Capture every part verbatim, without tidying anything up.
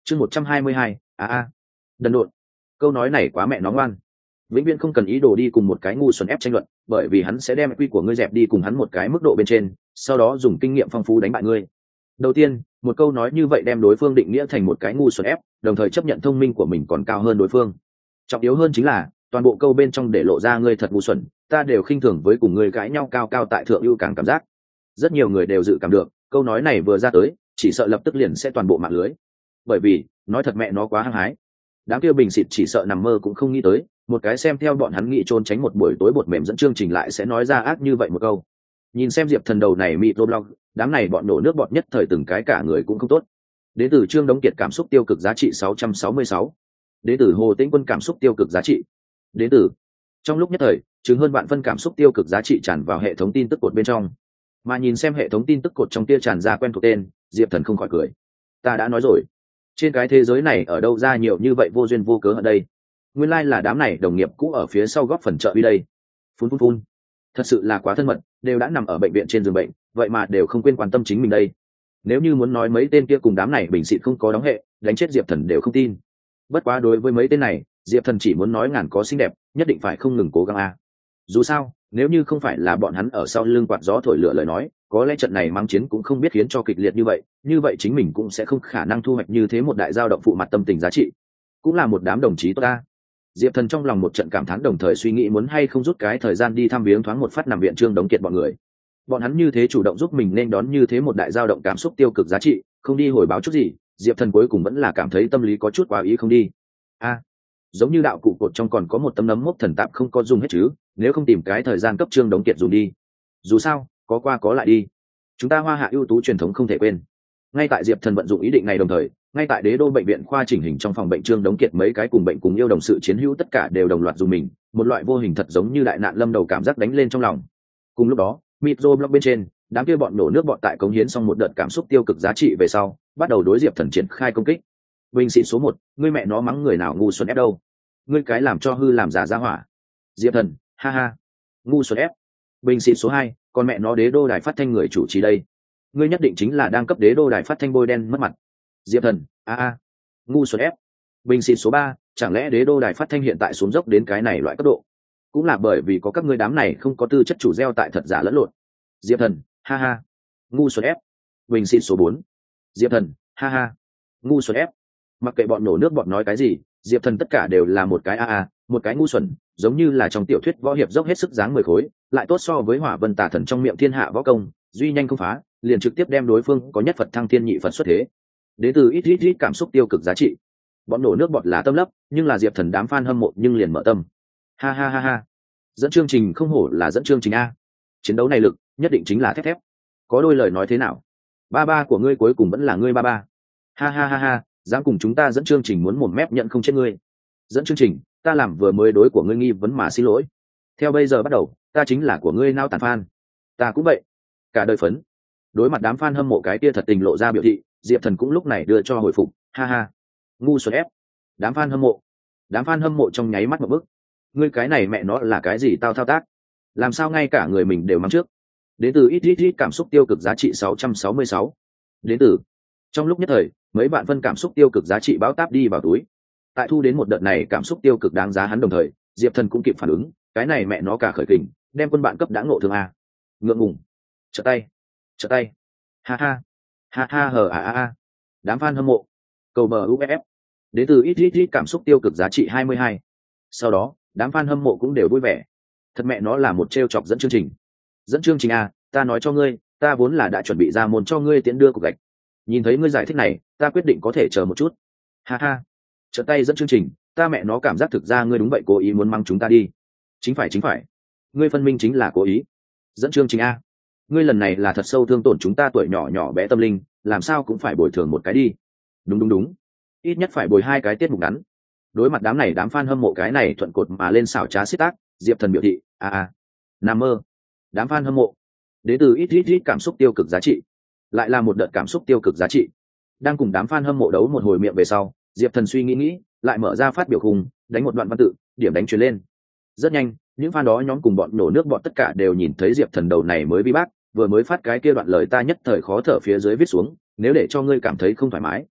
chương một trăm hai mươi hai, a a đần độn. Câu nói này quá mẹ nó ngoan. Vĩnh viễn không cần ý đồ đi cùng một cái ngu xuẩn ép tranh luận, bởi vì hắn sẽ đem quy của ngươi dẹp đi cùng hắn một cái mức độ bên trên, sau đó dùng kinh nghiệm phong phú đánh bại ngươi. Đầu tiên, một câu nói như vậy đem đối phương định nghĩa thành một cái ngu xuẩn ép, đồng thời chấp nhận thông minh của mình còn cao hơn đối phương. Trọng yếu hơn chính là toàn bộ câu bên trong để lộ ra ngươi thật ngu xuẩn, ta đều khinh thường với cùng ngươi cãi nhau cao cao tại thượng ưu càng cảm giác. Rất nhiều người đều dự cảm được câu nói này vừa ra tới chỉ sợ lập tức liền sẽ toàn bộ mạng lưới, bởi vì nói thật mẹ nó quá hăng hái. Đám kia bình xịt chỉ sợ nằm mơ cũng không nghĩ tới một cái xem theo bọn hắn nghĩ trốn tránh một buổi tối bột mềm dẫn chương trình lại sẽ nói ra ác như vậy một câu. Nhìn xem Diệp Thần đầu này microblog, đám này bọn nổ nước bọt nhất thời từng cái cả người cũng không tốt. Đến từ Trương Đống Kiệt cảm xúc tiêu cực giá trị sáu trăm sáu mươi sáu. Đến từ Hồ Tĩnh Quân cảm xúc tiêu cực giá trị. Đến từ trong lúc nhất thời chứng hơn bạn phân cảm xúc tiêu cực giá trị tràn vào hệ thống tin tức cột bên trong. Mà nhìn xem hệ thống tin tức cột trong tia tràn ra quen thuộc tên, Diệp Thần không khỏi cười. Ta đã nói rồi, trên cái thế giới này ở đâu ra nhiều như vậy vô duyên vô cớ ở đây. Nguyên lai là đám này đồng nghiệp cũ ở phía sau góp phần trợ uy đây. Phun phun phun. Thật sự là quá thân mật, đều đã nằm ở bệnh viện trên giường bệnh, vậy mà đều không quên quan tâm chính mình đây. Nếu như muốn nói mấy tên kia cùng đám này bình xịt không có đóng hệ, đánh chết Diệp Thần đều không tin. Bất quá đối với mấy tên này, Diệp Thần chỉ muốn nói ngàn có xinh đẹp, nhất định phải không ngừng cố gắng a. Dù sao, nếu như không phải là bọn hắn ở sau lưng quạt gió thổi lửa lời nói, có lẽ trận này mang chiến cũng không biết khiến cho kịch liệt như vậy, như vậy chính mình cũng sẽ không khả năng thu hoạch như thế một đại giao động phụ mặt tâm tình giá trị. Cũng là một đám đồng chí tốt ta. Diệp Thần trong lòng một trận cảm thán, đồng thời suy nghĩ muốn hay không rút cái thời gian đi thăm viếng thoáng một phát nằm viện Trương Đống Kiệt bọn người. Bọn hắn như thế chủ động giúp mình nên đón như thế một đại giao động cảm xúc tiêu cực giá trị, không đi hồi báo chút gì, Diệp Thần cuối cùng vẫn là cảm thấy tâm lý có chút quá ý không đi. A, giống như đạo cụ cột trong còn có một tấm nấm mốc thần tạm không có dùng hết chứ, nếu không tìm cái thời gian cấp Trương Đống Kiệt dùng đi. Dù sao, có qua có lại đi. Chúng ta Hoa Hạ ưu tú truyền thống không thể quên. Ngay tại Diệp Thần vận dụng ý định này đồng thời, ngay tại Đế Đô bệnh viện khoa chỉnh hình trong phòng bệnh Trương Đống Kiệt mấy cái cùng bệnh cùng yêu đồng sự chiến hữu tất cả đều đồng loạt dùng mình, một loại vô hình thật giống như đại nạn lâm đầu cảm giác đánh lên trong lòng. Cùng lúc đó, microblog bên trên, đám kia bọn nổ nước bọn tại cống hiến xong một đợt cảm xúc tiêu cực giá trị về sau, bắt đầu đối Diệp Thần triển khai công kích. Bình xịn số một, ngươi mẹ nó mắng người nào ngu xuẩn ép đâu? Ngươi cái làm cho hư làm giả ra hỏa. Diệp Thần, ha ha, ngu xuẩn ép. Bình xịn số hai, còn mẹ nó Đế Đô đài phát thanh người chủ trì đây. Ngươi nhất định chính là đang cấp Đế Đô đài phát thanh bôi đen mất mặt. Diệp Thần, a a, ngu xuẩn ép. Bình xịn số ba, chẳng lẽ Đế Đô đài phát thanh hiện tại xuống dốc đến cái này loại cấp độ? Cũng là bởi vì có các ngươi đám này không có tư chất chủ gieo tại thật giả lẫn lộn. Diệp Thần, ha ha, ngu xuẩn ép. Bình xịn số bốn. Diệp Thần, ha ha, ngu xuẩn ép. Mặc kệ bọn nổ nước bọn nói cái gì, Diệp Thần tất cả đều là một cái a a, một cái ngu xuẩn, giống như là trong tiểu thuyết võ hiệp dốc hết sức dáng mười khối, lại tốt so với Hỏa Vân Tà Thần trong miệng thiên hạ võ công, duy nhanh không phá, liền trực tiếp đem đối phương có nhất Phật thăng thiên nhị Phật xuất thế. Đến từ ít ít ít cảm xúc tiêu cực giá trị. Bọn nổ nước bọt là tâm lấp, nhưng là Diệp Thần đám fan hâm mộ nhưng liền mở tâm. Ha ha ha ha. Dẫn chương trình không hổ là dẫn chương trình a. Chiến đấu này lực, nhất định chính là thép thép. Có đôi lời nói thế nào? Ba ba của ngươi cuối cùng vẫn là ngươi ba ba. Ha ha ha ha, dám cùng chúng ta dẫn chương trình muốn mồm mép nhận không chết ngươi. Dẫn chương trình, ta làm vừa mới đối của ngươi nghi vấn mà xin lỗi. Theo bây giờ bắt đầu, ta chính là của ngươi nao tàn fan. Ta cũng vậy. Cả đời phấn. Đối mặt đám fan hâm mộ cái kia thật tình lộ ra biểu thị, Diệp Thần cũng lúc này đưa cho hồi phục, ha ha. Ngu xuẩn ép. Đám fan hâm mộ. Đám fan hâm mộ trong nháy mắt một bức. Ngươi cái này mẹ nó là cái gì tao thao tác? Làm sao ngay cả người mình đều mắng trước? Đến từ ít ít ít cảm xúc tiêu cực giá trị sáu trăm sáu mươi sáu. Đến từ trong lúc nhất thời, mấy bạn phân cảm xúc tiêu cực giá trị báo táp đi vào túi. Tại thu đến một đợt này cảm xúc tiêu cực đáng giá hắn đồng thời, Diệp Thần cũng kịp phản ứng, cái này mẹ nó cả khởi kình, đem quân bạn cấp đã ngộ thương a. Ngượng ngùng. Trợ tay. Trợ tay. Ha ha. Ha ha hờ a a a. Đám fan hâm mộ. Cầu bờ u ép ép. Đến từ ít ít ít cảm xúc tiêu cực giá trị hai mươi hai. Sau đó, đám fan hâm mộ cũng đều vui vẻ. Thật mẹ nó là một trêu chọc dẫn chương trình. Dẫn chương trình a, ta nói cho ngươi, ta vốn là đã chuẩn bị ra môn cho ngươi tiễn đưa cục gạch. Nhìn thấy ngươi giải thích này, ta quyết định có thể chờ một chút. Ha ha. Trợ tay dẫn chương trình, ta mẹ nó cảm giác thực ra ngươi đúng vậy cố ý muốn mắng chúng ta đi. Chính phải chính phải. Ngươi phân minh chính là cố ý. Dẫn chương trình a, ngươi lần này là thật sâu thương tổn chúng ta tuổi nhỏ nhỏ bé tâm linh, làm sao cũng phải bồi thường một cái đi. Đúng đúng đúng. Ít nhất phải bồi hai cái tiết mục ngắn. Đối mặt đám này đám fan hâm mộ cái này thuận cột mà lên xảo trá xiết tác, Diệp Thần biểu thị, a a. Nằm mơ. Đám fan hâm mộ. Đến từ ít ít ít cảm xúc tiêu cực giá trị. Lại là một đợt cảm xúc tiêu cực giá trị. Đang cùng đám fan hâm mộ đấu một hồi miệng về sau, Diệp Thần suy nghĩ nghĩ, lại mở ra phát biểu khung, đánh một đoạn văn tự, điểm đánh truyền lên. Rất nhanh, những fan đó nhóm cùng bọn nổ nước bọn tất cả đều nhìn thấy Diệp Thần đầu này mới bi bác, vừa mới phát cái kia đoạn lời ta nhất thời khó thở phía dưới viết xuống, nếu để cho ngươi cảm thấy không thoải mái,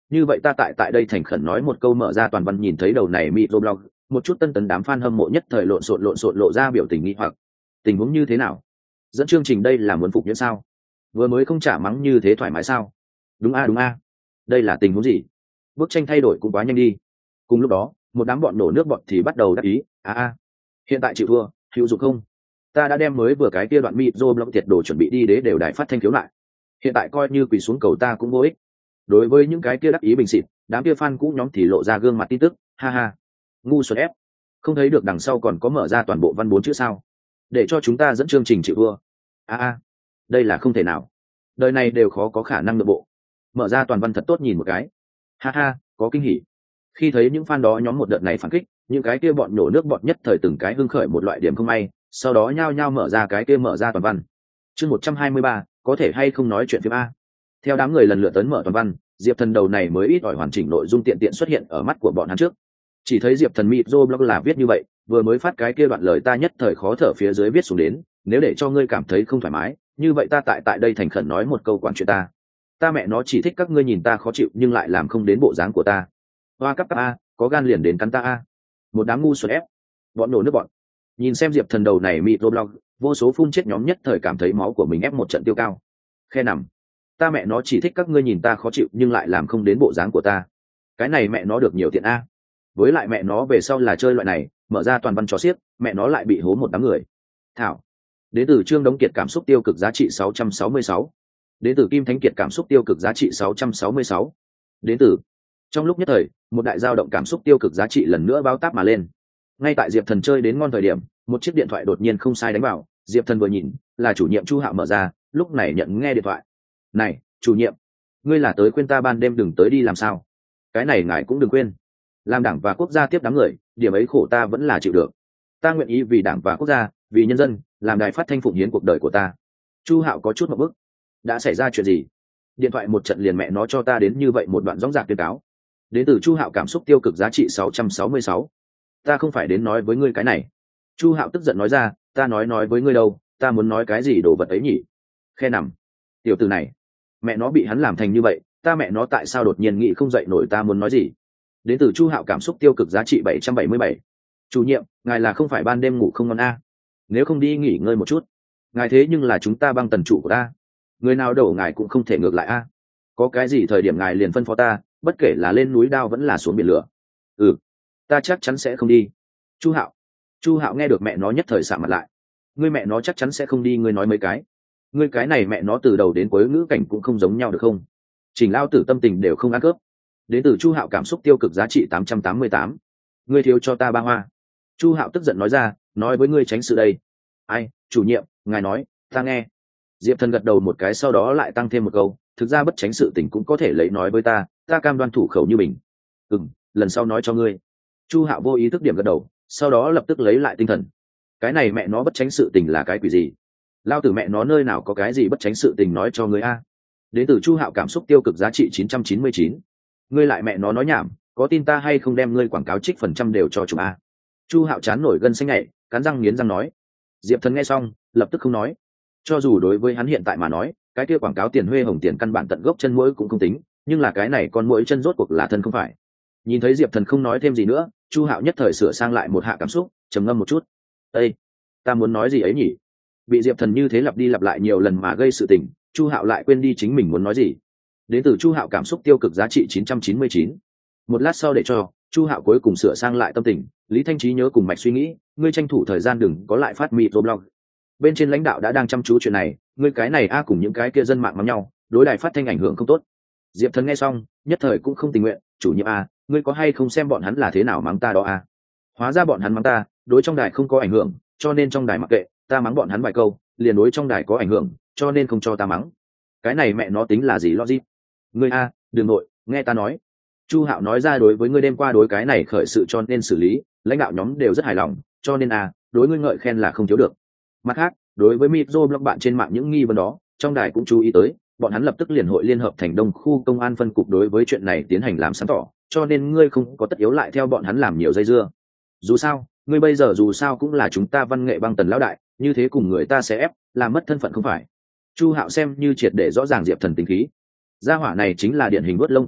như vậy ta tại tại đây thành khẩn nói một câu mở ra toàn văn. Nhìn thấy đầu này microblog, một chút tân tấn đám fan hâm mộ nhất thời lộn xộn lộn xộn lộ ra biểu tình nghi hoặc. Tình huống như thế nào? Dẫn chương trình đây là muốn phục nhuyễn sao? Vừa mới không trả mắng như thế thoải mái sao? Đúng a đúng a. Đây là tình huống gì? Bức tranh thay đổi cũng quá nhanh đi. Cùng lúc đó, một đám bọn nổ nước bọn thì bắt đầu đắc ý. A a. Hiện tại chịu thua, hữu dụng không? Ta đã đem mới vừa cái kia đoạn microblog tiệt đồ chuẩn bị đi đế đều đài phát thanh khiếu lại. Hiện tại coi như quỳ xuống cầu ta cũng vô ích. Đối với những cái kia đắc ý bình xịt, đám kia fan cũ nhóm thì lộ ra gương mặt tin tức. Ha ha. Ngu xuẩn ép. Không thấy được đằng sau còn có mở ra toàn bộ văn bốn chữ sao? Để cho chúng ta dẫn chương trình chịu thua. A a. Đây là không thể nào. Đời này đều khó có khả năng nội bộ. Mở ra toàn văn thật tốt nhìn một cái. Ha ha, có kinh hỉ. Khi thấy những fan đó nhóm một đợt này phản kích, những cái kia bọn nổ nước bọn nhất thời từng cái hưng khởi một loại điểm không may, sau đó nhao nhao mở ra cái kia mở ra toàn văn. Chương một trăm hai mươi ba, có thể hay không nói chuyện phim a. Theo đám người lần lượt tấn mở toàn văn, Diệp Thần đầu này mới ít ỏi hoàn chỉnh nội dung tiện tiện xuất hiện ở mắt của bọn hắn trước. Chỉ thấy Diệp Thần microblog là viết như vậy, vừa mới phát cái kia đoạn lời ta nhất thời khó thở phía dưới viết xuống đến, nếu để cho ngươi cảm thấy không thoải mái, như vậy ta tại tại đây thành khẩn nói một câu quản chuyện ta. Ta mẹ nó chỉ thích các ngươi nhìn ta khó chịu nhưng lại làm không đến bộ dáng của ta. Hoa cấp a, có gan liền đến cắn ta a. Một đám ngu xuẩn ép. Bọn nổ nước bọn. Nhìn xem Diệp Thần đầu này microblog, vô số phun chết nhóm nhất thời cảm thấy máu của mình ép một trận tiêu cao. Khe nằm. Ta mẹ nó chỉ thích các ngươi nhìn ta khó chịu nhưng lại làm không đến bộ dáng của ta. Cái này mẹ nó được nhiều tiện a. Với lại mẹ nó về sau là chơi loại này, mở ra toàn văn chó xiếc, mẹ nó lại bị hố một đám người. Thảo. Đến từ Trương Đống Kiệt cảm xúc tiêu cực giá trị sáu trăm sáu mươi sáu. Đến từ Kim Thánh Kiệt cảm xúc tiêu cực giá trị sáu trăm sáu mươi sáu. Đến từ. Trong lúc nhất thời, một đại dao động cảm xúc tiêu cực giá trị lần nữa bao táp mà lên. Ngay tại Diệp Thần chơi đến ngon thời điểm, một chiếc điện thoại đột nhiên không sai đánh vào, Diệp Thần vừa nhìn, là chủ nhiệm Chu Hạo mở ra, lúc này nhận nghe điện thoại. "Này, chủ nhiệm, ngươi là tới khuyên ta ban đêm đừng tới đi làm sao? Cái này ngài cũng đừng quên. Làm Đảng và quốc gia tiếp đám người, điểm ấy khổ ta vẫn là chịu được. Ta nguyện ý vì Đảng và quốc gia, vì nhân dân, làm đài phát thanh phụng hiến cuộc đời của ta." Chu Hạo có chút ngượng bức. Đã xảy ra chuyện gì? Điện thoại một trận liền mẹ nó cho ta đến như vậy một đoạn rõ ràng tuyên cáo. Đến từ Chu Hạo cảm xúc tiêu cực giá trị sáu trăm sáu mươi sáu. Ta không phải đến nói với ngươi cái này. Chu Hạo tức giận nói ra, ta nói nói với ngươi đâu, ta muốn nói cái gì đồ vật ấy nhỉ? Khe nằm. Tiểu tử này, mẹ nó bị hắn làm thành như vậy, ta mẹ nó tại sao đột nhiên nghĩ không dậy nổi ta muốn nói gì? Đến từ Chu Hạo cảm xúc tiêu cực giá trị bảy trăm bảy mươi bảy. Chủ nhiệm, ngài là không phải ban đêm ngủ không ngon a? Nếu không đi nghỉ ngơi một chút. Ngài thế nhưng là chúng ta băng tần trụ của ta. Người nào đổ ngài cũng không thể ngược lại a. Có cái gì thời điểm ngài liền phân phó ta, bất kể là lên núi đao vẫn là xuống biển lửa. Ừ, ta chắc chắn sẽ không đi. Chu Hạo. Chu Hạo nghe được mẹ nó nhất thời sạm mặt lại. Ngươi mẹ nó chắc chắn sẽ không đi, ngươi nói mấy cái. Ngươi cái này mẹ nó từ đầu đến cuối ngữ cảnh cũng không giống nhau được không? Trình lao tử tâm tình đều không ăn cướp. Đến từ Chu Hạo cảm xúc tiêu cực giá trị tám trăm tám mươi tám. Ngươi thiếu cho ta ba hoa. Chu Hạo tức giận nói ra, nói với ngươi tránh sự đây. Ai, chủ nhiệm, ngài nói, ta nghe. Diệp Thần gật đầu một cái sau đó lại tăng thêm một câu, thực ra bất tránh sự tình cũng có thể lấy nói với ta, ta cam đoan thủ khẩu như mình. Ừm, lần sau nói cho ngươi. Chu Hạo vô ý thức điểm gật đầu, sau đó lập tức lấy lại tinh thần. Cái này mẹ nó bất tránh sự tình là cái quỷ gì? Lao tử mẹ nó nơi nào có cái gì bất tránh sự tình nói cho ngươi a? Đến từ Chu Hạo cảm xúc tiêu cực giá trị chín trăm chín mươi chín. Ngươi lại mẹ nó nói nhảm, có tin ta hay không đem ngươi quảng cáo trích phần trăm đều cho chúng a? Chu Hạo chán nổi gân xanh nhạy, cắn răng nghiến răng nói. Diệp Thần nghe xong, lập tức không nói. Cho dù đối với hắn hiện tại mà nói, cái kia quảng cáo tiền huê hồng tiền căn bản tận gốc chân mũi cũng không tính, nhưng là cái này con mũi chân rốt cuộc là thân không phải. Nhìn thấy Diệp Thần không nói thêm gì nữa, Chu Hạo nhất thời sửa sang lại một hạ cảm xúc, trầm ngâm một chút. "Ê, ta muốn nói gì ấy nhỉ?" Bị Diệp Thần như thế lặp đi lặp lại nhiều lần mà gây sự tình, Chu Hạo lại quên đi chính mình muốn nói gì. Đến từ Chu Hạo cảm xúc tiêu cực giá trị chín trăm chín mươi chín. Một lát sau để cho Chu Hạo cuối cùng sửa sang lại tâm tình, Lý Thanh Trí nhớ cùng mạch suy nghĩ, ngươi tranh thủ thời gian đừng có lại phát microblog. Bên trên lãnh đạo đã đang chăm chú chuyện này, ngươi cái này a cùng những cái kia dân mạng mắng nhau, đối đài phát thanh ảnh hưởng không tốt. Diệp Thần nghe xong, nhất thời cũng không tình nguyện, chủ nhiệm a, ngươi có hay không xem bọn hắn là thế nào mắng ta đó a? Hóa ra bọn hắn mắng ta, đối trong đài không có ảnh hưởng, cho nên trong đài mặc kệ, ta mắng bọn hắn vài câu, liền đối trong đài có ảnh hưởng, cho nên không cho ta mắng. Cái này mẹ nó tính là gì logic? Ngươi a, đừng nội, nghe ta nói. Chu Hạo nói ra đối với ngươi đêm qua đối cái này khởi sự cho nên xử lý, lãnh đạo nhóm đều rất hài lòng, cho nên a, đối ngươi ngợi khen là không thiếu được. Mặt khác, đối với microblog bạn trên mạng những nghi vấn đó, trong đài cũng chú ý tới, bọn hắn lập tức liền hội liên hợp thành đông khu công an phân cục đối với chuyện này tiến hành làm sáng tỏ, cho nên ngươi không có tất yếu lại theo bọn hắn làm nhiều dây dưa. Dù sao, ngươi bây giờ dù sao cũng là chúng ta văn nghệ băng tần lão đại, như thế cùng người ta sẽ ép, làm mất thân phận không phải. Chu Hạo xem như triệt để rõ ràng Diệp Thần tính khí. Gia hỏa này chính là điển hình vớt lông con lửa,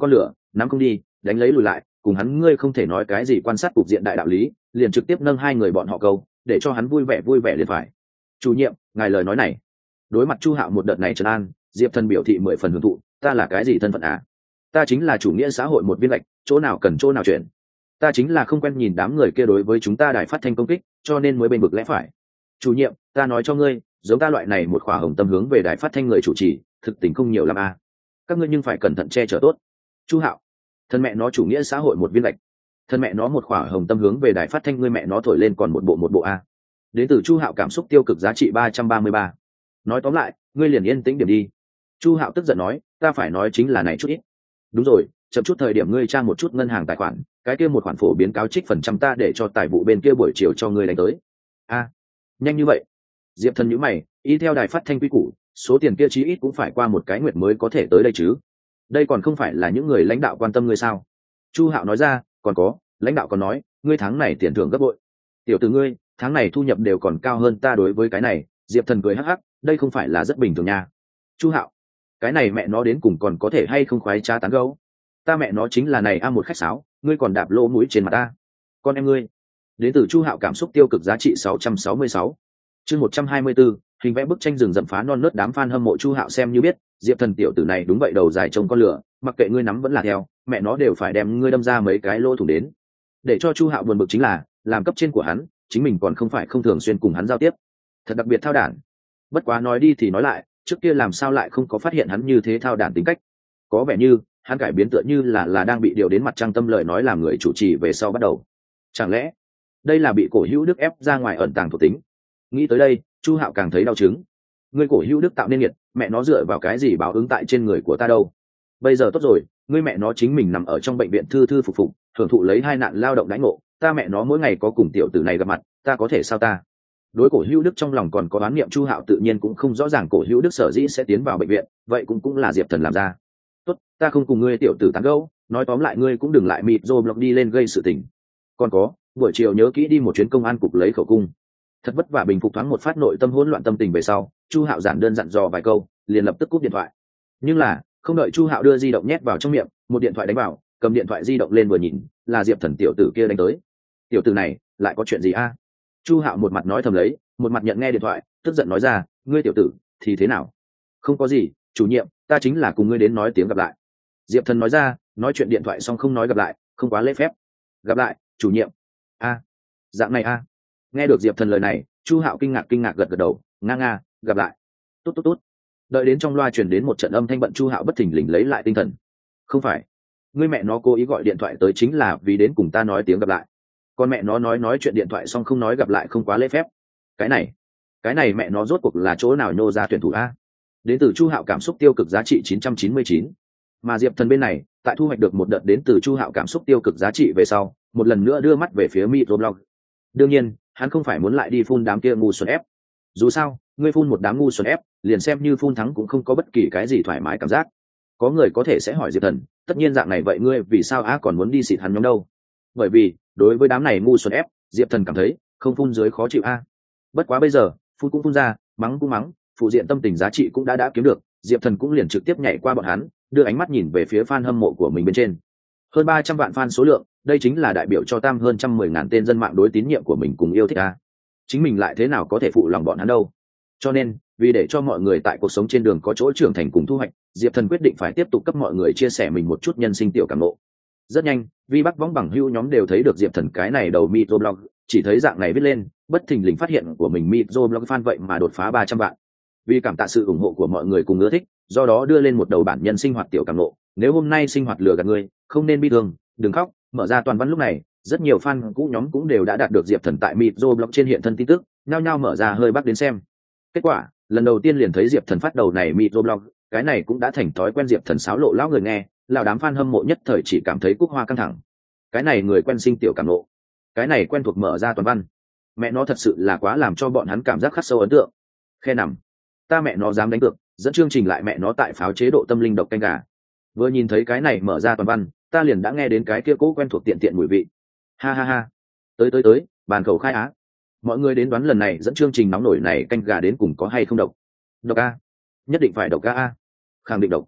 nắm không đi đánh lấy lùi lại, cùng hắn ngươi không thể nói cái gì quan sát cục diện đại đạo lý, liền trực tiếp nâng hai người bọn họ câu để cho hắn vui vẻ vui vẻ liền phải. Chủ nhiệm, ngài lời nói này. Đối mặt Chu Hạo một đợt này trấn an, Diệp Thần biểu thị mười phần hưởng thụ. Ta là cái gì thân phận à? Ta chính là chủ nghĩa xã hội một viên gạch, chỗ nào cần chỗ nào chuyển. Ta chính là không quen nhìn đám người kia đối với chúng ta đài phát thanh công kích, cho nên mới bênh bực lẽ phải. Chủ nhiệm, ta nói cho ngươi, giống ta loại này một khỏa hồng tâm hướng về đài phát thanh người chủ trì, thực tình không nhiều lắm à. Các ngươi nhưng phải cẩn thận che chở tốt. Chu Hạo, thân mẹ nó chủ nghĩa xã hội một viên gạch, thân mẹ nó một khỏa hồng tâm hướng về đài phát thanh ngươi mẹ nó thổi lên còn một bộ một bộ a. Đến từ Chu Hạo cảm xúc tiêu cực giá trị ba trăm ba mươi ba. Nói tóm lại, ngươi liền yên tĩnh điểm đi. Chu Hạo tức giận nói, ta phải nói chính là này chút ít. Đúng rồi, chậm chút thời điểm ngươi tra một chút ngân hàng tài khoản, cái kia một khoản phổ biến cáo trích phần trăm ta để cho tài vụ bên kia buổi chiều cho ngươi đánh tới. A, nhanh như vậy? Diệp Thần nhíu mày, y theo đài phát thanh quy củ, số tiền kia chí ít cũng phải qua một cái nguyệt mới có thể tới đây chứ. Đây còn không phải là những người lãnh đạo quan tâm ngươi sao? Chu Hạo nói ra, còn có, lãnh đạo còn nói, ngươi tháng này tiền thưởng gấp bội. Tiểu tử ngươi, tháng này thu nhập đều còn cao hơn ta. Đối với cái này, Diệp Thần cười hắc hắc, đây không phải là rất bình thường nha. Chu Hạo, cái này mẹ nó đến cùng còn có thể hay không khoái trá tán gẫu? Ta mẹ nó chính là này a một khách sáo, ngươi còn đạp lỗ mũi trên mặt ta. Con em ngươi. Đến từ Chu Hạo cảm xúc tiêu cực giá trị sáu trăm sáu mươi sáu. Chương một trăm hai mươi tư, hình vẽ bức tranh rừng rậm phá non nớt đám fan hâm mộ Chu Hạo xem như biết, Diệp Thần tiểu tử này đúng vậy đầu dài trông con lửa, mặc kệ ngươi nắm vẫn là theo, mẹ nó đều phải đem ngươi đâm ra mấy cái lỗ thủng đến. Để cho Chu Hạo buồn bực chính là, làm cấp trên của hắn, chính mình còn không phải không thường xuyên cùng hắn giao tiếp. Thật đặc biệt thao đản. Bất quá nói đi thì nói lại, trước kia làm sao lại không có phát hiện hắn như thế thao đản tính cách. Có vẻ như, hắn cải biến tựa như là là đang bị điều đến mặt trăng tâm lời nói làm người chủ trì về sau bắt đầu. Chẳng lẽ, đây là bị Cổ Hữu Đức ép ra ngoài ẩn tàng thuộc tính? Nghĩ tới đây, Chu Hạo càng thấy đau chứng. Ngươi Cổ Hữu Đức tạo nên nghiệt, mẹ nó dựa vào cái gì báo ứng tại trên người của ta đâu? Bây giờ tốt rồi, ngươi mẹ nó chính mình nằm ở trong bệnh viện thư thư phục phục, hưởng thụ lấy hai nạn lao động đãi ngộ, ta mẹ nó mỗi ngày có cùng tiểu tử này gặp mặt, ta có thể sao ta? Đối Cổ Hữu Đức trong lòng còn có oán niệm, Chu Hạo tự nhiên cũng không rõ ràng Cổ Hữu Đức sở dĩ sẽ tiến vào bệnh viện, vậy cũng cũng là Diệp Thần làm ra. Tốt, ta không cùng ngươi tiểu tử tán gẫu, nói tóm lại ngươi cũng đừng lại mịt rô blog đi lên gây sự tình. Còn có, buổi chiều nhớ kỹ đi một chuyến công an cục lấy khẩu cung. Thật vất vả bình phục thoáng một phát nội tâm hỗn loạn tâm tình về sau, Chu Hạo giản đơn dặn dò vài câu, liền lập tức cúp điện thoại. Nhưng là, không đợi Chu Hạo đưa di động nhét vào trong miệng, một điện thoại đánh vào, cầm điện thoại di động lên vừa nhìn, là Diệp Thần tiểu tử kia đánh tới. Tiểu tử này, lại có chuyện gì a? Chu Hạo một mặt nói thầm lấy, một mặt nhận nghe điện thoại, tức giận nói ra, ngươi tiểu tử, thì thế nào? Không có gì, chủ nhiệm, ta chính là cùng ngươi đến nói tiếng gặp lại. Diệp Thần nói ra, nói chuyện điện thoại xong không nói gặp lại, không quá lễ phép. Gặp lại, chủ nhiệm. A, dạng này a. Nghe được Diệp Thần lời này, Chu Hạo kinh ngạc kinh ngạc gật gật đầu, nga nga, gặp lại. Tốt tốt tốt. Đợi đến trong loa truyền đến một trận âm thanh bận, Chu Hạo bất thình lình lấy lại tinh thần. Không phải, ngươi mẹ nó cố ý gọi điện thoại tới chính là vì đến cùng ta nói tiếng gặp lại. Con mẹ nó nói nói chuyện điện thoại xong không nói gặp lại, không quá lễ phép. Cái này, cái này mẹ nó rốt cuộc là chỗ nào nhô ra tuyển thủ a? Đến từ Chu Hạo cảm xúc tiêu cực giá trị chín trăm chín mươi chín. Mà Diệp Thần bên này, tại thu hoạch được một đợt đến từ Chu Hạo cảm xúc tiêu cực giá trị về sau, một lần nữa đưa mắt về phía microblog. Đương nhiên, hắn không phải muốn lại đi phun đám kia ngu xuẩn ép. Dù sao, ngươi phun một đám ngu xuẩn ép, liền xem như phun thắng cũng không có bất kỳ cái gì thoải mái cảm giác. Có người có thể sẽ hỏi Diệp Thần, tất nhiên dạng này vậy ngươi vì sao á còn muốn đi xịt hắn nhóm đâu? Bởi vì, đối với đám này ngu xuẩn ép, Diệp Thần cảm thấy, không phun dưới khó chịu a. Bất quá bây giờ, phun cũng phun ra, mắng cũng mắng, phụ diện tâm tình giá trị cũng đã đã kiếm được, Diệp Thần cũng liền trực tiếp nhảy qua bọn hắn, đưa ánh mắt nhìn về phía fan hâm mộ của mình bên trên. Hơn ba trăm vạn fan số lượng, đây chính là đại biểu cho tam hơn trăm mười ngàn tên dân mạng đối tín nhiệm của mình cùng yêu thích a. Chính mình lại thế nào có thể phụ lòng bọn hắn đâu? Cho nên, vì để cho mọi người tại cuộc sống trên đường có chỗ trưởng thành cùng thu hoạch, Diệp Thần quyết định phải tiếp tục cấp mọi người chia sẻ mình một chút nhân sinh tiểu cảm ngộ. Rất nhanh, Vi Bắc võng bằng hữu nhóm đều thấy được Diệp Thần cái này đầu microblog, chỉ thấy dạng này viết lên, bất thình lình phát hiện của mình microblog fan vậy mà đột phá ba trăm vạn. Vì cảm tạ sự ủng hộ của mọi người cùng ưa thích, do đó đưa lên một đầu bản nhân sinh hoạt tiểu cảm ngộ. Nếu hôm nay sinh hoạt lừa gạt ngươi, không nên bi thương, đừng khóc. Mở ra toàn văn lúc này, rất nhiều fan cũ nhóm cũng đều đã đạt được Diệp Thần tại microblog trên hiện thân tin tức, nhao nhao mở ra hơi bắc đến xem. Kết quả, lần đầu tiên liền thấy Diệp Thần phát đầu này microblog, cái này cũng đã thành thói quen Diệp Thần xáo lộ lão người nghe, lão đám fan hâm mộ nhất thời chỉ cảm thấy cúc hoa căng thẳng. Cái này người quen sinh tiểu cảm ngộ, cái này quen thuộc mở ra toàn văn, mẹ nó thật sự là quá làm cho bọn hắn cảm giác khắc sâu ấn tượng. Khe nằm, ta mẹ nó dám đánh cược, dẫn chương trình lại mẹ nó tại pháo chế độ tâm linh độc canh gà. Vừa nhìn thấy cái này mở ra toàn văn, ta liền đã nghe đến cái kia cố quen thuộc tiện tiện mùi vị. Ha ha ha, tới tới tới, bàn cầu khai á. Mọi người đến đoán lần này dẫn chương trình nóng nổi này canh gà đến cùng có hay không độc. Độc a, nhất định phải độc a a, khẳng định độc.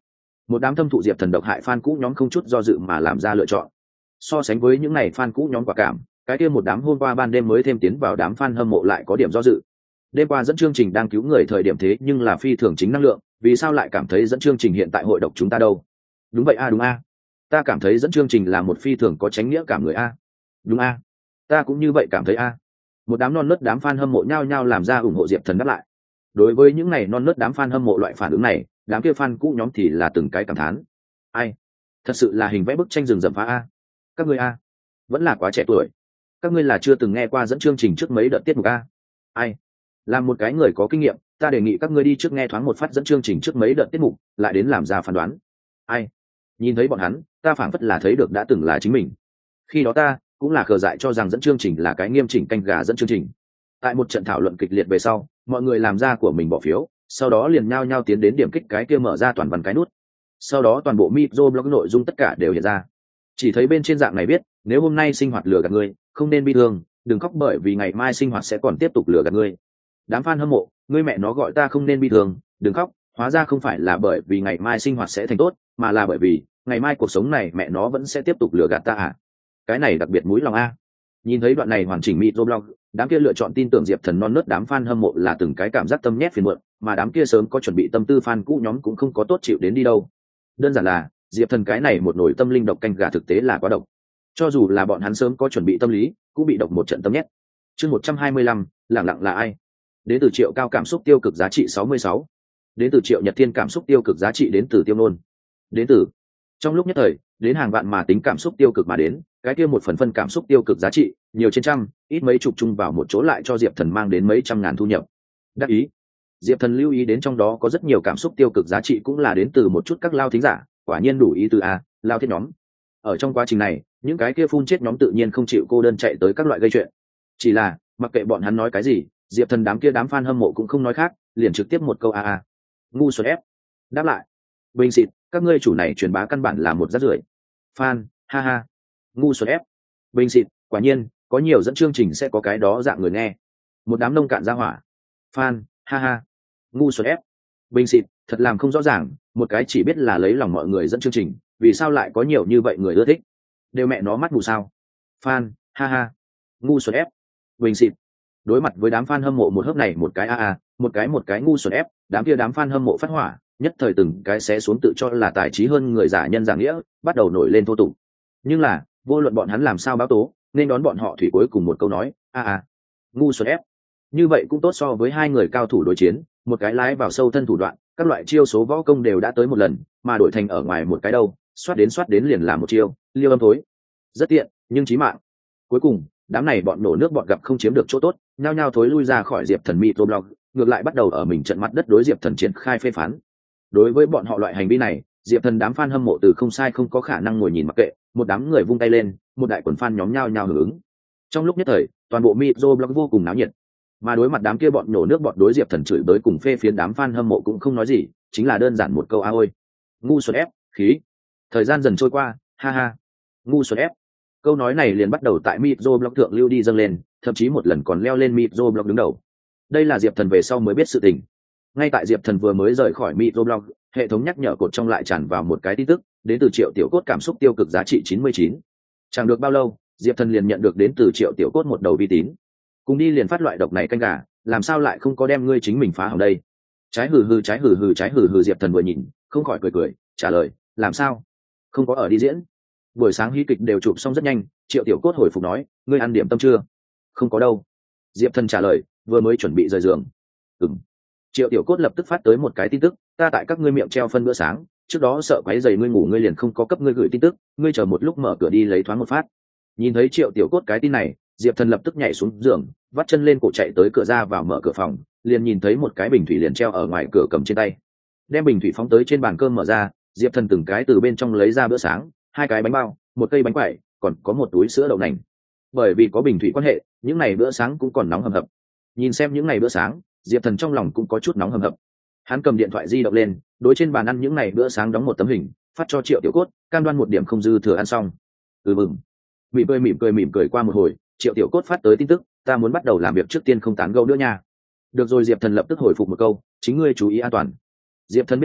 một đám thâm thụ diệp thần độc hại fan cũ nhóm không chút do dự mà làm ra lựa chọn. So sánh với những này fan cũ nhóm quả cảm, cái kia một đám hôm qua ban đêm mới thêm tiến vào đám fan hâm mộ lại có điểm do dự. Đêm qua dẫn chương trình đang cứu người thời điểm thế nhưng là phi thường chính năng lượng, vì sao lại cảm thấy dẫn chương trình hiện tại hội độc chúng ta đâu? Đúng vậy a, đúng a. Ta cảm thấy dẫn chương trình là một phi thường có chánh nghĩa cảm người a. Đúng a. Ta cũng như vậy cảm thấy a. Một đám non nớt đám fan hâm mộ nhao nhao làm ra ủng hộ diệp thần đáp lại. Đối với những này non nớt đám fan hâm mộ loại phản ứng này, đám kia fan cũ nhóm thì là từng cái cảm thán. Ai? Thật sự là hình vẽ bức tranh rừng rậm phá a. Các ngươi a, vẫn là quá trẻ tuổi. Các ngươi là chưa từng nghe qua dẫn chương trình trước mấy đợt tiết mục a. Ai? Làm một cái người có kinh nghiệm, ta đề nghị các ngươi đi trước nghe thoáng một phát dẫn chương trình trước mấy đợt tiết mục, lại đến làm ra phán đoán. Ai? Nhìn thấy bọn hắn, ta phảng phất là thấy được đã từng là chính mình. Khi đó ta cũng là khờ dại cho rằng dẫn chương trình là cái nghiêm chỉnh canh gà dẫn chương trình. Tại một trận thảo luận kịch liệt về sau, mọi người làm ra của mình bỏ phiếu, sau đó liền nhao nhao tiến đến điểm kích cái kia mở ra toàn văn cái nút. Sau đó toàn bộ microblog nội dung tất cả đều hiện ra. Chỉ thấy bên trên dạng này viết, nếu hôm nay sinh hoạt lừa gạt ngươi, không nên bi thương, đừng khóc bởi vì ngày mai sinh hoạt sẽ còn tiếp tục lừa gạt ngươi. Đám fan hâm mộ, ngươi mẹ nó gọi ta không nên bi thương, đừng khóc, hóa ra không phải là bởi vì ngày mai sinh hoạt sẽ thành tốt, mà là bởi vì ngày mai cuộc sống này mẹ nó vẫn sẽ tiếp tục lừa gạt ta à? Cái này đặc biệt mũi lòng a. Nhìn thấy đoạn này hoàn chỉnh microblog, đám kia lựa chọn tin tưởng diệp thần non nớt đám fan hâm mộ là từng cái cảm giác tâm nhét phiền muộn, mà đám kia sớm có chuẩn bị tâm tư fan cũ nhóm cũng không có tốt chịu đến đi đâu. Đơn giản là diệp thần cái này một nồi tâm linh độc canh gà thực tế là quá độc, cho dù là bọn hắn sớm có chuẩn bị tâm lý cũng bị độc một trận tâm nhét. Chương một trăm hai mươi lăm, lẳng lặng là ai? Đến từ Triệu Cao cảm xúc tiêu cực giá trị sáu mươi sáu. Đến từ Triệu Nhật Thiên cảm xúc tiêu cực giá trị đến từ Tiêu Nôn. Đến từ trong lúc nhất thời đến hàng vạn mà tính cảm xúc tiêu cực mà đến, cái kia một phần phân cảm xúc tiêu cực giá trị nhiều trên trăm, ít mấy chục chung vào một chỗ lại cho diệp thần mang đến mấy trăm ngàn thu nhập. Đắc ý, diệp thần lưu ý đến trong đó có rất nhiều cảm xúc tiêu cực giá trị cũng là đến từ một chút các lao thính giả, quả nhiên đủ ý từ a lao thiết nhóm. Ở trong quá trình này, những cái kia phun chết nhóm tự nhiên không chịu cô đơn chạy tới các loại gây chuyện. Chỉ là mặc kệ bọn hắn nói cái gì, diệp thần đám kia đám fan hâm mộ cũng không nói khác, liền trực tiếp một câu a a ngu xuẩn ép đáp lại. Bình xịt, các ngươi chủ này truyền bá căn bản là một rác rưởi. Fan, ha ha ngu xuẩn ép. Bình xịt, quả nhiên có nhiều dẫn chương trình sẽ có cái đó dạng người nghe. Một đám nông cạn ra hỏa. Fan, ha ha ngu xuẩn ép. Bình xịt, thật làm không rõ ràng, một cái chỉ biết là lấy lòng mọi người dẫn chương trình, vì sao lại có nhiều như vậy người ưa thích? Đều mẹ nó mắt mù sao? Fan, ha ha ngu xuẩn ép. Bình xịt, đối mặt với đám fan hâm mộ một hớp này một cái a a, một cái một cái ngu xuẩn ép, đám kia đám fan hâm mộ phát hỏa, nhất thời từng cái xé xuống tự cho là tài trí hơn người giả nhân giả nghĩa, bắt đầu nổi lên thô tục. Nhưng là vô luận bọn hắn làm sao báo tố, nên đón bọn họ thủy cuối cùng một câu nói a a ngu xuẩn ép. Như vậy cũng tốt so với hai người cao thủ đối chiến, một cái lái vào sâu thân thủ đoạn, các loại chiêu số võ công đều đã tới một lần, mà đổi thành ở ngoài một cái đâu, xoát đến xoát đến liền làm một chiêu liêu âm thối, rất tiện nhưng chí mạng. Cuối cùng đám này bọn nổ nước bọn gặp không chiếm được chỗ tốt, nhao nhao thối lui ra khỏi diệp thần microblog, ngược lại bắt đầu ở mình trận mặt đất đối diệp thần triển khai phê phán. Đối với bọn họ loại hành vi này, diệp thần đám fan hâm mộ từ không sai không có khả năng ngồi nhìn mặc kệ, một đám người vung tay lên, một đại quần fan nhóm nhao nhao hưởng ứng. Trong lúc nhất thời toàn bộ microblog vô cùng náo nhiệt, mà đối mặt đám kia bọn nổ nước bọn đối diệp thần chửi bới cùng phê phiến đám fan hâm mộ cũng không nói gì, chính là đơn giản một câu a ôi ngu xuẩn ép khí. Thời gian dần trôi qua, ha ha ngu xuẩn ép. Câu nói này liền bắt đầu tại microblog thượng lưu đi dâng lên, thậm chí một lần còn leo lên microblog đứng đầu. Đây là diệp thần về sau mới biết sự tình. Ngay tại diệp thần vừa mới rời khỏi microblog, hệ thống nhắc nhở cột trong lại tràn vào một cái tin tức đến từ Triệu Tiểu Cốt cảm xúc tiêu cực giá trị chín mươi chín. Chẳng được bao lâu, diệp thần liền nhận được đến từ Triệu Tiểu Cốt một đầu vi tín. Cùng đi liền phát loại độc này canh gà, làm sao lại không có đem ngươi chính mình phá hỏng đây? Trái hừ hừ trái hừ hừ trái hừ hừ diệp thần vừa nhìn không khỏi cười cười trả lời, làm sao không có ở đi diễn? Buổi sáng hí kịch đều chụp xong rất nhanh. Triệu Tiểu Cốt hồi phục nói, ngươi ăn điểm tâm chưa? Không có đâu, diệp thần trả lời, vừa mới chuẩn bị rời giường. Ừm. Triệu Tiểu Cốt lập tức phát tới một cái tin tức, ta tại các ngươi miệng treo phân bữa sáng, trước đó sợ quấy giày ngươi ngủ ngươi liền không có cấp ngươi gửi tin tức, ngươi chờ một lúc mở cửa đi lấy thoáng một phát. Nhìn thấy Triệu Tiểu Cốt cái tin này, diệp thần lập tức nhảy xuống giường, vắt chân lên cổ chạy tới cửa ra vào mở cửa phòng, liền nhìn thấy một cái bình thủy liền treo ở ngoài cửa cầm trên tay. Đem bình thủy phóng tới trên bàn cơm mở ra, diệp thần từng cái từ bên trong lấy ra bữa sáng, hai cái bánh bao, một cây bánh quẩy, còn có một túi sữa đậu nành. Bởi vì có bình thủy quan hệ, những ngày bữa sáng cũng còn nóng hầm hập. Nhìn xem những ngày bữa sáng, diệp thần trong lòng cũng có chút nóng hầm hập. Hắn cầm điện thoại di động lên, đối trên bàn ăn những ngày bữa sáng đóng một tấm hình, phát cho Triệu Tiểu Cốt, cam đoan một điểm không dư thừa ăn xong. Ừ mừng. Mỉm cười mỉm cười mỉm cười qua một hồi, Triệu Tiểu Cốt phát tới tin tức, ta muốn bắt đầu làm việc trước tiên không tán gẫu nữa nha. Được rồi diệp thần lập tức hồi phục một câu, chính ngươi chú ý an toàn. Diệp thần biết rõ,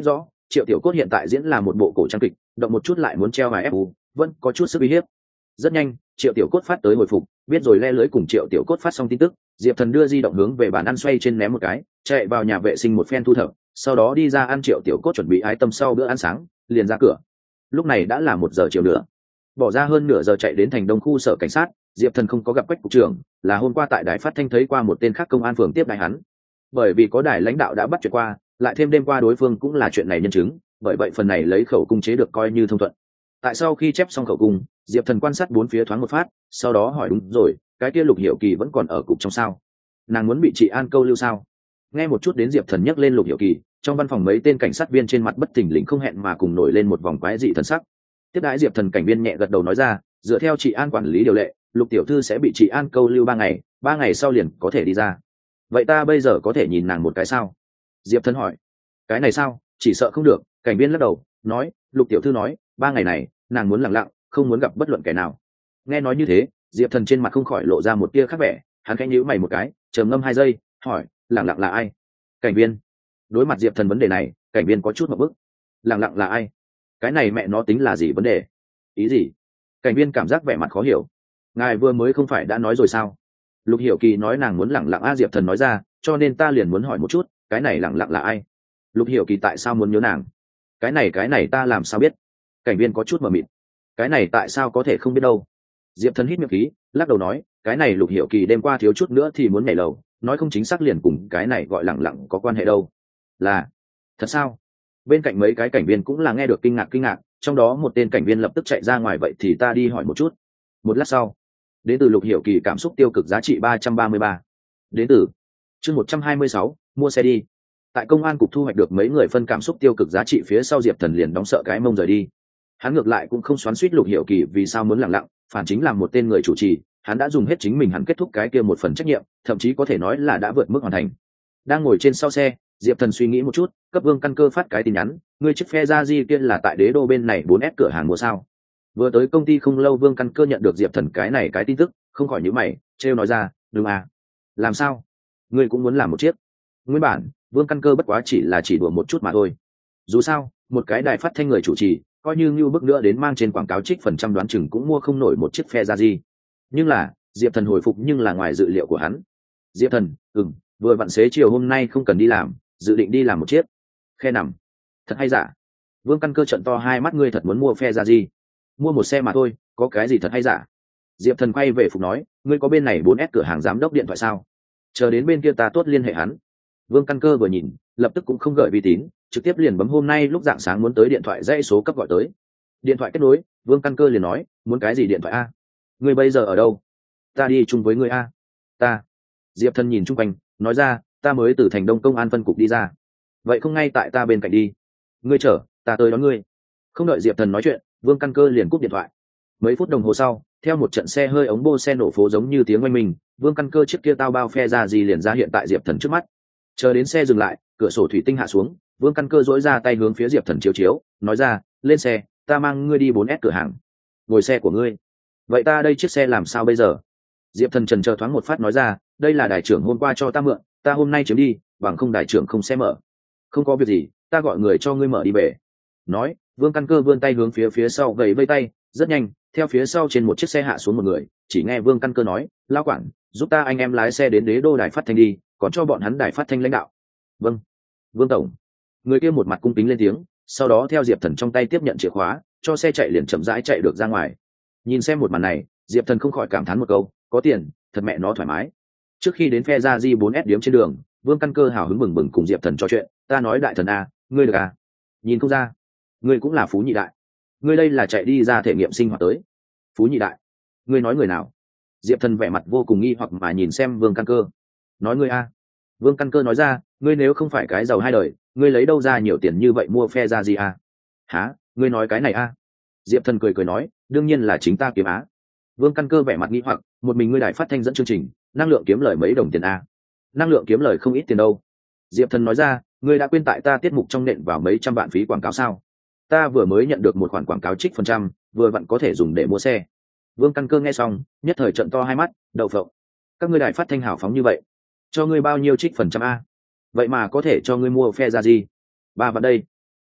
triệu tiểu cốt hiện tại diễn là một bộ cổ trang kịch, động một chút lại muốn treo vài ép u, vẫn có chút sức uy hiếp. Rất nhanh triệu tiểu cốt phát tới hồi phục, biết rồi le lưới cùng triệu tiểu cốt phát xong tin tức, diệp thần đưa di động hướng về bàn ăn xoay trên ném một cái, chạy vào nhà vệ sinh một phen thu thập, sau đó đi ra ăn triệu tiểu cốt chuẩn bị ái tâm sau bữa ăn sáng, liền ra cửa. Lúc này đã là một giờ chiều nữa, bỏ ra hơn nửa giờ chạy đến thành đông khu sở cảnh sát. Diệp thần không có gặp quách cục trưởng, là hôm qua tại đài phát thanh thấy qua một tên khác công an phường tiếp đài hắn, bởi vì có đài lãnh đạo đã bắt chuyện qua, lại thêm đêm qua đối phương cũng là chuyện này nhân chứng, bởi vậy phần này lấy khẩu cung chế được coi như thông thuận. Tại sau khi chép xong khẩu cung, diệp thần quan sát bốn phía thoáng một phát, sau đó hỏi đúng rồi, cái kia Lục Hiểu Kỳ vẫn còn ở cục trong sao? Nàng muốn bị chị an câu lưu sao? Nghe một chút đến diệp thần nhắc lên Lục Hiểu Kỳ, trong văn phòng mấy tên cảnh sát viên trên mặt bất thình lình không hẹn mà cùng nổi lên một vòng quái dị thần sắc. Tiếp đái diệp thần cảnh viên nhẹ gật đầu nói ra, dựa theo chị an quản lý điều lệ, Lục tiểu thư sẽ bị chị an câu lưu ba ngày, ba ngày sau liền có thể đi ra. Vậy ta bây giờ có thể nhìn nàng một cái sao? Diệp thần hỏi. Cái này sao? Chỉ sợ không được. Cảnh viên lắc đầu nói, Lục tiểu thư nói ba ngày này nàng muốn lặng lặng, không muốn gặp bất luận kẻ nào. Nghe nói như thế, diệp thần trên mặt không khỏi lộ ra một tia khác vẻ, hắn khẽ nhíu mày một cái, trầm ngâm hai giây, hỏi, lặng lặng là ai? Cảnh viên. Đối mặt diệp thần vấn đề này, cảnh viên có chút một bức. Lặng lặng là ai? Cái này mẹ nó tính là gì vấn đề? Ý gì? Cảnh viên cảm giác vẻ mặt khó hiểu. Ngài vừa mới không phải đã nói rồi sao? Lục Hiểu Kỳ nói nàng muốn lặng lặng a. Diệp thần nói ra, cho nên ta liền muốn hỏi một chút, cái này lặng lặng là ai? Lục Hiểu Kỳ tại sao muốn nhớ nàng? Cái này cái này ta làm sao biết? Cảnh viên có chút mờ mịt. Cái này tại sao có thể không biết đâu? Diệp thần hít miệng khí, lắc đầu nói, cái này Lục Hiểu Kỳ đêm qua thiếu chút nữa thì muốn nhảy lầu, nói không chính xác liền cùng cái này gọi lặng lặng có quan hệ đâu. Là thật sao? Bên cạnh mấy cái cảnh viên cũng là nghe được kinh ngạc kinh ngạc, trong đó một tên cảnh viên lập tức chạy ra ngoài, vậy thì ta đi hỏi một chút. Một lát sau, đến từ Lục Hiểu Kỳ cảm xúc tiêu cực giá trị ba trăm ba mươi ba. Đến từ chương một trăm hai mươi sáu, mua xe đi. Tại công an cục thu hoạch được mấy người phân cảm xúc tiêu cực giá trị phía sau, diệp thần liền đóng sợ cái mông rời đi. Hắn ngược lại cũng không xoắn xuýt Lục Hiểu Kỳ vì sao muốn lặng lặng, phản chính là một tên người chủ trì, hắn đã dùng hết chính mình hắn kết thúc cái kia một phần trách nhiệm, thậm chí có thể nói là đã vượt mức hoàn thành. Đang ngồi trên sau xe, diệp thần suy nghĩ một chút, cấp Vương Căn Cơ phát cái tin nhắn, ngươi chiếc phe ra di kia là tại đế đô bên này bốn S cửa hàng mua sao? Vừa tới công ty không lâu, Vương Căn Cơ nhận được diệp thần cái này cái tin tức, không khỏi nhíu mày, trêu nói ra, đúng à? Làm sao? Ngươi cũng muốn làm một chiếc? Nguyên bản Vương Căn Cơ bất quá chỉ là chỉ đùa một chút mà thôi. Dù sao, một cái đài phát thanh người chủ trì, coi như ngưu bức nữa đến mang trên quảng cáo trích phần trăm, đoán chừng cũng mua không nổi một chiếc phe ra di. Nhưng là diệp thần hồi phục nhưng là ngoài dự liệu của hắn. Diệp thần, ừm, vừa vặn xế chiều hôm nay không cần đi làm, dự định đi làm một chiếc. Khe nằm. Thật hay giả? Vương Căn Cơ trận to hai mắt, ngươi thật muốn mua phe ra di? Mua một xe mà thôi, có cái gì thật hay giả? Diệp thần quay về phục nói, ngươi có bên này bốn S cửa hàng giám đốc điện thoại sao? Chờ đến bên kia ta tốt liên hệ hắn. Vương Căn Cơ vừa nhìn, lập tức cũng không gợi vi tín, trực tiếp liền bấm hôm nay lúc rạng sáng muốn tới điện thoại dãy số cấp gọi tới. Điện thoại kết nối, Vương Căn Cơ liền nói, muốn cái gì điện thoại a? Ngươi bây giờ ở đâu? Ta đi chung với ngươi a. Ta. Diệp thần nhìn chung quanh, nói ra, ta mới từ thành đông công an phân cục đi ra. Vậy không ngay tại ta bên cạnh đi. Ngươi chở, ta tới đón ngươi. Không đợi diệp thần nói chuyện, Vương Căn Cơ liền cúp điện thoại. Mấy phút đồng hồ sau, theo một trận xe hơi ống bô xe nổ phố giống như tiếng oanh mình, Vương Căn Cơ chiếc kia tao bao phe ra gì liền ra hiện tại diệp thần trước mắt. Chờ đến xe dừng lại, cửa sổ thủy tinh hạ xuống, Vương Căn Cơ dỗi ra tay hướng phía diệp thần chiếu chiếu, nói ra, lên xe, ta mang ngươi đi bốn S cửa hàng. Ngồi xe của ngươi. Vậy ta đây chiếc xe làm sao bây giờ? Diệp thần trần chờ thoáng một phát nói ra, đây là đại trưởng hôm qua cho ta mượn, ta hôm nay chiếm đi, bằng không đại trưởng không xe mở. Không có việc gì, ta gọi người cho ngươi mở đi về. Nói, Vương Căn Cơ vươn tay hướng phía phía sau gầy vây tay, rất nhanh, theo phía sau trên một chiếc xe hạ xuống một người, chỉ nghe Vương Căn Cơ nói, lão quản, giúp ta anh em lái xe đến đế đô đài phát thanh đi, còn cho bọn hắn đài phát thanh lãnh đạo. Vâng. Vương tổng. Người kia một mặt cung kính lên tiếng, sau đó theo diệp thần trong tay tiếp nhận chìa khóa, cho xe chạy liền chậm rãi chạy được ra ngoài. Nhìn xem một màn này, diệp thần không khỏi cảm thán một câu, có tiền, thật mẹ nó thoải mái. Trước khi đến phe ra di bốn S điếm trên đường, Vương Căn Cơ hào hứng bừng bừng cùng diệp thần trò chuyện, ta nói đại thần a, ngươi được à? Nhìn không ra, ngươi cũng là phú nhị đại. Ngươi đây là chạy đi ra thể nghiệm sinh hoạt tới. Phú nhị đại? Ngươi nói người nào? Diệp thần vẻ mặt vô cùng nghi hoặc mà nhìn xem Vương Căn Cơ. Nói ngươi a. Vương Căn Cơ nói ra, ngươi nếu không phải cái giàu hai đời, ngươi lấy đâu ra nhiều tiền như vậy mua phe ra gì a? Hả? Ngươi nói cái này a? Diệp thần cười cười nói, đương nhiên là chính ta kiếm á. Vương Căn Cơ vẻ mặt nghi hoặc, một mình ngươi đài phát thanh dẫn chương trình, năng lượng kiếm lời mấy đồng tiền a? Năng lượng kiếm lời không ít tiền đâu. Diệp thần nói ra, ngươi đã quên tại ta tiết mục trong nện vào mấy trăm vạn phí quảng cáo sao? Ta vừa mới nhận được một khoản quảng cáo trích phần trăm, vừa vặn có thể dùng để mua xe. Vương Căn Cơ nghe xong, nhất thời trợn to hai mắt, đậu phộng. Các ngươi đài phát thanh hào phóng như vậy, cho ngươi bao nhiêu trích phần trăm a? Vậy mà có thể cho ngươi mua phe ra gì? Ba vạn đây.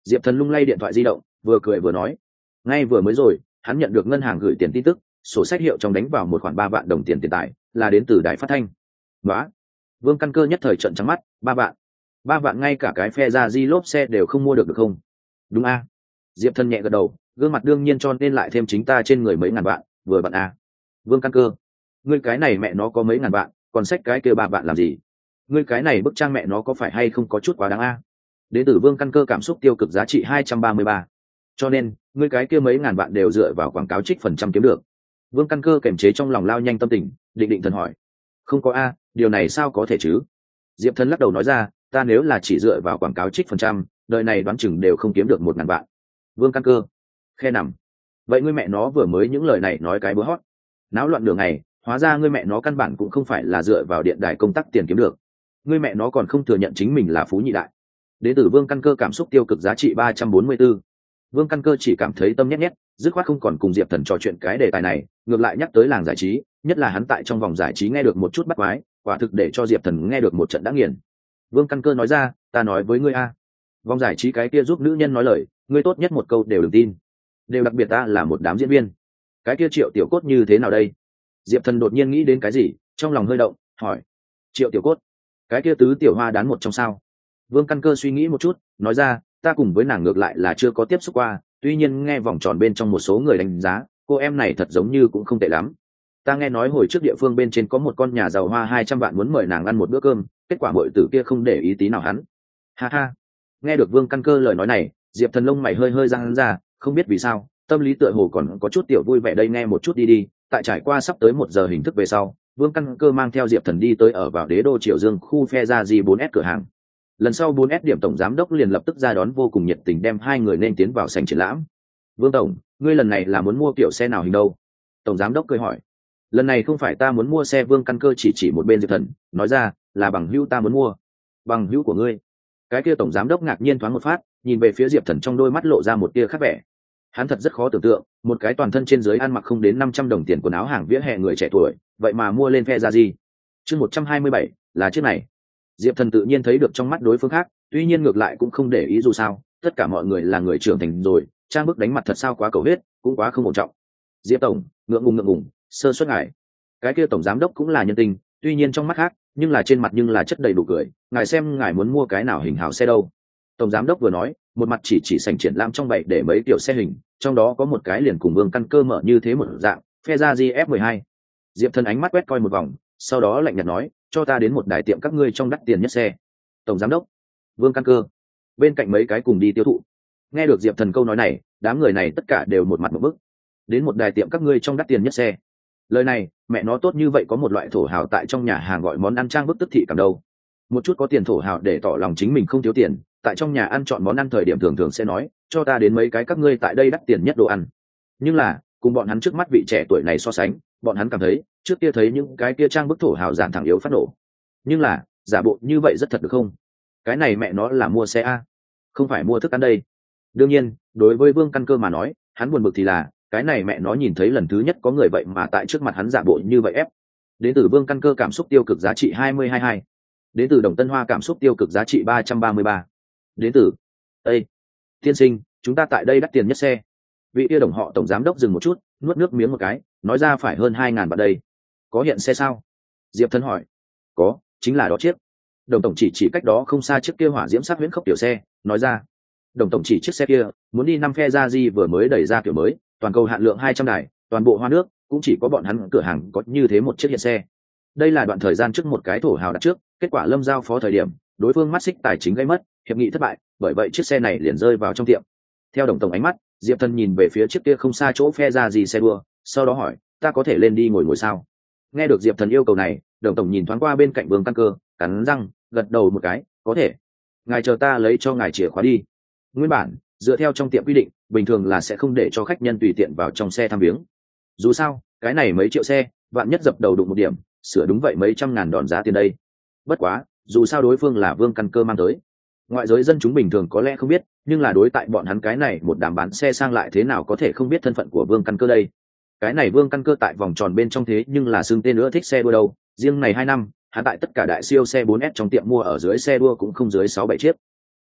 Diệp Thần lung lay điện thoại di động, vừa cười vừa nói, ngay vừa mới rồi hắn nhận được ngân hàng gửi tiền tin tức, sổ sách hiệu trong đánh vào một khoản ba vạn đồng tiền tiền tài, là đến từ đài phát thanh. Đó. Vương Căn Cơ nhất thời trợn trắng mắt, ba vạn, ba vạn ngay cả cái phe ra di lốp xe đều không mua được được không? Đúng a. Diệp Thần nhẹ gật đầu, gương mặt đương nhiên cho nên lại thêm chính ta trên người mấy ngàn vạn, vừa vặn a. Vương Căn Cơ, ngươi cái này mẹ nó có mấy ngàn vạn, còn sách cái kia ba vạn làm gì? Ngươi cái này bức trang mẹ nó có phải hay không có chút quá đáng a? Đến từ Vương Căn Cơ cảm xúc tiêu cực giá trị hai trăm ba mươi ba. Cho nên ngươi cái kia mấy ngàn vạn đều dựa vào quảng cáo trích phần trăm kiếm được. Vương Căn Cơ kiềm chế trong lòng lao nhanh tâm tình, định định thần hỏi, không có a, điều này sao có thể chứ? Diệp Thần lắc đầu nói ra, ta nếu là chỉ dựa vào quảng cáo trích phần trăm, đời này đoán chừng đều không kiếm được một ngàn vạn. Vương Căn Cơ, khe nằm. Vậy ngươi mẹ nó vừa mới những lời này nói cái búa hót, náo loạn đường này, hóa ra ngươi mẹ nó căn bản cũng không phải là dựa vào điện đài công tác tiền kiếm được. Ngươi mẹ nó còn không thừa nhận chính mình là phú nhị đại. Đến từ Vương Căn Cơ cảm xúc tiêu cực giá trị ba trăm bốn mươi 4. Vương Căn Cơ chỉ cảm thấy tâm nhét nhét, dứt khoát không còn cùng Diệp Thần trò chuyện cái đề tài này, ngược lại nhắc tới làng giải trí, nhất là hắn tại trong vòng giải trí nghe được một chút bắt quái, quả thực để cho Diệp Thần nghe được một trận đã nghiền. Vương Căn Cơ nói ra, ta nói với ngươi a, vòng giải trí cái kia giúp nữ nhân nói lời, ngươi tốt nhất một câu đều đừng tin, đều đặc biệt ta là một đám diễn viên. Cái kia Triệu Tiểu Cốt như thế nào đây? Diệp Thần đột nhiên nghĩ đến cái gì, trong lòng hơi động, hỏi, Triệu Tiểu Cốt, cái kia tứ tiểu hoa đán một trong sao? Vương Căn Cơ suy nghĩ một chút, nói ra, ta cùng với nàng ngược lại là chưa có tiếp xúc qua, tuy nhiên nghe vòng tròn bên trong một số người đánh giá, cô em này thật giống như cũng không tệ lắm. Ta nghe nói hồi trước địa phương bên trên có một con nhà giàu hoa hai trăm vạn muốn mời nàng ăn một bữa cơm, kết quả muội tử kia không để ý tí nào hắn. Ha ha. Nghe được Vương Căn Cơ lời nói này, Diệp Thần lông mày hơi hơi giãn ra, không biết vì sao, tâm lý tựa hồ còn có chút tiểu vui vẻ đây, nghe một chút đi đi. Tại trải qua sắp tới một giờ hình thức về sau, Vương Căn Cơ mang theo Diệp Thần đi tới ở vào Đế Đô Triều Dương khu phe ra G bốn S cửa hàng. Lần sau bốn S điểm tổng giám đốc liền lập tức ra đón vô cùng nhiệt tình, đem hai người nên tiến vào sảnh triển lãm. Vương tổng, ngươi lần này là muốn mua kiểu xe nào hình đâu? Tổng giám đốc cười hỏi. Lần này không phải ta muốn mua xe. Vương Căn Cơ chỉ chỉ một bên Diệp Thần, nói ra, là bằng hữu ta muốn mua. Bằng hữu của ngươi? Cái kia tổng giám đốc ngạc nhiên thoáng một phát, nhìn về phía Diệp Thần, trong đôi mắt lộ ra một tia khác vẻ. Hắn thật rất khó tưởng tượng, một cái toàn thân trên dưới ăn mặc không đến năm trăm đồng tiền quần áo hàng vỉa hè người trẻ tuổi, vậy mà mua lên phe ra gì? Chương một trăm hai mươi bảy, là chiếc này. Diệp Thần tự nhiên thấy được trong mắt đối phương khác, tuy nhiên ngược lại cũng không để ý, dù sao tất cả mọi người là người trưởng thành rồi, trang bức đánh mặt thật sao quá cầu huyết, cũng quá không ổn trọng. Diệp tổng, ngượng ngùng ngượng ngùng, sơ suất ngài. Cái kia tổng giám đốc cũng là nhân tình, tuy nhiên trong mắt khác, nhưng là trên mặt nhưng là chất đầy đủ cười, ngài xem ngài muốn mua cái nào hình hào xe đâu? Tổng giám đốc vừa nói, một mặt chỉ chỉ sảnh triển lãm trong bày để mấy kiểu xe hình, trong đó có một cái liền cùng Vương Căn Cơ mở như thế một dạng, Ferrari F mười hai. Diệp Thần ánh mắt quét coi một vòng, sau đó lạnh nhạt nói, cho ta đến một đài tiệm các ngươi trong đắt tiền nhất xe. Tổng giám đốc, Vương Căn Cơ, bên cạnh mấy cái cùng đi tiêu thụ. Nghe được Diệp Thần câu nói này, đám người này tất cả đều một mặt một bức. Đến một đài tiệm các ngươi trong đắt tiền nhất xe. Lời này, mẹ nó tốt như vậy có một loại thổ hào tại trong nhà hàng gọi món ăn trang bức tức thị cảm đâu. Một chút có tiền thổ hào để tỏ lòng chính mình không thiếu tiền, tại trong nhà ăn chọn món ăn thời điểm thường thường sẽ nói, cho ta đến mấy cái các ngươi tại đây đắt tiền nhất đồ ăn. Nhưng là, cùng bọn hắn trước mắt vị trẻ tuổi này so sánh, bọn hắn cảm thấy, trước kia thấy những cái kia trang bức thổ hào giản thẳng yếu phát nổ. Nhưng là, giả bộ như vậy rất thật được không? Cái này mẹ nó là mua xe a, không phải mua thức ăn đây. Đương nhiên, đối với Vương Căn Cơ mà nói, hắn buồn bực thì là, cái này mẹ nó nhìn thấy lần thứ nhất có người vậy mà tại trước mặt hắn giả bộ như vậy ép. Đến từ Vương Căn Cơ cảm xúc tiêu cực giá trị hai mươi hai hai. Đến từ Đồng Tân Hoa cảm xúc tiêu cực giá trị ba trăm ba mươi ba. Đến từ Ê! Tiên sinh, chúng ta tại đây đắt tiền nhất xe. Vị yêu đồng họ tổng giám đốc dừng một chút, nuốt nước miếng một cái, nói ra phải hơn hai ngàn bạc đây. Có hiện xe sao? Diệp Thần hỏi. Có, chính là đó chiếc. Đồng tổng chỉ chỉ cách đó không xa chiếc kia hỏa diễm sắc huyễn khốc tiểu xe, nói ra. Đồng tổng chỉ chiếc xe kia, muốn đi năm phe ra gì vừa mới đẩy ra kiểu mới, toàn cầu hạn lượng hai trăm đài, toàn bộ Hoa nước, cũng chỉ có bọn hắn cửa hàng có như thế một chiếc hiện xe. Đây là đoạn thời gian trước một cái thổ hào đặt trước, kết quả Lâm giao phó thời điểm, đối phương mắt xích tài chính gây mất, hiệp nghị thất bại, bởi vậy chiếc xe này liền rơi vào trong tiệm. Theo đồng tổng ánh mắt, Diệp Thần nhìn về phía chiếc kia không xa chỗ phe ra gì xe đua, sau đó hỏi, ta có thể lên đi ngồi ngồi sao? Nghe được Diệp Thần yêu cầu này, đồng tổng nhìn thoáng qua bên cạnh Vương Căn Cơ, cắn răng, gật đầu một cái, có thể. Ngài chờ ta lấy cho ngài chìa khóa đi. Nguyên bản, dựa theo trong tiệm quy định, bình thường là sẽ không để cho khách nhân tùy tiện vào trong xe thăm viếng. Dù sao, cái này mấy triệu xe, vạn nhất dập đầu đụng một điểm, sửa đúng vậy mấy trăm ngàn đòn giá tiền đây. Bất quá, dù sao đối phương là Vương Căn Cơ mang tới, ngoại giới dân chúng bình thường có lẽ không biết, nhưng là đối tại bọn hắn cái này một đám bán xe sang lại thế nào có thể không biết thân phận của Vương Căn Cơ đây. Cái này Vương Căn Cơ tại vòng tròn bên trong thế nhưng là xưng tên nữa thích xe đua đâu, riêng này hai năm, hắn tại tất cả đại siêu xe bốn S trong tiệm mua ở dưới xe đua cũng không dưới sáu bảy chiếc.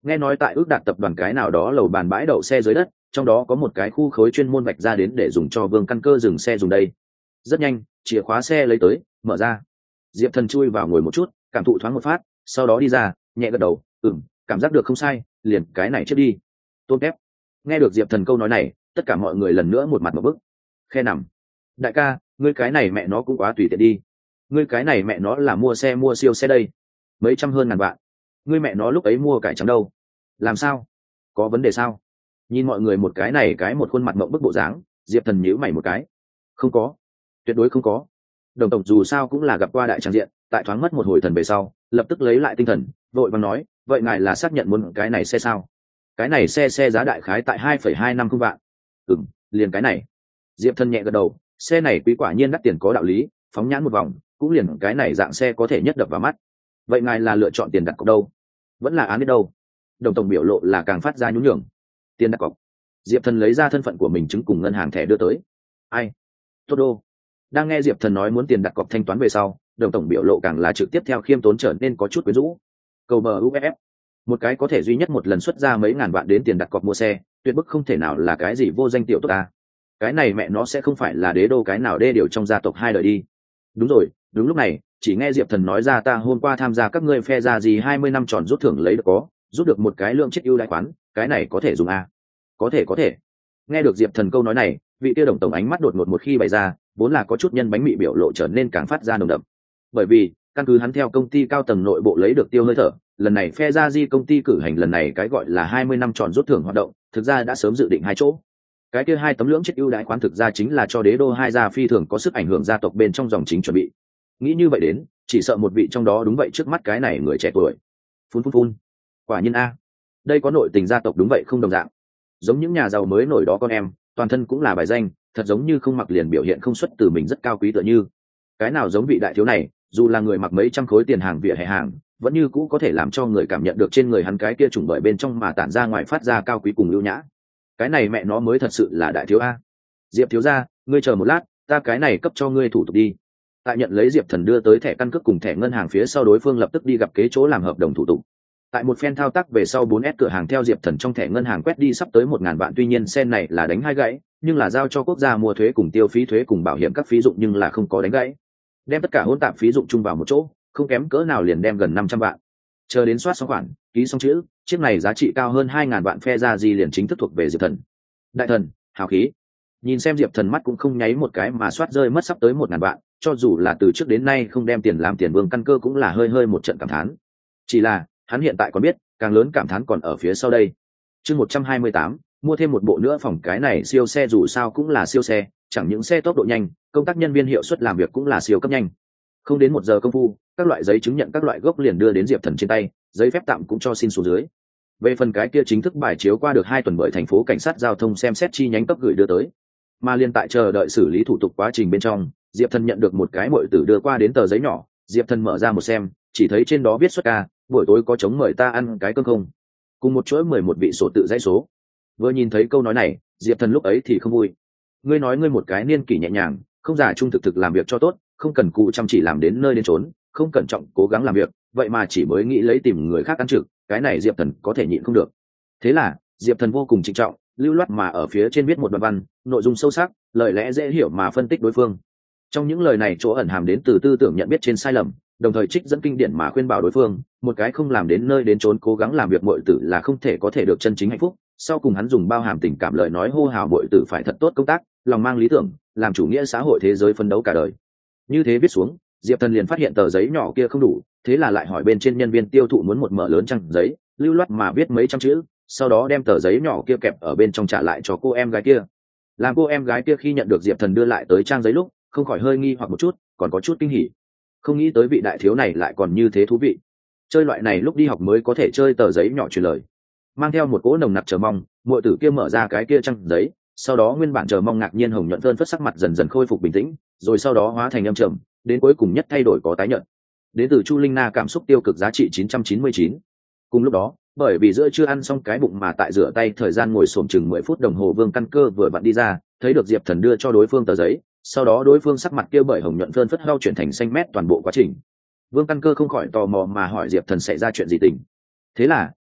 nghe nói tại ước đạt tập đoàn cái nào đó lầu bàn bãi đậu xe dưới đất, trong đó có một cái khu khối chuyên môn vạch ra đến để dùng cho Vương Căn Cơ dừng xe dùng đây. Rất nhanh, chìa khóa xe lấy tới, mở ra. Diệp Thần chui vào ngồi một chút, cảm thụ thoáng một phát, sau đó đi ra, nhẹ gật đầu, ừm, cảm giác được không sai, liền cái này trước đi. Tôn kép. Nghe được Diệp Thần câu nói này, tất cả mọi người lần nữa một mặt một bức. Khe nằm. Đại ca, ngươi cái này mẹ nó cũng quá tùy tiện đi. Ngươi cái này mẹ nó là mua xe mua siêu xe đây, mấy trăm hơn ngàn vạn. Ngươi mẹ nó lúc ấy mua cải trắng đâu? Làm sao? Có vấn đề sao? Nhìn mọi người một cái này cái một khuôn mặt mộng bức bộ dáng, Diệp Thần nhíu mày một cái. Không có, tuyệt đối không có. Đồng tổng dù sao cũng là gặp qua đại tràng diện, tại thoáng mất một hồi thần về sau, lập tức lấy lại tinh thần, vội vàng nói, vậy ngài là xác nhận muốn cái này xe sao? Cái này xe xe giá đại khái tại hai phẩy hai năm không vạn. Ừm, liền cái này. Diệp Thần nhẹ gật đầu, xe này quý quả nhiên đắt tiền có đạo lý, phóng nhãn một vòng, cũng liền cái này dạng xe có thể nhất đập vào mắt. Vậy ngài là lựa chọn tiền đặt cọc đâu? Vẫn là án biết đâu? Đồng tổng biểu lộ là càng phát ra nhún nhường. Tiền đặt cọc. Diệp Thần lấy ra thân phận của mình chứng cùng ngân hàng thẻ đưa tới. Ai? Tốt đô. Đang nghe Diệp Thần nói muốn tiền đặt cọc thanh toán về sau, đồng tổng biểu lộ càng là trực tiếp theo khiêm tốn trở nên có chút quyến rũ. Cầu bờ u ép ép, một cái có thể duy nhất một lần xuất ra mấy ngàn vạn đến tiền đặt cọc mua xe, tuyệt bức không thể nào là cái gì vô danh tiểu tốt ta. Cái này mẹ nó sẽ không phải là đế đô cái nào đê điều trong gia tộc hai đời đi. Đúng rồi, đúng lúc này, chỉ nghe Diệp Thần nói ra ta hôm qua tham gia các ngươi phe ra gì hai mươi năm tròn rút thưởng lấy được có, rút được một cái lượng chiếc ưu đãi khoán, cái này có thể dùng a? Có thể có thể. Nghe được Diệp Thần câu nói này, vị tiêu đồng tổng ánh mắt đột ngột một khi bày ra, vốn là có chút nhân bánh mị biểu lộ trở nên càng phát ra nồng đậm. Bởi vì, căn cứ hắn theo công ty cao tầng nội bộ lấy được tiêu hơi thở, lần này phe ra di công ty cử hành lần này cái gọi là hai mươi năm tròn rút thưởng hoạt động, thực ra đã sớm dự định hai chỗ. Cái kia hai tấm lưỡng chiếc ưu đãi khoán thực ra chính là cho đế đô hai gia phi thường có sức ảnh hưởng gia tộc bên trong dòng chính chuẩn bị. Nghĩ như vậy đến, chỉ sợ một vị trong đó đúng vậy trước mắt cái này người trẻ tuổi. Phun phun phun. Quả nhiên a, đây có nội tình gia tộc đúng vậy không đồng dạng. Giống những nhà giàu mới nổi đó con em, toàn thân cũng là bài danh, thật giống như không mặc liền biểu hiện không xuất từ mình rất cao quý tựa như. Cái nào giống vị đại thiếu này, dù là người mặc mấy trăm khối tiền hàng vỉa hè hàng, vẫn như cũ có thể làm cho người cảm nhận được trên người hắn cái kia trùng bởi bên trong mà tản ra ngoài phát ra cao quý cùng lưu nhã. Cái này mẹ nó mới thật sự là đại thiếu a. Diệp thiếu gia, ngươi chờ một lát, ta cái này cấp cho ngươi thủ tục đi. Tại nhận lấy Diệp Thần đưa tới thẻ căn cước cùng thẻ ngân hàng phía sau, đối phương lập tức đi gặp kế chỗ làm hợp đồng thủ tục. Tại một phen thao tác về sau, bốn S cửa hàng theo Diệp Thần trong thẻ ngân hàng quét đi sắp tới một ngàn vạn, tuy nhiên sen này là đánh hai gãy, nhưng là giao cho quốc gia mua thuế cùng tiêu phí thuế cùng bảo hiểm các phí dụng nhưng là không có đánh gãy. Đem tất cả hỗn tạp phí dụng chung vào một chỗ, không kém cỡ nào liền đem gần năm trăm vạn. Chờ đến soát xong khoản, ký xong chữ, chiếc này giá trị cao hơn hai ngàn vạn phe ra gì liền chính thức thuộc về Diệp Thần. Đại thần, hào khí. Nhìn xem Diệp Thần mắt cũng không nháy một cái mà soát rơi mất sắp tới một ngàn vạn, cho dù là từ trước đến nay không đem tiền làm tiền Vương Căn Cơ cũng là hơi hơi một trận cảm thán. Chỉ là, hắn hiện tại còn biết, càng lớn cảm thán còn ở phía sau đây. Chương một trăm hai mươi tám, mua thêm một bộ nữa phòng cái này siêu xe dù sao cũng là siêu xe, chẳng những xe tốc độ nhanh, công tác nhân viên hiệu suất làm việc cũng là siêu cấp nhanh. Không đến một giờ công phu, các loại giấy chứng nhận các loại gốc liền đưa đến Diệp Thần trên tay, giấy phép tạm cũng cho xin xuống dưới. Về phần cái kia chính thức bài chiếu qua được hai tuần bởi thành phố cảnh sát giao thông xem xét chi nhánh cấp gửi đưa tới. Mà liên tại chờ đợi xử lý thủ tục quá trình bên trong, Diệp Thần nhận được một cái muội tử đưa qua đến tờ giấy nhỏ, Diệp Thần mở ra một xem, chỉ thấy trên đó viết xuất ca, buổi tối có chống mời ta ăn cái cơm không? Cùng một chuỗi mười một vị sổ tự dãy số. Vừa nhìn thấy câu nói này, Diệp Thần lúc ấy thì không vui. Ngươi nói ngươi một cái niên kỷ nhẹ nhàng, không giả trung thực thực làm việc cho tốt, không cần cù chăm chỉ làm đến nơi đến chốn, không cẩn trọng cố gắng làm việc, vậy mà chỉ mới nghĩ lấy tìm người khác ăn trực, cái này Diệp Thần có thể nhịn không được. Thế là, Diệp Thần vô cùng trịnh trọng, lưu loát mà ở phía trên viết một đoạn văn, nội dung sâu sắc, lời lẽ dễ hiểu mà phân tích đối phương. Trong những lời này chỗ ẩn hàm đến từ tư tưởng nhận biết trên sai lầm, đồng thời trích dẫn kinh điển mà khuyên bảo đối phương, một cái không làm đến nơi đến chốn cố gắng làm việc muội tử là không thể có thể được chân chính hạnh phúc. Sau cùng hắn dùng bao hàm tình cảm lời nói hô hào muội tử phải thật tốt công tác, lòng mang lý tưởng, làm chủ nghĩa xã hội thế giới phấn đấu cả đời. Như thế viết xuống, Diệp Thần liền phát hiện tờ giấy nhỏ kia không đủ, thế là lại hỏi bên trên nhân viên tiêu thụ muốn một mỡ lớn trang giấy, lưu loát mà viết mấy trăm chữ, sau đó đem tờ giấy nhỏ kia kẹp ở bên trong trả lại cho cô em gái kia. Làm cô em gái kia khi nhận được Diệp Thần đưa lại tới trang giấy lúc, không khỏi hơi nghi hoặc một chút, còn có chút kinh hỉ. Không nghĩ tới vị đại thiếu này lại còn như thế thú vị. Chơi loại này lúc đi học mới có thể chơi tờ giấy nhỏ truyền lời. Mang theo một cỗ nồng nặc chờ mong, muội tử kia mở ra cái kia trang giấy, sau đó nguyên bản chờ mong ngạc nhiên hồng nhuận phơn phất sắc mặt dần dần khôi phục bình tĩnh, rồi sau đó hóa thành âm trầm, đến cuối cùng nhất thay đổi có tái nhợt. Đến từ Chu Linh Na cảm xúc tiêu cực giá trị chín trăm chín mươi chín. Cùng lúc đó, bởi vì giữa chưa ăn xong cái bụng mà tại rửa tay thời gian ngồi xổm chừng mười phút đồng hồ, Vương Căn Cơ vừa vặn đi ra, thấy được Diệp Thần đưa cho đối phương tờ giấy, sau đó đối phương sắc mặt kia bởi hồng nhuận phơn phất hao chuyển thành xanh mét toàn bộ quá trình. Vương Căn Cơ không khỏi tò mò mà hỏi Diệp Thần xảy ra chuyện gì tình. Thế là,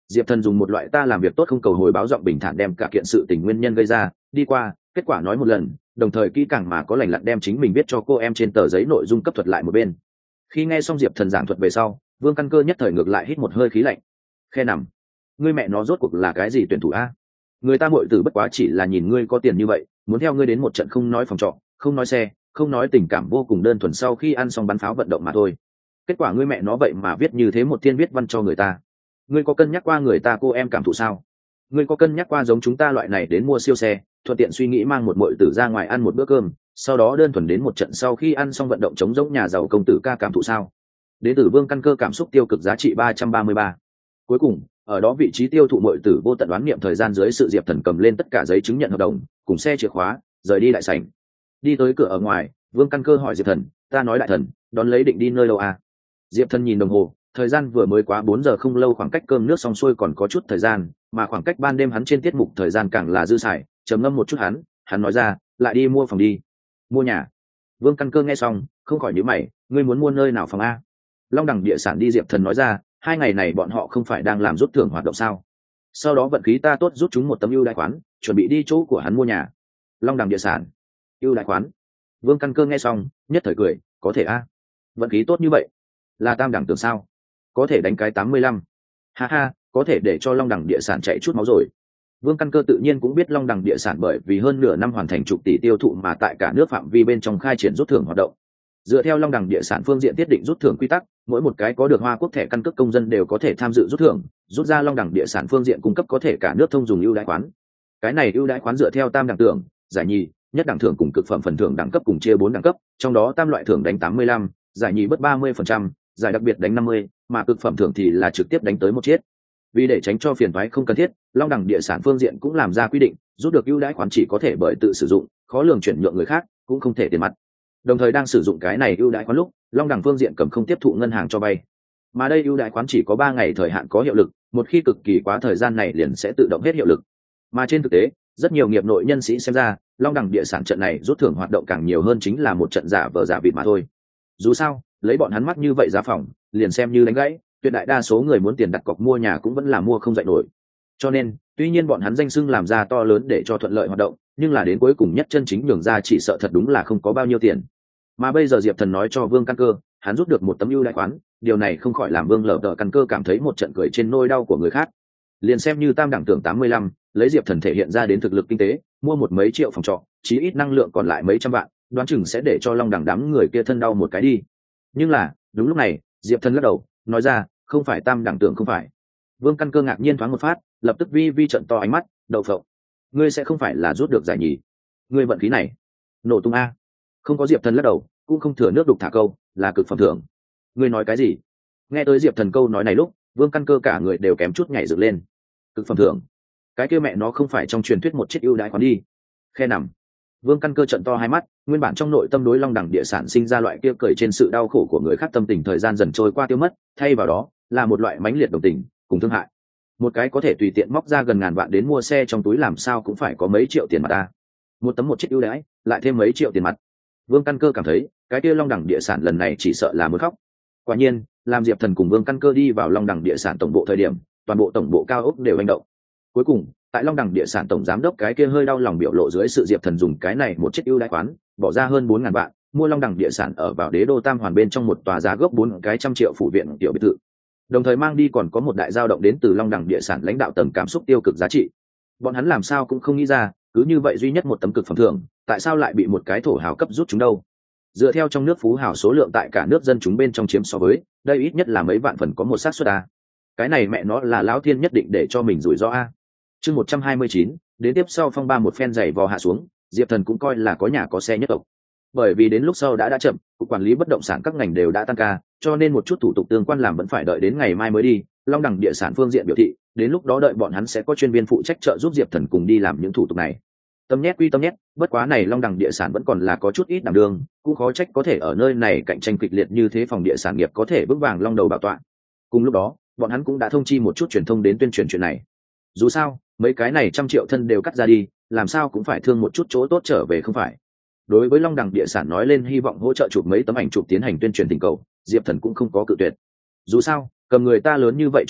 Diệp Thần dùng một loại ta làm việc tốt không cầu hồi báo giọng bình thản đem cả kiện sự tình nguyên nhân gây ra đi qua, kết quả nói một lần, đồng thời kỹ càng mà có lành lặn đem chính mình viết cho cô em trên tờ giấy nội dung cấp thuật lại một bên. Khi nghe xong Diệp Thần giảng thuật về sau, Vương Căn Cơ nhất thời ngược lại hít một hơi khí lạnh. Khe nằm, ngươi mẹ nó rốt cuộc là cái gì tuyển thủ a? Người ta muội tử bất quá chỉ là nhìn ngươi có tiền như vậy, muốn theo ngươi đến một trận không nói phòng trọ, không nói xe, không nói tình cảm vô cùng đơn thuần sau khi ăn xong bắn pháo vận động mà thôi. Kết quả ngươi mẹ nó vậy mà viết như thế một thiên viết văn cho người ta. Ngươi có cân nhắc qua người ta cô em cảm thụ sao? Ngươi có cân nhắc qua giống chúng ta loại này đến mua siêu xe, thuận tiện suy nghĩ mang một muội tử ra ngoài ăn một bữa cơm, sau đó đơn thuần đến một trận sau khi ăn xong vận động chống giống nhà giàu công tử ca cảm thụ sao? Đến từ Vương Căn Cơ cảm xúc tiêu cực giá trị ba trăm ba mươi ba. Cuối cùng, ở đó vị trí tiêu thụ muội tử vô tận đoán niệm thời gian dưới sự Diệp Thần cầm lên tất cả giấy chứng nhận hợp đồng, cùng xe chìa khóa, rời đi đại sảnh. Đi tới cửa ở ngoài, Vương Căn Cơ hỏi Diệp Thần, "Ta nói đại thần, đón lấy định đi nơi đâu à?" Diệp Thần nhìn đồng hồ, thời gian vừa mới quá bốn giờ không lâu, khoảng cách cơm nước xong xuôi còn có chút thời gian, mà khoảng cách ban đêm hắn trên tiết mục thời gian càng là dư xài, trầm ngâm một chút hắn, hắn nói ra, "Lại đi mua phòng đi." "Mua nhà?" Vương Căn Cơ nghe xong, không khỏi nhíu mày, "Ngươi muốn mua nơi nào phòng a?" "Long Đẳng địa sản đi." Diệp Thần nói ra, hai ngày này bọn họ không phải đang làm rút thưởng hoạt động sao? Sau đó vận khí ta tốt rút chúng một tấm ưu đãi khoán, chuẩn bị đi chỗ của hắn mua nhà. Long Đẳng địa sản, ưu đãi khoán. Vương Căn Cơ nghe xong, nhất thời cười, "Có thể a? Vận khí tốt như vậy, là tam đẳng tưởng sao? Có thể đánh cái tám mươi lăm. Ha ha, có thể để cho Long Đẳng địa sản chạy chút máu rồi." Vương Căn Cơ tự nhiên cũng biết Long Đẳng địa sản bởi vì hơn nửa năm hoàn thành chục tỷ tiêu thụ mà tại cả nước phạm vi bên trong khai triển rút thưởng hoạt động. Dựa theo Long Đẳng địa sản phương diện tiết định rút thưởng quy tắc, mỗi một cái có được Hoa Quốc thẻ căn cước công dân đều có thể tham dự rút thưởng, rút ra Long Đẳng địa sản phương diện cung cấp có thể cả nước thông dùng ưu đãi khoán. Cái này ưu đãi khoán dựa theo tam đẳng thưởng, giải nhì, nhất đẳng thưởng cùng cực phẩm phần thưởng đẳng cấp cùng chia bốn đẳng cấp, trong đó tam loại thưởng đánh tám mươi lăm, giải nhì bớt ba mươi phần trăm, giải đặc biệt đánh năm mươi, mà cực phẩm thưởng thì là trực tiếp đánh tới một chiết. Vì để tránh cho phiền toái không cần thiết, Long Đẳng địa sản phương diện cũng làm ra quy định, rút được ưu đãi khoán chỉ có thể bởi tự sử dụng, khó lường chuyển nhượng người khác, cũng không thể tiền mặt. Đồng thời đang sử dụng cái này ưu đãi khoán lúc, Long Đẳng phương diện cầm không tiếp thụ ngân hàng cho vay. Mà đây ưu đãi khoán chỉ có ba ngày thời hạn có hiệu lực, một khi cực kỳ quá thời gian này liền sẽ tự động hết hiệu lực. Mà trên thực tế, rất nhiều nghiệp nội nhân sĩ xem ra, Long Đẳng địa sản trận này rút thưởng hoạt động càng nhiều hơn chính là một trận giả vờ giả vịt mà thôi. Dù sao, lấy bọn hắn mắc như vậy giá phòng, liền xem như đánh gãy, tuyệt đại đa số người muốn tiền đặt cọc mua nhà cũng vẫn là mua không dậy nổi. Cho nên, tuy nhiên bọn hắn danh xưng làm ra to lớn để cho thuận lợi hoạt động, nhưng là đến cuối cùng nhất chân chính nhường ra chỉ sợ thật đúng là không có bao nhiêu tiền. Mà bây giờ Diệp Thần nói cho Vương Căn Cơ, hắn rút được một tấm ưu đãi khoán, điều này không khỏi làm Vương Lở Đở Căn Cơ cảm thấy một trận cười trên nỗi đau của người khác. Liền xem như tam đẳng tưởng tám mươi lăm, lấy Diệp Thần thể hiện ra đến thực lực kinh tế, mua một mấy triệu phòng trọ, chí ít năng lượng còn lại mấy trăm vạn, đoán chừng sẽ để cho Long Đẳng đám người kia thân đau một cái đi. Nhưng là, đúng lúc này, Diệp Thần lắc đầu, nói ra, "Không phải tam đẳng tưởng không phải." Vương Căn Cơ ngạc nhiên thoáng một phát, lập tức vi vi trận to ánh mắt, "Đậu phộng, ngươi sẽ không phải là rút được giải nhì? Ngươi vận khí này, nổ tung a." Không có Diệp Thần lắc đầu, cũng không thừa nước đục thả câu, "Là cực phẩm thưởng." "Ngươi nói cái gì?" Nghe tới Diệp Thần câu nói này lúc, Vương Căn Cơ cả người đều kém chút nhảy dựng lên. "Cực phẩm thưởng? Cái kia mẹ nó không phải trong truyền thuyết một chiếc ưu đãi khoán đi." Khe nằm. Vương Căn Cơ trận to hai mắt, nguyên bản trong nội tâm đối Long Đẳng địa sản sinh ra loại kia cười trên sự đau khổ của người khác tâm tình thời gian dần trôi qua tiêu mất, thay vào đó là một loại mãnh liệt đồng tình cùng thương hại. Một cái có thể tùy tiện móc ra gần ngàn vạn đến mua xe trong túi làm sao cũng phải có mấy triệu tiền mặt ta. Một tấm một chiếc ưu đãi, lại thêm mấy triệu tiền mặt. Vương Căn Cơ cảm thấy, cái kia Long Đẳng địa sản lần này chỉ sợ là muốn khóc. Quả nhiên, làm Diệp Thần cùng Vương Căn Cơ đi vào Long Đẳng địa sản tổng bộ thời điểm, toàn bộ tổng bộ cao ốc đều hành động. Cuối cùng, tại Long Đẳng địa sản tổng giám đốc cái kia hơi đau lòng biểu lộ dưới sự Diệp Thần dùng cái này một chiếc ưu đãi khoán, bỏ ra hơn bốn ngàn vạn, mua Long Đẳng địa sản ở vào đế đô Tam Hoàn bên trong một tòa giá gốc bốn cái trăm triệu phủ viện tiểu biệt thự. Đồng thời mang đi còn có một đại dao động đến từ Long Đẳng địa sản lãnh đạo tầng cảm xúc tiêu cực giá trị. Bọn hắn làm sao cũng không nghĩ ra, cứ như vậy duy nhất một tấm cực phẩm thưởng, tại sao lại bị một cái thổ hào cấp rút chúng đâu? Dựa theo trong nước phú hào số lượng tại cả nước dân chúng bên trong chiếm so với, đây ít nhất là mấy vạn phần có một xác suất a. Cái này mẹ nó là lão thiên nhất định để cho mình rủi ro a. Chương một trăm hai mươi chín, đến tiếp sau phong ba một phen giày vò hạ xuống, Diệp Thần cũng coi là có nhà có xe nhất tộc. Bởi vì đến lúc sau đã đã chậm, cục quản lý bất động sản các ngành đều đã tăng ca, cho nên một chút thủ tục tương quan làm vẫn phải đợi đến ngày mai mới đi. Long Đẳng địa sản phương diện biểu thị, đến lúc đó đợi bọn hắn sẽ có chuyên viên phụ trách trợ giúp Diệp Thần cùng đi làm những thủ tục này. Tâm nhét quy tâm nhét, bất quá này Long Đẳng địa sản vẫn còn là có chút ít đảm đương, cũng khó trách có thể ở nơi này cạnh tranh kịch liệt như thế phòng địa sản nghiệp có thể vững vàng long đầu bảo tọa. Cùng lúc đó, bọn hắn cũng đã thông chi một chút truyền thông đến tuyên truyền chuyện này. Dù sao, mấy cái này trăm triệu thân đều cắt ra đi, làm sao cũng phải thương một chút chỗ tốt trở về không phải. Đối với Long Đẳng địa sản nói lên hy vọng hỗ trợ chụp mấy tấm ảnh chụp tiến hành tuyên truyền tình cầu, Diệp Thần cũng không có cự tuyệt. Dù sao, cầm người ta lớn như vậy chỗ tốt,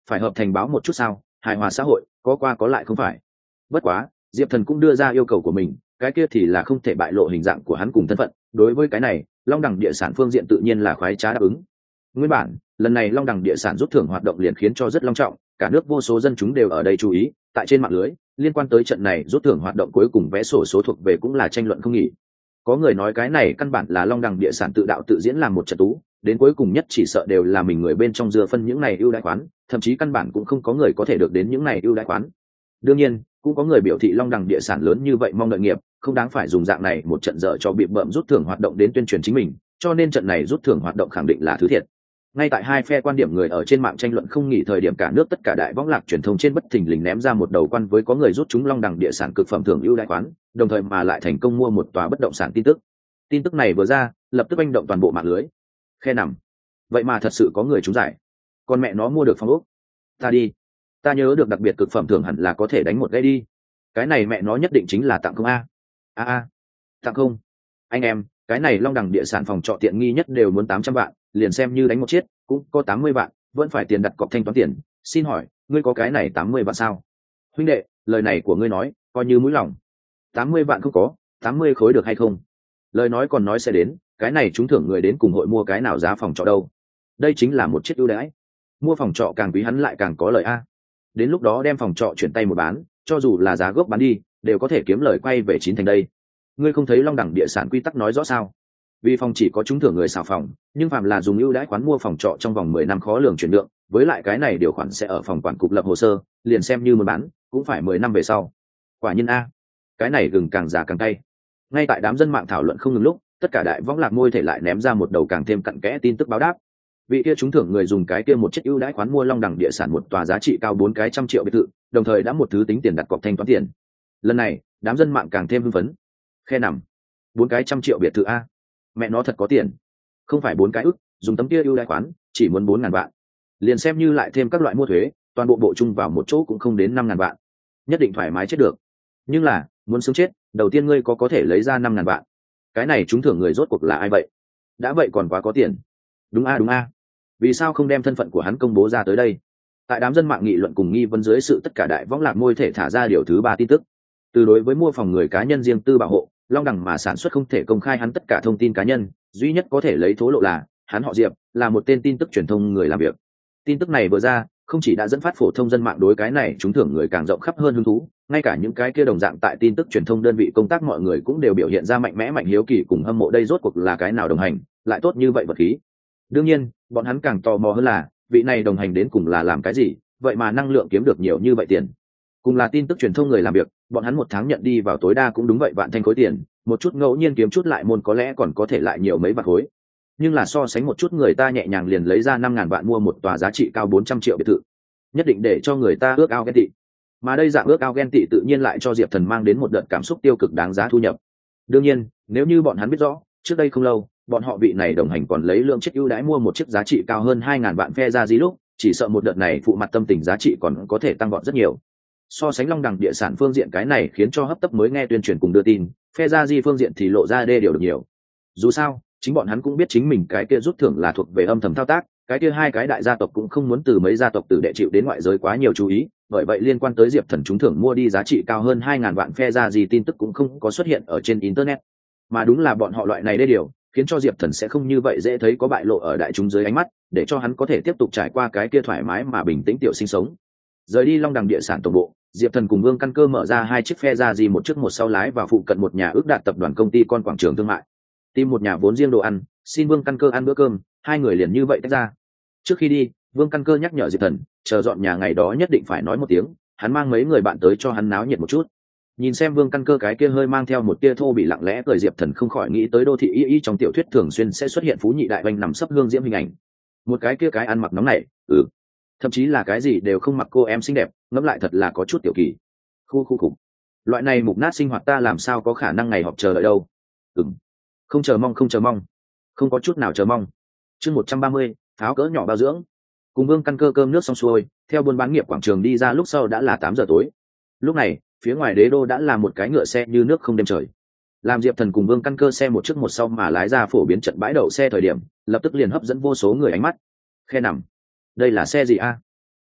phải hợp thành báo một chút sao, hài hòa xã hội có qua có lại không phải. Bất quá Diệp Thần cũng đưa ra yêu cầu của mình, cái kia thì là không thể bại lộ hình dạng của hắn cùng thân phận. Đối với cái này Long Đẳng địa sản phương diện tự nhiên là khoái trá đáp ứng. Nguyên bản lần này Long Đẳng địa sản rút thưởng hoạt động liền khiến cho rất long trọng, cả nước vô số dân chúng đều ở đây chú ý. Tại trên mạng lưới liên quan tới trận này rút thưởng hoạt động cuối cùng vé sổ số thuộc về cũng là tranh luận không nghỉ. Có người nói cái này căn bản là Long Đẳng địa sản tự đạo tự diễn làm một trận tú, đến cuối cùng nhất chỉ sợ đều là mình người bên trong dưa phân những này ưu đãi khoán, thậm chí căn bản cũng không có người có thể được đến những này ưu đãi khoán. Đương nhiên cũng có người biểu thị Long Đẳng địa sản lớn như vậy mong đợi nghiệp không đáng phải dùng dạng này một trận dở cho bị bợm rút thưởng hoạt động đến tuyên truyền chính mình, cho nên trận này rút thưởng hoạt động khẳng định là thứ thiệt. Ngay tại hai phe quan điểm người ở trên mạng tranh luận không nghỉ thời điểm, cả nước tất cả đại võng lạc truyền thông trên bất thình lình ném ra một đầu quan với có người rút chúng Long Đẳng địa sản cực phẩm thưởng ưu đãi khoán, đồng thời mà lại thành công mua một tòa bất động sản tin tức. Tin tức này vừa ra lập tức oanh động toàn bộ mạng lưới. Khe nằm, vậy mà thật sự có người trúng giải, con mẹ nó mua được phòng ốc. Ta đi, ta nhớ được đặc biệt cực phẩm thưởng hẳn là có thể đánh một gây đi, cái này mẹ nó nhất định chính là tặng không a a a tặng không. Anh em, cái này Long Đẳng địa sản phòng trọ tiện nghi nhất đều muốn tám trăm vạn, liền xem như đánh một chiết cũng có tám mươi vạn, vẫn phải tiền đặt cọc thanh toán tiền. Xin hỏi ngươi có cái này tám mươi vạn sao? Huynh đệ, lời này của ngươi nói coi như mũi lòng. Tám mươi vạn không có, tám mươi khối được hay không? Lời nói còn nói sẽ đến, cái này trúng thưởng người đến cùng hội mua cái nào giá phòng trọ đâu. Đây chính là một chiếc ưu đãi, mua phòng trọ càng quý hắn lại càng có lợi a. Đến lúc đó đem phòng trọ chuyển tay một bán, cho dù là giá gốc bán đi đều có thể kiếm lời quay về chín thành đây. Ngươi không thấy Long Đẳng địa sản quy tắc nói rõ sao? Vì phòng chỉ có trúng thưởng người xào phòng, nhưng phạm là dùng ưu đãi khoán mua phòng trọ trong vòng mười năm khó lường chuyển nhượng, với lại cái này điều khoản sẽ ở phòng quản cục lập hồ sơ, liền xem như muốn bán cũng phải mười năm về sau. Quả nhiên a, cái này gừng càng già càng cay. Ngay tại đám dân mạng thảo luận không ngừng lúc, tất cả đại võng lạc môi thể lại ném ra một đầu càng thêm cặn kẽ tin tức báo đáp. Vị kia trúng thưởng người dùng cái kia một chiếc ưu đãi khoán mua Long Đẳng địa sản một tòa giá trị cao bốn cái trăm triệu biệt thự, đồng thời đã một thứ tính tiền đặt cọc thanh toán tiền. Lần này đám dân mạng càng thêm hưng phấn. Khe nằm, bốn cái trăm triệu biệt thự a, mẹ nó thật có tiền. Không phải bốn cái ức, dùng tấm kia ưu đãi khoán chỉ muốn bốn ngàn vạn, liền xem như lại thêm các loại mua thuế toàn bộ bộ chung vào một chỗ cũng không đến năm ngàn vạn, nhất định thoải mái chết được. Nhưng là muốn sướng chết, đầu tiên ngươi có có thể lấy ra năm ngàn vạn. Cái này trúng thưởng người rốt cuộc là ai vậy? Đã vậy còn quá có tiền. Đúng a đúng a, vì sao không đem thân phận của hắn công bố ra tới đây? Tại đám dân mạng nghị luận cùng nghi vấn dưới sự tất cả đại võng lạc môi thể thả ra điều thứ ba tin tức. Từ đối với mua phòng người cá nhân riêng tư bảo hộ, Long Đẳng mà sản xuất không thể công khai hắn tất cả thông tin cá nhân, duy nhất có thể lấy thố lộ là hắn họ Diệp, là một tên tin tức truyền thông người làm việc. Tin tức này vừa ra không chỉ đã dẫn phát phổ thông dân mạng đối cái này trúng thưởng người càng rộng khắp hơn hứng thú, ngay cả những cái kia đồng dạng tại tin tức truyền thông đơn vị công tác mọi người cũng đều biểu hiện ra mạnh mẽ mạnh hiếu kỳ cùng hâm mộ đây rốt cuộc là cái nào đồng hành lại tốt như vậy vật khí. Đương nhiên bọn hắn càng tò mò hơn là vị này đồng hành đến cùng là làm cái gì, vậy mà năng lượng kiếm được nhiều như vậy tiền. Cùng là tin tức truyền thông người làm việc, bọn hắn một tháng nhận đi vào tối đa cũng đúng vậy vạn thanh khối tiền, một chút ngẫu nhiên kiếm chút lại môn có lẽ còn có thể lại nhiều mấy vạn khối. Nhưng là so sánh một chút người ta nhẹ nhàng liền lấy ra năm ngàn vạn mua một tòa giá trị cao bốn trăm triệu biệt thự, nhất định để cho người ta ước ao ghen tị. Mà đây dạng ước ao ghen tị tự nhiên lại cho Diệp Thần mang đến một đợt cảm xúc tiêu cực đáng giá thu nhập. Đương nhiên nếu như bọn hắn biết rõ trước đây không lâu bọn họ vị này đồng hành còn lấy lượng chiếc ưu đãi mua một chiếc giá trị cao hơn hai ngàn vạn phe ra gì lúc, chỉ sợ một đợt này phụ mặt tâm tình giá trị còn có thể tăng vọt rất nhiều. So sánh Long Đẳng địa sản phương diện cái này khiến cho hấp tấp mới nghe tuyên truyền cùng đưa tin, phe ra di phương diện thì lộ ra đê điều được nhiều. Dù sao chính bọn hắn cũng biết chính mình cái kia rút thưởng là thuộc về âm thầm thao tác, cái kia hai cái đại gia tộc cũng không muốn từ mấy gia tộc tử đệ chịu đến ngoại giới quá nhiều chú ý, bởi vậy liên quan tới Diệp Thần trúng thưởng mua đi giá trị cao hơn hai ngàn vạn phe ra gì tin tức cũng không có xuất hiện ở trên internet. Mà đúng là bọn họ loại này đê điều khiến cho Diệp Thần sẽ không như vậy dễ thấy có bại lộ ở đại chúng dưới ánh mắt, để cho hắn có thể tiếp tục trải qua cái kia thoải mái mà bình tĩnh tiểu sinh sống. Rời đi Long Đẳng địa sản tổng bộ, Diệp Thần cùng Vương Căn Cơ mở ra hai chiếc phe ra gì một trước một sau lái vào phụ cận một nhà ước đạt tập đoàn công ty con quảng trường thương mại, tìm một nhà vốn riêng đồ ăn, xin Vương Căn Cơ ăn bữa cơm. Hai người liền như vậy tách ra. Trước khi đi Vương Căn Cơ nhắc nhở Diệp Thần chờ dọn nhà ngày đó nhất định phải nói một tiếng, hắn mang mấy người bạn tới cho hắn náo nhiệt một chút. Nhìn xem Vương Căn Cơ cái kia hơi mang theo một tia thô bị lặng lẽ cười, Diệp Thần không khỏi nghĩ tới đô thị y y trong tiểu thuyết thường xuyên sẽ xuất hiện phú nhị đại oanh nằm sấp hương diễm hình ảnh. Một cái kia cái ăn mặc nóng này, ừ thậm chí là cái gì đều không mặc cô em xinh đẹp, ngẫm lại thật là có chút tiểu kỳ. Khu khu khục, loại này mục nát sinh hoạt ta làm sao có khả năng ngày họp chờ đợi đâu. Ừm, không chờ mong không chờ mong không có chút nào chờ mong. Chương một trăm ba mươi, pháo cỡ nhỏ bao dưỡng. Cùng Vương Căn Cơ cơm nước xong xuôi, theo buôn bán nghiệp quảng trường đi ra lúc sau đã là tám giờ tối. Lúc này phía ngoài đế đô đã là một cái ngựa xe như nước không đêm trời. Làm Diệp Thần cùng Vương Căn Cơ xe một trước một sau mà lái ra phổ biến trận bãi đậu xe thời điểm, lập tức liền hấp dẫn vô số người ánh mắt. Khe nằm, đây là xe gì a?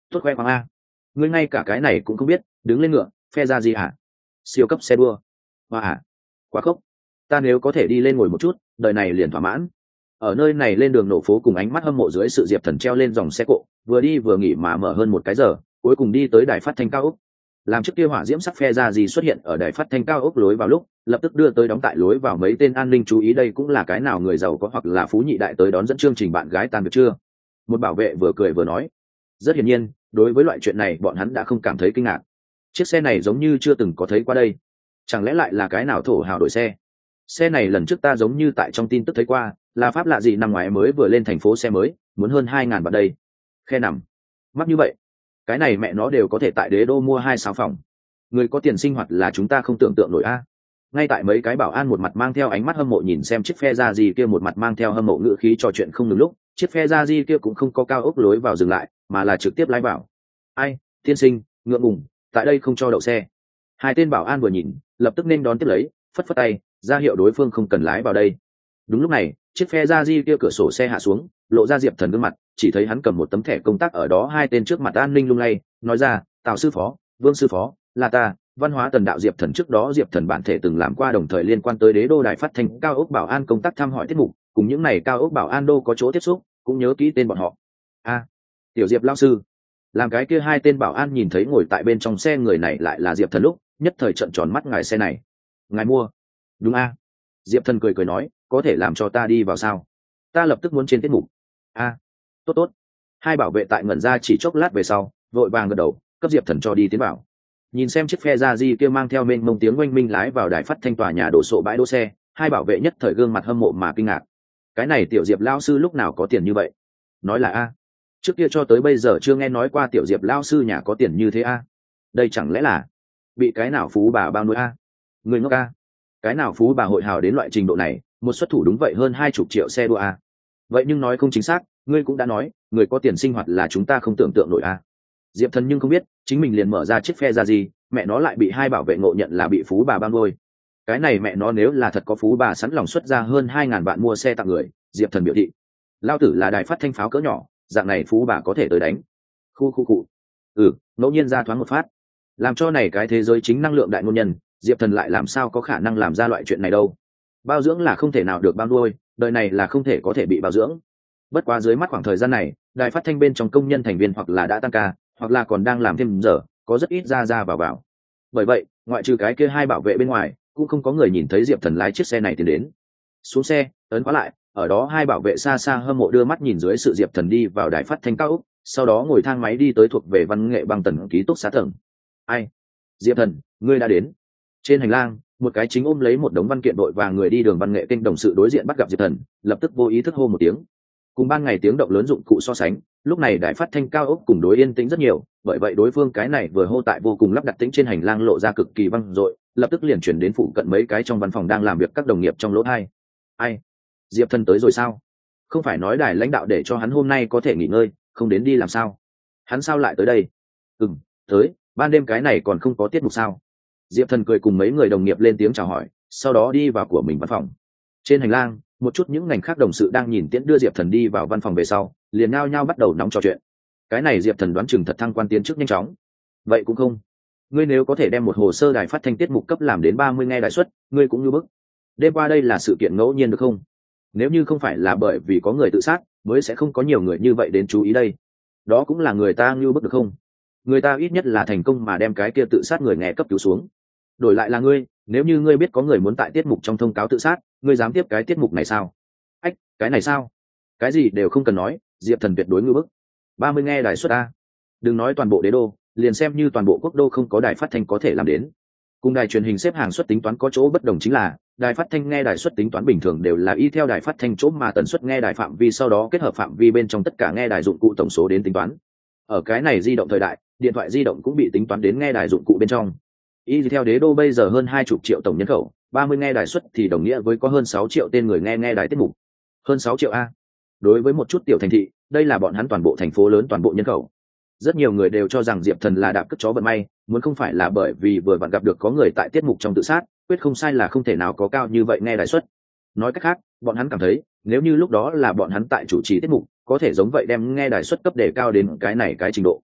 tốt khoe khoang a, ngươi ngay cả cái này cũng không biết, đứng lên ngựa, phe ra gì hả? Siêu cấp xe đua. Hoa hả? Quá khốc. Ta nếu có thể đi lên ngồi một chút, đời này liền thỏa mãn. Ở nơi này lên đường nổ phố cùng ánh mắt hâm mộ dưới sự Diệp Thần treo lên dòng xe cộ, vừa đi vừa nghỉ mà mở hơn một cái giờ, cuối cùng đi tới đài phát thanh cao ốc. Làm chiếc kia hỏa diễm sắc phe ra gì xuất hiện ở đài phát thanh cao ốc lối vào lúc, lập tức đưa tới đóng tại lối vào mấy tên an ninh chú ý, đây cũng là cái nào người giàu có hoặc là phú nhị đại tới đón dẫn chương trình bạn gái tan được chưa. Một bảo vệ vừa cười vừa nói. Rất hiển nhiên, đối với loại chuyện này bọn hắn đã không cảm thấy kinh ngạc. Chiếc xe này giống như chưa từng có thấy qua đây, chẳng lẽ lại là cái nào thổ hào đổi xe? Xe này lần trước ta giống như tại trong tin tức thấy qua, là pháp lạ gì năm ngoái mới vừa lên thành phố xe mới, muốn hơn hai ngàn bạc đây. Khe nằm mắc như vậy, cái này mẹ nó đều có thể tại đế đô mua hai sáu phòng. Người có tiền sinh hoạt là chúng ta không tưởng tượng nổi a. Ngay tại mấy cái bảo an một mặt mang theo ánh mắt hâm mộ nhìn xem chiếc phe ra gì kia, một mặt mang theo hâm mộ ngữ khí trò chuyện không ngừng lúc, chiếc phe ra gì kia cũng không có cao ốc lối vào dừng lại, mà là trực tiếp lái vào. Ai, tiên sinh, ngượng ngùng, tại đây không cho đậu xe. Hai tên bảo an vừa nhìn, lập tức nên đón tiếp lấy, phất phất tay ra hiệu đối phương không cần lái vào đây. Đúng lúc này, chiếc phe ra di kia cửa sổ xe hạ xuống, lộ ra Diệp Thần gương mặt, chỉ thấy hắn cầm một tấm thẻ công tác ở đó hai tên trước mặt an ninh lung lay, nói ra, Tào sư phó, Vương sư phó, là ta, văn hóa tần đạo Diệp Thần. Trước đó Diệp Thần bản thể từng làm qua đồng thời liên quan tới đế đô đài phát thanh cao ốc bảo an công tác thăm hỏi tiết mục, cùng những này cao ốc bảo an đô có chỗ tiếp xúc, cũng nhớ kỹ tên bọn họ. A, tiểu Diệp lão sư. Làm cái kia hai tên bảo an nhìn thấy ngồi tại bên trong xe người này lại là Diệp Thần lúc, nhất thời trợn tròn mắt, ngài xe này ngài mua? Đúng a. Diệp Thần cười cười nói, có thể làm cho ta đi vào sao? Ta lập tức muốn trên tiết mục. A, tốt tốt. Hai bảo vệ tại ngẩn ra chỉ chốc lát về sau, vội vàng gật đầu, cấp Diệp Thần cho đi tiến vào. Nhìn xem chiếc phe ra di kia mang theo mênh mông tiếng oanh minh lái vào đài phát thanh tòa nhà đổ sộ bãi đỗ xe, hai bảo vệ nhất thời gương mặt hâm mộ mà kinh ngạc. Cái này tiểu Diệp lão sư lúc nào có tiền như vậy? Nói là a, trước kia cho tới bây giờ chưa nghe nói qua tiểu Diệp lão sư nhà có tiền như thế a. Đây chẳng lẽ là bị cái nào phú bà bao nuôi a? Người ngốc a. Cái nào phú bà hội hào đến loại trình độ này, một xuất thủ đúng vậy hơn hai chục triệu xe đua a. Vậy nhưng nói không chính xác, ngươi cũng đã nói, người có tiền sinh hoạt là chúng ta không tưởng tượng nổi a. Diệp Thần nhưng không biết, chính mình liền mở ra chiếc phe ra gì, mẹ nó lại bị hai bảo vệ ngộ nhận là bị phú bà bao nuôi. Cái này mẹ nó nếu là thật có phú bà sẵn lòng xuất ra hơn hai ngàn vạn mua xe tặng người, Diệp Thần biểu thị, lao tử là đài phát thanh pháo cỡ nhỏ, dạng này phú bà có thể tới đánh. Khu khu cụ. Ừ, ngẫu nhiên ra thoáng một phát, làm cho này cái thế giới chính năng lượng đại ngôn nhân, Diệp Thần lại làm sao có khả năng làm ra loại chuyện này đâu. Bao dưỡng là không thể nào được bao nuôi, đời này là không thể có thể bị bao dưỡng. Bất quá dưới mắt khoảng thời gian này, đài phát thanh bên trong công nhân thành viên hoặc là đã tăng ca, hoặc là còn đang làm thêm giờ, có rất ít ra ra vào vào. Bởi vậy, ngoại trừ cái kia hai bảo vệ bên ngoài, cũng không có người nhìn thấy Diệp Thần lái chiếc xe này tiến đến. Xuống xe, ấn khóa lại, ở đó hai bảo vệ xa xa hâm mộ đưa mắt nhìn dưới sự Diệp Thần đi vào đài phát thanh cao ốc, sau đó ngồi thang máy đi tới thuộc về văn nghệ băng tần ký túc xá tầng. Ai? Diệp Thần, ngươi đã đến. Trên hành lang, một cái chính ôm lấy một đống văn kiện đội và người đi đường văn nghệ kênh đồng sự đối diện bắt gặp Diệp Thần, lập tức vô ý thức hô một tiếng. Cùng ban ngày tiếng động lớn dụng cụ so sánh, lúc này đài phát thanh cao ốc cùng đối yên tĩnh rất nhiều, bởi vậy đối phương cái này vừa hô tại vô cùng lắp đặt tĩnh trên hành lang lộ ra cực kỳ vang dội, lập tức liền chuyển đến phụ cận mấy cái trong văn phòng đang làm việc các đồng nghiệp trong lỗ hai. Ai? Diệp Thần tới rồi sao? Không phải nói đài lãnh đạo để cho hắn hôm nay có thể nghỉ ngơi, không đến đi làm sao? Hắn sao lại tới đây? Ừm, tới, ban đêm cái này còn không có tiết mục sao? Diệp Thần cười cùng mấy người đồng nghiệp lên tiếng chào hỏi, sau đó đi vào của mình văn phòng. Trên hành lang, một chút những ngành khác đồng sự đang nhìn tiễn đưa Diệp Thần đi vào văn phòng về sau, liền nhao nhao bắt đầu nóng trò chuyện. Cái này Diệp Thần đoán chừng thật thăng quan tiến chức nhanh chóng. Vậy cũng không. Ngươi nếu có thể đem một hồ sơ đài phát thanh tiết mục cấp làm đến ba mươi nghe đại suất, ngươi cũng như bức. Đêm qua đây là sự kiện ngẫu nhiên được không? Nếu như không phải là bởi vì có người tự sát, mới sẽ không có nhiều người như vậy đến chú ý đây. Đó cũng là người ta như bức được không? Người ta ít nhất là thành công mà đem cái kia tự sát người nghe cấp cứu xuống. Đổi lại là ngươi, nếu như ngươi biết có người muốn tại tiết mục trong thông cáo tự sát, ngươi dám tiếp cái tiết mục này sao? Ách, cái này sao? Cái gì đều không cần nói, Diệp Thần tuyệt đối ngư bức. ba mươi nghe đài suất a. Đừng nói toàn bộ đế đô, liền xem như toàn bộ quốc đô không có đài phát thanh có thể làm đến. Cùng đài truyền hình xếp hàng suất tính toán có chỗ bất đồng chính là, đài phát thanh nghe đài suất tính toán bình thường đều là y theo đài phát thanh chỗ mà tần suất nghe đài phạm vi sau đó kết hợp phạm vi bên trong tất cả nghe đài dụng cụ tổng số đến tính toán. Ở cái này di động thời đại, điện thoại di động cũng bị tính toán đến nghe đài dụng cụ bên trong. Y theo đế đô bây giờ hơn hai chục triệu tổng nhân khẩu, ba mươi nghe đài suất thì đồng nghĩa với có hơn sáu triệu tên người nghe nghe đài tiết mục. Hơn sáu triệu a. Đối với một chút tiểu thành thị, đây là bọn hắn toàn bộ thành phố lớn toàn bộ nhân khẩu. Rất nhiều người đều cho rằng Diệp Thần là đạp cất chó vận may, muốn không phải là bởi vì vừa vặn gặp được có người tại tiết mục trong tự sát, quyết không sai là không thể nào có cao như vậy nghe đài suất. Nói cách khác, bọn hắn cảm thấy, nếu như lúc đó là bọn hắn tại chủ trì tiết mục, có thể giống vậy đem nghe đài suất cấp đề cao đến cái này cái trình độ.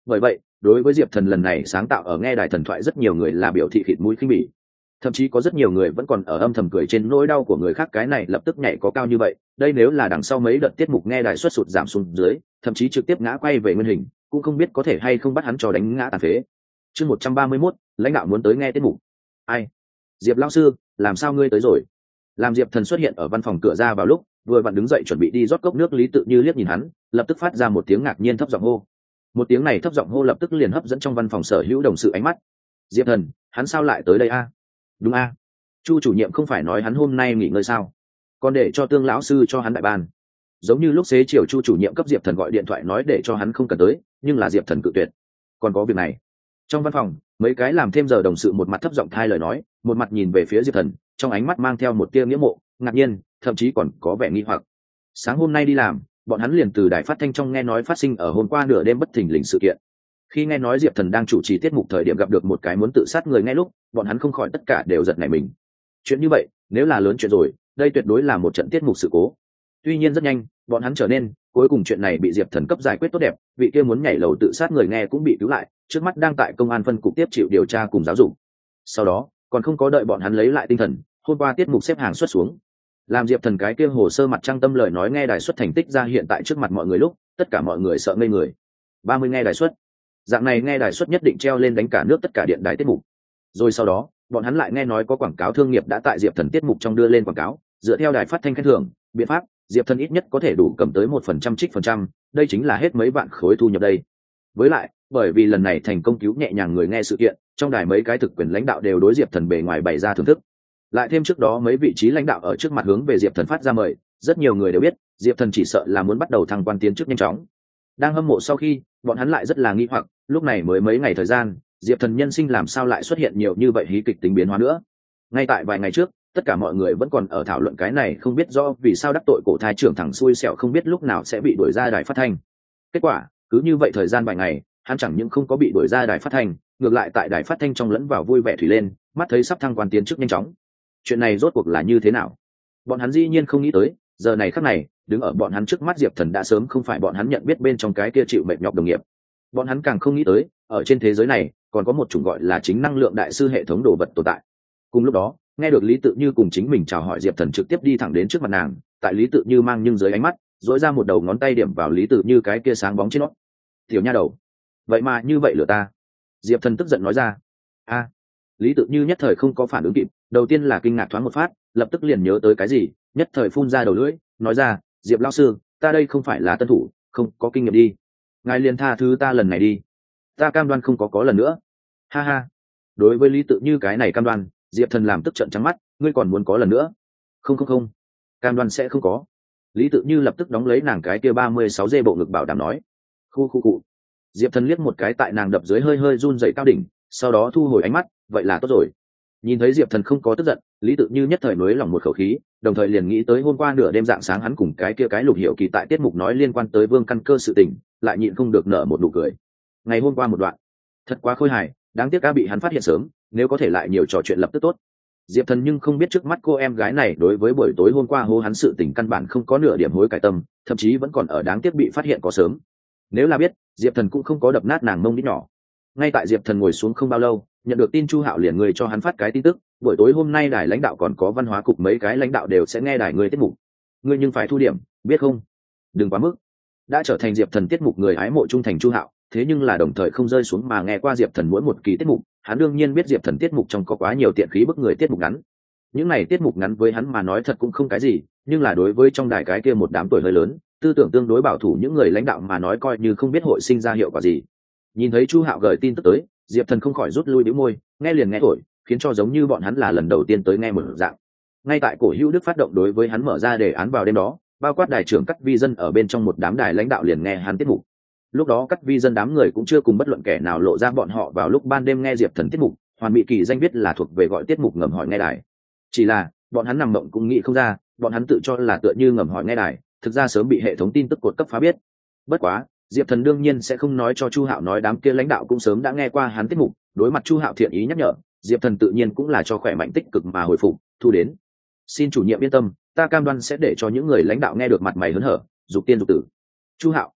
Bởi vậy đối với Diệp Thần lần này sáng tạo ở nghe đài thần thoại, rất nhiều người là biểu thị khịt mũi khinh bỉ, thậm chí có rất nhiều người vẫn còn ở âm thầm cười trên nỗi đau của người khác. Cái này lập tức nhảy có cao như vậy, đây nếu là đằng sau mấy đợt tiết mục nghe đài suất sụt giảm xuống dưới, thậm chí trực tiếp ngã quay về nguyên hình, cũng không biết có thể hay không bắt hắn cho đánh ngã tàn phế. Chương một trăm ba mươi mốt, lãnh đạo muốn tới nghe tiết mục. Ai? Diệp lão sư, làm sao ngươi tới rồi? Làm Diệp Thần xuất hiện ở văn phòng cửa ra vào lúc vừa vặn đứng dậy chuẩn bị đi rót cốc nước, Lý Tự Như liếc nhìn hắn, lập tức phát ra một tiếng ngạc nhiên thấp giọng hô. Một tiếng này thấp giọng hô lập tức liền hấp dẫn trong văn phòng sở hữu đồng sự ánh mắt. Diệp Thần, hắn sao lại tới đây a? Đúng a, Chu chủ nhiệm không phải nói hắn hôm nay nghỉ ngơi sao? Còn để cho Tương lão sư cho hắn đại ban. Giống như lúc xế chiều Chu chủ nhiệm cấp Diệp Thần gọi điện thoại nói để cho hắn không cần tới, nhưng là Diệp Thần cự tuyệt. Còn có việc này. Trong văn phòng, mấy cái làm thêm giờ đồng sự một mặt thấp giọng thay lời nói, một mặt nhìn về phía Diệp Thần, trong ánh mắt mang theo một tia nghĩa mộ, ngạc nhiên, thậm chí còn có vẻ nghi hoặc. Sáng hôm nay đi làm, bọn hắn liền từ đài phát thanh trong nghe nói phát sinh ở hôm qua nửa đêm bất thình lình sự kiện. Khi nghe nói Diệp Thần đang chủ trì tiết mục thời điểm gặp được một cái muốn tự sát người, ngay lúc bọn hắn không khỏi tất cả đều giật nảy mình. Chuyện như vậy nếu là lớn chuyện rồi, đây tuyệt đối là một trận tiết mục sự cố. Tuy nhiên rất nhanh bọn hắn trở nên, cuối cùng chuyện này bị Diệp Thần cấp giải quyết tốt đẹp, vị kia muốn nhảy lầu tự sát người nghe cũng bị cứu lại, trước mắt đang tại công an phân cục tiếp chịu điều tra cùng giáo dục. Sau đó còn không có đợi bọn hắn lấy lại tinh thần, hôm qua tiết mục xếp hàng xuất xuống, làm Diệp Thần cái kia hồ sơ mặt trăng tâm lời nói nghe đài xuất thành tích ra hiện tại trước mặt mọi người lúc, tất cả mọi người sợ ngây người. ba mươi nghe đài xuất, dạng này nghe đài xuất nhất định treo lên đánh cả nước tất cả điện đài tiết mục. Rồi sau đó bọn hắn lại nghe nói có quảng cáo thương nghiệp đã tại Diệp Thần tiết mục trong đưa lên quảng cáo, dựa theo đài phát thanh khen thưởng biện pháp, Diệp Thần ít nhất có thể đủ cầm tới một phần trăm trích phần trăm, đây chính là hết mấy vạn khối thu nhập đây. Với lại bởi vì lần này thành công cứu nhẹ nhàng người nghe sự kiện, trong đài mấy cái thực quyền lãnh đạo đều đối Diệp Thần bề ngoài bày ra thưởng thức, lại thêm trước đó mấy vị trí lãnh đạo ở trước mặt hướng về Diệp Thần phát ra mời, rất nhiều người đều biết Diệp Thần chỉ sợ là muốn bắt đầu thăng quan tiến chức nhanh chóng. Đang hâm mộ sau khi, bọn hắn lại rất là nghi hoặc, lúc này mới mấy ngày thời gian, Diệp Thần nhân sinh làm sao lại xuất hiện nhiều như vậy hí kịch tính biến hóa nữa. Ngay tại vài ngày trước, tất cả mọi người vẫn còn ở thảo luận cái này, không biết do vì sao đắc tội cổ thai trưởng thẳng xui xẻo không biết lúc nào sẽ bị đuổi ra đài phát thanh. Kết quả cứ như vậy thời gian vài ngày, hắn chẳng những không có bị đuổi ra đài phát thanh, ngược lại tại đài phát thanh trong lẫn vào vui vẻ thủy lên, mắt thấy sắp thăng quan tiến chức nhanh chóng. Chuyện này rốt cuộc là như thế nào? Bọn hắn dĩ nhiên không nghĩ tới, giờ này khắc này đứng ở bọn hắn trước mắt Diệp Thần đã sớm không phải bọn hắn nhận biết bên trong cái kia chịu mệt nhọc đồng nghiệp. Bọn hắn càng không nghĩ tới, ở trên thế giới này còn có một chủng gọi là chính năng lượng đại sư hệ thống đồ vật tồn tại. Cùng lúc đó, nghe được Lý Tự Như cùng chính mình chào hỏi, Diệp Thần trực tiếp đi thẳng đến trước mặt nàng, tại Lý Tự Như mang nhưng dưới ánh mắt, dỗi ra một đầu ngón tay điểm vào Lý Tự Như cái kia sáng bóng trên nó. Tiểu nha đầu, vậy mà như vậy lừa ta? Diệp Thần tức giận nói ra. A. Lý Tự Như nhất thời không có phản ứng kịp, đầu tiên là kinh ngạc thoáng một phát, lập tức liền nhớ tới cái gì, nhất thời phun ra đầu lưỡi, nói ra, Diệp lão sư, ta đây không phải là tân thủ, không có kinh nghiệm đi, ngài liền tha thứ ta lần này đi, ta cam đoan không có có lần nữa. Ha ha. Đối với Lý Tự Như cái này cam đoan, Diệp Thần làm tức trận trắng mắt, ngươi còn muốn có lần nữa? Không không không, cam đoan sẽ không có. Lý Tự Như lập tức đóng lấy nàng cái kia ba mươi sáu dê bộ ngực bảo đảm nói. Khu khu cụ. Diệp Thần liếc một cái tại nàng đập dưới hơi hơi run dậy cao đỉnh, sau đó thu hồi ánh mắt, vậy là tốt rồi. Nhìn thấy Diệp Thần không có tức giận, Lý Tự Như nhất thời nới lòng một khẩu khí, đồng thời liền nghĩ tới hôm qua nửa đêm dạng sáng hắn cùng cái kia cái Lục Hiểu Kỳ tại tiết mục nói liên quan tới Vương Căn Cơ sự tình, lại nhịn không được nở một nụ cười. Ngày hôm qua một đoạn, thật quá khôi hài, đáng tiếc đã bị hắn phát hiện sớm, nếu có thể lại nhiều trò chuyện lập tức tốt. Diệp Thần nhưng không biết trước mắt cô em gái này đối với buổi tối hôm qua hô hắn sự tình căn bản không có nửa điểm hối cải tâm, thậm chí vẫn còn ở đáng tiếc bị phát hiện có sớm. Nếu là biết, Diệp Thần cũng không có đập nát nàng mông đít nhỏ. Ngay tại Diệp Thần ngồi xuống không bao lâu, nhận được tin Chu Hạo liền người cho hắn phát cái tin tức, buổi tối hôm nay đài lãnh đạo còn có văn hóa cục mấy cái lãnh đạo đều sẽ nghe đài người tiết mục, ngươi nhưng phải thu điểm, biết không? Đừng quá mức. Đã trở thành Diệp Thần tiết mục người hái mộ trung thành Chu Hạo, thế nhưng là đồng thời không rơi xuống mà nghe qua Diệp Thần mỗi một kỳ tiết mục, hắn đương nhiên biết Diệp Thần tiết mục trong có quá nhiều tiện khí bức người tiết mục ngắn. Những này tiết mục ngắn với hắn mà nói thật cũng không cái gì, nhưng là đối với trong đài cái kia một đám tuổi hơi lớn, tư tưởng tương đối bảo thủ những người lãnh đạo mà nói coi như không biết hội sinh ra hiệu quả gì. Nhìn thấy Chu Hạo gửi tin tức tới, Diệp Thần không khỏi rút lui bĩu môi, nghe liền nghe thổi, khiến cho giống như bọn hắn là lần đầu tiên tới nghe một dạng. Ngay tại Cổ Hữu Đức phát động đối với hắn mở ra đề án vào đêm đó, bao quát đài trưởng Cắt Vi Dân ở bên trong một đám đài lãnh đạo liền nghe hắn tiết mục. Lúc đó Cắt Vi Dân đám người cũng chưa cùng bất luận kẻ nào lộ ra bọn họ vào lúc ban đêm nghe Diệp Thần tiết mục, hoàn bị kỳ danh biết là thuộc về gọi tiết mục ngầm hỏi nghe đài. Chỉ là bọn hắn nằm mộng cũng nghĩ không ra, bọn hắn tự cho là tựa như ngầm hỏi nghe đài, thực ra sớm bị hệ thống tin tức cột cấp phá biết. Bất quá, Diệp Thần đương nhiên sẽ không nói cho Chu Hạo nói đám kia lãnh đạo cũng sớm đã nghe qua hắn tiết mục, đối mặt Chu Hạo thiện ý nhắc nhở, Diệp Thần tự nhiên cũng là cho khỏe mạnh tích cực mà hồi phục, thu đến. Xin chủ nhiệm yên tâm, ta cam đoan sẽ để cho những người lãnh đạo nghe được mặt mày hớn hở, dục tiên dục tử. Chu Hạo,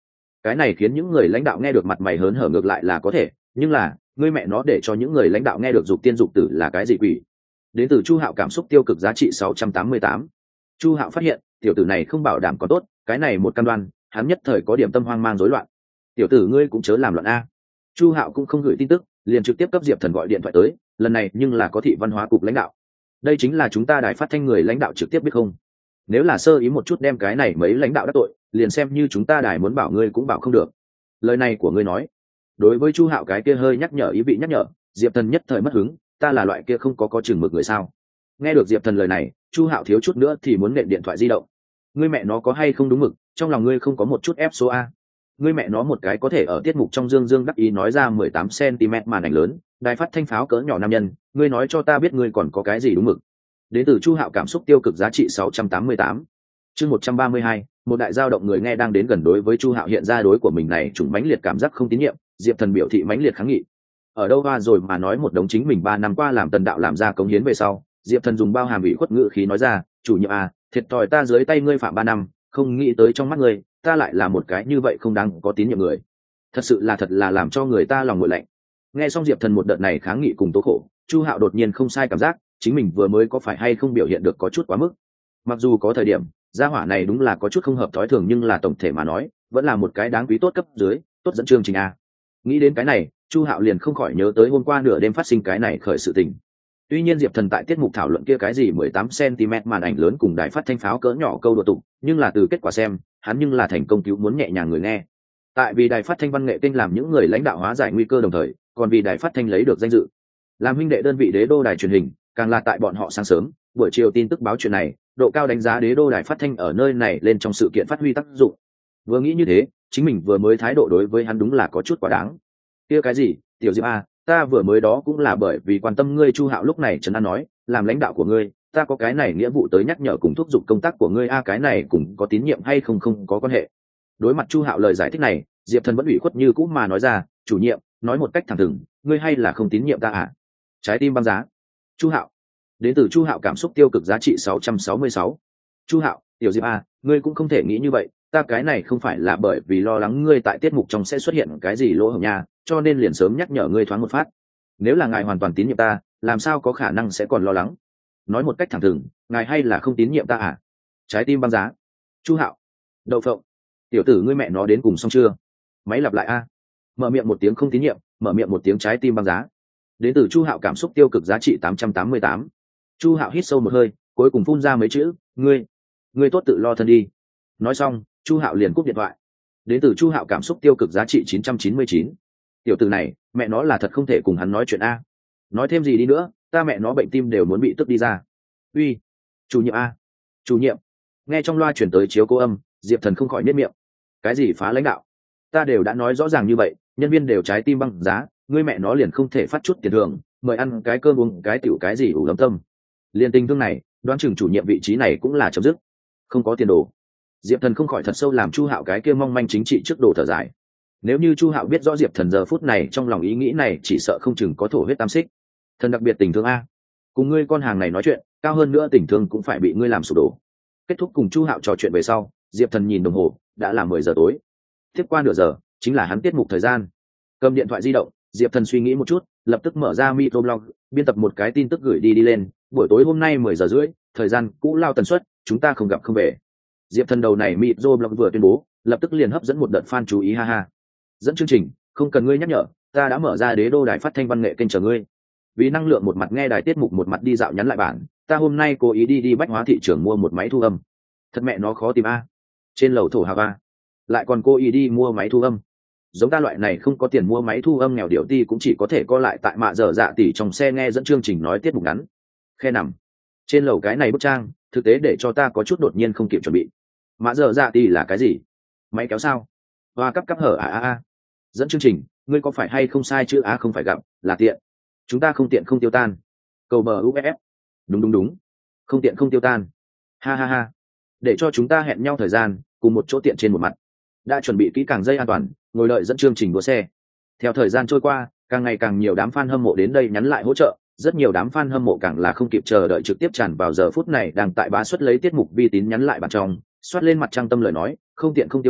cái này khiến những người lãnh đạo nghe được mặt mày hớn hở ngược lại là có thể, nhưng là ngươi mẹ nó để cho những người lãnh đạo nghe được dục tiên dục tử là cái gì quỷ. Đến từ Chu Hạo cảm xúc tiêu cực giá trị sáu trăm tám mươi tám. Chu Hạo phát hiện tiểu tử này không bảo đảm có tốt, cái này một cam đoan hắn nhất thời có điểm tâm hoang mang rối loạn. Tiểu tử ngươi cũng chớ làm loạn a. Chu Hạo cũng không gửi tin tức, liền trực tiếp cấp Diệp Thần gọi điện thoại tới, lần này nhưng là có thị văn hóa cục lãnh đạo. Đây chính là chúng ta đài phát thanh người lãnh đạo trực tiếp biết không? Nếu là sơ ý một chút đem cái này mấy lãnh đạo đắc tội, liền xem như chúng ta đài muốn bảo ngươi cũng bảo không được. Lời này của ngươi nói, đối với Chu Hạo cái kia hơi nhắc nhở ý vị nhắc nhở, Diệp Thần nhất thời mất hứng, ta là loại kia không có có chừng mực người sao? Nghe được Diệp Thần lời này, Chu Hạo thiếu chút nữa thì muốn nện điện thoại di động. Ngươi mẹ nó có hay không đúng mực, trong lòng ngươi không có một chút ép số a. Ngươi mẹ nó một cái có thể ở tiết mục trong dương dương đắc ý nói ra mười tám xăng-ti-mét màn ảnh lớn, đài phát thanh pháo cỡ nhỏ nam nhân, ngươi nói cho ta biết ngươi còn có cái gì đúng mực. Đến từ Chu Hạo cảm xúc tiêu cực giá trị sáu trăm tám mươi tám. Chương một trăm ba mươi hai, một đại dao động người nghe đang đến gần đối với Chu Hạo hiện ra đối của mình này trùng mãnh liệt cảm giác không tín nhiệm, Diệp Thần biểu thị mãnh liệt kháng nghị. Ở đâu hoa rồi mà nói một đống chính mình ba năm qua làm tần đạo làm ra cống hiến về sau, Diệp Thần dùng bao hàm ủy khuất ngữ khí nói ra, chủ nhiệm à, thiệt thòi ta dưới tay ngươi phạm ba năm, không nghĩ tới trong mắt ngươi, ta lại là một cái như vậy không đáng có tín nhiệm người. Thật sự là thật là làm cho người ta lòng nguội lạnh. Nghe xong Diệp Thần một đợt này kháng nghị cùng tố khổ, Chu Hạo đột nhiên không sai cảm giác, chính mình vừa mới có phải hay không biểu hiện được có chút quá mức. Mặc dù có thời điểm, gia hỏa này đúng là có chút không hợp thói thường nhưng là tổng thể mà nói, vẫn là một cái đáng quý tốt cấp dưới, tốt dẫn chương trình a. Nghĩ đến cái này, Chu Hạo liền không khỏi nhớ tới hôm qua nửa đêm phát sinh cái này khởi sự tình. Tuy nhiên Diệp Thần tại tiết mục thảo luận kia cái gì mười tám xăng-ti-mét màn ảnh lớn cùng đài phát thanh pháo cỡ nhỏ câu đùa tục, nhưng là từ kết quả xem, hắn nhưng là thành công cứu muốn nhẹ nhàng người nghe. Tại vì đài phát thanh văn nghệ kênh làm những người lãnh đạo hóa giải nguy cơ đồng thời, còn vì đài phát thanh lấy được danh dự. Làm huynh đệ đơn vị Đế Đô đài truyền hình, càng là tại bọn họ sáng sớm, buổi chiều tin tức báo chuyện này, độ cao đánh giá Đế Đô đài phát thanh ở nơi này lên trong sự kiện phát huy tác dụng. Vừa nghĩ như thế, chính mình vừa mới thái độ đối với hắn đúng là có chút quá đáng. Kia cái gì, tiểu Diệp a, ta vừa mới đó cũng là bởi vì quan tâm ngươi. Chu Hạo lúc này trấn an nói, làm lãnh đạo của ngươi, ta có cái này nghĩa vụ tới nhắc nhở cùng thúc giục công tác của ngươi a, cái này cùng có tín nhiệm hay không không có quan hệ. Đối mặt Chu Hạo lời giải thích này, Diệp Thần vẫn ủy khuất như cũ mà nói ra, chủ nhiệm, nói một cách thẳng thừng, ngươi hay là không tín nhiệm ta à? Trái tim băng giá. Chu Hạo. Đến từ Chu Hạo cảm xúc tiêu cực giá trị sáu trăm sáu mươi sáu. Chu Hạo, tiểu Diệp a, ngươi cũng không thể nghĩ như vậy, ta cái này không phải là bởi vì lo lắng ngươi tại tiết mục trong sẽ xuất hiện cái gì lỗ hổng nha, cho nên liền sớm nhắc nhở ngươi thoáng một phát. Nếu là ngài hoàn toàn tín nhiệm ta, làm sao có khả năng sẽ còn lo lắng? Nói một cách thẳng thừng, ngài hay là không tín nhiệm ta à? Trái tim băng giá. Chu Hạo. Đậu phộng. Tiểu tử ngươi mẹ nó đến cùng xong chưa? Máy lặp lại a. Mở miệng một tiếng không tín nhiệm, mở miệng một tiếng trái tim băng giá. Đến từ Chu Hạo cảm xúc tiêu cực giá trị tám trăm tám mươi tám. Chu Hạo hít sâu một hơi, cuối cùng phun ra mấy chữ, ngươi, ngươi tốt tự lo thân đi. Nói xong, Chu Hạo liền cúp điện thoại. Đến từ Chu Hạo cảm xúc tiêu cực giá trị chín trăm chín mươi chín. Tiểu tử này, mẹ nó là thật không thể cùng hắn nói chuyện a. Nói thêm gì đi nữa, ta mẹ nó bệnh tim đều muốn bị tức đi ra. Uy, chủ nhiệm a, chủ nhiệm. Nghe trong loa chuyển tới chiếu cố âm, Diệp Thần không khỏi nhếch miệng. Cái gì phá lãnh đạo? Ta đều đã nói rõ ràng như vậy, nhân viên đều trái tim băng giá, ngươi mẹ nó liền không thể phát chút tiền thưởng, mời ăn cái cơm uống cái tiểu cái gì ủ lắm tâm. Liên tình thương này, đoán chừng chủ nhiệm vị trí này cũng là chấm dứt. Không có tiền đồ. Diệp Thần không khỏi thật sâu làm Chu Hạo cái kia mong manh chính trị trước đồ thở dài. Nếu như Chu Hạo biết rõ Diệp Thần giờ phút này trong lòng ý nghĩ này, chỉ sợ không chừng có thổ huyết tam xích. Thần đặc biệt tình thương a, cùng ngươi con hàng này nói chuyện, cao hơn nữa tình thương cũng phải bị ngươi làm sụp đổ. Kết thúc cùng Chu Hạo trò chuyện về sau, Diệp Thần nhìn đồng hồ, đã là mười giờ tối. Tiếp qua nửa giờ, chính là hắn tiết mục thời gian. Cầm điện thoại di động, Diệp Thần suy nghĩ một chút, lập tức mở ra microblog, biên tập một cái tin tức gửi đi đi lên. Buổi tối hôm nay mười giờ rưỡi, thời gian cũ lao tần suất, chúng ta không gặp không về. Diệp Thần đầu này microblog vừa tuyên bố, lập tức liền hấp dẫn một đợt fan chú ý ha ha. Dẫn chương trình, không cần ngươi nhắc nhở, ta đã mở ra Đế Đô đài phát thanh văn nghệ kênh chờ ngươi. Vì năng lượng một mặt nghe đài tiết mục một mặt đi dạo nhắn lại bản, ta hôm nay cố ý đi đi bách hóa thị trường mua một máy thu âm. Thật mẹ nó khó tìm a. Trên lầu thổ hào a. Lại còn cố ý đi mua máy thu âm. Giống ta loại này không có tiền mua máy thu âm nghèo điệu ti cũng chỉ có thể co lại tại mạ dở dạ tỉ trong xe nghe dẫn chương trình nói tiết mục ngắn. Khe nằm. Trên lầu cái này bức trang, thực tế để cho ta có chút đột nhiên không kịp chuẩn bị. Mạ dở dạ tỉ là cái gì? Máy kéo sao? Hoa cắp cắp hở à à à. Dẫn chương trình, ngươi có phải hay không sai chứ á, không phải gặp, là tiện. Chúng ta không tiện không tiêu tan. Cầu bờ u ép ép. Đúng đúng đúng. Không tiện không tiêu tan. Ha ha ha. Để cho chúng ta hẹn nhau thời gian, cùng một chỗ tiện trên một mặt. Đã chuẩn bị kỹ càng dây an toàn, ngồi đợi dẫn chương trình đua xe. Theo thời gian trôi qua, càng ngày càng nhiều đám fan hâm mộ đến đây nhắn lại hỗ trợ, rất nhiều đám fan hâm mộ càng là không kịp chờ đợi trực tiếp tràn vào giờ phút này đang tại bá xuất lấy tiết mục vi tín nhắn lại bản trong, xoát lên mặt trang tâm lời nói, không tiện không tiêu tan,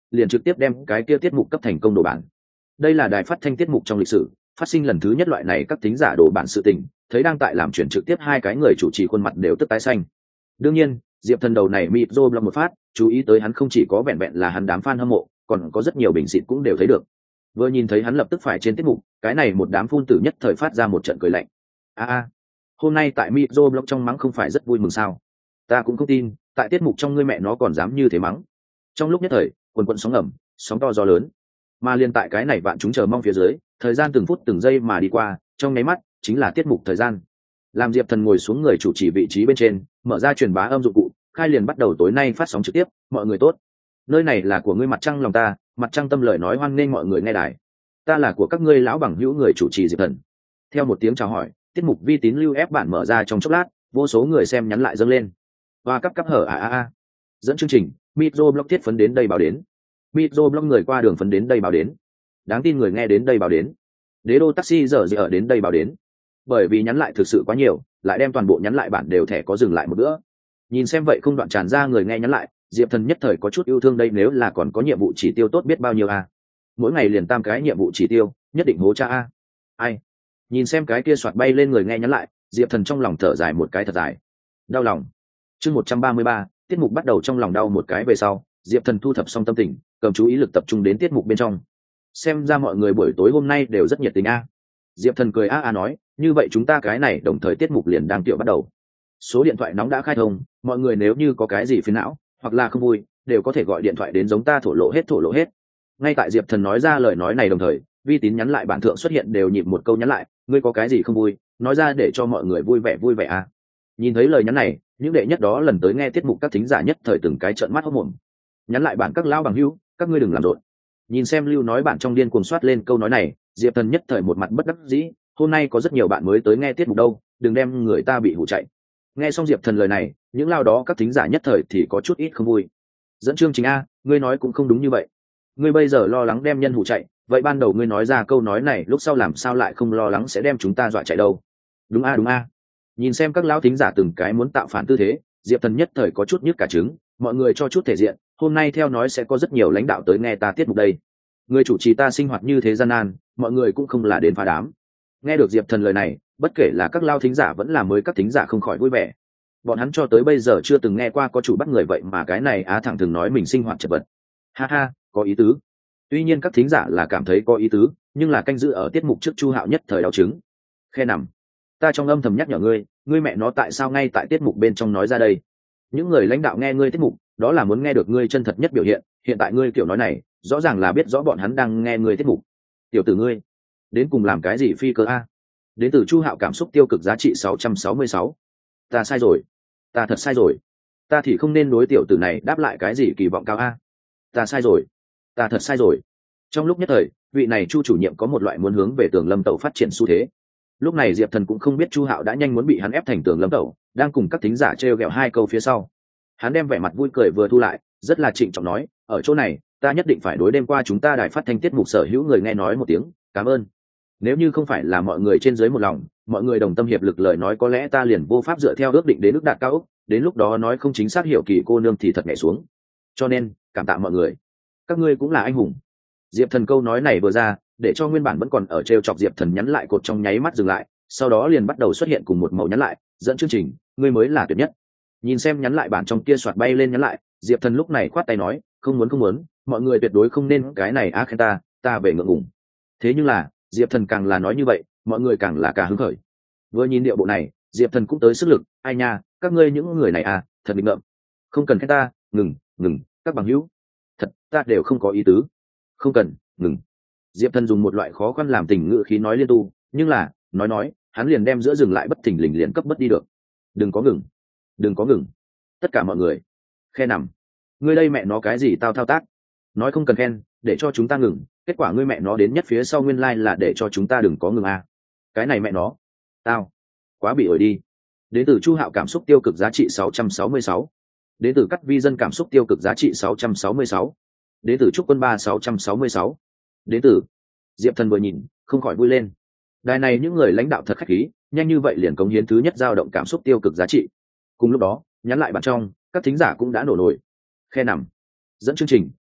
liền trực tiếp đem cái kia tiết mục cấp thành công đồ bản. Đây là đài phát thanh tiết mục trong lịch sử phát sinh lần thứ nhất loại này các thính giả đồ bản sự tình, thấy đang tại làm chuyển trực tiếp hai cái người chủ trì khuôn mặt đều tức tái xanh. Đương nhiên Diệp Thần đầu này mịt rô blog một phát, chú ý tới hắn không chỉ có vẹn vẹn là hắn đám fan hâm mộ, còn có rất nhiều bình xịt cũng đều thấy được. Vừa nhìn thấy hắn lập tức phải trên tiết mục, cái này một đám phun tử nhất thời phát ra một trận cười lạnh. A a, hôm nay tại mịt rô blog trong mắng không phải rất vui mừng sao? Ta cũng không tin, tại tiết mục trong ngươi mẹ nó còn dám như thế mắng. Trong lúc nhất thời, quần quần sóng ngầm, sóng to gió lớn. Mà liên tại cái này vạn chúng chờ mong phía dưới, thời gian từng phút từng giây mà đi qua, trong nháy mắt chính là tiết mục thời gian. Làm Diệp Thần ngồi xuống người chủ trì vị trí bên trên, mở ra truyền bá âm dụng cụ, khai liền bắt đầu tối nay phát sóng trực tiếp. Mọi người tốt, nơi này là của ngươi mặt trăng lòng ta, mặt trăng tâm lời nói hoan nghênh mọi người nghe đài. Ta là của các ngươi lão bằng hữu người chủ trì Diệp Thần. Theo một tiếng chào hỏi, tiết mục vi tín lưu ép bản mở ra trong chốc lát, vô số người xem nhắn lại dâng lên. Và cấp cấp hở a a a. Dẫn chương trình, Mitro Blog thiết phấn đến đây báo đến. Mitro Blog người qua đường phấn đến đây báo đến. Đáng tin người nghe đến đây báo đến. Đế đô taxi giờ giờ ở đến đây báo đến. Bởi vì nhắn lại thực sự quá nhiều, lại đem toàn bộ nhắn lại bản đều thẻ có dừng lại một bữa. Nhìn xem vậy không đoạn tràn ra người nghe nhắn lại, Diệp Thần nhất thời có chút yêu thương đây, nếu là còn có nhiệm vụ chỉ tiêu tốt biết bao nhiêu a. Mỗi ngày liền tam cái nhiệm vụ chỉ tiêu, nhất định hố cha a. Ai? Nhìn xem cái kia soạt bay lên người nghe nhắn lại, Diệp Thần trong lòng thở dài một cái thật dài. Đau lòng. Chương một trăm ba mươi ba, tiết mục bắt đầu. Trong lòng đau một cái về sau, Diệp Thần thu thập xong tâm tình, cầm chú ý lực tập trung đến tiết mục bên trong. Xem ra mọi người buổi tối hôm nay đều rất nhiệt tình a. Diệp Thần cười a a nói, như vậy chúng ta cái này đồng thời tiết mục liền đang tiểu bắt đầu. Số điện thoại nóng đã khai thông, mọi người nếu như có cái gì phiền não hoặc là không vui, đều có thể gọi điện thoại đến giống ta thổ lộ hết thổ lộ hết. Ngay tại Diệp Thần nói ra lời nói này đồng thời, vi tín nhắn lại bản thượng xuất hiện đều nhịp một câu nhắn lại, ngươi có cái gì không vui, nói ra để cho mọi người vui vẻ vui vẻ a. Nhìn thấy lời nhắn này, những đệ nhất đó lần tới nghe tiết mục các thính giả nhất thời từng cái trợn mắt hốt mồm. Nhắn lại bản các lão bằng hữu, các ngươi đừng làm rộn. Nhìn xem lưu nói bản trong điên cuồng soát lên câu nói này, Diệp Thần nhất thời một mặt bất đắc dĩ, hôm nay có rất nhiều bạn mới tới nghe tiết mục đâu, đừng đem người ta bị hù chạy. Nghe xong Diệp Thần lời này, những lao đó các thính giả nhất thời thì có chút ít không vui. Dẫn chương trình a, ngươi nói cũng không đúng như vậy. Ngươi bây giờ lo lắng đem nhân hù chạy, vậy ban đầu ngươi nói ra câu nói này lúc sau làm sao lại không lo lắng sẽ đem chúng ta dọa chạy đâu? Đúng a đúng a. Nhìn xem các lão thính giả từng cái muốn tạo phản tư thế, Diệp Thần nhất thời có chút nhức cả trứng, mọi người cho chút thể diện, hôm nay theo nói sẽ có rất nhiều lãnh đạo tới nghe ta tiết mục đây. Người chủ trì ta sinh hoạt như thế gian nan, mọi người cũng không là đến phá đám. Nghe được Diệp Thần lời này, bất kể là các lao thính giả vẫn là mới các thính giả không khỏi vui vẻ. Bọn hắn cho tới bây giờ chưa từng nghe qua có chủ bắt người vậy mà cái này á thẳng thừng nói mình sinh hoạt chật vật. Ha ha, có ý tứ. Tuy nhiên các thính giả là cảm thấy có ý tứ, nhưng là canh giữ ở tiết mục trước Chu Hạo nhất thời đau chứng. Khe nằm. Ta trong âm thầm nhắc nhở ngươi, ngươi mẹ nó tại sao ngay tại tiết mục bên trong nói ra đây? Những người lãnh đạo nghe ngươi tiết mục, đó là muốn nghe được ngươi chân thật nhất biểu hiện, hiện tại ngươi kiểu nói này, rõ ràng là biết rõ bọn hắn đang nghe ngươi tiết mục. Tiểu tử ngươi, đến cùng làm cái gì phi cơ a? Đến từ Chu Hạo cảm xúc tiêu cực giá trị sáu trăm sáu mươi sáu. Ta sai rồi, ta thật sai rồi. Ta thì không nên đối tiểu tử này đáp lại cái gì kỳ vọng cao a. Ta sai rồi, ta thật sai rồi. Trong lúc nhất thời, vị này Chu chủ nhiệm có một loại muốn hướng về Tường Lâm Tẩu phát triển xu thế. Lúc này Diệp Thần cũng không biết Chu Hạo đã nhanh muốn bị hắn ép thành Tường Lâm Tẩu, đang cùng các thính giả trêu ghẹo hai câu phía sau. Hắn đem vẻ mặt vui cười vừa thu lại, rất là trịnh trọng nói, ở chỗ này, ta nhất định phải đối đêm qua chúng ta đài phát thanh tiết mục sở hữu người nghe nói một tiếng, cảm ơn. Nếu như không phải là mọi người trên dưới một lòng, mọi người đồng tâm hiệp lực lời nói có lẽ ta liền vô pháp dựa theo ước định đến ước đạt cao ốc, đến lúc đó nói không chính xác hiểu kỳ cô nương thì thật nhảy xuống. Cho nên, cảm tạ mọi người. Các ngươi cũng là anh hùng. Diệp Thần câu nói này vừa ra, để cho nguyên bản vẫn còn ở trêu chọc Diệp Thần nhắn lại cột trong nháy mắt dừng lại, sau đó liền bắt đầu xuất hiện cùng một màu nhắn lại, dẫn chương trình, ngươi mới là tuyệt nhất. Nhìn xem nhắn lại bản trong kia soạt bay lên nhắn lại, Diệp Thần lúc này khoát tay nói, không muốn không muốn, mọi người tuyệt đối không nên cái này á khen ta, ta về ngượng ngùng. Thế nhưng là, Diệp Thần càng là nói như vậy, mọi người càng là cả hứng khởi. Vừa nhìn điệu bộ này, Diệp Thần cũng tới sức lực, ai nha, các ngươi những người này à, thật định ngợm. Không cần khen ta, ngừng, ngừng, các bằng hữu. Thật, ta đều không có ý tứ. Không cần, ngừng. Diệp Thần dùng một loại khó khăn làm tình ngữ khí nói liên tu, nhưng là, nói nói, hắn liền đem giữa dừng lại bất thình lình liền cấp bất đi được. Đừng có ngừng, đừng có ngừng. Tất cả mọi người, khe nằm. Ngươi đây mẹ nó cái gì tao thao tác? Nói không cần khen, để cho chúng ta ngừng, kết quả ngươi mẹ nó đến nhất phía sau nguyên lai、like、là để cho chúng ta đừng có ngừng à. Cái này mẹ nó, tao, quá bị ổi đi. Đến từ Chu Hạo cảm xúc tiêu cực giá trị sáu trăm sáu mươi sáu. Đến từ Cắt Vi Dân cảm xúc tiêu cực giá trị sáu trăm sáu mươi sáu. Đến từ Trúc Quân Ba sáu trăm sáu mươi sáu. Đến từ Diệp Thần vừa nhìn, không khỏi vui lên. Đài này những người lãnh đạo thật khách khí, nhanh như vậy liền cống hiến thứ nhất dao động cảm xúc tiêu cực giá trị. Cùng lúc đó, nhắn lại bản trong, các thính giả cũng đã nổ nổi. Khe nằm. Dẫn chương trình,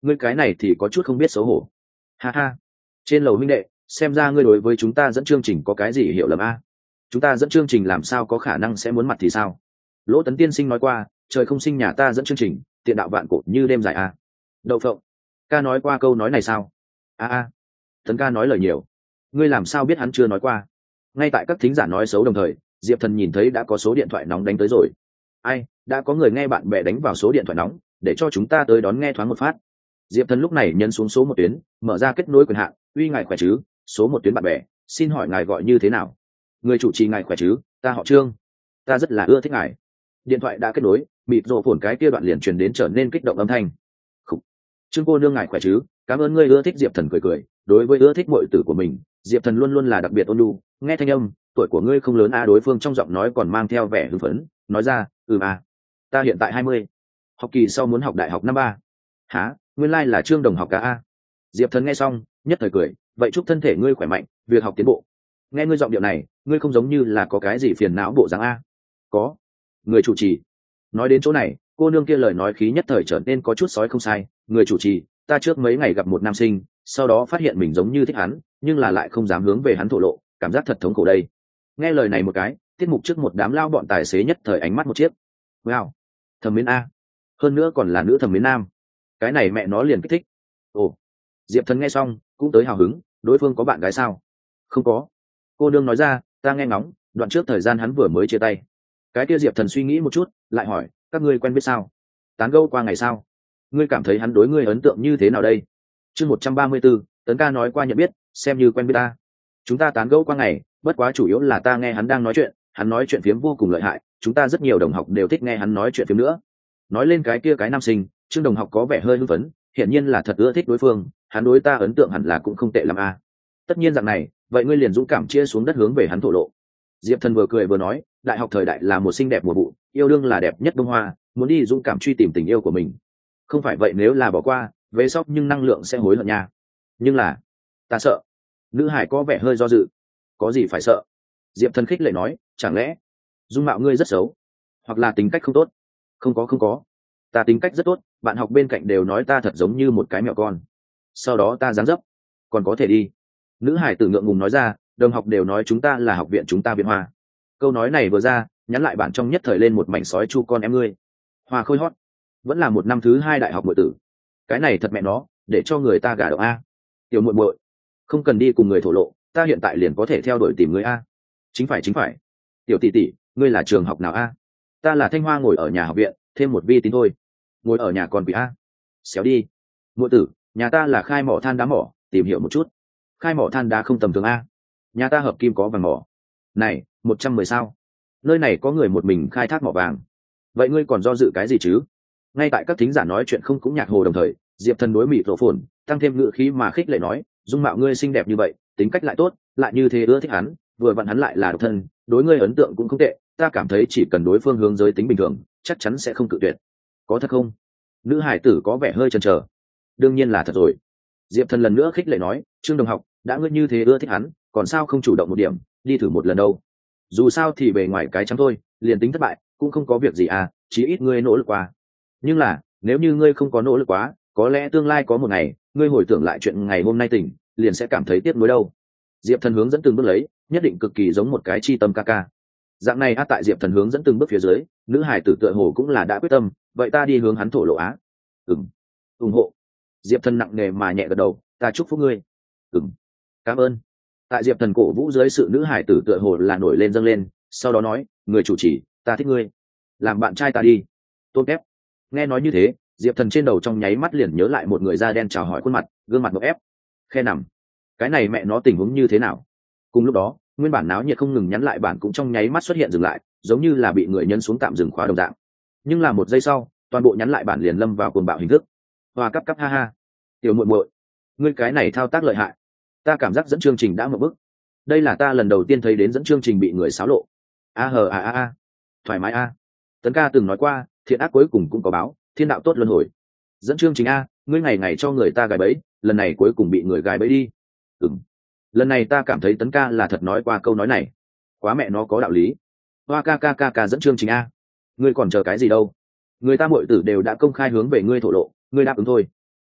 ngươi cái này thì có chút không biết xấu hổ. Ha ha, trên lầu huynh đệ, xem ra ngươi đối với chúng ta dẫn chương trình có cái gì hiểu lầm a? Chúng ta dẫn chương trình làm sao có khả năng sẽ muốn mặt thì sao? Lỗ Tấn tiên sinh nói qua, trời không sinh nhà ta dẫn chương trình, tiện đạo vạn cổ như đêm dài a. Đậu phộng, ca nói qua câu nói này sao? A a, Tấn ca nói lời nhiều, ngươi làm sao biết hắn chưa nói qua? Ngay tại các thính giả nói xấu đồng thời, Diệp Thần nhìn thấy đã có số điện thoại nóng đánh tới rồi. Ai, đã có người nghe bạn bè đánh vào số điện thoại nóng, để cho chúng ta tới đón nghe thoáng một phát. Diệp Thần lúc này nhấn xuống số một tuyến, mở ra kết nối quyền hạn. Uy ngài khỏe chứ? Số một tuyến bạn bè, xin hỏi ngài gọi như thế nào? Người chủ trì ngài khỏe chứ? Ta họ Trương, ta rất là ưa thích ngài. Điện thoại đã kết nối, mịt rộ phồn cái kia đoạn liền truyền đến trở nên kích động âm thanh. Khủ. Trương cô nương ngài khỏe chứ? Cảm ơn ngươi ưa thích. Diệp Thần cười cười, đối với ưa thích muội tử của mình, Diệp Thần luôn luôn là đặc biệt ôn nhu. Nghe thanh âm, tuổi của ngươi không lớn a. Đối phương trong giọng nói còn mang theo vẻ hưng phấn, nói ra, ừm à, ta hiện tại hai mươi, học kỳ sau muốn học đại học năm ba. Hả? Nguyên lai là Trương đồng học cả a. Diệp Thần nghe xong, nhất thời cười, vậy chúc thân thể ngươi khỏe mạnh, việc học tiến bộ. Nghe ngươi giọng điệu này, ngươi không giống như là có cái gì phiền não bộ dáng a. Có. Người chủ trì. Nói đến chỗ này, cô nương kia lời nói khí nhất thời trở nên có chút sói không sai. Người chủ trì, ta trước mấy ngày gặp một nam sinh, sau đó phát hiện mình giống như thích hắn, nhưng là lại không dám hướng về hắn thổ lộ, cảm giác thật thống khổ đây. Nghe lời này một cái, tiết mục trước một đám lao bọn tài xế nhất thời ánh mắt một chiếc. Wow, thẩm mến a, hơn nữa còn là nữ thẩm mến nam, cái này mẹ nó liền kích thích. Ồ. Diệp Thần nghe xong cũng tới hào hứng, đối phương có bạn gái sao? Không có. Cô nương nói ra, ta nghe ngóng, đoạn trước thời gian hắn vừa mới chia tay. Cái kia Diệp Thần suy nghĩ một chút, lại hỏi, các ngươi quen biết sao? Tán gẫu qua ngày sao? Ngươi cảm thấy hắn đối ngươi ấn tượng như thế nào đây? Chương một trăm ba mươi 134, Tấn ca nói qua nhận biết, xem như quen biết ta. Chúng ta tán gẫu qua ngày, bất quá chủ yếu là ta nghe hắn đang nói chuyện, hắn nói chuyện phiếm vô cùng lợi hại, chúng ta rất nhiều đồng học đều thích nghe hắn nói chuyện phiếm nữa. Nói lên cái kia cái nam sinh, Trương đồng học có vẻ hơi hưng phấn, hiển nhiên là thật ưa thích đối phương, hắn đối ta ấn tượng hẳn là cũng không tệ lắm a. Tất nhiên rằng này, vậy ngươi liền dũng cảm chia xuống đất hướng về hắn thổ lộ. Diệp Thần vừa cười vừa nói, đại học thời đại là một xinh đẹp mùa vụ, yêu đương là đẹp nhất bông hoa, muốn đi dũng cảm truy tìm tình yêu của mình. Không phải vậy nếu là bỏ qua, về sau nhưng năng lượng sẽ hối hận nha. Nhưng là, ta sợ. Nữ hải có vẻ hơi do dự. Có gì phải sợ? Diệp Thần khích lệ nói, chẳng lẽ dung mạo ngươi rất xấu, hoặc là tính cách không tốt? Không có không có, ta tính cách rất tốt, bạn học bên cạnh đều nói ta thật giống như một cái mẹo con. Sau đó ta dáng dấp còn có thể đi. Nữ hải tử ngượng ngùng nói ra, đồng học đều nói chúng ta là học viện chúng ta viện hoa. Câu nói này vừa ra, nhắn lại bạn trong nhất thời lên một mảnh sói chu con em ngươi. Hoa khôi hót, vẫn là một năm thứ hai đại học muội tử. Cái này thật mẹ nó, để cho người ta gả động a. Tiểu muội muội, không cần đi cùng người thổ lộ, ta hiện tại liền có thể theo đuổi tìm người a. Chính phải chính phải. Tiểu tỷ tỷ, ngươi là trường học nào a? Ta là Thanh Hoa, ngồi ở nhà học viện, thêm một vi tín thôi. Ngồi ở nhà còn bị a. Xéo đi. Muội tử, nhà ta là khai mỏ than đá mỏ, tìm hiểu một chút. Khai mỏ than đá không tầm thường a. Nhà ta hợp kim có vàng mỏ. Này, một trăm mười sao? Nơi này có người một mình khai thác mỏ vàng. Vậy ngươi còn do dự cái gì chứ? Ngay tại các thính giả nói chuyện không cũng nhạc hồ đồng thời, Diệp Thần đối mịt rộ phồn, tăng thêm ngữ khí mà khích lệ nói, dung mạo ngươi xinh đẹp như vậy, tính cách lại tốt, lại như thế ưa thích hắn, vừa vặn hắn lại là độc thân, đối ngươi ấn tượng cũng không tệ, ta cảm thấy chỉ cần đối phương hướng giới tính bình thường, chắc chắn sẽ không cự tuyệt. Có thật không? Nữ hải tử có vẻ hơi chần chờ. Đương nhiên là thật rồi. Diệp Thần lần nữa khích lệ nói, Trương đồng học, đã ngươi như thế ưa thích hắn, còn sao không chủ động một điểm, đi thử một lần đâu. Dù sao thì bề ngoài cái trắng thôi, liền tính thất bại cũng không có việc gì à, chí ít ngươi nỗ lực qua. Nhưng là nếu như ngươi không có nỗ lực quá, có lẽ tương lai có một ngày ngươi hồi tưởng lại chuyện ngày hôm nay tỉnh, liền sẽ cảm thấy tiếc nuối đâu. Diệp Thần hướng dẫn từng bước lấy, nhất định cực kỳ giống một cái chi tâm ca ca. Dạng này á, tại Diệp Thần hướng dẫn từng bước phía dưới, nữ hải tử tựa hồ cũng là đã quyết tâm, vậy ta đi hướng hắn thổ lộ á. Ừm, ủng hộ. Diệp Thần nặng nề mà nhẹ gật đầu, ta chúc phúc ngươi. Ừm, cảm ơn. Tại Diệp Thần cổ vũ dưới sự nữ hải tử tựa hồ là nổi lên dâng lên, sau đó nói, người chủ trì, ta thích ngươi, làm bạn trai ta đi. Tôn ép. Nghe nói như thế, Diệp Thần trên đầu trong nháy mắt liền nhớ lại một người da đen chào hỏi khuôn mặt, gương mặt ngộp ép. Khe nằm. Cái này mẹ nó tình huống như thế nào? Cùng lúc đó, nguyên bản náo nhiệt không ngừng nhắn lại bản cũng trong nháy mắt xuất hiện dừng lại, giống như là bị người nhân xuống tạm dừng khóa đồng dạng. Nhưng là một giây sau, toàn bộ nhắn lại bản liền lâm vào cuồng bạo hình thức. Hoa cấp cấp ha ha. Tiểu muội muội, ngươi cái này thao tác lợi hại. Ta cảm giác dẫn chương trình đã một bức. Đây là ta lần đầu tiên thấy đến dẫn chương trình bị người xáo lộ. A hờ a a a. Thoải mái a. Tấn ca từng nói qua, thiện ác cuối cùng cũng có báo, thiên đạo tốt luân hồi. Dẫn chương trình a, ngươi ngày ngày cho người ta gài bẫy, lần này cuối cùng bị người gài bẫy đi. Ừm. Lần này ta cảm thấy Tấn ca là thật nói qua câu nói này. Quá mẹ nó có đạo lý. Hoa ca ca ca ca dẫn chương trình a. Ngươi còn chờ cái gì đâu? Người ta muội tử đều đã công khai hướng về ngươi thổ lộ, ngươi đáp ứng thôi.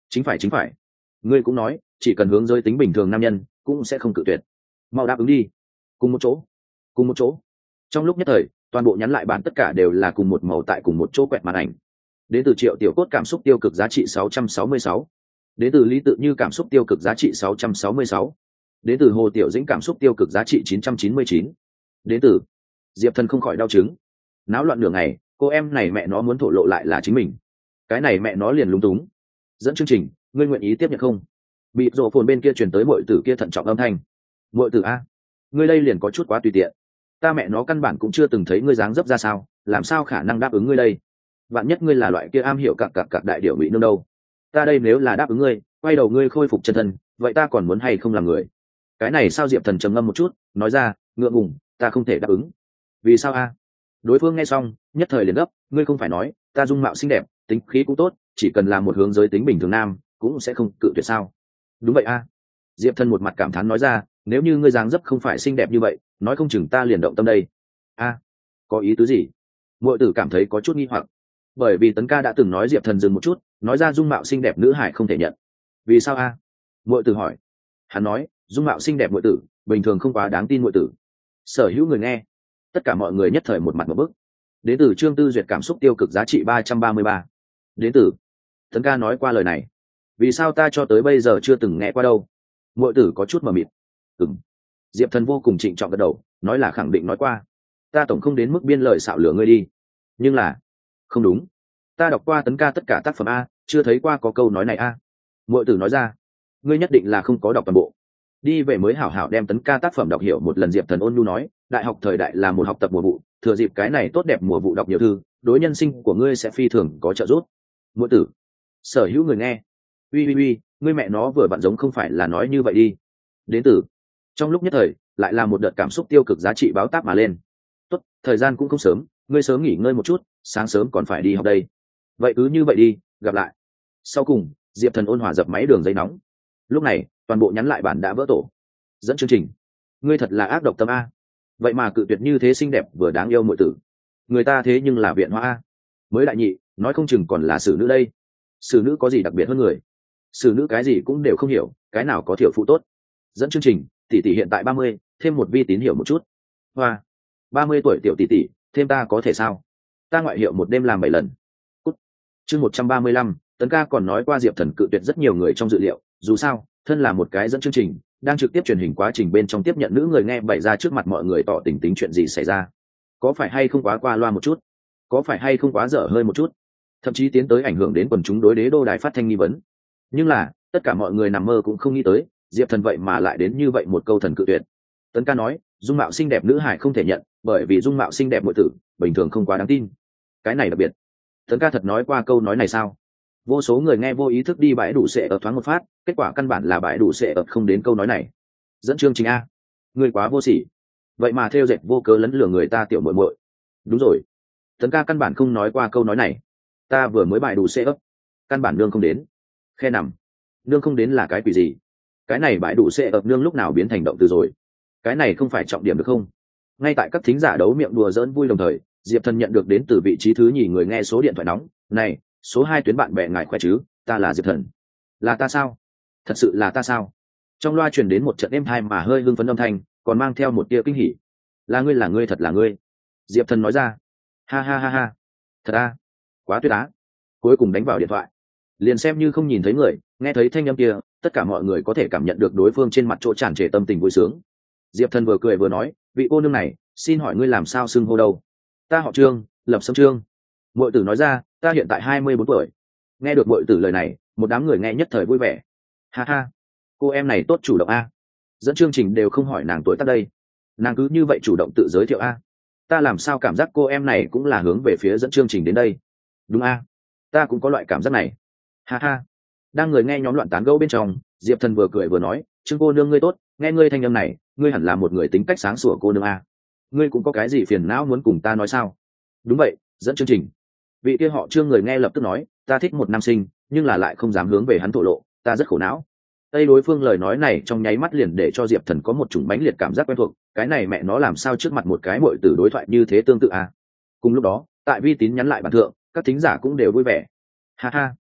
chính phải chính phải, ngươi cũng nói chỉ cần hướng giới tính bình thường nam nhân cũng sẽ không cự tuyệt, mau đáp ứng đi. Cùng một chỗ, cùng một chỗ. Trong lúc nhất thời toàn bộ nhắn lại bản tất cả đều là cùng một màu tại cùng một chỗ quẹt màn ảnh. Đến từ Triệu Tiểu Cốt cảm xúc tiêu cực giá trị sáu trăm sáu mươi sáu. Đến từ Lý Tự Như cảm xúc tiêu cực giá trị sáu trăm sáu mươi sáu. Đến từ Hồ Tiểu Dĩnh cảm xúc tiêu cực giá trị chín trăm chín mươi chín. Đến từ Diệp Thần không khỏi đau chứng. Náo loạn nửa ngày, cô em này mẹ nó muốn thổ lộ lại là chính mình. Cái này mẹ nó liền lúng túng. Dẫn chương trình, ngươi nguyện ý tiếp nhận không? Bị rộ phồn bên kia truyền tới muội tử kia thận trọng âm thanh. Muội tử a, ngươi đây liền có chút quá tùy tiện. Ta mẹ nó căn bản cũng chưa từng thấy ngươi dáng dấp ra sao, làm sao khả năng đáp ứng ngươi đây? Vạn nhất ngươi là loại kia am hiểu cặc cặc cặc đại điểu bị nương đâu. Ta đây nếu là đáp ứng ngươi, quay đầu ngươi khôi phục chân thân, vậy ta còn muốn hay không làm người? Cái này sao? Diệp Thần trầm ngâm một chút, nói ra, ngượng ngùng, ta không thể đáp ứng. Vì sao a? Đối phương nghe xong, nhất thời liền gấp, ngươi không phải nói, ta dung mạo xinh đẹp, tính khí cũng tốt, chỉ cần là một hướng giới tính bình thường nam, cũng sẽ không cự tuyệt sao? Đúng vậy a. Diệp Thần một mặt cảm thán nói ra, nếu như ngươi dáng dấp không phải xinh đẹp như vậy, nói không chừng ta liền động tâm đây. A, có ý tứ gì? Muội tử cảm thấy có chút nghi hoặc, bởi vì Tấn Ca đã từng nói Diệp Thần dừng một chút, nói ra dung mạo xinh đẹp nữ hải không thể nhận. Vì sao a? Muội tử hỏi. Hắn nói, dung mạo xinh đẹp muội tử, bình thường không quá đáng tin muội tử. Sở hữu người nghe, tất cả mọi người nhất thời một mặt một bức. Đến từ Trương Tư Duyệt cảm xúc tiêu cực giá trị ba trăm ba mươi ba. Đến từ Tấn Ca nói qua lời này, vì sao ta cho tới bây giờ chưa từng nghe qua đâu? Muội tử có chút mờ mịt. Ừm. Diệp Thần vô cùng trịnh trọng gật đầu, nói là khẳng định nói qua. Ta tổng không đến mức biên lời xạo lửa ngươi đi. Nhưng là, không đúng. Ta đọc qua Tấn Ca tất cả tác phẩm a, chưa thấy qua có câu nói này a. Muội tử nói ra, ngươi nhất định là không có đọc toàn bộ. Đi về mới hảo hảo đem Tấn Ca tác phẩm đọc hiểu một lần. Diệp Thần ôn nhu nói, đại học thời đại là một học tập mùa vụ, thừa dịp cái này tốt đẹp mùa vụ đọc nhiều thư, đối nhân sinh của ngươi sẽ phi thường có trợ giúp. Muội tử. Sở hữu người nghe. Uy uy uy, ngươi mẹ nó vừa bạn giống không phải là nói như vậy đi. Đến từ trong lúc nhất thời lại là một đợt cảm xúc tiêu cực giá trị báo táp mà lên. Tốt, thời gian cũng không sớm, ngươi sớm nghỉ ngơi một chút, sáng sớm còn phải đi học đây. Vậy cứ như vậy đi, gặp lại. Sau cùng Diệp Thần ôn hòa dập máy đường dây nóng. Lúc này toàn bộ nhắn lại bản đã vỡ tổ. Dẫn chương trình, ngươi thật là ác độc tâm a, vậy mà cự tuyệt như thế xinh đẹp vừa đáng yêu muội tử. Người ta thế nhưng là viện hoa a, mới đại nhị nói không chừng còn là xử nữ đây. Xử nữ có gì đặc biệt hơn người? Xử nữ cái gì cũng đều không hiểu, cái nào có thiểu phụ tốt. Dẫn chương trình, tỷ tỷ hiện tại ba mươi, thêm một vi tín hiểu một chút. Hoa, ba mươi tuổi tiểu tỷ tỷ, thêm ta có thể sao? Ta ngoại hiệu một đêm làm bảy lần. Cút. Chương một trăm ba mươi lăm, Tấn Ca còn nói qua Diệp Thần cự tuyệt rất nhiều người trong dự liệu, dù sao, thân là một cái dẫn chương trình, đang trực tiếp truyền hình quá trình bên trong tiếp nhận nữ người nghe bày ra trước mặt mọi người tỏ tình tính chuyện gì xảy ra. Có phải hay không quá qua loa một chút? Có phải hay không quá dở hơi một chút? Thậm chí tiến tới ảnh hưởng đến quần chúng đối đế đô đài phát thanh nghi vấn. Nhưng là, tất cả mọi người nằm mơ cũng không nghĩ tới, Diệp Thần vậy mà lại đến như vậy một câu thần cự tuyệt. Tấn Ca nói, dung mạo xinh đẹp nữ hải không thể nhận, bởi vì dung mạo xinh đẹp muội tử bình thường không quá đáng tin. Cái này đặc biệt. Tấn Ca thật nói qua câu nói này sao? Vô số người nghe vô ý thức đi bãi đủ sệ ở thoáng một phát, kết quả căn bản là bãi đủ sệ ở không đến câu nói này. Dẫn chương trình a, người quá vô sỉ, vậy mà theo dệt vô cớ lấn lừa người ta tiểu muội muội. Đúng rồi, Tấn Ca căn bản không nói qua câu nói này. Ta vừa mới bãi đủ sệ ấp, căn bản nương không đến. Khe nằm, nương không đến là cái quỷ gì? Cái này bãi đủ sệ ấp nương lúc nào biến thành động từ rồi? Cái này không phải trọng điểm được không? Ngay tại các thính giả đấu miệng đùa giỡn vui đồng thời, Diệp Thần nhận được đến từ vị trí thứ nhì người nghe số điện thoại nóng. Này, số hai tuyến bạn bè ngài khỏe chứ? Ta là Diệp Thần. Là ta sao? Thật sự là ta sao? Trong loa truyền đến một trận êm hai mà hơi hưng phấn âm thanh, còn mang theo một tia kinh hỉ. Là ngươi, là ngươi, thật là ngươi. Diệp Thần nói ra. Ha ha ha ha. Thật à? Quá tuyệt á. Cuối cùng đánh vào điện thoại. Liền xem như không nhìn thấy người, nghe thấy thanh âm kia, tất cả mọi người có thể cảm nhận được đối phương trên mặt chỗ tràn trề tâm tình vui sướng. Diệp Thần vừa cười vừa nói, vị cô nương này, xin hỏi ngươi làm sao xưng hô đâu? Ta họ Trương, Lập Sâm Trương. Muội tử nói ra, ta hiện tại hai mươi bốn tuổi. Nghe được muội tử lời này, một đám người nghe nhất thời vui vẻ. Ha ha, cô em này tốt chủ động a. Dẫn chương trình đều không hỏi nàng tuổi tác đây, nàng cứ như vậy chủ động tự giới thiệu a. Ta làm sao cảm giác cô em này cũng là hướng về phía dẫn chương trình đến đây. Đúng a, ta cũng có loại cảm giác này. Ha ha. Đang người nghe nhóm loạn tán gẫu bên trong, Diệp Thần vừa cười vừa nói, Trương cô nương ngươi tốt, nghe ngươi thanh âm này, ngươi hẳn là một người tính cách sáng sủa cô nương a. Ngươi cũng có cái gì phiền não muốn cùng ta nói sao? Đúng vậy, dẫn chương trình. Vị kia họ Trương người nghe lập tức nói, ta thích một nam sinh, nhưng là lại không dám hướng về hắn thổ lộ, ta rất khổ não. Tây đối phương lời nói này trong nháy mắt liền để cho Diệp Thần có một chủng bánh liệt cảm giác quen thuộc, cái này mẹ nó làm sao trước mặt một cái muội tử đối thoại như thế tương tự à? Cùng lúc đó, tại vi tín nhắn lại bản thượng, các thính giả cũng đều vui vẻ. Ha ha,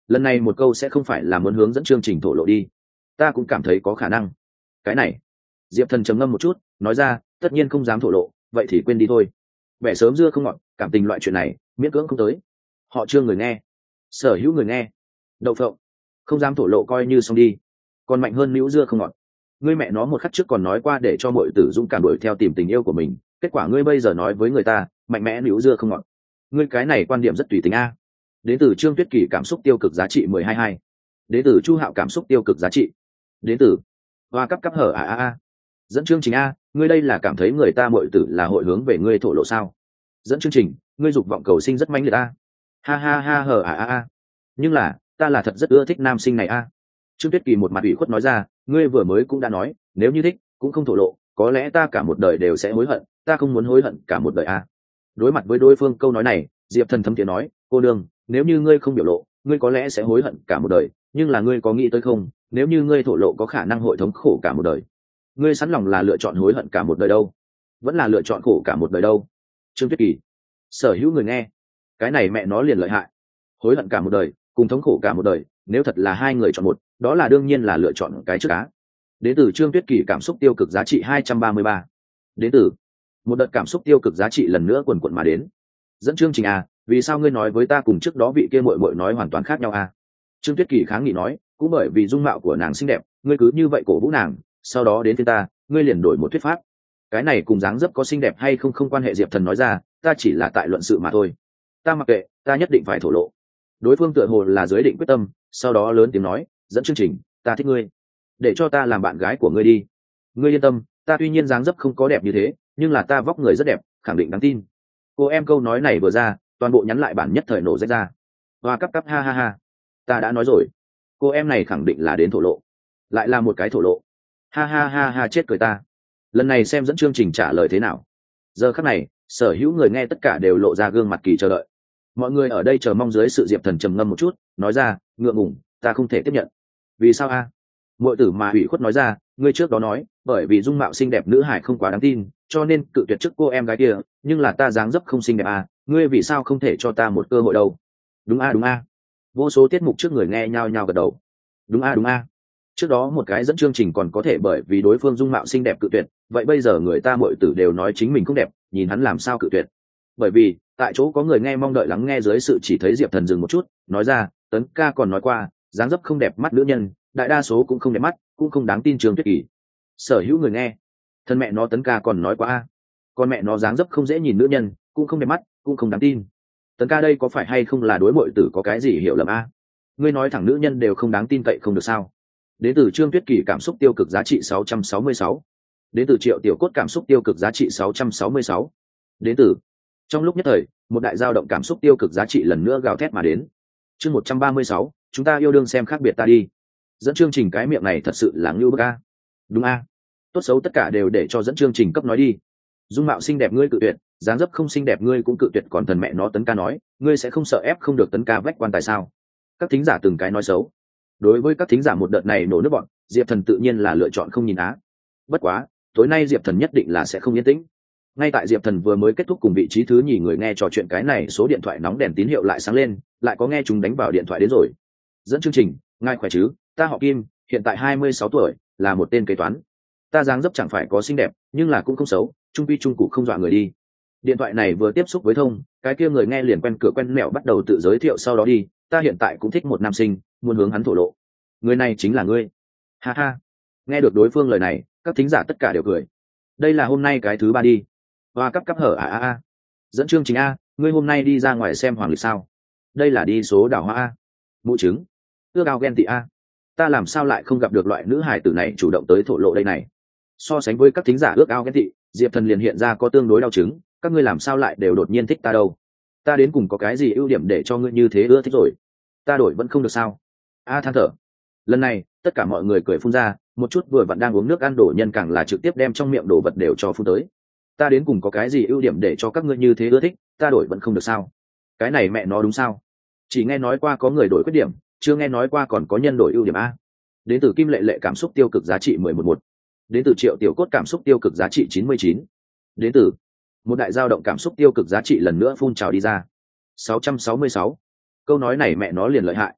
lần này một câu sẽ không phải là muốn hướng dẫn chương trình thổ lộ đi. Ta cũng cảm thấy có khả năng. Cái này, diệp thần trầm ngâm một chút nói ra, tất nhiên không dám thổ lộ, vậy thì quên đi thôi. Vẻ sớm dưa không ngọt, cảm tình loại chuyện này miễn cưỡng không tới. Họ Trương người nghe, sở hữu người nghe, đậu phộng, không dám thổ lộ coi như xong đi, còn mạnh hơn níu dưa không ngọt. Ngươi mẹ nó một khắc trước còn nói qua để cho mọi tử dũng cảm đuổi theo tìm tình yêu của mình, kết quả ngươi bây giờ nói với người ta mạnh mẽ níu dưa không ngọt. Ngươi cái này quan điểm rất tùy tính a. Đến từ Trương Tuyết Kỳ cảm xúc tiêu cực giá trị mười hai hai. Đến từ Chu Hạo cảm xúc tiêu cực giá trị. Đến từ hoa cấp cấp hở a a a. Dẫn chương trình a, ngươi đây là cảm thấy người ta mọi tử là hội hướng về ngươi thổ lộ sao? Dẫn chương trình, ngươi dục vọng cầu sinh rất mãnh liệt a. Ha ha ha hở a a a. Nhưng là, ta là thật rất ưa thích nam sinh này a. Trương Tuyết Kỳ một mặt ủy khuất nói ra, ngươi vừa mới cũng đã nói, nếu như thích, cũng không thổ lộ, có lẽ ta cả một đời đều sẽ hối hận, ta không muốn hối hận cả một đời a. Đối mặt với đối phương câu nói này, Diệp Thần thấm thiế nói, cô đương, nếu như ngươi không biểu lộ, ngươi có lẽ sẽ hối hận cả một đời, nhưng là ngươi có nghĩ tới không, nếu như ngươi thổ lộ có khả năng hội thống khổ cả một đời. Ngươi sẵn lòng là lựa chọn hối hận cả một đời đâu, vẫn là lựa chọn khổ cả một đời đâu? Trương Tuyết Kỳ, sở hữu người nghe, cái này mẹ nó liền lợi hại. Hối hận cả một đời cùng thống khổ cả một đời, nếu thật là hai người chọn một, đó là đương nhiên là lựa chọn cái trước á. Đến từ Trương Tuyết Kỳ cảm xúc tiêu cực giá trị hai trăm ba mươi ba. Đến từ một đợt cảm xúc tiêu cực giá trị lần nữa quần quận mà đến. Dẫn chương trình à, vì sao ngươi nói với ta cùng trước đó vị kia muội muội nói hoàn toàn khác nhau à? Trương Tuyết Kỳ kháng nghị nói, cũng bởi vì dung mạo của nàng xinh đẹp, ngươi cứ như vậy cổ vũ nàng, sau đó đến phía ta, ngươi liền đổi một thuyết pháp. Cái này cùng dáng dấp có xinh đẹp hay không không quan hệ. Diệp Thần nói ra, ta chỉ là tại luận sự mà thôi. Ta mặc kệ, ta nhất định phải thổ lộ. Đối phương tựa hồ là dưới định quyết tâm, sau đó lớn tiếng nói, dẫn chương trình, ta thích ngươi, để cho ta làm bạn gái của ngươi đi. Ngươi yên tâm, ta tuy nhiên dáng dấp không có đẹp như thế, nhưng là ta vóc người rất đẹp, khẳng định đáng tin. Cô em câu nói này vừa ra, toàn bộ nhắn lại bản nhất thời nổ rách ra. Hoa cắp cắp ha ha ha, ta đã nói rồi, cô em này khẳng định là đến thổ lộ, lại là một cái thổ lộ. Ha ha ha ha, chết cười ta. Lần này xem dẫn chương trình trả lời thế nào. Giờ khắc này, sở hữu người nghe tất cả đều lộ ra gương mặt kỳ chờ đợi. Mọi người ở đây chờ mong dưới sự Diệp Thần trầm ngâm một chút, nói ra, ngượng ngùng, ta không thể tiếp nhận. Vì sao a? À? Muội tử mà ủy khuất nói ra, ngươi trước đó nói, bởi vì dung mạo xinh đẹp nữ hải không quá đáng tin, cho nên cự tuyệt trước cô em gái kia, nhưng là ta dáng dấp không xinh đẹp à, ngươi vì sao không thể cho ta một cơ hội đâu? Đúng a à, đúng a. À. Vô số tiết mục trước người nghe nhao nhao gật đầu. Đúng a à, đúng a. À. Trước đó một cái dẫn chương trình còn có thể bởi vì đối phương dung mạo xinh đẹp cự tuyệt, vậy bây giờ người ta muội tử đều nói chính mình không đẹp, nhìn hắn làm sao cự tuyệt? Bởi vì tại chỗ có người nghe mong đợi lắng nghe dưới sự chỉ thấy Diệp Thần dừng một chút, nói ra, Tấn ca còn nói qua, dáng dấp không đẹp mắt nữ nhân, đại đa số cũng không đẹp mắt, cũng không đáng tin. Trương Tuyết Kỳ, sở hữu người nghe, thân mẹ nó Tấn ca còn nói qua a, con mẹ nó dáng dấp không dễ nhìn nữ nhân, cũng không đẹp mắt, cũng không đáng tin. Tấn ca đây có phải hay không là đối muội tử có cái gì hiểu lầm a? Ngươi nói thẳng nữ nhân đều không đáng tin cậy không được sao? Đến từ Trương Tuyết Kỳ cảm xúc tiêu cực giá trị sáu trăm sáu mươi sáu. Đến từ Triệu Tiểu Cốt cảm xúc tiêu cực giá trị sáu trăm sáu mươi sáu. Đến từ trong lúc nhất thời, một đại dao động cảm xúc tiêu cực giá trị lần nữa gào thét mà đến. Chương một trăm ba mươi sáu, chúng ta yêu đương xem khác biệt ta đi. Dẫn chương trình cái miệng này thật sự là ngưu bức a. Đúng a. Tốt xấu tất cả đều để cho dẫn chương trình cấp nói đi. Dung mạo xinh đẹp ngươi cự tuyệt, dáng dấp không xinh đẹp ngươi cũng cự tuyệt, còn thần mẹ nó Tấn ca nói, ngươi sẽ không sợ ép không được Tấn ca vách quan tài sao? Các thính giả từng cái nói xấu. Đối với các thính giả một đợt này nổ nước bọn, Diệp Thần tự nhiên là lựa chọn không nhìn á. Bất quá, tối nay Diệp Thần nhất định là sẽ không yên tĩnh. Ngay tại Diệp Thần vừa mới kết thúc cùng vị trí thứ nhì người nghe trò chuyện, cái này số điện thoại nóng đèn tín hiệu lại sáng lên, lại có nghe chúng đánh vào điện thoại đến rồi. Dẫn chương trình, ngài khỏe chứ? Ta họ Kim, hiện tại hai mươi sáu tuổi, là một tên kế toán. Ta dáng dấp chẳng phải có xinh đẹp, nhưng là cũng không xấu, trung quy trung cụ không dọa người đi. Điện thoại này vừa tiếp xúc với thông, cái kia người nghe liền quen cửa quen mẹo bắt đầu tự giới thiệu, sau đó đi, ta hiện tại cũng thích một nam sinh, muốn hướng hắn thổ lộ. Người này chính là ngươi. Ha ha. Nghe được đối phương lời này, các thính giả tất cả đều cười. Đây là hôm nay cái thứ ba đi. Hoa cắp cắp hở à a a. Dẫn chương trình a, ngươi hôm nay đi ra ngoài xem hoàng lịch sao? Đây là đi số đào hoa a. Mụ trứng. Ước ao ghen tị a. Ta làm sao lại không gặp được loại nữ hài tử này chủ động tới thổ lộ đây này? So sánh với các thính giả ước ao ghen tị, Diệp Thần liền hiện ra có tương đối đau chứng. Các ngươi làm sao lại đều đột nhiên thích ta đâu? Ta đến cùng có cái gì ưu điểm để cho ngươi như thế ưa thích rồi? Ta đổi vẫn không được sao? A than thở. Lần này tất cả mọi người cười phun ra, một chút vừa vặn đang uống nước ăn đổ nhân càng là trực tiếp đem trong miệng đồ vật đều cho phun tới. Ta đến cùng có cái gì ưu điểm để cho các ngươi như thế ưa thích, ta đổi vẫn không được sao? Cái này mẹ nó đúng sao? Chỉ nghe nói qua có người đổi khuyết điểm, chưa nghe nói qua còn có nhân đổi ưu điểm a. Đến từ Kim Lệ Lệ cảm xúc tiêu cực giá trị mười một một. Đến từ Triệu Tiểu Cốt cảm xúc tiêu cực giá trị chín mươi chín. Đến từ một đại dao động cảm xúc tiêu cực giá trị lần nữa phun trào đi ra sáu trăm sáu mươi sáu. Câu nói này mẹ nó liền lợi hại.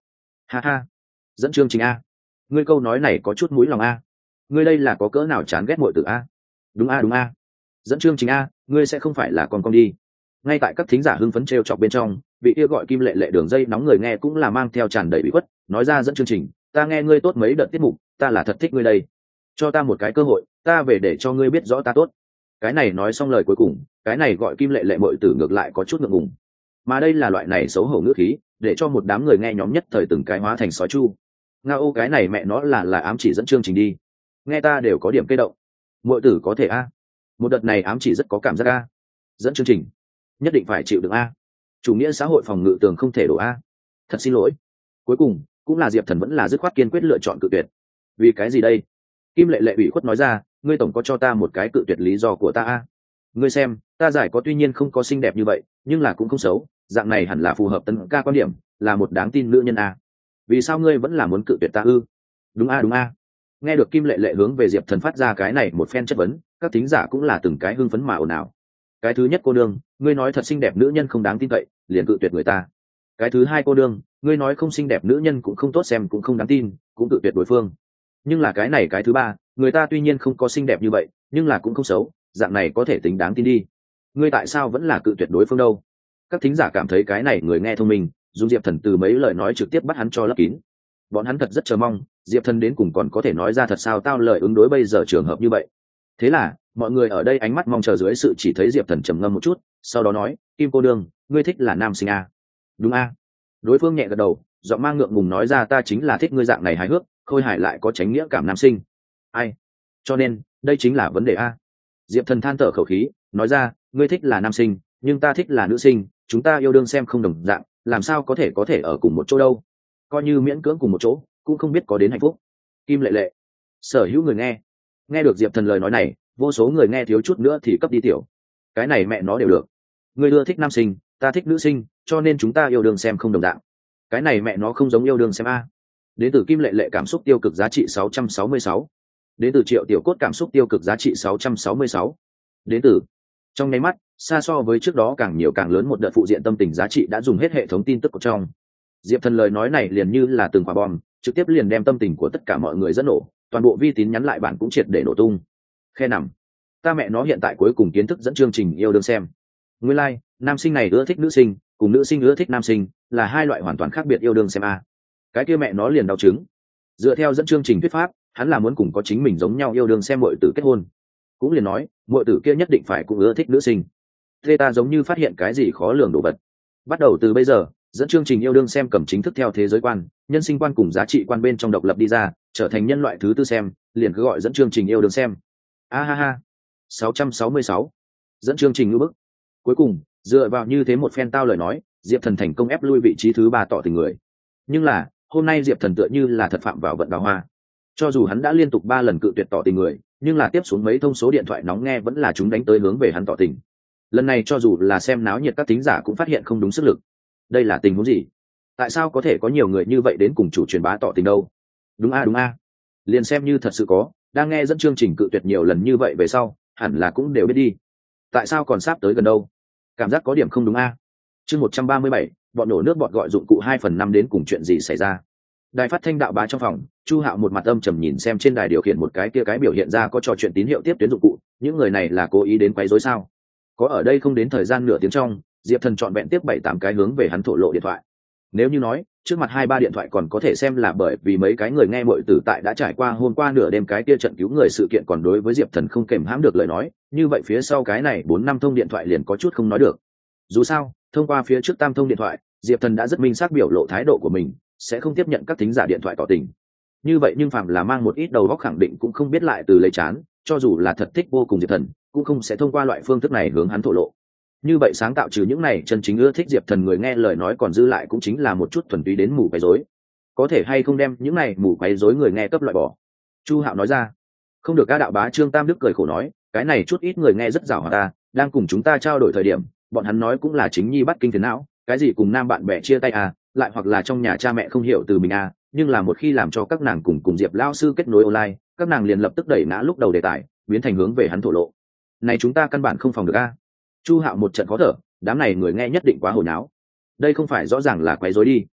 Ha ha, dẫn chương trình a, ngươi câu nói này có chút mũi lòng a, ngươi đây là có cỡ nào chán ghét muội tử a? Đúng a đúng a, dẫn chương trình a, ngươi sẽ không phải là con con đi. Ngay tại các thính giả hưng phấn trêu chọc bên trong, vị kia gọi Kim Lệ Lệ đường dây nóng người nghe cũng là mang theo tràn đầy bị khuất, nói ra dẫn chương trình, ta nghe ngươi tốt mấy đợt tiết mục, ta là thật thích ngươi đây, cho ta một cái cơ hội, ta về để cho ngươi biết rõ ta tốt. Cái này nói xong lời cuối cùng, cái này gọi Kim Lệ Lệ muội tử ngược lại có chút ngượng ngùng, mà đây là loại này xấu hổ ngữ khí, để cho một đám người nghe nhóm nhất thời từng cái hóa thành sói chu. Nga ô, cái này mẹ nó là là ám chỉ dẫn chương trình đi, nghe ta đều có điểm cây động. Muội tử có thể a, một đợt này ám chỉ rất có cảm giác a, dẫn chương trình nhất định phải chịu được a, chủ nghĩa xã hội phòng ngự tường không thể đổ a, thật xin lỗi. Cuối cùng cũng là Diệp Thần vẫn là dứt khoát kiên quyết lựa chọn cự tuyệt. Vì cái gì đây? Kim Lệ Lệ ủy khuất nói ra, ngươi tổng có cho ta một cái cự tuyệt lý do của ta a. Ngươi xem, ta giải có tuy nhiên không có xinh đẹp như vậy, nhưng là cũng không xấu, dạng này hẳn là phù hợp Tân ca quan điểm, là một đáng tin nữ nhân a. Vì sao ngươi vẫn là muốn cự tuyệt ta ư? Đúng a đúng a. Nghe được Kim Lệ Lệ hướng về Diệp Thần phát ra cái này một phen chất vấn, các thính giả cũng là từng cái hưng phấn mà ồn ào. Cái thứ nhất cô đương, ngươi nói thật xinh đẹp nữ nhân không đáng tin cậy, liền cự tuyệt người ta. Cái thứ hai cô đương, ngươi nói không xinh đẹp nữ nhân cũng không tốt xem cũng không đáng tin, cũng cự tuyệt đối phương. Nhưng là cái này cái thứ ba, người ta tuy nhiên không có xinh đẹp như vậy, nhưng là cũng không xấu, dạng này có thể tính đáng tin đi. Ngươi tại sao vẫn là cự tuyệt đối phương đâu? Các thính giả cảm thấy cái này người nghe thông minh, dùng Diệp Thần từ mấy lời nói trực tiếp bắt hắn cho lấp kín. Bọn hắn thật rất chờ mong, Diệp Thần đến cùng còn có thể nói ra thật sao tao lời ứng đối bây giờ trường hợp như vậy. Thế là mọi người ở đây ánh mắt mong chờ dưới sự chỉ thấy Diệp Thần trầm ngâm một chút, sau đó nói, Kim cô đương, ngươi thích là nam sinh a? Đúng a. Đối phương nhẹ gật đầu, giọng mang ngượng ngùng nói ra, ta chính là thích ngươi dạng này hài hước, khôi hài lại có tránh nghĩa cảm nam sinh. Ai? Cho nên đây chính là vấn đề a. Diệp Thần than thở khẩu khí, nói ra, ngươi thích là nam sinh, nhưng ta thích là nữ sinh, chúng ta yêu đương xem không đồng dạng, làm sao có thể có thể ở cùng một chỗ đâu? Coi như miễn cưỡng cùng một chỗ, cũng không biết có đến hạnh phúc. Kim Lệ Lệ. Sở hữu người nghe, nghe được Diệp Thần lời nói này, vô số người nghe thiếu chút nữa thì cấp đi tiểu. Cái này mẹ nó đều được. Ngươi ưa thích nam sinh, ta thích nữ sinh, cho nên chúng ta yêu đương xem không đồng dạng. Cái này mẹ nó không giống yêu đương xem a. Đến từ Kim Lệ Lệ cảm xúc tiêu cực giá trị sáu trăm sáu mươi sáu. Đến từ Triệu Tiểu Cốt cảm xúc tiêu cực giá trị sáu trăm sáu mươi sáu. Đến từ trong nháy mắt, xa so với trước đó càng nhiều càng lớn một đợt phụ diện tâm tình giá trị đã dùng hết hệ thống tin tức của trong. Diệp Thần lời nói này liền như là từng quả bom, trực tiếp liền đem tâm tình của tất cả mọi người dẫn nổ, toàn bộ vi tín nhắn lại bản cũng triệt để nổ tung. Khe nằm, ta mẹ nó hiện tại cuối cùng kiến thức dẫn chương trình yêu đương xem. Nguyên lai, like, nam sinh này ưa thích nữ sinh, cùng nữ sinh ưa thích nam sinh, là hai loại hoàn toàn khác biệt yêu đương xem a. Cái kia mẹ nó liền đau chứng. Dựa theo dẫn chương trình thuyết pháp, hắn là muốn cùng có chính mình giống nhau yêu đương xem muội tử kết hôn. Cũng liền nói, muội tử kia nhất định phải cũng ưa thích nữ sinh. Thế ta giống như phát hiện cái gì khó lường đồ vật. Bắt đầu từ bây giờ, dẫn chương trình yêu đương xem cầm chính thức theo thế giới quan, nhân sinh quan cùng giá trị quan bên trong độc lập đi ra, trở thành nhân loại thứ tư xem, liền cứ gọi dẫn chương trình yêu đương xem. A ha ha. sáu trăm sáu mươi sáu. Dẫn chương trình ngư bức. Cuối cùng, dựa vào như thế một phen tao lời nói, Diệp Thần thành công ép lui vị trí thứ ba tỏ tình người. Nhưng là, hôm nay Diệp Thần tựa như là thật phạm vào vận đào hoa. Cho dù hắn đã liên tục ba lần cự tuyệt tỏ tình người, nhưng là tiếp xuống mấy thông số điện thoại nóng nghe vẫn là chúng đánh tới hướng về hắn tỏ tình. Lần này cho dù là xem náo nhiệt các thính giả cũng phát hiện không đúng sức lực. Đây là tình huống gì? Tại sao có thể có nhiều người như vậy đến cùng chủ truyền bá tỏ tình đâu? Đúng a đúng a. Liền xem như thật sự có, đang nghe dẫn chương trình cự tuyệt nhiều lần như vậy về sau, hẳn là cũng đều biết đi. Tại sao còn sắp tới gần đâu? Cảm giác có điểm không đúng a. Chương một trăm ba mươi bảy, bọn nổ nước bọt gọi dụng cụ hai phần năm đến cùng chuyện gì xảy ra? Đài phát thanh đạo bá trong phòng, Chu Hạo một mặt âm trầm nhìn xem trên đài điều khiển một cái kia cái biểu hiện ra có trò chuyện tín hiệu tiếp tuyến dụng cụ, những người này là cố ý đến quấy rối sao? Có ở đây không đến thời gian nửa tiếng trong, Diệp Thần chọn vẹn tiếp bảy tám cái hướng về hắn thổ lộ điện thoại. Nếu như nói, trước mặt hai ba điện thoại còn có thể xem là bởi vì mấy cái người nghe muội tử tại đã trải qua hôm qua nửa đêm cái kia trận cứu người sự kiện còn đối với Diệp Thần không kềm hãm được lời nói, như vậy phía sau cái này bốn năm thông điện thoại liền có chút không nói được. Dù sao, thông qua phía trước tam thông điện thoại, Diệp Thần đã rất minh xác biểu lộ thái độ của mình, sẽ không tiếp nhận các thính giả điện thoại tỏ tình. Như vậy nhưng phàm là mang một ít đầu óc khẳng định cũng không biết lại từ lấy chán, cho dù là thật thích vô cùng Diệp Thần, cũng không sẽ thông qua loại phương thức này hướng hắn thổ lộ. Như vậy sáng tạo trừ những này chân chính ưa thích Diệp Thần người nghe lời nói còn dư lại cũng chính là một chút thuần túy đến mù quấy rối. Có thể hay không đem những này mù quấy rối người nghe cấp loại bỏ? Chu Hạo nói ra. Không được. Ca đạo bá Trương Tam Đức cười khổ nói, cái này chút ít người nghe rất giàu hòa ta, đang cùng chúng ta trao đổi thời điểm, bọn hắn nói cũng là chính nhi bắt kinh phiền não, cái gì cùng nam bạn bè chia tay à, lại hoặc là trong nhà cha mẹ không hiểu từ mình à, nhưng là một khi làm cho các nàng cùng cùng Diệp lao sư kết nối online, các nàng liền lập tức đẩy ngã lúc đầu đề tài, biến thành hướng về hắn thổ lộ. Này chúng ta căn bản không phòng được a. À. Chu Hạo một trận khó thở, đám này người nghe nhất định quá hồi náo. Đây không phải rõ ràng là quấy rối đi.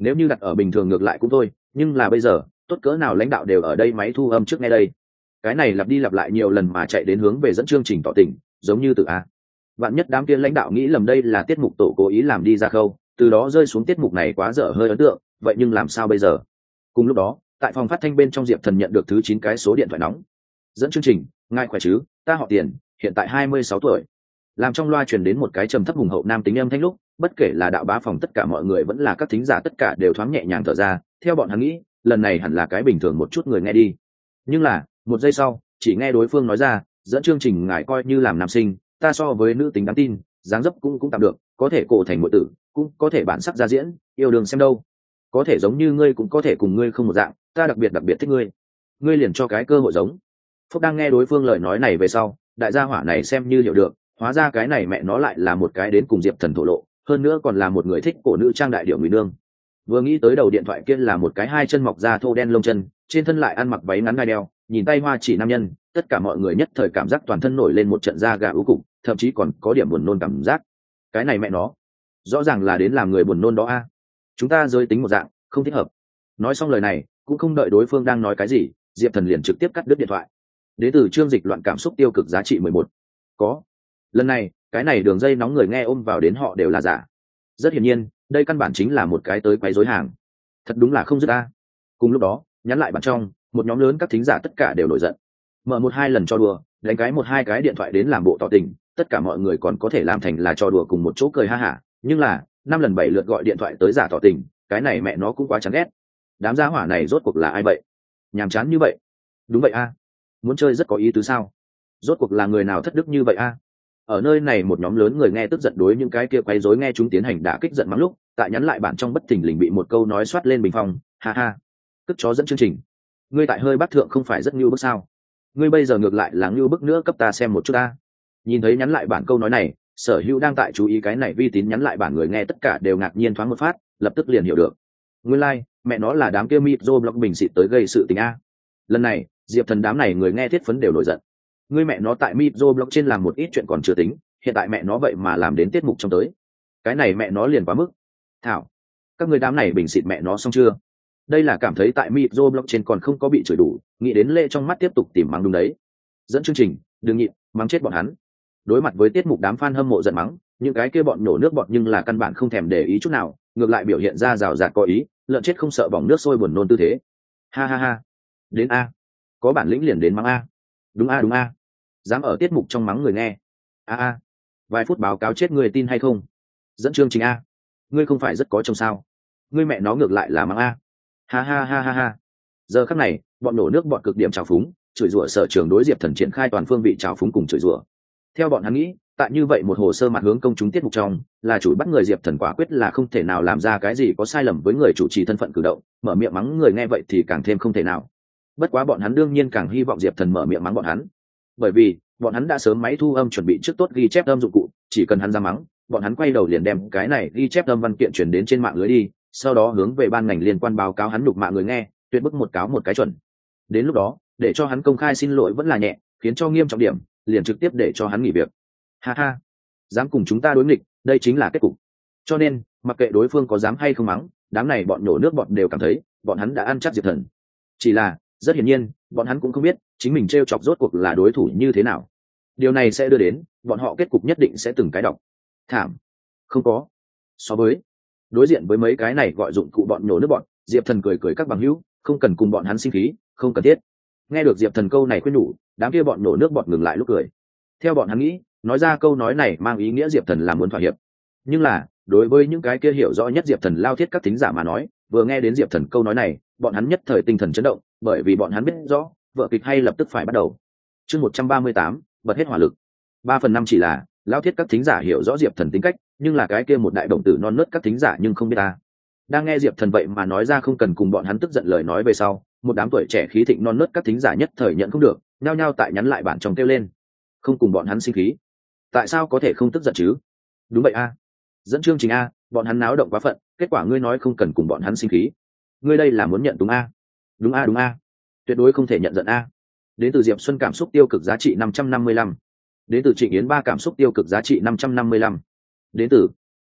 nếu như đặt ở bình thường ngược lại cũng thôi, nhưng là bây giờ tốt cỡ nào lãnh đạo đều ở đây máy thu âm trước nghe đây. Cái này lặp đi lặp lại nhiều lần mà chạy đến hướng về dẫn chương trình tỏ tình, giống như từ a bạn nhất đám kia lãnh đạo nghĩ lầm đây là tiết mục tổ cố ý làm đi ra khâu, từ đó rơi xuống tiết mục này quá dở hơi ấn tượng. Vậy nhưng làm sao bây giờ? Cùng lúc đó tại phòng phát thanh bên trong, Diệp Thần nhận được thứ chín cái số điện thoại nóng. Dẫn chương trình, ngài khỏe chứ, ta họ Tiền, hiện tại hai mươi sáu tuổi. Làm trong loa truyền đến một cái trầm thấp hùng hậu nam tính âm thanh lúc, bất kể là đạo bá phòng tất cả mọi người vẫn là các thính giả tất cả đều thoáng nhẹ nhàng thở ra. Theo bọn hắn nghĩ, lần này hẳn là cái bình thường một chút người nghe đi. Nhưng là một giây sau, chỉ nghe đối phương nói ra, dẫn chương trình ngài coi như làm nam sinh, ta so với nữ tính đáng tin, dáng dấp cũng cũng tạm được, có thể cổ thành muội tử, cũng có thể bản sắc ra diễn, yêu đương xem đâu, có thể giống như ngươi cũng có thể cùng ngươi không một dạng, ta đặc biệt đặc biệt thích ngươi, ngươi liền cho cái cơ hội giống. Phúc đang nghe đối phương lời nói này về sau, đại gia hỏa này xem như hiểu được, hóa ra cái này mẹ nó lại là một cái đến cùng Diệp Thần thổ lộ, hơn nữa còn là một người thích cổ nữ trang đại điệu ngụy nương. Vừa nghĩ tới đầu điện thoại kia là một cái hai chân mọc ra thô đen lông chân, trên thân lại ăn mặc váy ngắn gai đeo, nhìn tay hoa chỉ nam nhân, tất cả mọi người nhất thời cảm giác toàn thân nổi lên một trận da gà ứ cục, thậm chí còn có điểm buồn nôn cảm giác. Cái này mẹ nó rõ ràng là đến làm người buồn nôn đó a. Chúng ta giới tính một dạng, không thích hợp. Nói xong lời này, cũng không đợi đối phương đang nói cái gì, Diệp Thần liền trực tiếp cắt đứt điện thoại. Đến từ chương dịch loạn cảm xúc tiêu cực giá trị mười một. Có. Lần này, cái này đường dây nóng người nghe ôm vào đến họ đều là giả. Rất hiển nhiên, đây căn bản chính là một cái tới quấy rối hàng. Thật đúng là không dứt a. Cùng lúc đó, nhắn lại bạn trong, một nhóm lớn các thính giả tất cả đều nổi giận. Mở một hai lần cho đùa, đánh cái một hai cái điện thoại đến làm bộ tỏ tình, tất cả mọi người còn có thể làm thành là trò đùa cùng một chỗ cười ha hả, nhưng là năm lần bảy lượt gọi điện thoại tới giả tỏ tình, cái này mẹ nó cũng quá chán ghét. Đám gia hỏa này rốt cuộc là ai vậy? Nhàm chán như vậy. Đúng vậy a. Muốn chơi rất có ý tứ sao? Rốt cuộc là người nào thất đức như vậy a? Ở nơi này một nhóm lớn người nghe tức giận đối những cái kia quấy rối nghe chúng tiến hành đả kích giận mắng lúc, tại nhắn lại bản trong bất thình lình bị một câu nói soát lên bình phong, ha ha. Cất chó dẫn chương trình. Ngươi tại hơi bắc thượng không phải rất ngưu bức sao? Ngươi bây giờ ngược lại là ngưu bức nữa, cấp ta xem một chút ta. Nhìn thấy nhắn lại bản câu nói này, Sở Hữu đang tại chú ý cái này vi tín nhắn lại bản người nghe tất cả đều ngạc nhiên thoáng một phát, lập tức liền hiểu được. Nguyên lai, like, mẹ nó là đám kia micro blog bình xịt tới gây sự tình a. Lần này, Diệp Thần đám này người nghe thiết phấn đều nổi giận. Ngươi mẹ nó tại micro blog trên làm một ít chuyện còn chưa tính, hiện tại mẹ nó vậy mà làm đến tiết mục trong tới. Cái này mẹ nó liền quá mức. Thảo, các người đám này bình xịt mẹ nó xong chưa? Đây là cảm thấy tại micro blog trên còn không có bị chửi đủ, nghĩ đến lệ trong mắt tiếp tục tìm mắng đúng đấy. Dẫn chương trình, đừng nhịn, mắng chết bọn hắn. Đối mặt với tiết mục đám fan hâm mộ giận mắng, những cái kia bọn nổ nước bọt nhưng là căn bản không thèm để ý chút nào, ngược lại biểu hiện ra rào rạt có ý, lợn chết không sợ bỏng nước sôi buồn nôn tư thế. Ha ha ha, đến a, có bản lĩnh liền đến mắng a. Đúng a đúng a, dám ở tiết mục trong mắng người nghe. A a, vài phút báo cáo chết người tin hay không? Dẫn chương trình a, ngươi không phải rất có chồng sao? Ngươi mẹ nó ngược lại là mắng a. Ha ha ha ha ha. Giờ khắc này, bọn nổ nước bọn cực điểm trào phúng, chửi rủa Sở Trường đối Diệp Thần triển khai toàn phương vị trào phúng cùng chửi rủa. Theo bọn hắn nghĩ, tại như vậy một hồ sơ mặt hướng công chúng tiết mục trong, là chủ bắt người Diệp Thần quả quyết là không thể nào làm ra cái gì có sai lầm với người chủ trì thân phận cử động, mở miệng mắng người nghe vậy thì càng thêm không thể nào. Bất quá bọn hắn đương nhiên càng hy vọng Diệp Thần mở miệng mắng bọn hắn, bởi vì bọn hắn đã sớm máy thu âm chuẩn bị trước tốt ghi chép âm dụng cụ, chỉ cần hắn ra mắng, bọn hắn quay đầu liền đem cái này ghi chép âm văn kiện chuyển đến trên mạng lưới đi, sau đó hướng về ban ngành liên quan báo cáo hắn nhục mạ người nghe, tuyệt bức một cáo một cái chuẩn. Đến lúc đó, để cho hắn công khai xin lỗi vẫn là nhẹ, khiến cho nghiêm trọng điểm, liền trực tiếp để cho hắn nghỉ việc. Ha ha, dám cùng chúng ta đối nghịch, đây chính là kết cục. Cho nên, mặc kệ đối phương có dám hay không mắng, đám này bọn nổ nước bọn đều cảm thấy, bọn hắn đã ăn chắc Diệp Thần. Chỉ là, rất hiển nhiên, bọn hắn cũng không biết, chính mình trêu chọc rốt cuộc là đối thủ như thế nào. Điều này sẽ đưa đến, bọn họ kết cục nhất định sẽ từng cái đọc. Thảm. Không có. So với, đối diện với mấy cái này gọi dụng cụ bọn nổ nước bọn, Diệp Thần cười cười các bằng hữu, không cần cùng bọn hắn sinh khí, không cần thiết. Nghe được Diệp Thần câu này khuyên nhủ, đám kia bọn nổ nước bọn ngừng lại lúc cười. Theo bọn hắn nghĩ, nói ra câu nói này mang ý nghĩa Diệp Thần là muốn thỏa hiệp. Nhưng là, đối với những cái kia hiểu rõ nhất Diệp Thần lao thiết các thính giả mà nói, vừa nghe đến Diệp Thần câu nói này, bọn hắn nhất thời tinh thần chấn động, bởi vì bọn hắn biết rõ, vở kịch hay lập tức phải bắt đầu. Chương một trăm ba mươi tám, bật hết hỏa lực. Ba phần năm chỉ là lao thiết các thính giả hiểu rõ Diệp Thần tính cách, nhưng là cái kia một đại đồng tử non nớt các thính giả nhưng không biết ta. Đang nghe Diệp Thần vậy mà nói ra không cần cùng bọn hắn tức giận lời nói về sau, một đám tuổi trẻ khí thịnh non nớt các thính giả nhất thời nhận không được, nhao nhao tại nhắn lại bản trong kêu lên. Không cùng bọn hắn sinh khí. Tại sao có thể không tức giận chứ? Đúng vậy a. Dẫn chương trình a, bọn hắn náo động quá phận, kết quả ngươi nói không cần cùng bọn hắn sinh khí. Ngươi đây là muốn nhận đúng a? Đúng a đúng a. Tuyệt đối không thể nhận giận a. Đến từ Diệp Xuân cảm xúc tiêu cực giá trị năm trăm năm mươi lăm. Đến từ Trịnh Yến ba cảm xúc tiêu cực giá trị năm trăm năm mươi lăm. Đến từ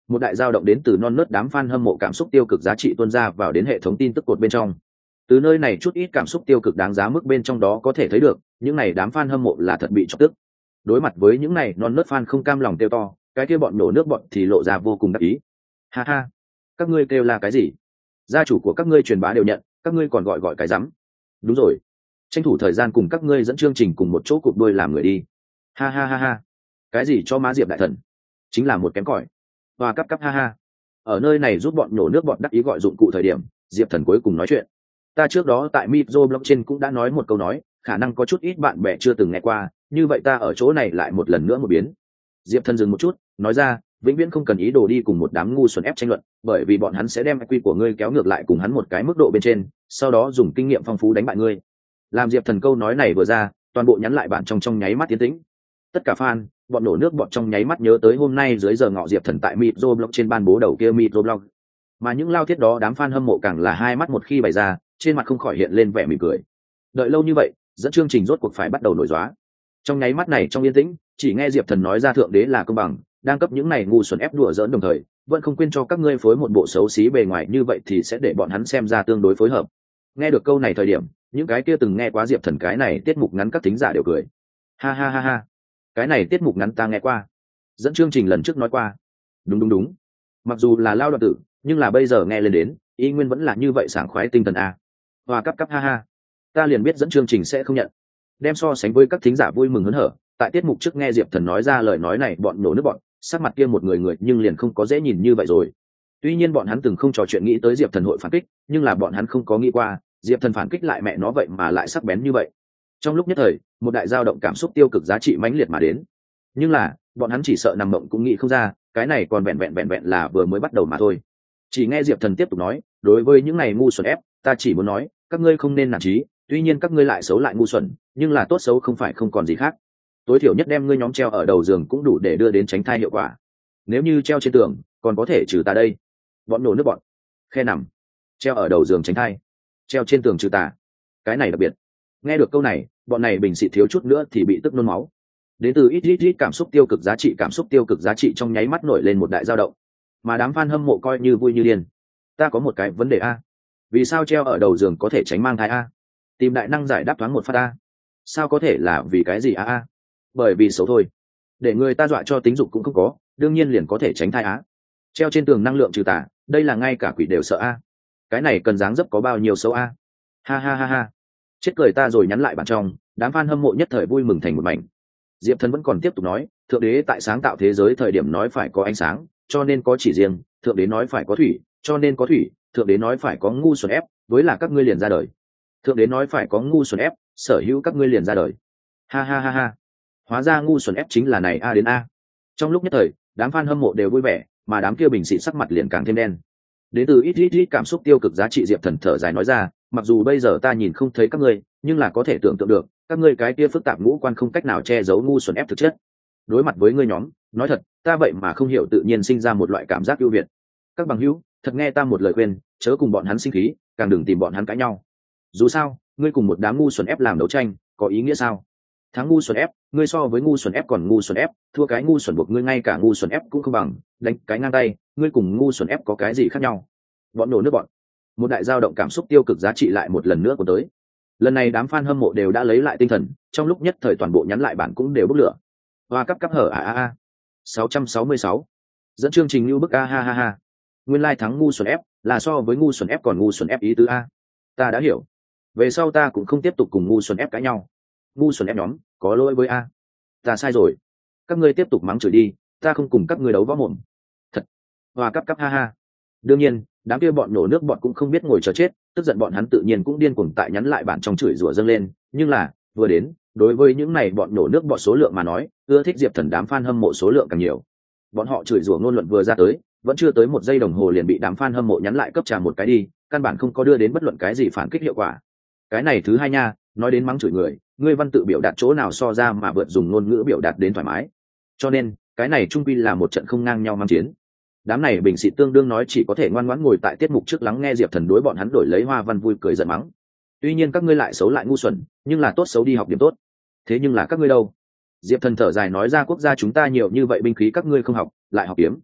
một đại dao động đến từ non nớt đám fan hâm mộ cảm xúc tiêu cực giá trị tuôn ra vào đến hệ thống tin tức cột bên trong. Từ nơi này chút ít cảm xúc tiêu cực đáng giá mức bên trong đó có thể thấy được, những này đám fan hâm mộ là thật bị chọc tức. Đối mặt với những này non nớt fan không cam lòng kêu to, cái kia bọn nổ nước bọn thì lộ ra vô cùng đắc ý. Ha ha, các ngươi kêu là cái gì? Gia chủ của các ngươi truyền bá đều nhận, các ngươi còn gọi gọi cái rắm. Đúng rồi, tranh thủ thời gian cùng các ngươi dẫn chương trình cùng một chỗ cụp đôi làm người đi. Ha ha ha ha, cái gì cho má Diệp đại thần, chính là một kém cỏi. Và cắp cắp ha ha. Ở nơi này giúp bọn nổ nước bọn đắc ý gọi dụng cụ thời điểm, Diệp thần cuối cùng nói chuyện. Ta trước đó tại Micro Blockchain cũng đã nói một câu nói, khả năng có chút ít bạn bè chưa từng nghe qua, như vậy ta ở chỗ này lại một lần nữa một biến. Diệp thần dừng một chút, nói ra, vĩnh viễn không cần ý đồ đi cùng một đám ngu xuẩn ép tranh luận, bởi vì bọn hắn sẽ đem i kiu của ngươi kéo ngược lại cùng hắn một cái mức độ bên trên, sau đó dùng kinh nghiệm phong phú đánh bại ngươi. Làm Diệp thần câu nói này vừa ra, toàn bộ nhắn lại bạn trong trong nháy mắt tiến tĩnh. Tất cả fan, bọn nổ nước bọn trong nháy mắt nhớ tới hôm nay dưới giờ ngọ Diệp thần tại Micro Blockchain ban bố đầu kia Micro Blog. Mà những lao thiết đó đám fan hâm mộ càng là hai mắt một khi bày ra, trên mặt không khỏi hiện lên vẻ mỉm cười. Đợi lâu như vậy, dẫn chương trình rốt cuộc phải bắt đầu nổi gióa. Trong nháy mắt này trong yên tĩnh, chỉ nghe Diệp thần nói ra thượng đế là công bằng, đang cấp những này ngu xuẩn ép đùa giỡn đồng thời, vẫn không quên cho các ngươi phối một bộ xấu xí bề ngoài như vậy thì sẽ để bọn hắn xem ra tương đối phối hợp. Nghe được câu này thời điểm, những cái kia từng nghe quá Diệp thần cái này tiết mục ngắn các thính giả đều cười. Ha ha ha ha, cái này tiết mục ngắn ta nghe qua, dẫn chương trình lần trước nói qua. Đúng đúng đúng, mặc dù là lao đoạn tử, nhưng là bây giờ nghe lên đến, y nguyên vẫn là như vậy sảng khoái tinh thần a. Hoa cắp cắp ha ha, ta liền biết dẫn chương trình sẽ không nhận. Đem so sánh với các thính giả vui mừng hớn hở, tại tiết mục trước nghe Diệp thần nói ra lời nói này bọn nổ nước bọn, sắc mặt kia một người người nhưng liền không có dễ nhìn như vậy rồi. Tuy nhiên bọn hắn từng không trò chuyện nghĩ tới Diệp thần hội phản kích, nhưng là bọn hắn không có nghĩ qua Diệp thần phản kích lại mẹ nó vậy mà lại sắc bén như vậy. Trong lúc nhất thời, một đại dao động cảm xúc tiêu cực giá trị mãnh liệt mà đến. Nhưng là bọn hắn chỉ sợ nằm mộng cũng nghĩ không ra, cái này còn vẹn vẹn vẹn vẹn là vừa mới bắt đầu mà thôi. Chỉ nghe Diệp thần tiếp tục nói, đối với những này ngu xuẩn ép, ta chỉ muốn nói, các ngươi không nên nản chí, tuy nhiên các ngươi lại xấu lại ngu xuẩn, nhưng là tốt xấu không phải không còn gì khác. Tối thiểu nhất đem ngươi nhóm treo ở đầu giường cũng đủ để đưa đến tránh thai hiệu quả. Nếu như treo trên tường, còn có thể trừ tà đây. Bọn nổ nước bọn, khe nằm, treo ở đầu giường tránh thai, treo trên tường trừ tà. Cái này đặc biệt. Nghe được câu này, bọn này bình xịt thiếu chút nữa thì bị tức nôn máu. Đến từ ít ít ít cảm xúc tiêu cực giá trị cảm xúc tiêu cực giá trị trong nháy mắt nổi lên một đại dao động. Mà đám fan hâm mộ coi như vui như điên. Ta có một cái vấn đề a, vì sao treo ở đầu giường có thể tránh mang thai a? Tìm đại năng giải đáp thoáng một phát a. Sao có thể là vì cái gì a a? Bởi vì xấu thôi. Để người ta dọa cho tính dục cũng không có, đương nhiên liền có thể tránh thai á. Treo trên tường năng lượng trừ tà, đây là ngay cả quỷ đều sợ a. Cái này cần dáng dấp có bao nhiêu xấu a? Ha ha ha ha. Chết cười ta rồi nhắn lại bạn trong, đám fan hâm mộ nhất thời vui mừng thành một mảnh. Diệp thần vẫn còn tiếp tục nói, thượng đế tại sáng tạo thế giới thời điểm nói phải có ánh sáng, cho nên có chỉ riêng, thượng đế nói phải có thủy, cho nên có thủy, thượng đế nói phải có ngu xuẩn ép, với là các ngươi liền ra đời. Thượng đế nói phải có ngu xuẩn ép, sở hữu các ngươi liền ra đời. Ha ha ha ha. Hóa ra ngu xuẩn ép chính là này a đến a. Trong lúc nhất thời, đám fan hâm mộ đều vui vẻ, mà đám kia bình xịt sắc mặt liền càng thêm đen. Đến từ ít ít ít cảm xúc tiêu cực giá trị Diệp thần thở dài nói ra, mặc dù bây giờ ta nhìn không thấy các ngươi, nhưng là có thể tưởng tượng được, các ngươi cái kia phức tạp ngũ quan không cách nào che giấu ngu xuẩn ép thực chất. Đối mặt với ngươi nhóm, nói thật, ta vậy mà không hiểu tự nhiên sinh ra một loại cảm giác ưu việt. Các bằng hữu, thật nghe ta một lời khuyên, chớ cùng bọn hắn sinh khí, càng đừng tìm bọn hắn cãi nhau. Dù sao, ngươi cùng một đám ngu xuẩn ép làm đấu tranh, có ý nghĩa sao? Thắng ngu xuẩn ép, ngươi so với ngu xuẩn ép còn ngu xuẩn ép, thua cái ngu xuẩn buộc ngươi ngay cả ngu xuẩn ép cũng không bằng, đánh cái ngang tay, ngươi cùng ngu xuẩn ép có cái gì khác nhau? Bọn nổ nước bọn. Một đại dao động cảm xúc tiêu cực giá trị lại một lần nữa của tới. Lần này đám fan hâm mộ đều đã lấy lại tinh thần, trong lúc nhất thời toàn bộ nhắn lại bản cũng đều bốc lửa. Hoa cắp cắp hở a a a. sáu trăm sáu mươi sáu. Dẫn chương trình lưu bức a ha ha ha. Nguyên lai thắng ngu xuẩn ép, là so với ngu xuẩn ép còn ngu xuẩn ép ý tứ a. Ta đã hiểu. Về sau ta cũng không tiếp tục cùng ngu xuẩn ép cãi nhau. Ngu xuẩn ép nhóm, có lỗi với a. Ta sai rồi. Các ngươi tiếp tục mắng chửi đi, ta không cùng các ngươi đấu võ mồm. Thật. Hoa cắp cắp ha ha. Đương nhiên, đám kia bọn nổ nước bọn cũng không biết ngồi chờ chết, tức giận bọn hắn tự nhiên cũng điên cuồng tại nhắn lại bản trong chửi rủa dâng lên, nhưng là, vừa đến, đối với những này bọn nổ nước bọn số lượng mà nói, ưa thích Diệp Thần đám fan hâm mộ số lượng càng nhiều. Bọn họ chửi rủa ngôn luận vừa ra tới, vẫn chưa tới một giây đồng hồ liền bị đám fan hâm mộ nhắn lại cấp trà một cái đi, căn bản không có đưa đến bất luận cái gì phản kích hiệu quả. Cái này thứ hai nha, nói đến mắng chửi người, ngươi văn tự biểu đạt chỗ nào so ra mà vượt dùng ngôn ngữ biểu đạt đến thoải mái. Cho nên, cái này trung quy là một trận không ngang nhau mang chiến. Đám này bình xịt tương đương nói chỉ có thể ngoan ngoãn ngồi tại tiết mục trước lắng nghe Diệp Thần đối bọn hắn đổi lấy hoa văn vui cười giận mắng. Tuy nhiên các ngươi lại xấu lại ngu xuẩn, nhưng là tốt xấu đi học điểm tốt. Thế nhưng là các ngươi đâu? Diệp Thần thở dài nói ra, quốc gia chúng ta nhiều như vậy binh khí các ngươi không học, lại học kiếm.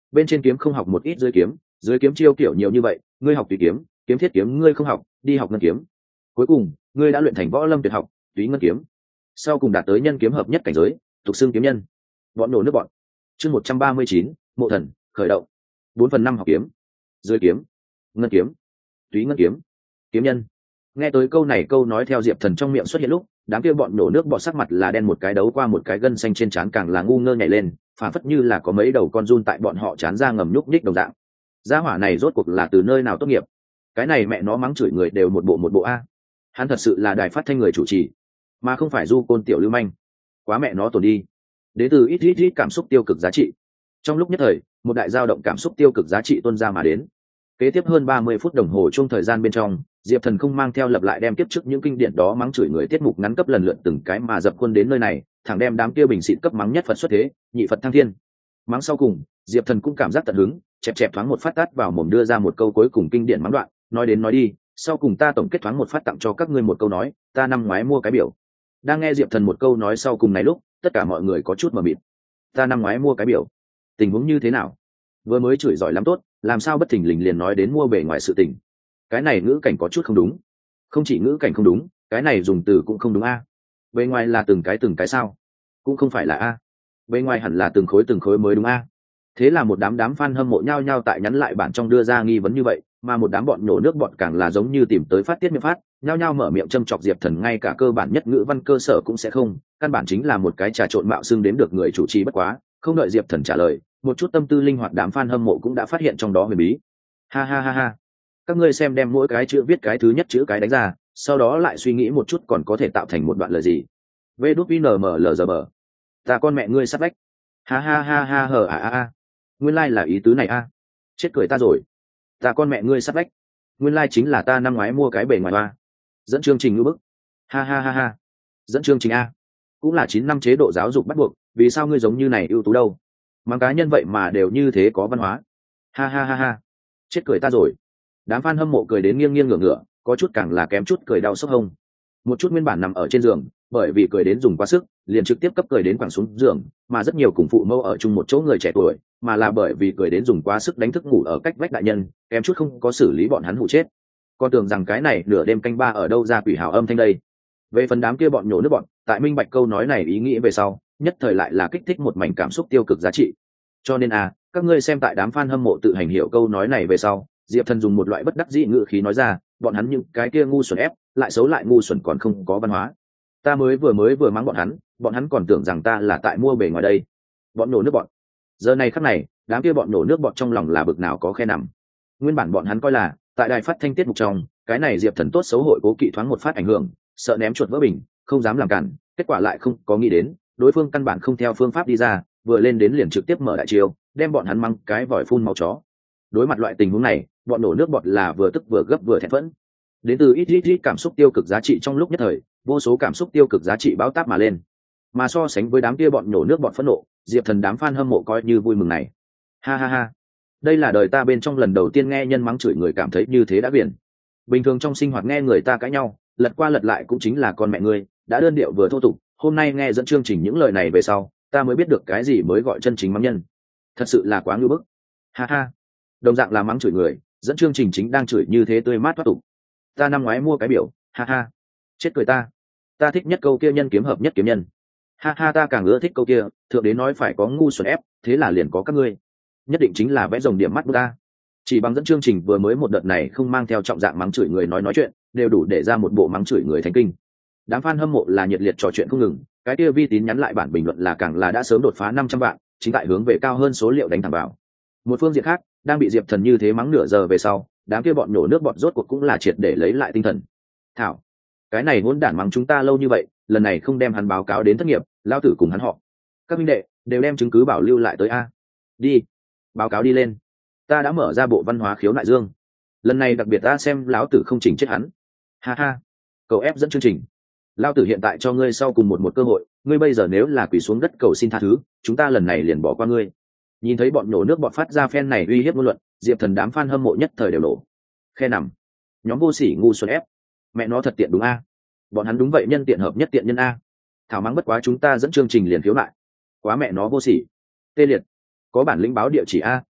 bên trên kiếm không học một ít dưới kiếm, dưới kiếm chiêu kiểu nhiều như vậy, ngươi học tùy kiếm, kiếm thiết kiếm ngươi không học, đi học ngân kiếm. Cuối cùng, ngươi đã luyện thành võ lâm tuyệt học, túy ngân kiếm. Sau cùng đạt tới nhân kiếm hợp nhất cảnh giới, tục xưng kiếm nhân. Bọn nổ nước bọn. Chương một trăm ba mươi chín, Mộ Thần, khởi động. Bốn phần năm học kiếm, dưới kiếm, ngân kiếm, túy ngân kiếm, kiếm nhân. Nghe tới câu này, câu nói theo Diệp Thần trong miệng xuất hiện lúc, đám kia bọn nổ nước bọn sắc mặt là đen một cái đấu qua một cái gân xanh trên trán càng là ngu ngơ nhảy lên, phản phất như là có mấy đầu con giun tại bọn họ chán ra ngầm nhúc nhích đồng dạng. Gia hỏa này rốt cuộc là từ nơi nào tốt nghiệp? Cái này mẹ nó mắng chửi người đều một bộ một bộ a. Hắn thật sự là đài phát thanh người chủ trì, mà không phải du côn tiểu lưu manh. Quá mẹ nó tổn đi. Đến từ ít ít ít cảm xúc tiêu cực giá trị. Trong lúc nhất thời, một đại dao động cảm xúc tiêu cực giá trị tuôn ra mà đến. Kế tiếp hơn ba mươi phút đồng hồ chung thời gian bên trong, Diệp Thần không mang theo lập lại đem tiếp trước những kinh điển đó mắng chửi người tiết mục ngắn cấp lần lượt từng cái mà dập khuôn đến nơi này, thẳng đem đám kia bình xịn cấp mắng nhất Phật xuất thế, nhị Phật thăng thiên. Mắng sau cùng, Diệp Thần cũng cảm giác tận hứng, chẹp chẹp thoáng một phát tát vào mồm đưa ra một câu cuối cùng kinh điển mắng đoạn, nói đến nói đi, sau cùng ta tổng kết thoáng một phát tặng cho các ngươi một câu nói, ta năm ngoái mua cái biểu. Đang nghe Diệp Thần một câu nói sau cùng này lúc, tất cả mọi người có chút mờ mịt. Ta năm ngoái mua cái biểu, tình huống như thế nào? Vừa mới chửi giỏi lắm tốt, làm sao bất thình lình liền nói đến mua bề ngoài sự tình? Cái này ngữ cảnh có chút không đúng. Không chỉ ngữ cảnh không đúng, cái này dùng từ cũng không đúng a. Bề ngoài là từng cái từng cái sao? Cũng không phải là a. Bề ngoài hẳn là từng khối từng khối mới đúng a. Thế là một đám đám fan hâm mộ nhao nhao tại nhắn lại bản trong đưa ra nghi vấn như vậy, mà một đám bọn nổ nước bọn càng là giống như tìm tới phát tiết miệng phát, nhao nhao mở miệng châm chọc Diệp Thần, ngay cả cơ bản nhất ngữ văn cơ sở cũng sẽ không, căn bản chính là một cái trà trộn mạo xưng đến được người chủ trì bất quá, không đợi Diệp Thần trả lời, một chút tâm tư linh hoạt đám fan hâm mộ cũng đã phát hiện trong đó huyền bí. Ha ha ha ha. Các ngươi xem, đem mỗi cái chữ viết cái thứ nhất chữ cái đánh ra, sau đó lại suy nghĩ một chút còn có thể tạo thành một đoạn lời gì. vê đút vê en em lờ giê bờ. Ta con mẹ ngươi sắt vách. Ha ha ha ha hờ à a a. Nguyên lai like là ý tứ này a. Chết cười ta rồi. Ta con mẹ ngươi sắt vách. Nguyên lai like chính là ta năm ngoái mua cái bề ngoài hoa. Dẫn chương trình ngữ bức. Ha ha ha ha. Dẫn chương trình a. Cũng là chín năm chế độ giáo dục bắt buộc, vì sao ngươi giống như này ưu tú đâu? Mang cá nhân vậy mà đều như thế có văn hóa. Ha ha ha ha. Chết cười ta rồi. Đám fan hâm mộ cười đến nghiêng nghiêng ngửa ngửa, có chút càng là kém chút cười đau sốc hông. Một chút nguyên bản nằm ở trên giường, bởi vì cười đến dùng quá sức, liền trực tiếp cấp cười đến quẳng xuống giường, mà rất nhiều cùng phụ mẫu ở chung một chỗ người trẻ tuổi, mà là bởi vì cười đến dùng quá sức đánh thức ngủ ở cách vách đại nhân, kém chút không có xử lý bọn hắn hụ chết. Con tưởng rằng cái này nửa đêm canh ba ở đâu ra quỷ hào âm thanh đây. Về phần đám kia bọn nhổ nước bọn, tại minh bạch câu nói này ý nghĩ về sau, nhất thời lại là kích thích một mảnh cảm xúc tiêu cực giá trị. Cho nên à, các ngươi xem, tại đám fan hâm mộ tự hành hiểu câu nói này về sau, Diệp Thần dùng một loại bất đắc dĩ ngữ khí nói ra, bọn hắn những cái kia ngu xuẩn ép, lại xấu lại ngu xuẩn còn không có văn hóa. Ta mới vừa mới vừa mắng bọn hắn, bọn hắn còn tưởng rằng ta là tại mua bề ngoài đây. Bọn nổ nước bọn. Giờ này khắc này, đám kia bọn nổ nước bọn trong lòng là bực nào có khe nằm. Nguyên bản bọn hắn coi là, tại đài phát thanh tiết mục trong, cái này Diệp Thần tốt xấu hội cố kỵ thoáng một phát ảnh hưởng, sợ ném chuột vỡ bình, không dám làm cản, kết quả lại không có nghĩ đến, đối phương căn bản không theo phương pháp đi ra, vừa lên đến liền trực tiếp mở đại chiêu, đem bọn hắn mắng cái vòi phun màu chó. Đối mặt loại tình huống này, bọn nổ nước bọt là vừa tức vừa gấp vừa thẹn phẫn. Đến từ ít ít ít cảm xúc tiêu cực giá trị trong lúc nhất thời, vô số cảm xúc tiêu cực giá trị báo táp mà lên. Mà so sánh với đám kia bọn nổ nước bọt phẫn nộ, Diệp Thần đám fan hâm mộ coi như vui mừng này. Ha ha ha. Đây là đời ta bên trong lần đầu tiên nghe nhân mắng chửi người cảm thấy như thế đã biển. Bình thường trong sinh hoạt nghe người ta cãi nhau, lật qua lật lại cũng chính là con mẹ ngươi, đã đơn điệu vừa thô tục, hôm nay nghe dẫn chương trình những lời này về sau, ta mới biết được cái gì mới gọi chân chính mắng nhân. Thật sự là quá ngư bức. Ha ha. Đồng dạng là mắng chửi người, dẫn chương trình chính đang chửi như thế tươi mát thoát tục. Ta năm ngoái mua cái biểu, ha ha. Chết cười ta. Ta thích nhất câu kia nhân kiếm hợp nhất kiếm nhân. Ha ha, ta càng ưa thích câu kia, thượng đế nói phải có ngu xuẩn ép, thế là liền có các ngươi. Nhất định chính là vẽ rồng điểm mắt của ta. Chỉ bằng dẫn chương trình vừa mới một đợt này không mang theo trọng dạng mắng chửi người nói nói chuyện, đều đủ để ra một bộ mắng chửi người thành kinh. Đám fan hâm mộ là nhiệt liệt trò chuyện không ngừng, cái kia vi tín nhắn lại bản bình luận là càng là đã sớm đột phá năm trăm vạn, chính tại hướng về cao hơn số liệu đánh thẳng vào. Một phương diện khác, đang bị Diệp Thần như thế mắng nửa giờ về sau, đám kia bọn nhổ nước bọn rốt cuộc cũng là triệt để lấy lại tinh thần. Thảo, cái này hỗn đản mắng chúng ta lâu như vậy, lần này không đem hắn báo cáo đến thất nghiệp, lao tử cùng hắn họ. Các minh đệ đều đem chứng cứ bảo lưu lại tới a. Đi, báo cáo đi lên. Ta đã mở ra bộ văn hóa khiếu nại dương, lần này đặc biệt ta xem lão tử không chỉnh chết hắn. Ha ha, cầu ép dẫn chương trình. Lao tử hiện tại cho ngươi sau cùng một một cơ hội, ngươi bây giờ nếu là quỳ xuống đất cầu xin tha thứ, chúng ta lần này liền bỏ qua ngươi. Nhìn thấy bọn nổ nước bọn phát ra phen này uy hiếp ngôn luận, Diệp Thần đám fan hâm mộ nhất thời đều nổ. Khe nằm, nhóm vô sỉ ngu xuẩn ép, mẹ nó thật tiện đúng a. Bọn hắn đúng vậy, nhân tiện hợp nhất tiện nhân a. Thảo mắng bất quá chúng ta dẫn chương trình liền khiếu nại, quá mẹ nó vô sỉ. Tê liệt, có bản lĩnh báo địa chỉ a,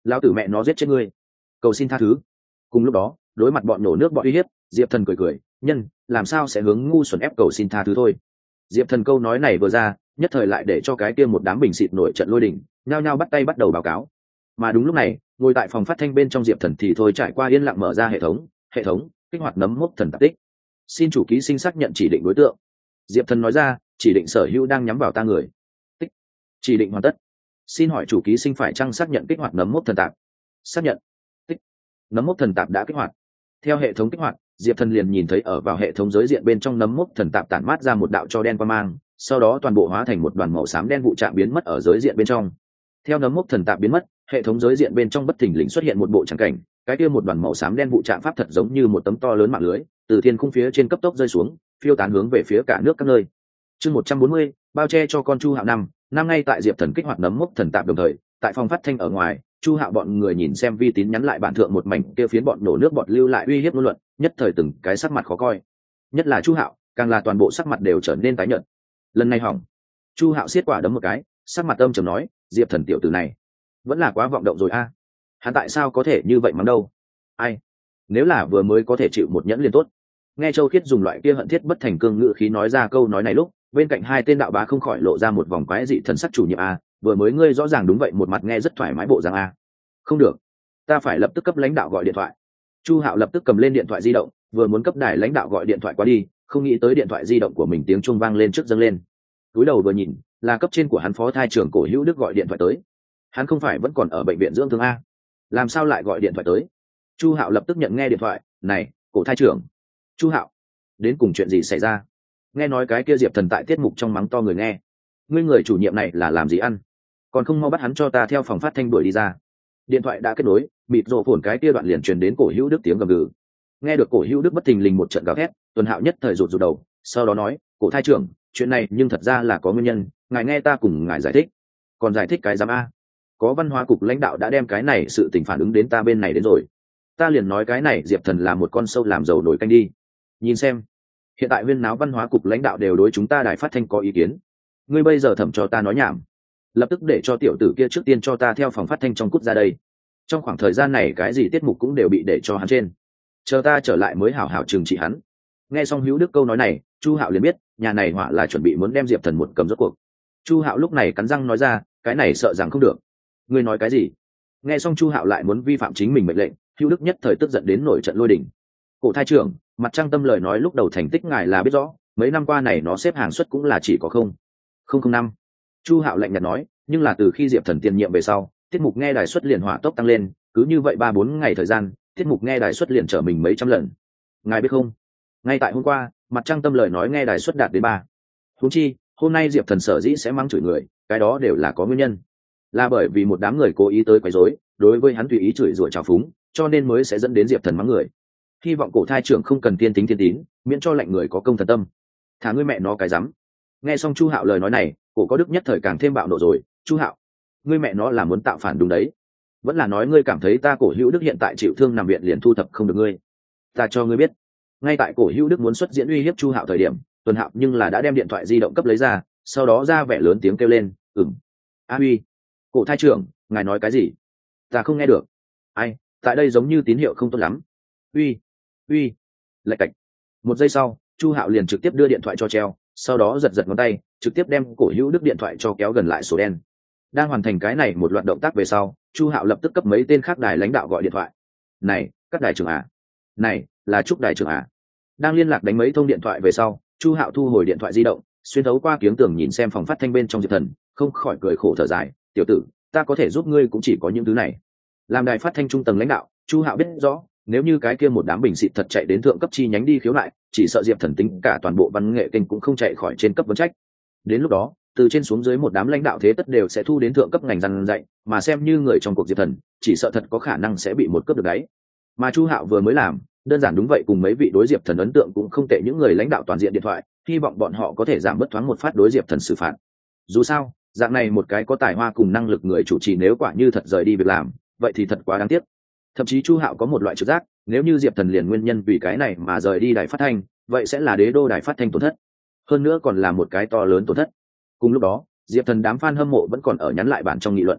lao tử mẹ nó giết chết ngươi, cầu xin tha thứ. Cùng lúc đó đối mặt bọn nổ nước bọn uy hiếp, diệp thần cười cười, nhân làm sao sẽ hướng ngu xuẩn ép cầu xin tha thứ thôi. Diệp thần câu nói này vừa ra, nhất thời lại để cho cái kia một đám bình xịt nổi trận lôi đình, nhao nhao bắt tay bắt đầu báo cáo. Mà đúng lúc này, ngồi tại phòng phát thanh bên trong diệp thần thì thôi trải qua yên lặng mở ra hệ thống hệ thống kích hoạt nấm mốc thần tạp tích. Xin chủ ký sinh xác nhận chỉ định đối tượng. Diệp thần nói ra, chỉ định sở hữu đang nhắm vào ta người. Tích. Chỉ định hoàn tất. Xin hỏi chủ ký sinh phải chăng xác nhận kích hoạt nấm mốc thần tạp? Xác nhận. Tích. Nấm mốc thần tạp đã kích hoạt. Theo hệ thống kích hoạt, diệp thần liền nhìn thấy ở vào hệ thống giới diện bên trong nấm mốc thần tạp tản mát ra một đạo cho đen qua mang, sau đó toàn bộ hóa thành một đoàn màu xám đen vụ chạm biến mất ở giới diện bên trong. Theo nấm mốc thần tạp biến mất, hệ thống giới diện bên trong bất thình lình xuất hiện một bộ tràng cảnh, cái kia một đoàn màu xám đen vụ chạm pháp thật giống như một tấm to lớn mạng lưới từ thiên khung phía trên cấp tốc rơi xuống, phiêu tán hướng về phía cả nước các nơi. Chương một trăm bốn mươi, bao che cho con Chu Hạo năm, năm ngay tại diệp thần kích hoạt nấm mốc thần tạp đồng thời, tại phòng phát thanh ở ngoài, Chu Hạo bọn người nhìn xem vi tín nhắn lại bản thượng một mảnh kia phiến bọn nổ nước bọt lưu lại uy hiếp ngôn luận, nhất thời từng cái sắc mặt khó coi. Nhất là Chu Hạo, càng là toàn bộ sắc mặt đều trở nên tái nhợt. Lần này hỏng. Chu Hạo siết quả đấm một cái, sắc mặt âm trầm nói, diệp thần tiểu tử này vẫn là quá vọng động rồi a. Hắn tại sao có thể như vậy mắng đâu? Ai? Nếu là vừa mới có thể chịu một nhẫn liền tốt. Nghe Châu Khiết dùng loại kia hận thiết bất thành cương ngữ khí nói ra câu nói này lúc, bên cạnh hai tên đạo bá không khỏi lộ ra một vòng quái dị thần sắc chủ nhiệm a, vừa mới ngươi rõ ràng đúng vậy, một mặt nghe rất thoải mái bộ dạng a. Không được, ta phải lập tức cấp lãnh đạo gọi điện thoại. Chu Hạo lập tức cầm lên điện thoại di động, vừa muốn cấp đài lãnh đạo gọi điện thoại qua đi, không nghĩ tới điện thoại di động của mình tiếng chuông vang lên trước dâng lên. Túi đầu vừa nhìn, là cấp trên của hắn phó thai trưởng Cổ Hữu Đức gọi điện thoại tới. Hắn không phải vẫn còn ở bệnh viện dưỡng thương a? Làm sao lại gọi điện thoại tới? Chu Hạo lập tức nhận nghe điện thoại, này, Cổ thai trưởng. Chu Hạo, đến cùng chuyện gì xảy ra? Nghe nói cái kia diệp thần tại tiết mục trong mắng to người nghe. Ngươi người chủ nhiệm này là làm gì ăn? Còn không mau bắt hắn cho ta theo phòng phát thanh đuổi đi ra. Điện thoại đã kết nối, mịt rộ phồn cái kia đoạn liền truyền đến Cổ Hữu Đức tiếng gầm gừ. Nghe được Cổ Hữu Đức bất thình lình một trận gào thét, Tuần Hạo nhất thời rụt rụt đầu, sau đó nói, Cổ thai trưởng, chuyện này nhưng thật ra là có nguyên nhân, ngài nghe ta cùng ngài giải thích. Còn giải thích cái giám a? Có văn hóa cục lãnh đạo đã đem cái này sự tình phản ứng đến ta bên này đến rồi. Ta liền nói cái này diệp thần là một con sâu làm dầu nổi canh đi. Nhìn xem, hiện tại huyên náo văn hóa cục lãnh đạo đều đối chúng ta đài phát thanh có ý kiến. Ngươi bây giờ thẩm cho ta nói nhảm, lập tức để cho tiểu tử kia trước tiên cho ta theo phòng phát thanh trong cút ra đây. Trong khoảng thời gian này cái gì tiết mục cũng đều bị để cho hắn trên, chờ ta trở lại mới hảo hảo trừng trị hắn. Nghe xong Hữu Đức câu nói này, Chu Hạo liền biết nhà này họa là chuẩn bị muốn đem diệp thần một cầm rốt cuộc. Chu Hạo lúc này cắn răng nói ra, cái này sợ rằng không được. Ngươi nói cái gì? Nghe xong Chu Hạo lại muốn vi phạm chính mình mệnh lệnh, Hữu Đức nhất thời tức giận đến nổi trận lôi đình. Cổ thai trưởng, mặt trăng tâm lời nói lúc đầu thành tích ngài là biết rõ, mấy năm qua này nó xếp hàng suất cũng là chỉ có không không không năm. Chu Hạo lạnh nhạt nói, nhưng là từ khi diệp thần tiền nhiệm về sau, tiết mục nghe đài suất liền hỏa tốc tăng lên, cứ như vậy ba bốn ngày thời gian, tiết mục nghe đài suất liền trở mình mấy trăm lần. Ngài biết không? Ngay tại hôm qua, mặt trăng tâm lời nói nghe đài suất đạt đến ba. Huống chi, hôm nay diệp thần sở dĩ sẽ mắng chửi người, cái đó đều là có nguyên nhân. Là bởi vì một đám người cố ý tới quấy rối, đối với hắn tùy ý chửi rủa trào phúng, cho nên mới sẽ dẫn đến diệp thần mắng người. Hy vọng Cổ thai trưởng không cần tiên tính thiên tín, miễn cho lạnh người có công thần tâm. Thả ngươi mẹ nó cái rắm. Nghe xong Chu Hạo lời nói này, Cổ có đức nhất thời càng thêm bạo nộ rồi. Chu Hạo, ngươi mẹ nó là muốn tạo phản đúng đấy, vẫn là nói ngươi cảm thấy ta Cổ Hữu Đức hiện tại chịu thương nằm viện liền thu thập không được ngươi? Ta cho ngươi biết, ngay tại Cổ Hữu Đức muốn xuất diễn uy hiếp Chu Hạo thời điểm, Tuần Hạo nhưng là đã đem điện thoại di động cấp lấy ra, sau đó ra vẻ lớn tiếng kêu lên, ừm, a huy, Cổ thai trưởng, ngài nói cái gì? Ta không nghe được. Ai, tại đây giống như tín hiệu không tốt lắm. Uy, uy, lạch cạch. Một giây sau, Chu Hạo liền trực tiếp đưa điện thoại cho treo, sau đó giật giật ngón tay, trực tiếp đem Cổ Hữu Đức điện thoại cho kéo gần lại sổ đen. Đang hoàn thành cái này một loạt động tác về sau, Chu Hạo lập tức cấp mấy tên khác đài lãnh đạo gọi điện thoại. Này, các đài trưởng à? Này, là Trúc đài trưởng à? Đang liên lạc đánh mấy thông điện thoại về sau, Chu Hạo thu hồi điện thoại di động, xuyên thấu qua kiếng tường nhìn xem phòng phát thanh bên trong diệp thần, không khỏi cười khổ thở dài, tiểu tử, ta có thể giúp ngươi cũng chỉ có những thứ này. Làm đài phát thanh trung tầng lãnh đạo, Chu Hạo biết rõ, nếu như cái kia một đám bình xịt thật chạy đến thượng cấp chi nhánh đi khiếu nại, chỉ sợ diệp thần tính cả toàn bộ văn nghệ kênh cũng không chạy khỏi trên cấp vấn trách. Đến lúc đó, từ trên xuống dưới một đám lãnh đạo thế tất đều sẽ thu đến thượng cấp ngành răn dạy, mà xem như người trong cuộc diệp thần, chỉ sợ thật có khả năng sẽ bị một cướp được đấy. Mà Chu Hạo vừa mới làm, đơn giản đúng vậy, cùng mấy vị đối diệp thần ấn tượng cũng không tệ những người lãnh đạo toàn diện điện thoại, hy vọng bọn họ có thể giảm bớt thoáng một phát đối diệp thần xử phạt. Dù sao, dạng này một cái có tài hoa cùng năng lực người chủ trì nếu quả như thật rời đi việc làm, vậy thì thật quá đáng tiếc. Thậm chí Chu Hạo có một loại trực giác, nếu như diệp thần liền nguyên nhân vì cái này mà rời đi đài phát thanh, vậy sẽ là đế đô đài phát thanh tổn thất, hơn nữa còn là một cái to lớn tổn thất. Cùng lúc đó, diệp thần đám fan hâm mộ vẫn còn ở nhắn lại bản trong nghị luận.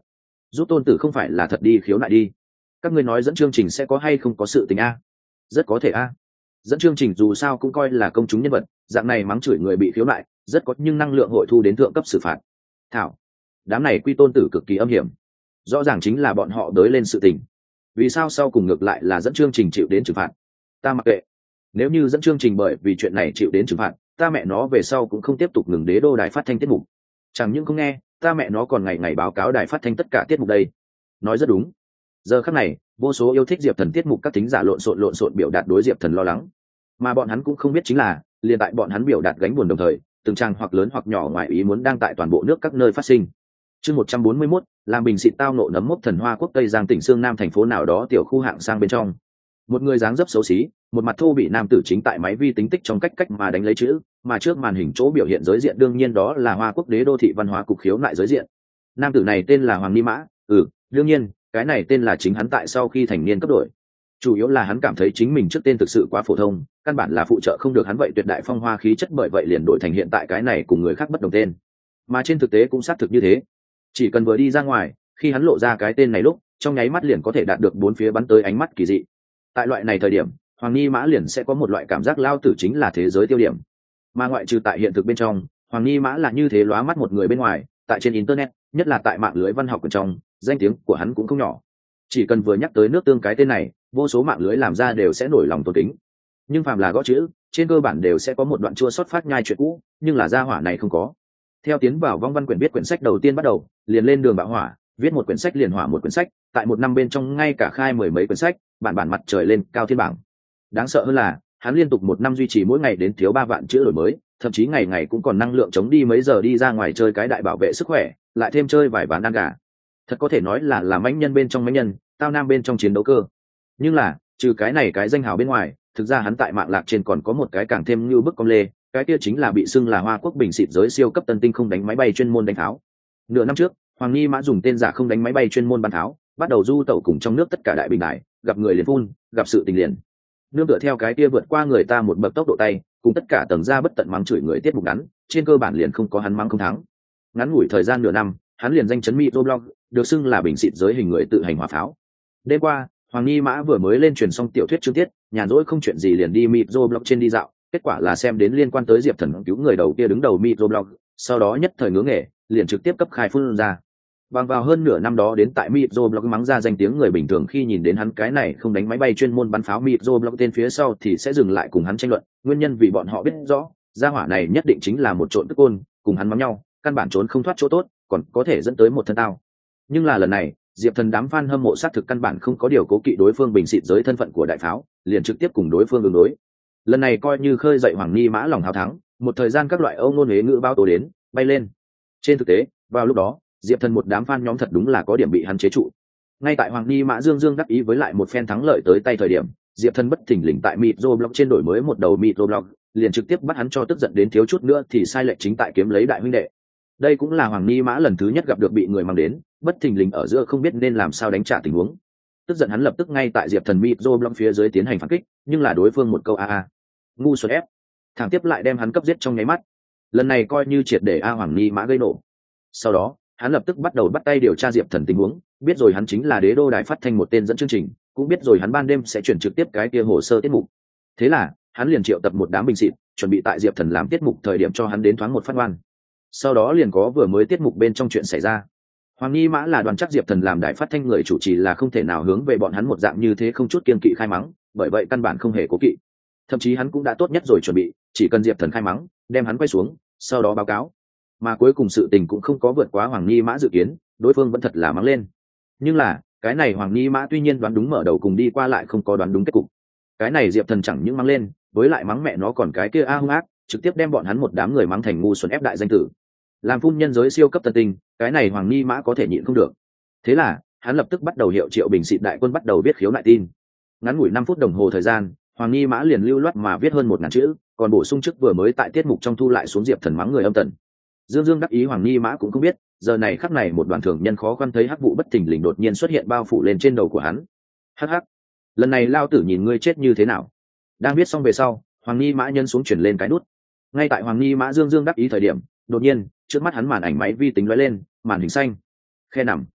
giúp tôn tử không phải là thật đi khiếu nại đi. Các ngươi nói dẫn chương trình sẽ có hay không có sự tình a? Rất có thể a. Dẫn chương trình dù sao cũng coi là công chúng nhân vật, dạng này mắng chửi người bị khiếu nại rất có, nhưng năng lượng hội thu đến thượng cấp xử phạt. Thảo, đám này quy tôn tử cực kỳ âm hiểm, rõ ràng chính là bọn họ đới lên sự tình. Vì sao sau cùng ngược lại là dẫn chương trình chịu đến trừng phạt? Ta mặc kệ. Nếu như dẫn chương trình bởi vì chuyện này chịu đến trừng phạt, ta mẹ nó về sau cũng không tiếp tục ngừng đế đô đài phát thanh tiết mục. Chẳng những không nghe, ta mẹ nó còn ngày ngày báo cáo đài phát thanh tất cả tiết mục đây. Nói rất đúng. Giờ khắc này, vô số yêu thích Diệp Thần tiết mục các thính giả lộn xộn lộn xộn biểu đạt đối Diệp Thần lo lắng. Mà bọn hắn cũng không biết chính là, liền tại bọn hắn biểu đạt gánh buồn đồng thời, từng trang hoặc lớn hoặc nhỏ ngoài ý muốn đang tại toàn bộ nước các nơi phát sinh. Chương một trăm bốn mươi mốt, làm bình xịt tao nộ nấm mốc thần hoa quốc Tây Giang tỉnh Sương Nam thành phố nào đó tiểu khu hạng sang bên trong. Một người dáng dấp xấu xí, một mặt thô bị nam tử chính tại máy vi tính tích trong cách cách mà đánh lấy chữ, mà trước màn hình chỗ biểu hiện giới diện đương nhiên đó là Hoa Quốc Đế đô thị văn hóa cục khiếu nại giới diện. Nam tử này tên là Hoàng Ni Mã, ừ, đương nhiên, cái này tên là chính hắn tại sau khi thành niên cấp đổi. Chủ yếu là hắn cảm thấy chính mình trước tên thực sự quá phổ thông, căn bản là phụ trợ không được hắn vậy tuyệt đại phong hoa khí chất, bởi vậy liền đổi thành hiện tại cái này cùng người khác bất đồng tên. Mà trên thực tế cũng xác thực như thế. Chỉ cần vừa đi ra ngoài, khi hắn lộ ra cái tên này lúc, trong nháy mắt liền có thể đạt được bốn phía bắn tới ánh mắt kỳ dị. Tại loại này thời điểm, Hoàng Ni Mã liền sẽ có một loại cảm giác lao tử chính là thế giới tiêu điểm. Mà ngoại trừ tại hiện thực bên trong, Hoàng Ni Mã là như thế lóa mắt một người bên ngoài, tại trên internet, nhất là tại mạng lưới văn học bên trong, danh tiếng của hắn cũng không nhỏ. Chỉ cần vừa nhắc tới nước tương cái tên này, vô số mạng lưới làm ra đều sẽ nổi lòng tôn kính. Nhưng phàm là gõ chữ, trên cơ bản đều sẽ có một đoạn chua xót phát nhai chuyện cũ, nhưng là gia hỏa này không có. Theo tiến vào vong văn quyển viết quyển sách đầu tiên bắt đầu, liền lên đường bạo hỏa, viết một quyển sách liền hỏa một quyển sách, tại một năm bên trong ngay cả khai mười mấy quyển sách, bản bản mặt trời lên cao thiên bảng. Đáng sợ hơn là, hắn liên tục một năm duy trì mỗi ngày đến thiếu ba vạn chữ đổi mới, thậm chí ngày ngày cũng còn năng lượng chống đi mấy giờ đi ra ngoài chơi cái đại bảo vệ sức khỏe, lại thêm chơi vài ván ăn gà. Thật có thể nói là là mãnh nhân bên trong mãnh nhân, tao nam bên trong chiến đấu cơ. Nhưng là, trừ cái này cái danh hào bên ngoài, thực ra hắn tại mạng lạc trên còn có một cái càng thêm như bức công lê, cái kia chính là bị xưng là Hoa Quốc bình xịt giới siêu cấp tân tinh không đánh máy bay chuyên môn đánh tháo. Nửa năm trước, Hoàng Ni Mã dùng tên giả không đánh máy bay chuyên môn bắn tháo, bắt đầu du tẩu cùng trong nước tất cả đại bình đại, gặp người liền phun, gặp sự tình liền. Nương tựa theo cái kia vượt qua người ta một bậc tốc độ tay, cùng tất cả tầng ra bất tận mắng chửi người tiết mục ngắn, trên cơ bản liền không có hắn mắng không thắng. Ngắn ngủi thời gian nửa năm, hắn liền danh chấn microblog, được xưng là bình xịt giới hình người tự hành hỏa pháo. Đêm qua, Hoàng Ni Mã vừa mới lên truyền xong tiểu thuyết chương tiết, nhàn rỗi không chuyện gì liền đi microblog trên đi dạo, kết quả là xem đến liên quan tới Diệp Thần cứu người đầu kia đứng đầu microblog, sau đó nhất thời ngưỡng nghề, liền trực tiếp cấp khai phun ra. Bằng vào hơn nửa năm đó đến tại microblog mắng ra danh tiếng người bình thường khi nhìn đến hắn cái này không đánh máy bay chuyên môn bắn pháo microblog tên phía sau thì sẽ dừng lại cùng hắn tranh luận, nguyên nhân vì bọn họ biết rõ, gia hỏa này nhất định chính là một trộn tức côn, cùng hắn mắng nhau, căn bản trốn không thoát chỗ tốt, còn có thể dẫn tới một thân tao. Nhưng là lần này, Diệp Thần đám fan hâm mộ sát thực căn bản không có điều cố kỵ đối phương bình xịt giới thân phận của đại pháo, liền trực tiếp cùng đối phương ứng đối. Lần này coi như khơi dậy Hoàng Ni Mã lòng hào thắng, một thời gian các loại âu ngôn huế ngữ bao tố đến, bay lên. Trên thực tế, vào lúc đó, Diệp Thần một đám fan nhóm thật đúng là có điểm bị hắn chế trụ. Ngay tại Hoàng Ni Mã dương dương đắc ý với lại một phen thắng lợi tới tay thời điểm, Diệp Thần bất thình lình tại microblog trên đổi mới một đầu microblog, liền trực tiếp bắt hắn cho tức giận đến thiếu chút nữa thì sai lệch chính tại kiếm lấy đại huynh đệ. Đây cũng là Hoàng Ni Mã lần thứ nhất gặp được bị người mang đến, bất thình lình ở giữa không biết nên làm sao đánh trả tình huống. Tức giận hắn lập tức ngay tại Diệp Thần microblog phía dưới tiến hành phản kích, nhưng là đối phương một câu a a, ngu xuẩn ép, thẳng tiếp lại đem hắn cấp giết trong nháy mắt. Lần này coi như triệt để a Hoàng Ni Mã gây nổ. Sau đó, hắn lập tức bắt đầu bắt tay điều tra Diệp Thần tình huống, biết rồi hắn chính là Đế đô đài phát thanh một tên dẫn chương trình, cũng biết rồi hắn ban đêm sẽ chuyển trực tiếp cái kia hồ sơ tiết mục. Thế là, hắn liền triệu tập một đám bình xịt, chuẩn bị tại Diệp Thần làm tiết mục thời điểm cho hắn đến thoáng một phát oan. Sau đó liền có vừa mới tiết mục bên trong chuyện xảy ra. Hoàng Ni Mã là đoàn chắc Diệp Thần làm đài phát thanh người chủ trì là không thể nào hướng về bọn hắn một dạng như thế không chút kiên kỵ khai mắng, bởi vậy căn bản không hề cố kỵ. Thậm chí hắn cũng đã tốt nhất rồi chuẩn bị, chỉ cần Diệp Thần khai mắng, đem hắn quay xuống, sau đó báo cáo. Mà cuối cùng sự tình cũng không có vượt quá Hoàng Ni Mã dự kiến, đối phương vẫn thật là mắng lên. Nhưng là, cái này Hoàng Ni Mã tuy nhiên đoán đúng mở đầu cùng đi qua lại không có đoán đúng kết cục. Cái này Diệp Thần chẳng những mắng lên, với lại mắng mẹ nó còn cái kia a hung ác, trực tiếp đem bọn hắn một đám người mắng thành ngu xuẩn ép đại danh tử. Làm phun nhân giới siêu cấp tân tinh, cái này Hoàng Ni Mã có thể nhịn không được. Thế là, hắn lập tức bắt đầu hiệu triệu bình xịt đại quân bắt đầu viết khiếu nại tin. Ngắn ngủi năm phút đồng hồ thời gian, Hoàng Ni Mã liền lưu loát mà viết hơn một ngàn chữ, còn bổ sung trước vừa mới tại tiết mục trong thu lại xuống Diệp Thần mắng người âm tần. Dương Dương đắc ý Hoàng Ni Mã cũng không biết, giờ này khắc này một đoàn thường nhân khó khăn thấy hắc vụ bất thình lình đột nhiên xuất hiện bao phủ lên trên đầu của hắn. Hắc hắc, lần này lao tử nhìn ngươi chết như thế nào. Đang viết xong về sau, Hoàng Ni Mã nhân xuống chuyển lên cái nút. Ngay tại Hoàng Ni Mã Dương Dương đắc ý thời điểm, đột nhiên trước mắt hắn màn ảnh máy vi tính lóe lên, màn hình xanh. Khe nằm.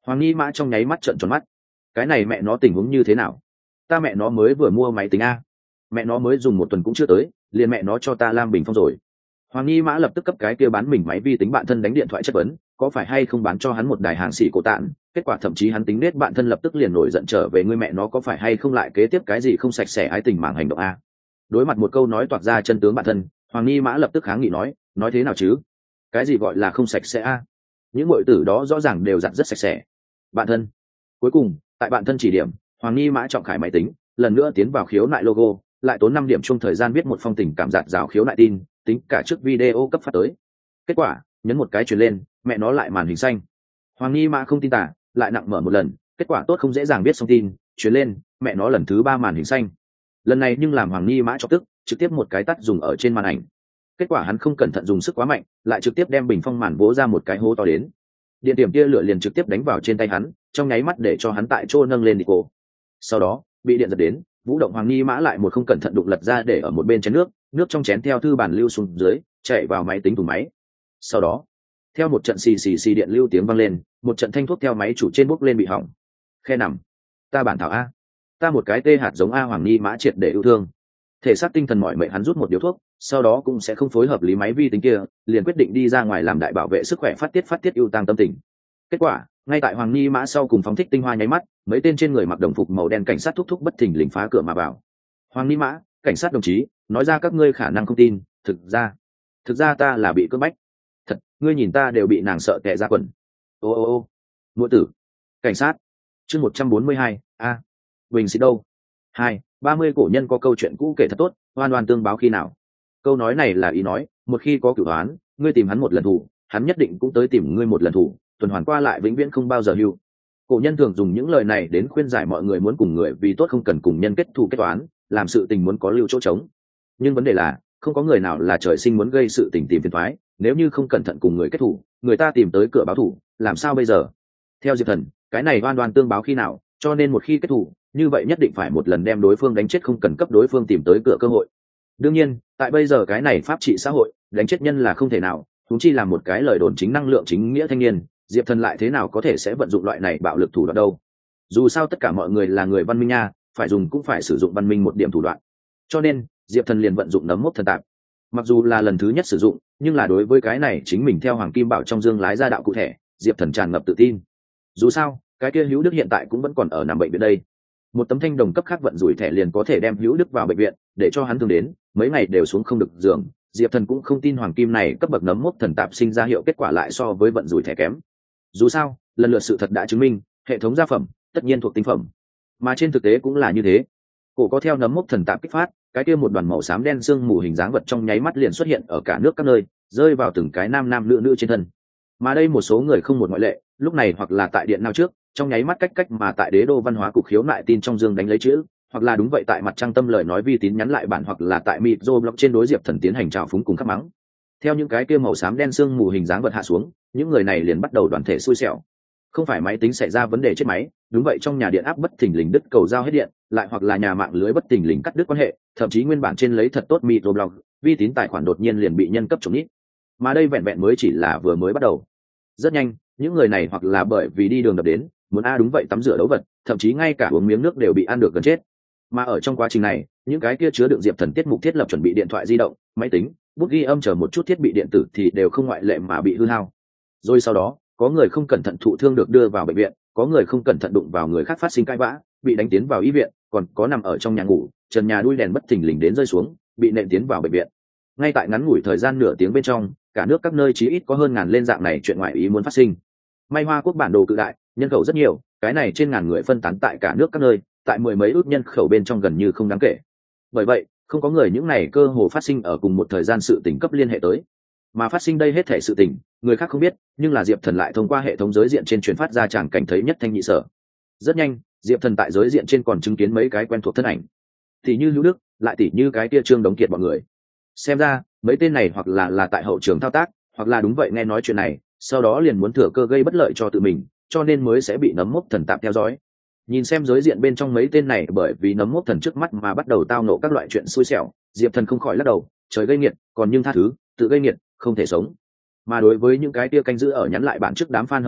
Hoàng Nghi Mã trong nháy mắt trợn tròn mắt. Cái này mẹ nó tình huống như thế nào? Ta mẹ nó mới vừa mua máy tính a, mẹ nó mới dùng một tuần cũng chưa tới, liền mẹ nó cho ta Lam Bình Phong rồi. Hoàng Nghi Mã lập tức cấp cái kia bán mình máy vi tính bạn thân đánh điện thoại chất vấn, có phải hay không bán cho hắn một đài hàng xỉ cổ tạn? Kết quả thậm chí hắn tính nết bạn thân lập tức liền nổi giận trở về, ngươi mẹ nó có phải hay không lại kế tiếp cái gì không sạch sẽ ái tình mảng hành động a? Đối mặt một câu nói toạc ra chân tướng bạn thân, Hoàng Nghi Mã lập tức kháng nghị nói, nói thế nào chứ? Cái gì gọi là không sạch sẽ a? Những muội tử đó rõ ràng đều giặt rất sạch sẽ. Bạn thân. Cuối cùng, tại bạn thân chỉ điểm, Hoàng Nghi Mã trọng khải máy tính, lần nữa tiến vào khiếu nại logo, lại tốn năm điểm chung thời gian viết một phong tình cảm giạt rào khiếu nại tin, tính cả trước video cấp phát tới. Kết quả, nhấn một cái truyền lên, mẹ nó lại màn hình xanh. Hoàng Nghi Mã không tin tả, lại nặng mở một lần, kết quả tốt không dễ dàng biết xong tin, truyền lên, mẹ nó lần thứ ba màn hình xanh. Lần này nhưng làm Hoàng Nghi Mã chọc tức, trực tiếp một cái tắt dùng ở trên màn ảnh. Kết quả hắn không cẩn thận dùng sức quá mạnh, lại trực tiếp đem bình phong màn vỗ ra một cái hố to đến. Điện điểm tia lửa liền trực tiếp đánh vào trên tay hắn, trong nháy mắt để cho hắn tại chỗ nâng lên đi cổ. Sau đó, bị điện giật đến, vũ động Hoàng Nghi Mã lại một không cẩn thận đụng lật ra để ở một bên chén nước, nước trong chén theo thư bản lưu xuống dưới, chạy vào máy tính tủ máy. Sau đó, theo một trận xì xì xì điện lưu tiếng vang lên, một trận thanh thuốc theo máy chủ trên bốc lên bị hỏng. Khe nằm, ta bản thảo a, ta một cái tê hạt giống a. Hoàng Nghi Mã triệt để yêu thương, thể xác tinh thần mỏi mệt, hắn rút một điếu thuốc, sau đó cũng sẽ không phối hợp lý máy vi tính kia, liền quyết định đi ra ngoài làm đại bảo vệ sức khỏe, phát tiết phát tiết ưu tăng tâm tình. Kết quả, ngay tại Hoàng Nghi Mã sau cùng phóng thích tinh hoa nháy mắt, mấy tên trên người mặc đồng phục màu đen cảnh sát thúc thúc bất thình lình phá cửa mà vào. Hoàng Nghi Mã, cảnh sát đồng chí, nói ra các ngươi khả năng không tin, thực ra thực ra ta là bị cưỡng bách. Thật, ngươi nhìn ta đều bị nàng sợ tè ra quần. Ô ô ô, muội tử. Cảnh sát. Chương một trăm bốn mươi hai, a. Bình xịt đâu? Hai, ba mươi cổ nhân có câu chuyện cũ kể thật tốt, oan oan tương báo khi nào. Câu nói này là ý nói, một khi có cửu oán, ngươi tìm hắn một lần thủ, hắn nhất định cũng tới tìm ngươi một lần thủ, tuần hoàn qua lại vĩnh viễn không bao giờ hưu. Cổ nhân thường dùng những lời này đến khuyên giải mọi người muốn cùng người vì tốt không cần cùng nhân kết thù kết toán, làm sự tình muốn có lưu chỗ trống. Nhưng vấn đề là, không có người nào là trời sinh muốn gây sự tình tìm phiền toái, nếu như không cẩn thận cùng người kết thù, người ta tìm tới cửa báo thù, làm sao bây giờ? Theo Diệp Thần, cái này oan oan tương báo khi nào, cho nên một khi kết thù, như vậy nhất định phải một lần đem đối phương đánh chết, không cần cấp đối phương tìm tới cửa cơ hội. Đương nhiên, tại bây giờ cái này pháp trị xã hội, đánh chết nhân là không thể nào, chúng chi là một cái lời đồn chính năng lượng chính nghĩa thanh niên, Diệp Thần lại thế nào có thể sẽ vận dụng loại này bạo lực thủ đoạn đâu? Dù sao tất cả mọi người là người văn minh nha, phải dùng cũng phải sử dụng văn minh một điểm thủ đoạn. Cho nên, Diệp Thần liền vận dụng nấm mốc thần tạp. Mặc dù là lần thứ nhất sử dụng, nhưng là đối với cái này chính mình theo Hoàng Kim Bảo trong dương lái ra đạo cụ thể, Diệp Thần tràn ngập tự tin. Dù sao, cái kia Hữu Đức hiện tại cũng vẫn còn ở nằm bệnh viện đây. Một tấm thanh đồng cấp khác vận rủi thẻ liền có thể đem Hữu Đức vào bệnh viện, để cho hắn thương đến mấy ngày đều xuống không được giường. Diệp Thần cũng không tin Hoàng Kim này cấp bậc nấm mốc thần tạp sinh ra hiệu kết quả lại so với vận rủi thẻ kém. Dù sao, lần lượt sự thật đã chứng minh, hệ thống gia phẩm tất nhiên thuộc tinh phẩm, mà trên thực tế cũng là như thế. Cổ có theo nấm mốc thần tạp kích phát, cái kia một đoàn màu xám đen sương mù hình dáng vật trong nháy mắt liền xuất hiện ở cả nước các nơi, rơi vào từng cái nam nam nữ nữ trên thân. Mà đây một số người không một ngoại lệ, lúc này hoặc là tại điện nào trước, trong nháy mắt cách cách mà tại đế đô văn hóa cục khiếu nại tin trong dương đánh lấy chữ, hoặc là đúng vậy tại mặt trăng tâm lời nói vi tín nhắn lại bản, hoặc là tại micro blog trên đối Diệp Thần tiến hành trào phúng cùng khắc mắng. Theo những cái kia màu xám đen sương mù hình dáng vật hạ xuống, những người này liền bắt đầu đoàn thể xui xẻo. Không phải máy tính xảy ra vấn đề chết máy, đúng vậy trong nhà điện áp bất thình lình đứt cầu giao hết điện, lại hoặc là nhà mạng lưới bất thình lình cắt đứt quan hệ, thậm chí nguyên bản trên lấy thật tốt microblog, vi tín tài khoản đột nhiên liền bị nhân cấp trùng ít. Mà đây vẹn vẹn mới chỉ là vừa mới bắt đầu. Rất nhanh, những người này hoặc là bởi vì đi đường đập đến, muốn a đúng vậy tắm rửa đấu vật, thậm chí ngay cả uống miếng nước đều bị ăn được gần chết. Mà ở trong quá trình này, những cái kia chứa đựng Diệp Thần tiết mục thiết lập chuẩn bị điện thoại di động, máy tính, bút ghi âm chờ một chút thiết bị điện tử thì đều không ngoại lệ mà bị hư hao. Rồi sau đó, có người không cẩn thận thụ thương được đưa vào bệnh viện, có người không cẩn thận đụng vào người khác phát sinh cãi vã, bị đánh tiến vào y viện, còn có nằm ở trong nhà ngủ, trần nhà đuôi đèn bất thình lình đến rơi xuống, bị nện tiến vào bệnh viện. Ngay tại ngắn ngủi thời gian nửa tiếng bên trong, cả nước các nơi chí ít có hơn ngàn lên dạng này chuyện ngoại ý muốn phát sinh. May Hoa Quốc bản đồ cự đại, nhân khẩu rất nhiều, cái này trên ngàn người phân tán tại cả nước các nơi, tại mười mấy ước nhân khẩu bên trong gần như không đáng kể. Bởi vậy, không có người những này cơ hồ phát sinh ở cùng một thời gian sự tình cấp liên hệ tới. Mà phát sinh đây hết thể sự tình, người khác không biết, nhưng là Diệp Thần lại thông qua hệ thống giới diện trên truyền phát ra tràng cảnh thấy nhất thanh nhị sở. Rất nhanh, Diệp Thần tại giới diện trên còn chứng kiến mấy cái quen thuộc thân ảnh. Tỷ như Hữu Đức, lại tỷ như cái tia Trương Đống Kiệt bọn người. Xem ra, mấy tên này hoặc là là tại hậu trường thao tác, hoặc là đúng vậy nghe nói chuyện này, sau đó liền muốn thừa cơ gây bất lợi cho tự mình, cho nên mới sẽ bị nấm mốc thần tạm theo dõi. Nhìn xem giới diện bên trong mấy tên này bởi vì nấm mốc thần trước mắt mà bắt đầu tao nộ các loại chuyện xui xẻo, Diệp Thần không khỏi lắc đầu, trời gây nghiệt, còn nhưng tha thứ, tự gây nghiệt, không thể sống. Mà đối với những cái tia canh giữ ở nhắn lại bản trước đám fan hâm mộ,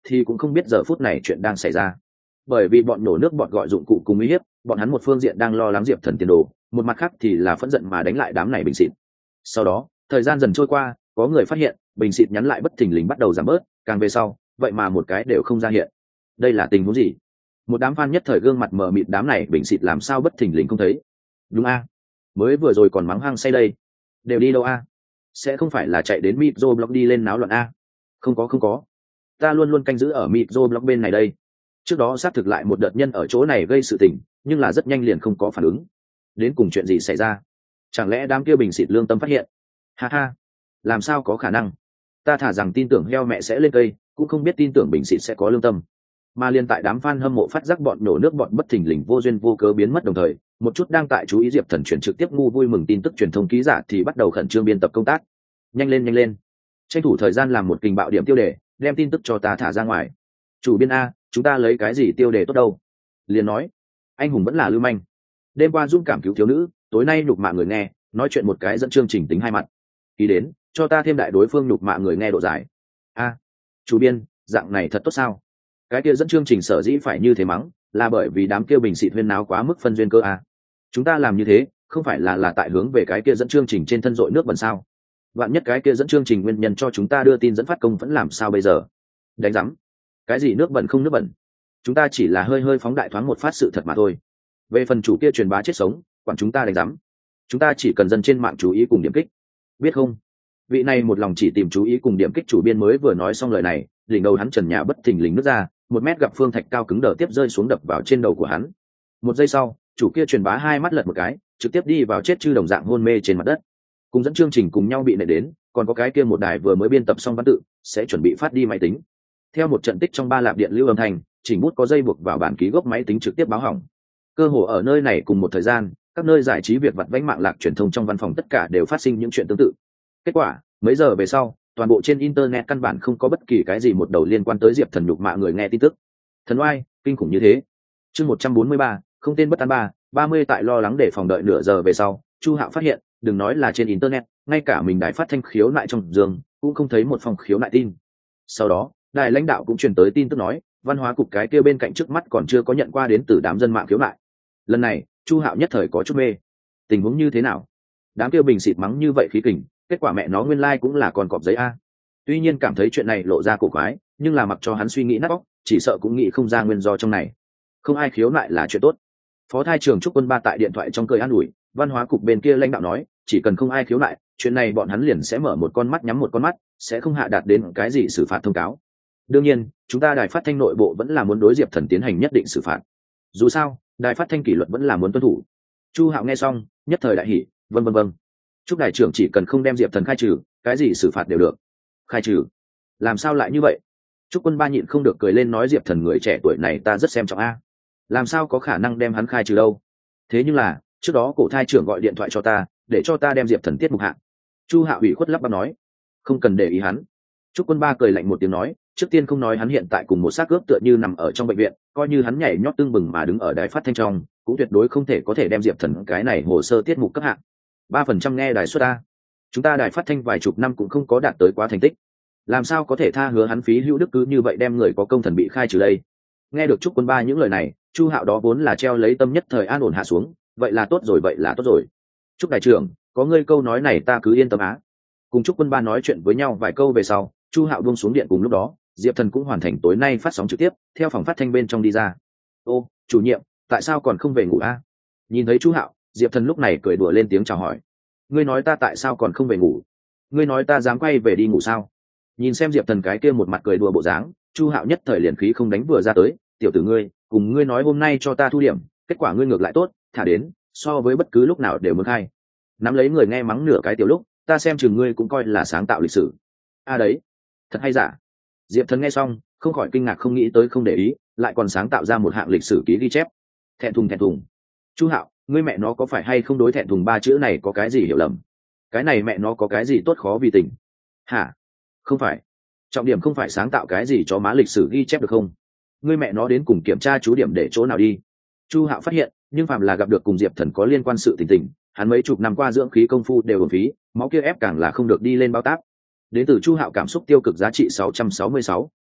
thì cũng không biết giờ phút này chuyện đang xảy ra. Bởi vì bọn nổ nước bọt gọi dụng cụ cùng uy hiếp, bọn hắn một phương diện đang lo lắng Diệp Thần tiền đồ, một mặt khác thì là phẫn giận mà đánh lại đám này bình xịt. Sau đó thời gian dần trôi qua, có người phát hiện bình xịt nhắn lại bất thình lình bắt đầu giảm bớt, càng về sau vậy mà một cái đều không ra hiện. Đây là tình huống gì? Một đám fan nhất thời gương mặt mờ mịt, đám này bình xịt làm sao bất thình lình không thấy? Đúng a, mới vừa rồi còn mắng hăng say đây, đều đi đâu a? Sẽ không phải là chạy đến micro blog đi lên náo loạn a? Không có không có, ta luôn luôn canh giữ ở micro blog bên này đây. Trước đó xác thực lại một đợt nhân ở chỗ này gây sự tình, nhưng là rất nhanh liền không có phản ứng. Đến cùng chuyện gì xảy ra? Chẳng lẽ đám kia bình xịt lương tâm phát hiện? Ha ha, làm sao có khả năng? Ta thả rằng tin tưởng heo mẹ sẽ lên cây, cũng không biết tin tưởng bình xịt sẽ có lương tâm. Mà liên tại đám fan hâm mộ phát giác bọn nổ nước bọn bất thình lình vô duyên vô cớ biến mất đồng thời, một chút đang tại chú ý Diệp Thần chuyển trực tiếp ngu vui mừng tin tức truyền thông ký giả thì bắt đầu khẩn trương biên tập công tác. Nhanh lên nhanh lên, tranh thủ thời gian làm một kình bạo điểm tiêu đề, đem tin tức cho ta thả ra ngoài. Chủ biên a, chúng ta lấy cái gì tiêu đề tốt đâu? Liền nói, anh hùng vẫn là lưu manh. Đêm qua dũng cảm cứu thiếu nữ, tối nay nhục mạ người nghe, nói chuyện một cái dẫn chương trình tính hai mặt. Ý đến, cho ta thêm đại đối phương nhục mạ người nghe độ dài. A, chủ biên, dạng này thật tốt sao? Cái kia dẫn chương trình sở dĩ phải như thế mắng, là bởi vì đám kia bình xịt huyên náo quá mức phân duyên cơ a. Chúng ta làm như thế, không phải là là tại hướng về cái kia dẫn chương trình trên thân dội nước bẩn sao? Vạn nhất cái kia dẫn chương trình nguyên nhân cho chúng ta đưa tin dẫn phát công vẫn làm sao bây giờ? Đánh rắm. Cái gì nước bẩn không nước bẩn? Chúng ta chỉ là hơi hơi phóng đại thoáng một phát sự thật mà thôi. Về phần chủ kia truyền bá chết sống, quản chúng ta đánh rắm. Chúng ta chỉ cần dân trên mạng chú ý cùng điểm kích. Biết không? Vị này một lòng chỉ tìm chú ý cùng điểm kích chủ biên mới vừa nói xong lời này, đỉnh đầu hắn trần nhà bất thình lình nứt ra, một mét gặp phương thạch cao cứng đờ tiếp rơi xuống đập vào trên đầu của hắn. Một giây sau, chủ kia truyền bá hai mắt lật một cái, trực tiếp đi vào chết chư đồng dạng hôn mê trên mặt đất. Cùng dẫn chương trình cùng nhau bị nện đến, còn có cái kia một đài vừa mới biên tập xong văn tự, sẽ chuẩn bị phát đi máy tính. Theo một trận tích trong ba lạp điện lưu âm thanh, chỉnh bút có dây buộc vào bản ký gốc máy tính trực tiếp báo hỏng. Cơ hồ ở nơi này cùng một thời gian, các nơi giải trí việc vặt vãnh mạng lạc truyền thông trong văn phòng tất cả đều phát sinh những chuyện tương tự. Kết quả, mấy giờ về sau, toàn bộ trên internet căn bản không có bất kỳ cái gì một đầu liên quan tới Diệp Thần nhục mạ người nghe tin tức. Thần oai, kinh khủng như thế. Chương một trăm bốn mươi ba, không tên bất tán ba, ba mươi tại lo lắng để phòng đợi nửa giờ về sau, Chu Hạo phát hiện, đừng nói là trên internet, ngay cả mình đài phát thanh khiếu nại trong giường cũng không thấy một phòng khiếu nại tin. Sau đó, đài lãnh đạo cũng truyền tới tin tức nói, văn hóa cục cái kia bên cạnh trước mắt còn chưa có nhận qua đến từ đám dân mạng khiếu nại. Lần này, Chu Hạo nhất thời có chút mê. Tình huống như thế nào? Đám kia bình xịt mắng như vậy khí kình, kết quả mẹ nó nguyên lai like cũng là con cọp giấy a. Tuy nhiên cảm thấy chuyện này lộ ra cổ quái, nhưng là mặc cho hắn suy nghĩ nát óc, chỉ sợ cũng nghĩ không ra nguyên do trong này. Không ai khiếu nại là chuyện tốt. Phó Thai trưởng Trúc Quân Ba tại điện thoại trong cười an ủi, văn hóa cục bên kia lãnh đạo nói, chỉ cần không ai khiếu nại, chuyện này bọn hắn liền sẽ mở một con mắt nhắm một con mắt, sẽ không hạ đạt đến cái gì xử phạt thông cáo. Đương nhiên, chúng ta đài phát thanh nội bộ vẫn là muốn đối Diệp Thần tiến hành nhất định xử phạt. Dù sao, đài phát thanh kỷ luật vẫn là muốn tuân thủ. Chu Hạo nghe xong, nhất thời đại hỉ, vân vân vân. Chúc đài trưởng chỉ cần không đem Diệp Thần khai trừ, cái gì xử phạt đều được. Khai trừ? Làm sao lại như vậy? Trúc Quân Ba nhịn không được cười lên nói, Diệp Thần người trẻ tuổi này ta rất xem trọng a. Làm sao có khả năng đem hắn khai trừ đâu? Thế nhưng là, trước đó cổ thai trưởng gọi điện thoại cho ta, để cho ta đem Diệp Thần tiết mục hạng. Chu Hạo ủy khuất lắp bắp nói, không cần để ý hắn. Trúc Quân Ba cười lạnh một tiếng nói, trước tiên không nói hắn hiện tại cùng một xác ướp tựa như nằm ở trong bệnh viện, coi như hắn nhảy nhót tưng bừng mà đứng ở đài phát thanh trong, cũng tuyệt đối không thể có thể đem Diệp Thần cái này hồ sơ tiết mục cấp hạng. Ba phần trăm nghe đài suất a. Chúng ta đài phát thanh vài chục năm cũng không có đạt tới quá thành tích, làm sao có thể tha hứa hắn phí hữu đức cứ như vậy đem người có công thần bị khai trừ đây? Nghe được Trúc Quân Ba những lời này, Chu Hạo đó vốn là treo lấy tâm nhất thời an ổn hạ xuống, vậy là tốt rồi, vậy là tốt rồi. Trúc đại trưởng, có ngươi câu nói này ta cứ yên tâm á. Cùng Trúc Quân Ba nói chuyện với nhau vài câu về sau, Chu Hạo buông xuống điện, cùng lúc đó, Diệp Thần cũng hoàn thành tối nay phát sóng trực tiếp, theo phòng phát thanh bên trong đi ra. Ô, chủ nhiệm, tại sao còn không về ngủ a? Nhìn thấy Chu Hạo, Diệp Thần lúc này cười đùa lên tiếng chào hỏi. Ngươi nói ta tại sao còn không về ngủ? Ngươi nói ta dám quay về đi ngủ sao? Nhìn xem Diệp Thần cái kia một mặt cười đùa bộ dáng, Chu Hạo nhất thời liền khí không đánh vừa ra tới, tiểu tử ngươi, cùng ngươi nói hôm nay cho ta thu điểm, kết quả ngươi ngược lại tốt, thả đến, so với bất cứ lúc nào đều muốn khai. Nắm lấy người nghe mắng nửa cái tiểu lúc, ta xem chừng ngươi cũng coi là sáng tạo lịch sử. A à đấy, thật hay giả. Diệp Thần nghe xong, không khỏi kinh ngạc, không nghĩ tới không để ý, lại còn sáng tạo ra một hạng lịch sử ký ghi chép. Thẹn thùng thẹn thùng. Chu Hạo, ngươi mẹ nó có phải hay không đối thẹn thùng ba chữ này có cái gì hiểu lầm? Cái này mẹ nó có cái gì tốt khó vì tình? Hả? Không phải. Trọng điểm không phải sáng tạo cái gì cho má lịch sử ghi chép được không? Ngươi mẹ nó đến cùng kiểm tra chú điểm để chỗ nào đi? Chu Hạo phát hiện, nhưng phàm là gặp được cùng Diệp Thần có liên quan sự tình tình, hắn mấy chục năm qua dưỡng khí công phu đều uổng phí, máu kia ép càng là không được đi lên bao táp. Đến từ Chu Hạo cảm xúc tiêu cực giá trị sáu trăm sáu mươi sáu.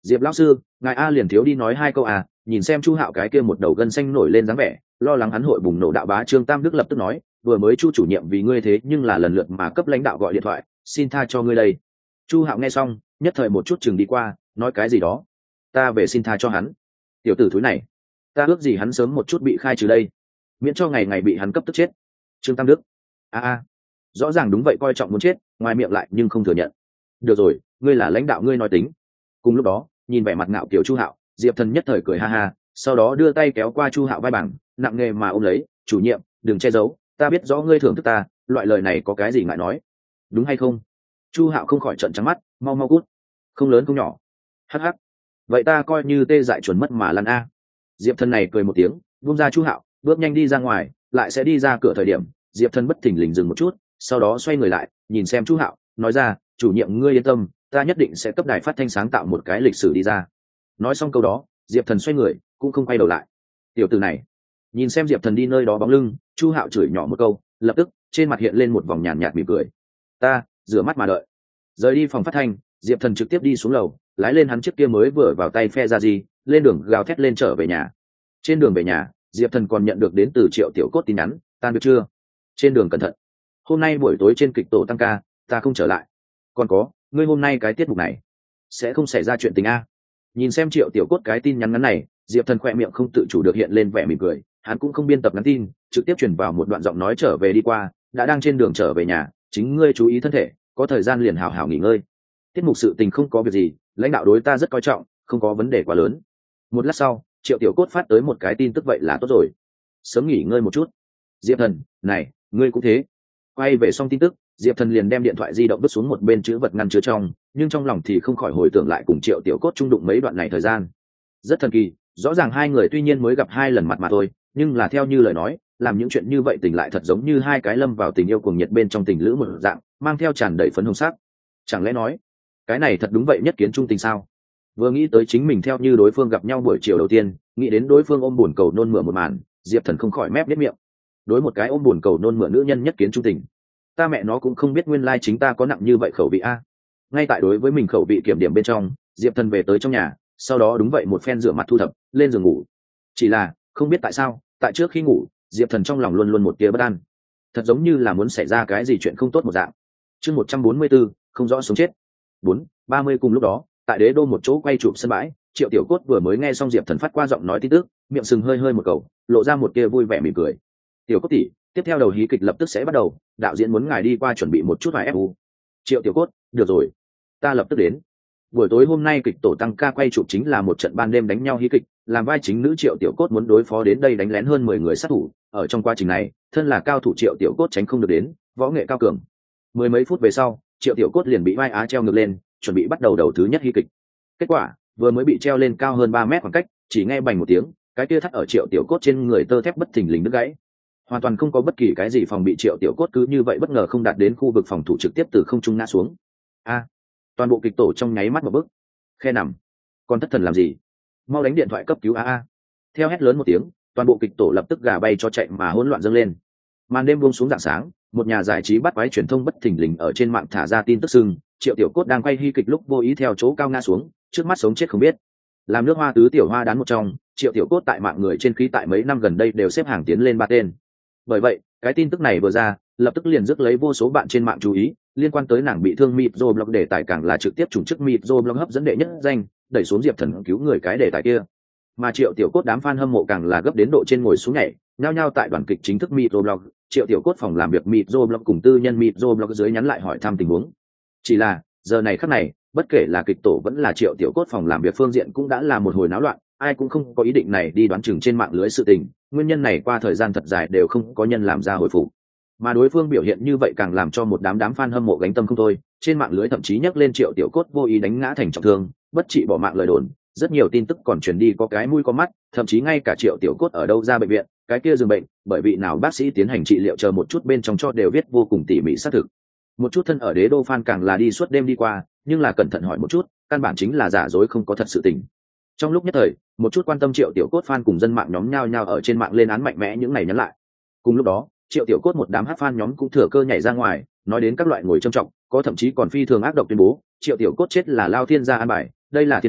Diệp lão sư, ngài a liền thiếu đi nói hai câu à, nhìn xem Chu Hạo cái kia một đầu gân xanh nổi lên dáng vẻ, lo lắng hắn hội bùng nổ đạo bá. Trương Tam Đức lập tức nói, vừa mới Chu chủ nhiệm vì ngươi thế nhưng là lần lượt mà cấp lãnh đạo gọi điện thoại, xin tha cho ngươi đây. Chu Hạo nghe xong, nhất thời một chút chừng đi qua, nói cái gì đó, ta về xin tha cho hắn. Tiểu tử thúi này, ta ước gì hắn sớm một chút bị khai trừ đây, miễn cho ngày ngày bị hắn cấp tức chết. Trương Tam Đức, a a, rõ ràng đúng vậy, coi trọng muốn chết, ngoài miệng lại nhưng không thừa nhận. Được rồi, ngươi là lãnh đạo, ngươi nói tính. Cùng lúc đó, nhìn vẻ mặt ngạo kiểu Chu Hạo, Diệp Thần nhất thời cười ha ha, sau đó đưa tay kéo qua Chu Hạo vai bằng, nặng nề mà ôm lấy. Chủ nhiệm, đừng che giấu, ta biết rõ ngươi thưởng thức ta, loại lời này có cái gì ngại nói, đúng hay không? Chu Hạo không khỏi trợn trắng mắt, mau mau cút, không lớn không nhỏ. Hắc hắc, vậy ta coi như tê dại chuẩn mất mà lăn a. Diệp Thần này cười một tiếng, buông ra Chu Hạo, bước nhanh đi ra ngoài, lại sẽ đi ra cửa thời điểm, Diệp Thần bất thình lình dừng một chút, sau đó xoay người lại, nhìn xem Chu Hạo, nói ra, chủ nhiệm ngươi yên tâm, ta nhất định sẽ cấp đài phát thanh sáng tạo một cái lịch sử đi ra. Nói xong câu đó, Diệp Thần xoay người, cũng không quay đầu lại. Tiểu tử này, nhìn xem Diệp Thần đi nơi đó bóng lưng, Chu Hạo chửi nhỏ một câu, lập tức trên mặt hiện lên một vòng nhàn nhạt mỉm cười. Ta rửa mắt mà đợi. Rời đi phòng phát thanh, Diệp Thần trực tiếp đi xuống lầu, lái lên hắn chiếc kia mới vừa vào tay phe ra gì, lên đường gào thét lên trở về nhà. Trên đường về nhà, Diệp Thần còn nhận được đến từ Triệu Tiểu Cốt tin nhắn, tan được chưa? Trên đường cẩn thận. Hôm nay buổi tối trên kịch tổ tăng ca, ta không trở lại. Còn có, ngươi hôm nay cái tiết mục này sẽ không xảy ra chuyện tình a. Nhìn xem Triệu Tiểu Cốt cái tin nhắn ngắn này, Diệp Thần khỏe miệng không tự chủ được hiện lên vẻ mỉm cười, hắn cũng không biên tập ngắn tin, trực tiếp truyền vào một đoạn giọng nói trở về đi qua, đã đang trên đường trở về nhà, chính ngươi chú ý thân thể, có thời gian liền hào hào nghỉ ngơi. Tiết mục sự tình không có việc gì, lãnh đạo đối ta rất coi trọng, không có vấn đề quá lớn. Một lát sau, Triệu Tiểu Cốt phát tới một cái tin tức, vậy là tốt rồi, sớm nghỉ ngơi một chút. Diệp Thần, này, ngươi cũng thế. Quay về xong tin tức, Diệp Thần liền đem điện thoại di động vứt xuống một bên chữ vật ngăn chứa trong, nhưng trong lòng thì không khỏi hồi tưởng lại cùng Triệu Tiểu Cốt chung đụng mấy đoạn này thời gian. Rất thần kỳ, rõ ràng hai người tuy nhiên mới gặp hai lần mặt mà thôi, nhưng là theo như lời nói, làm những chuyện như vậy tình lại thật giống như hai cái lâm vào tình yêu cuồng nhiệt bên trong tình lữ một dạng, mang theo tràn đầy phấn hồng sắc. Chẳng lẽ nói, cái này thật đúng vậy nhất kiến trung tình sao? Vừa nghĩ tới chính mình theo như đối phương gặp nhau buổi chiều đầu tiên, nghĩ đến đối phương ôm buồn cầu nôn mửa một màn, Diệp Thần không khỏi mép nhếch miệng. Đối một cái ôm buồn cầu nôn mửa nữ nhân nhất kiến trung tình, ta mẹ nó cũng không biết nguyên lai chính ta có nặng như vậy khẩu vị a. Ngay tại đối với mình khẩu vị kiểm điểm bên trong, Diệp Thần về tới trong nhà, sau đó đúng vậy một phen rửa mặt thu thập, lên giường ngủ. Chỉ là không biết tại sao, tại trước khi ngủ, Diệp Thần trong lòng luôn luôn một tia bất an, thật giống như là muốn xảy ra cái gì chuyện không tốt một dạng. Chương một trăm bốn mươi bốn, không rõ sống chết. Bốn ba mươi cùng lúc đó, tại Đế Đô một chỗ quay chụp sân bãi, Triệu Tiểu Cốt vừa mới nghe xong Diệp Thần phát qua giọng nói tin tức, miệng sừng hơi hơi một cầu, lộ ra một tia vui vẻ mỉm cười. Tiểu Cốt tỷ, tiếp theo đầu hí kịch lập tức sẽ bắt đầu, đạo diễn muốn ngài đi qua chuẩn bị một chút vài ép u. Triệu Tiểu Cốt, được rồi, ta lập tức đến. Buổi tối hôm nay kịch tổ tăng ca quay chụp chính là một trận ban đêm đánh nhau hí kịch, làm vai chính nữ Triệu Tiểu Cốt muốn đối phó đến đây đánh lén hơn mười người sát thủ. Ở trong quá trình này, thân là cao thủ Triệu Tiểu Cốt tránh không được đến, võ nghệ cao cường. Mười mấy phút về sau, Triệu Tiểu Cốt liền bị vai á treo ngược lên, chuẩn bị bắt đầu đầu thứ nhất hí kịch. Kết quả, vừa mới bị treo lên cao hơn ba mét khoảng cách, chỉ nghe bành một tiếng, cái kia thắt ở Triệu Tiểu Cốt trên người tơ thép bất thình lình đứt gãy. Hoàn toàn không có bất kỳ cái gì phòng bị, Triệu Tiểu Cốt cứ như vậy bất ngờ không đạt đến khu vực phòng thủ, trực tiếp từ không trung ngã xuống. A, toàn bộ kịch tổ trong nháy mắt một bước. Khe nằm, còn thất thần làm gì? Mau đánh điện thoại cấp cứu a a. Theo hét lớn một tiếng, toàn bộ kịch tổ lập tức gà bay cho chạy mà hỗn loạn dâng lên. Màn đêm buông xuống rạng sáng, một nhà giải trí bắt quái truyền thông bất thình lình ở trên mạng thả ra tin tức sưng, Triệu Tiểu Cốt đang quay hy kịch lúc vô ý theo chỗ cao ngã xuống, trước mắt sống chết không biết. Làm nước hoa tứ tiểu hoa đán một trong, Triệu Tiểu Cốt tại mạng người trên khí tại mấy năm gần đây đều xếp hàng tiến lên ba tên. Bởi vậy, cái tin tức này vừa ra, lập tức liền rước lấy vô số bạn trên mạng chú ý, liên quan tới nàng bị thương microblog đề tài càng là trực tiếp trùng chức microblog hấp dẫn đệ nhất danh, đẩy xuống Diệp Thần cứu người cái đề tài kia. Mà Triệu Tiểu Cốt đám fan hâm mộ càng là gấp đến độ trên ngồi xuống nhảy, nhao nhao tại đoàn kịch chính thức microblog, Triệu Tiểu Cốt phòng làm việc microblog cùng tư nhân microblog dưới nhắn lại hỏi thăm tình huống. Chỉ là, giờ này khắc này, bất kể là kịch tổ vẫn là Triệu Tiểu Cốt phòng làm việc phương diện cũng đã là một hồi náo loạn, ai cũng không có ý định này đi đoán chừng trên mạng lưới sự tình, nguyên nhân này qua thời gian thật dài đều không có nhân làm ra hồi phục. Mà đối phương biểu hiện như vậy càng làm cho một đám đám fan hâm mộ gánh tâm không thôi, trên mạng lưới thậm chí nhắc lên Triệu Tiểu Cốt vô ý đánh ngã thành trọng thương, bất trị bỏ mạng lời đồn, rất nhiều tin tức còn truyền đi có cái mũi có mắt, thậm chí ngay cả Triệu Tiểu Cốt ở đâu ra bệnh viện, cái kia giường bệnh, bởi vì nào bác sĩ tiến hành trị liệu chờ một chút bên trong cho đều viết vô cùng tỉ mỉ xác thực. Một chút thân ở Đế Đô fan càng là đi suốt đêm đi qua, nhưng là cẩn thận hỏi một chút, căn bản chính là giả dối, không có thật sự tình. Trong lúc nhất thời, một chút quan tâm Triệu Tiểu Cốt fan cùng dân mạng nhóm nhao nhao ở trên mạng lên án mạnh mẽ những này nhắn lại. Cùng lúc đó, Triệu Tiểu Cốt một đám hát fan nhóm cũng thừa cơ nhảy ra ngoài, nói đến các loại ngồi trầm trọng, có thậm chí còn phi thường ác độc tuyên bố, Triệu Tiểu Cốt chết là Lao Thiên gia an bài, đây là thiên khiển,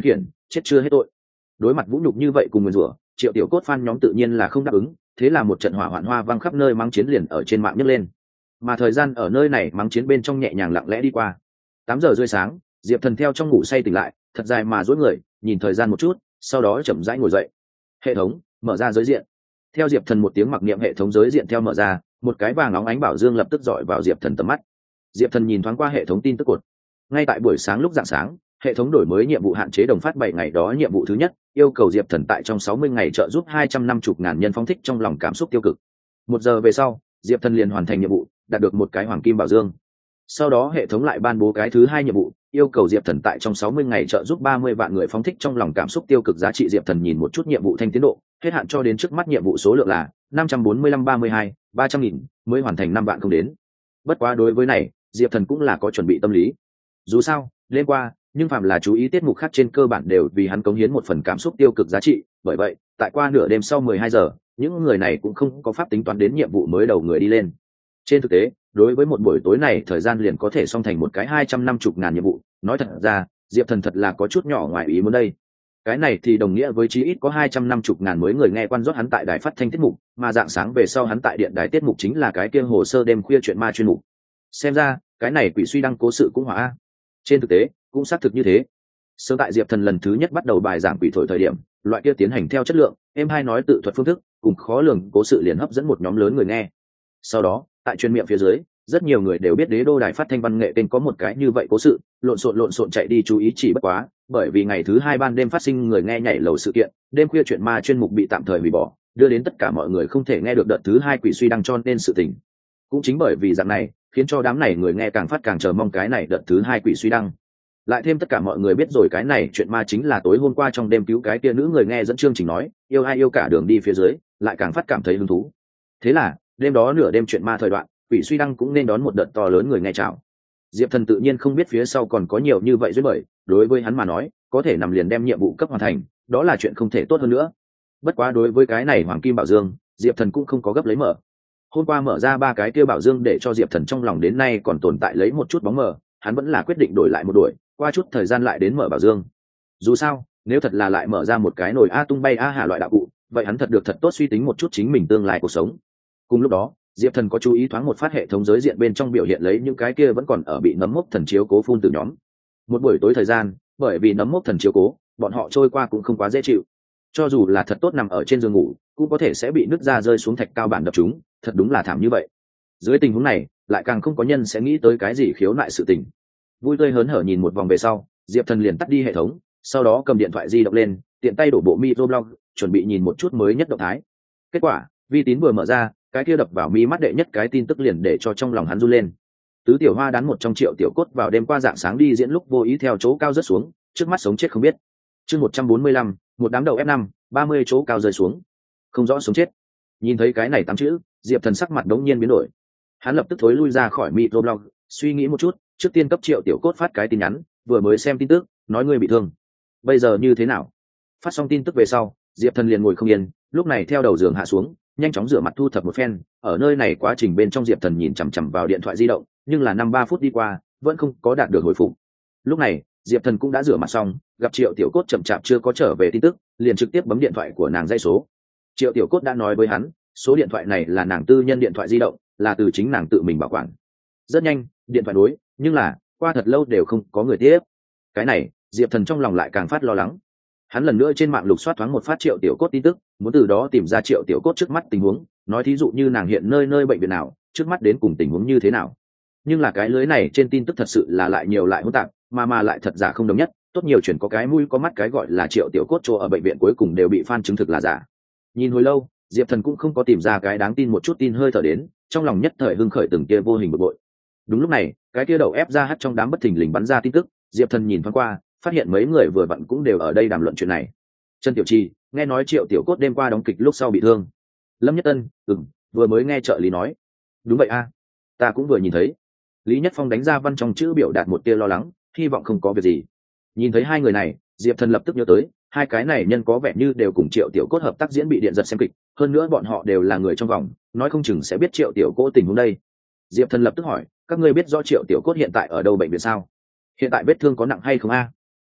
chết chưa hết tội. Đối mặt vũ nhục như vậy cùng nguyền rủa, Triệu Tiểu Cốt fan nhóm tự nhiên là không đáp ứng, thế là một trận hỏa hoạn hoa vang khắp nơi mắng chiến liền ở trên mạng nhấc lên. Mà thời gian ở nơi này mắng chiến bên trong nhẹ nhàng lặng lẽ đi qua. Tám giờ rưỡi sáng, Diệp Thần theo trong ngủ say tỉnh lại, thật dài mà duỗi người, nhìn thời gian một chút, sau đó chậm rãi ngồi dậy. Hệ thống mở ra giới diện. Theo Diệp Thần một tiếng mặc niệm, hệ thống giới diện theo mở ra, một cái vàng óng ánh bảo dương lập tức dọi vào Diệp Thần tầm mắt. Diệp Thần nhìn thoáng qua hệ thống tin tức cột. Ngay tại buổi sáng lúc rạng sáng, hệ thống đổi mới nhiệm vụ hạn chế đồng phát bảy ngày đó nhiệm vụ thứ nhất, yêu cầu Diệp Thần tại trong sáu mươi ngày trợ giúp hai trăm năm mươi ngàn nhân phóng thích trong lòng cảm xúc tiêu cực. Một giờ về sau, Diệp Thần liền hoàn thành nhiệm vụ, đạt được một cái hoàng kim bảo dương. Sau đó hệ thống lại ban bố cái thứ hai nhiệm vụ, yêu cầu Diệp Thần tại trong sáu mươi ngày trợ giúp ba mươi vạn người phóng thích trong lòng cảm xúc tiêu cực. Giá trị Diệp Thần nhìn một chút nhiệm vụ thanh tiến độ, hết hạn cho đến trước mắt nhiệm vụ số lượng là năm trăm bốn mươi lăm ba mươi hai, ba trăm nghìn, mới hoàn thành năm vạn không đến. Bất quá đối với này, Diệp Thần cũng là có chuẩn bị tâm lý. Dù sao, đêm qua, nhưng phạm là chú ý tiết mục khác trên cơ bản đều vì hắn cống hiến một phần cảm xúc tiêu cực giá trị, bởi vậy, tại qua nửa đêm sau mười hai giờ, những người này cũng không có pháp tính toán đến nhiệm vụ mới đầu người đi lên. Trên thực tế, đối với một buổi tối này thời gian liền có thể xong thành một cái hai trăm năm mươi ngàn nhiệm vụ, nói thật ra, Diệp Thần thật là có chút nhỏ ngoài ý muốn đây. Cái này thì đồng nghĩa với chí ít có hai trăm năm mươi ngàn mới người nghe quan rót hắn tại đài phát thanh tiết mục, mà dạng sáng về sau hắn tại điện đài tiết mục chính là cái kia hồ sơ đêm khuya chuyện ma chuyên mục. Xem ra, cái này quỷ suy đăng cố sự cũng hỏa. Trên thực tế, cũng xác thực như thế. Sớm tại Diệp Thần lần thứ nhất bắt đầu bài giảng quỷ thổi thời điểm, loại kia tiến hành theo chất lượng, em hai nói tự thuật phương thức, cùng khó lường cố sự liền hấp dẫn một nhóm lớn người nghe. Sau đó, tại truyền miệng phía dưới, rất nhiều người đều biết Đế Đô đài phát thanh văn nghệ kênh có một cái như vậy cố sự, lộn xộn lộn xộn chạy đi chú ý chỉ bất quá, bởi vì ngày thứ hai ban đêm phát sinh người nghe nhảy lầu sự kiện, đêm khuya chuyện ma chuyên mục bị tạm thời hủy bỏ, đưa đến tất cả mọi người không thể nghe được đợt thứ hai quỷ suy đăng cho nên sự tình. Cũng chính bởi vì dạng này, khiến cho đám này người nghe càng phát càng chờ mong cái này đợt thứ hai quỷ suy đăng. Lại thêm tất cả mọi người biết rồi cái này chuyện ma chính là tối hôm qua trong đêm cứu cái tia nữ người nghe dẫn chương trình nói, yêu ai yêu cả đường đi phía dưới, lại càng phát cảm thấy hứng thú. Thế là, đêm đó nửa đêm chuyện ma thời đoạn, quỷ suy đăng cũng nên đón một đợt to lớn người nghe chào. Diệp Thần tự nhiên không biết phía sau còn có nhiều như vậy duyên bởi, đối với hắn mà nói, có thể nằm liền đem nhiệm vụ cấp hoàn thành, đó là chuyện không thể tốt hơn nữa. Bất quá đối với cái này hoàng kim bảo dương, Diệp Thần cũng không có gấp lấy mở. Hôm qua mở ra ba cái kia bảo dương để cho Diệp Thần trong lòng đến nay còn tồn tại lấy một chút bóng mờ, hắn vẫn là quyết định đổi lại một đuổi, qua chút thời gian lại đến mở bảo dương. Dù sao, nếu thật là lại mở ra một cái nồi a tung bay a hạ loại đạo cụ, vậy hắn thật được thật tốt suy tính một chút chính mình tương lai cuộc sống. Cùng lúc đó, Diệp Thần có chú ý thoáng một phát hệ thống giới diện bên trong biểu hiện lấy những cái kia vẫn còn ở bị nấm mốc thần chiếu cố phun từ nhóm. Một buổi tối thời gian, bởi vì nấm mốc thần chiếu cố, bọn họ trôi qua cũng không quá dễ chịu. Cho dù là thật tốt nằm ở trên giường ngủ, cũng có thể sẽ bị nứt ra rơi xuống thạch cao bản đập chúng, thật đúng là thảm như vậy. Dưới tình huống này, lại càng không có nhân sẽ nghĩ tới cái gì khiếu nại sự tình. Vui tươi hớn hở nhìn một vòng về sau, Diệp Thần liền tắt đi hệ thống, sau đó cầm điện thoại di động lên, tiện tay đổ bộ microblog, chuẩn bị nhìn một chút mới nhất động thái. Kết quả, vi tín vừa mở ra, cái kia đập vào mi mắt đệ nhất cái tin tức liền để cho trong lòng hắn run lên. Tứ Tiểu Hoa đán một trong Triệu Tiểu Cốt vào đêm qua dạng sáng đi diễn lúc vô ý theo chỗ cao rớt xuống, trước mắt sống chết không biết. Chương một trăm bốn mươi lăm, một đám đầu F năm, ba mươi chỗ cao rơi xuống, không rõ sống chết. Nhìn thấy cái này tám chữ, Diệp Thần sắc mặt đống nhiên biến đổi. Hắn lập tức thối lui ra khỏi microblog, suy nghĩ một chút, trước tiên cấp Triệu Tiểu Cốt phát cái tin nhắn, vừa mới xem tin tức, nói ngươi bị thương. Bây giờ như thế nào? Phát xong tin tức về sau, Diệp Thần liền ngồi không yên, lúc này theo đầu giường hạ xuống, nhanh chóng rửa mặt thu thập một phen. Ở nơi này quá trình bên trong, Diệp Thần nhìn chằm chằm vào điện thoại di động, nhưng là năm ba phút đi qua, vẫn không có đạt được hồi phục. Lúc này, Diệp Thần cũng đã rửa mặt xong, gặp Triệu Tiểu Cốt chậm chạp chưa có trở về tin tức, liền trực tiếp bấm điện thoại của nàng dây số. Triệu Tiểu Cốt đã nói với hắn, số điện thoại này là nàng tư nhân điện thoại di động, là từ chính nàng tự mình bảo quản. Rất nhanh, điện thoại đối, nhưng là qua thật lâu đều không có người tiếp. Cái này, Diệp Thần trong lòng lại càng phát lo lắng. Hắn lần nữa trên mạng lục soát thoáng một phát Triệu Tiểu Cốt tin tức, muốn từ đó tìm ra Triệu Tiểu Cốt trước mắt tình huống, nói thí dụ như nàng hiện nơi nơi bệnh viện nào, trước mắt đến cùng tình huống như thế nào. Nhưng là cái lưới này trên tin tức thật sự là lại nhiều lại hỗn tạp, mà mà lại thật giả không đồng nhất, tốt nhiều chuyển có cái mũi có mắt cái gọi là Triệu Tiểu Cốt chỗ ở bệnh viện cuối cùng đều bị fan chứng thực là giả. Nhìn hồi lâu, Diệp Thần cũng không có tìm ra cái đáng tin một chút tin hơi thở đến, trong lòng nhất thời hưng khởi từng kia vô hình bực bội. Đúng lúc này, cái kia đầu ép ra hắt trong đám bất thình lình bắn ra tin tức, Diệp Thần nhìn thoáng qua, phát hiện mấy người vừa vặn cũng đều ở đây đàm luận chuyện này. Trần Tiểu Trì, nghe nói Triệu Tiểu Cốt đêm qua đóng kịch lúc sau bị thương. Lâm Nhất Tân, ừm, vừa mới nghe trợ lý nói. Đúng vậy a, ta cũng vừa nhìn thấy. Lý Nhất Phong đánh ra văn trong chữ biểu đạt một tia lo lắng, hy vọng không có việc gì. Nhìn thấy hai người này, Diệp Thần lập tức nhớ tới, hai cái này nhân có vẻ như đều cùng Triệu Tiểu Cốt hợp tác diễn bị điện giật xem kịch, hơn nữa bọn họ đều là người trong vòng, nói không chừng sẽ biết Triệu Tiểu Cốt tình huống đây. Diệp Thần lập tức hỏi, các ngươi biết rõ Triệu Tiểu Cốt hiện tại ở đâu bệnh viện sao? Hiện tại vết thương có nặng hay không a?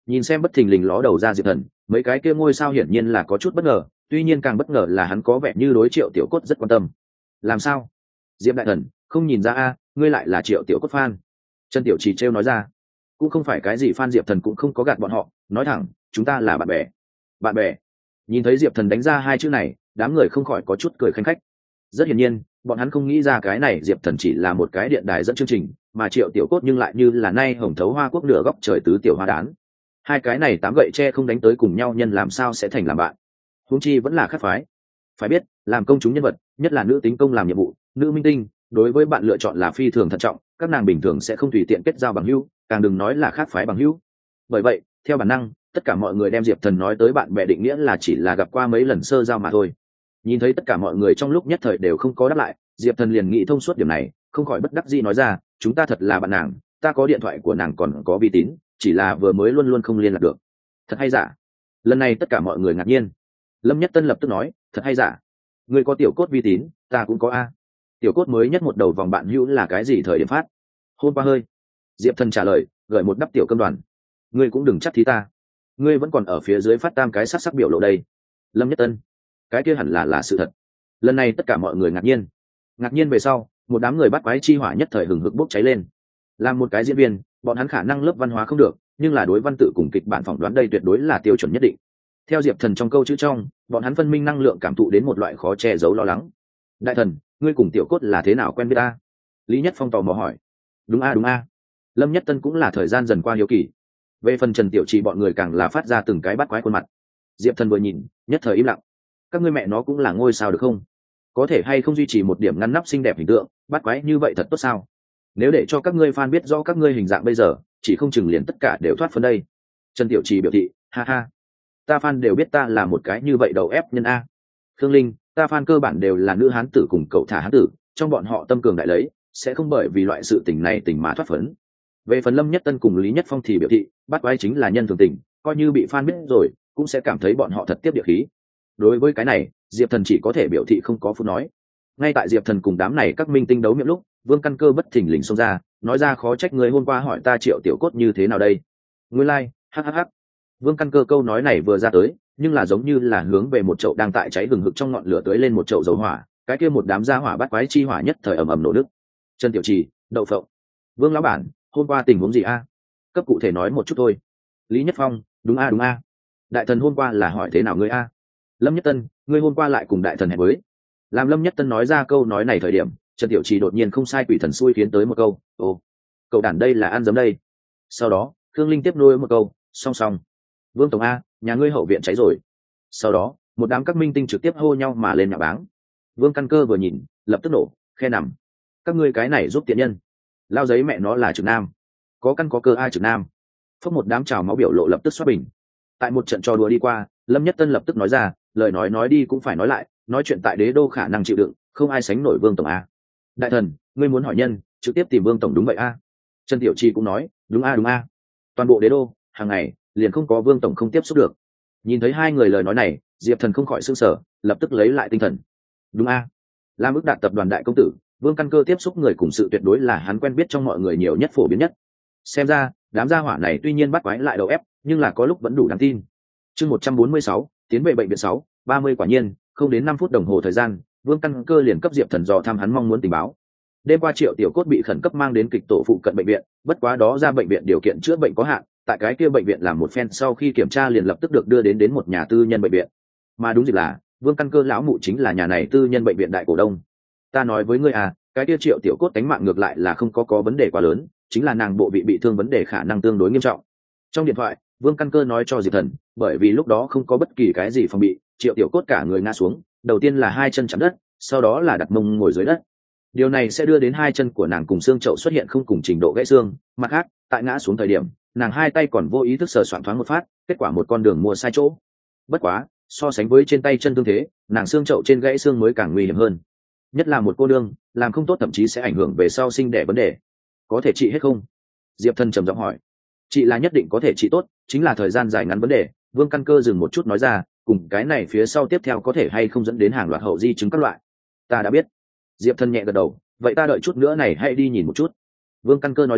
Nhìn xem bất thình lình ló đầu ra diệp thần, mấy cái kia ngôi sao hiển nhiên là có chút bất ngờ, tuy nhiên càng bất ngờ là hắn có vẻ như đối Triệu Tiểu Cốt rất quan tâm. Làm sao? Diệp đại thần, không nhìn ra a, ngươi lại là Triệu Tiểu Cốt fan? Trần Tiểu Chỉ trêu nói ra. Cũng không phải cái gì fan, Diệp thần cũng không có gạt bọn họ, nói thẳng, chúng ta là bạn bè. Bạn bè? Nhìn thấy Diệp thần đánh ra hai chữ này, đám người không khỏi có chút cười khanh khách. Rất hiển nhiên, bọn hắn không nghĩ ra cái này Diệp thần chỉ là một cái điện đài dẫn chương trình, mà Triệu Tiểu Cốt nhưng lại như là nay hồng thấu hoa quốc nửa góc trời tứ tiểu hoa đán. Hai cái này tám gậy tre không đánh tới cùng nhau nhân làm sao sẽ thành làm bạn? Huống chi vẫn là khác phái. Phải biết, làm công chúng nhân vật, nhất là nữ tính công làm nhiệm vụ, nữ minh tinh, đối với bạn lựa chọn là phi thường thận trọng, các nàng bình thường sẽ không tùy tiện kết giao bằng hữu, càng đừng nói là khác phái bằng hữu. Bởi vậy, theo bản năng, tất cả mọi người đem Diệp thần nói tới bạn bè định nghĩa là chỉ là gặp qua mấy lần sơ giao mà thôi. Nhìn thấy tất cả mọi người trong lúc nhất thời đều không có đáp lại, Diệp thần liền nghĩ thông suốt điểm này, không khỏi bất đắc dĩ nói ra, chúng ta thật là bạn nàng, ta có điện thoại của nàng còn có vi tín, chỉ là vừa mới luôn luôn không liên lạc được. Thật hay giả? Lần này tất cả mọi người ngạc nhiên. Lâm Nhất Tân lập tức nói, thật hay giả? Ngươi có tiểu cốt vi tín, ta cũng có a. Tiểu cốt mới nhất một đầu vòng bạn hữu là cái gì thời điểm phát? Hôm qua hơi. Diệp thần trả lời, gửi một đắp tiểu cơm đoàn. Ngươi cũng đừng chắc thí ta, ngươi vẫn còn ở phía dưới phát tam cái sắc sắc biểu lộ đây. Lâm Nhất Tân, cái kia hẳn là là sự thật. Lần này tất cả mọi người ngạc nhiên. Ngạc nhiên về sau, một đám người bắt quái chi hỏa nhất thời hừng hực bốc cháy lên. Làm một cái diễn viên, bọn hắn khả năng lớp văn hóa không được, nhưng là đối văn tự cùng kịch bản phỏng đoán đây tuyệt đối là tiêu chuẩn nhất định. Theo Diệp thần trong câu chữ trong, bọn hắn phân minh năng lượng cảm thụ đến một loại khó che giấu lo lắng. Đại thần, ngươi cùng Tiểu Cốt là thế nào quen biết ta? Lý Nhất Phong tò mò hỏi. Đúng a đúng a. Lâm Nhất Tân cũng là thời gian dần qua hiếu kỳ. Về phần Trần Tiểu Trì bọn người càng là phát ra từng cái bắt quái khuôn mặt. Diệp thần vừa nhìn, nhất thời im lặng. Các ngươi mẹ nó cũng là ngôi sao được không? Có thể hay không duy trì một điểm ngăn nắp xinh đẹp hình tượng, bắt quái như vậy thật tốt sao? Nếu để cho các ngươi fan biết rõ các ngươi hình dạng bây giờ, chỉ không chừng liền tất cả đều thoát phân đây. Trần Tiểu Trì biểu thị, ha ha, ta fan đều biết ta là một cái như vậy đầu ép nhân a. Khương Linh, ta fan cơ bản đều là nữ hán tử cùng cậu thả hán tử, trong bọn họ tâm cường đại lấy, sẽ không bởi vì loại sự tình này tình mà thoát phấn. Về phần Lâm Nhất Tân cùng Lý Nhất Phong thì biểu thị, bắt quái chính là nhân thường tình, coi như bị fan biết rồi, cũng sẽ cảm thấy bọn họ thật tiếp địa khí. Đối với cái này, Diệp thần chỉ có thể biểu thị không có phút nói. Ngay tại Diệp thần cùng đám này các minh tinh đấu miệng lúc, Vương Căn Cơ bất thình lình xông ra, nói ra khó trách người hôm qua hỏi ta Triệu Tiểu Cốt như thế nào đây. Nguyên lai, like, hhh. Vương Căn Cơ câu nói này vừa ra tới, nhưng là giống như là hướng về một chậu đang tại cháy hừng hực trong ngọn lửa tưới lên một chậu dầu hỏa, cái kia một đám gia hỏa bắt quái chi hỏa nhất thời ầm ầm nổ nứt. Trần Tiểu Trì, đậu phộng. Vương lão bản, hôm qua tình huống gì a? Cấp cụ thể nói một chút thôi. Lý Nhất Phong, đúng a đúng a. Đại thần hôm qua là hỏi thế nào ngươi a? Lâm Nhất Tân, ngươi hôm qua lại cùng đại thần hẹn với. Làm Lâm Nhất Tân nói ra câu nói này thời điểm, Trần Tiểu Trì đột nhiên không sai quỷ thần xui khiến tới một câu, ồ, cậu đản đây là ăn giấm đây. Sau đó, Khương Linh tiếp nối một câu, song song. Vương tổng a, nhà ngươi hậu viện cháy rồi. Sau đó, một đám các minh tinh trực tiếp hô nhau mà lên nhà báng. Vương Căn Cơ vừa nhìn, lập tức nổ, khe nằm. Các ngươi cái này giúp tiện nhân. Lao giấy mẹ nó là trực nam. Có căn có cơ ai trực nam. Phốc một đám trào máu biểu lộ lập tức xoát bình. Tại một trận trò đùa đi qua, Lâm Nhất Tân lập tức nói ra, lời nói nói đi cũng phải nói lại, nói chuyện tại đế đô khả năng chịu đựng, không ai sánh nổi Vương tổng a. Đại thần, ngươi muốn hỏi nhân, trực tiếp tìm Vương tổng đúng vậy a. Trần Tiểu Chi cũng nói, đúng a đúng a. Toàn bộ đế đô, hàng ngày liền không có Vương tổng không tiếp xúc được. Nhìn thấy hai người lời nói này, Diệp thần không khỏi sửng sở, lập tức lấy lại tinh thần. Đúng a. Lam ức đạt tập đoàn đại công tử, Vương Căn Cơ tiếp xúc người cùng sự tuyệt đối là hắn quen biết trong mọi người nhiều nhất phổ biến nhất. Xem ra, đám gia hỏa này tuy nhiên bắt quái lại đầu ép, nhưng là có lúc vẫn đủ đáng tin. Chương một trăm bốn mươi sáu, tiến về bệnh viện sáu, ba mươi quả nhiên, không đến năm phút đồng hồ thời gian, Vương Căn Cơ liền cấp Diệp Thần dò thăm hắn mong muốn tình báo. Đêm qua Triệu Tiểu Cốt bị khẩn cấp mang đến kịch tổ phụ cận bệnh viện, bất quá đó ra bệnh viện điều kiện chữa bệnh có hạn, tại cái kia bệnh viện làm một phen sau khi kiểm tra liền lập tức được đưa đến đến một nhà tư nhân bệnh viện. Mà đúng dịp là, Vương Căn Cơ lão mụ chính là nhà này tư nhân bệnh viện đại cổ đông. Ta nói với ngươi à, cái kia Triệu Tiểu Cốt đánh mạng ngược lại là không có có vấn đề quá lớn, chính là nàng bộ vị bị thương vấn đề khả năng tương đối nghiêm trọng. Trong điện thoại, Vương Căn Cơ nói cho Diệp Thần, bởi vì lúc đó không có bất kỳ cái gì phòng bị, Triệu Tiểu Cốt cả người ngã xuống, đầu tiên là hai chân chạm đất, sau đó là đặt mông ngồi dưới đất. Điều này sẽ đưa đến hai chân của nàng cùng xương chậu xuất hiện không cùng trình độ gãy xương, mặt khác, tại ngã xuống thời điểm, nàng hai tay còn vô ý thức sờ soạn thoáng một phát, kết quả một con đường mua sai chỗ. Bất quá, so sánh với trên tay chân tương thế, nàng xương chậu trên gãy xương mới càng nguy hiểm hơn. Nhất là một cô đương, làm không tốt thậm chí sẽ ảnh hưởng về sau sinh đẻ vấn đề. Có thể trị hết không? Diệp Thần trầm giọng hỏi. Chị là nhất định có thể trị tốt, chính là thời gian dài ngắn vấn đề. Vương Căn Cơ dừng một chút nói ra, cùng cái này phía sau tiếp theo có thể hay không dẫn đến hàng loạt hậu di chứng các loại. Ta đã biết. Diệp Thần nhẹ gật đầu, vậy ta đợi chút nữa này hãy đi nhìn một chút. Vương Căn Cơ nói ra,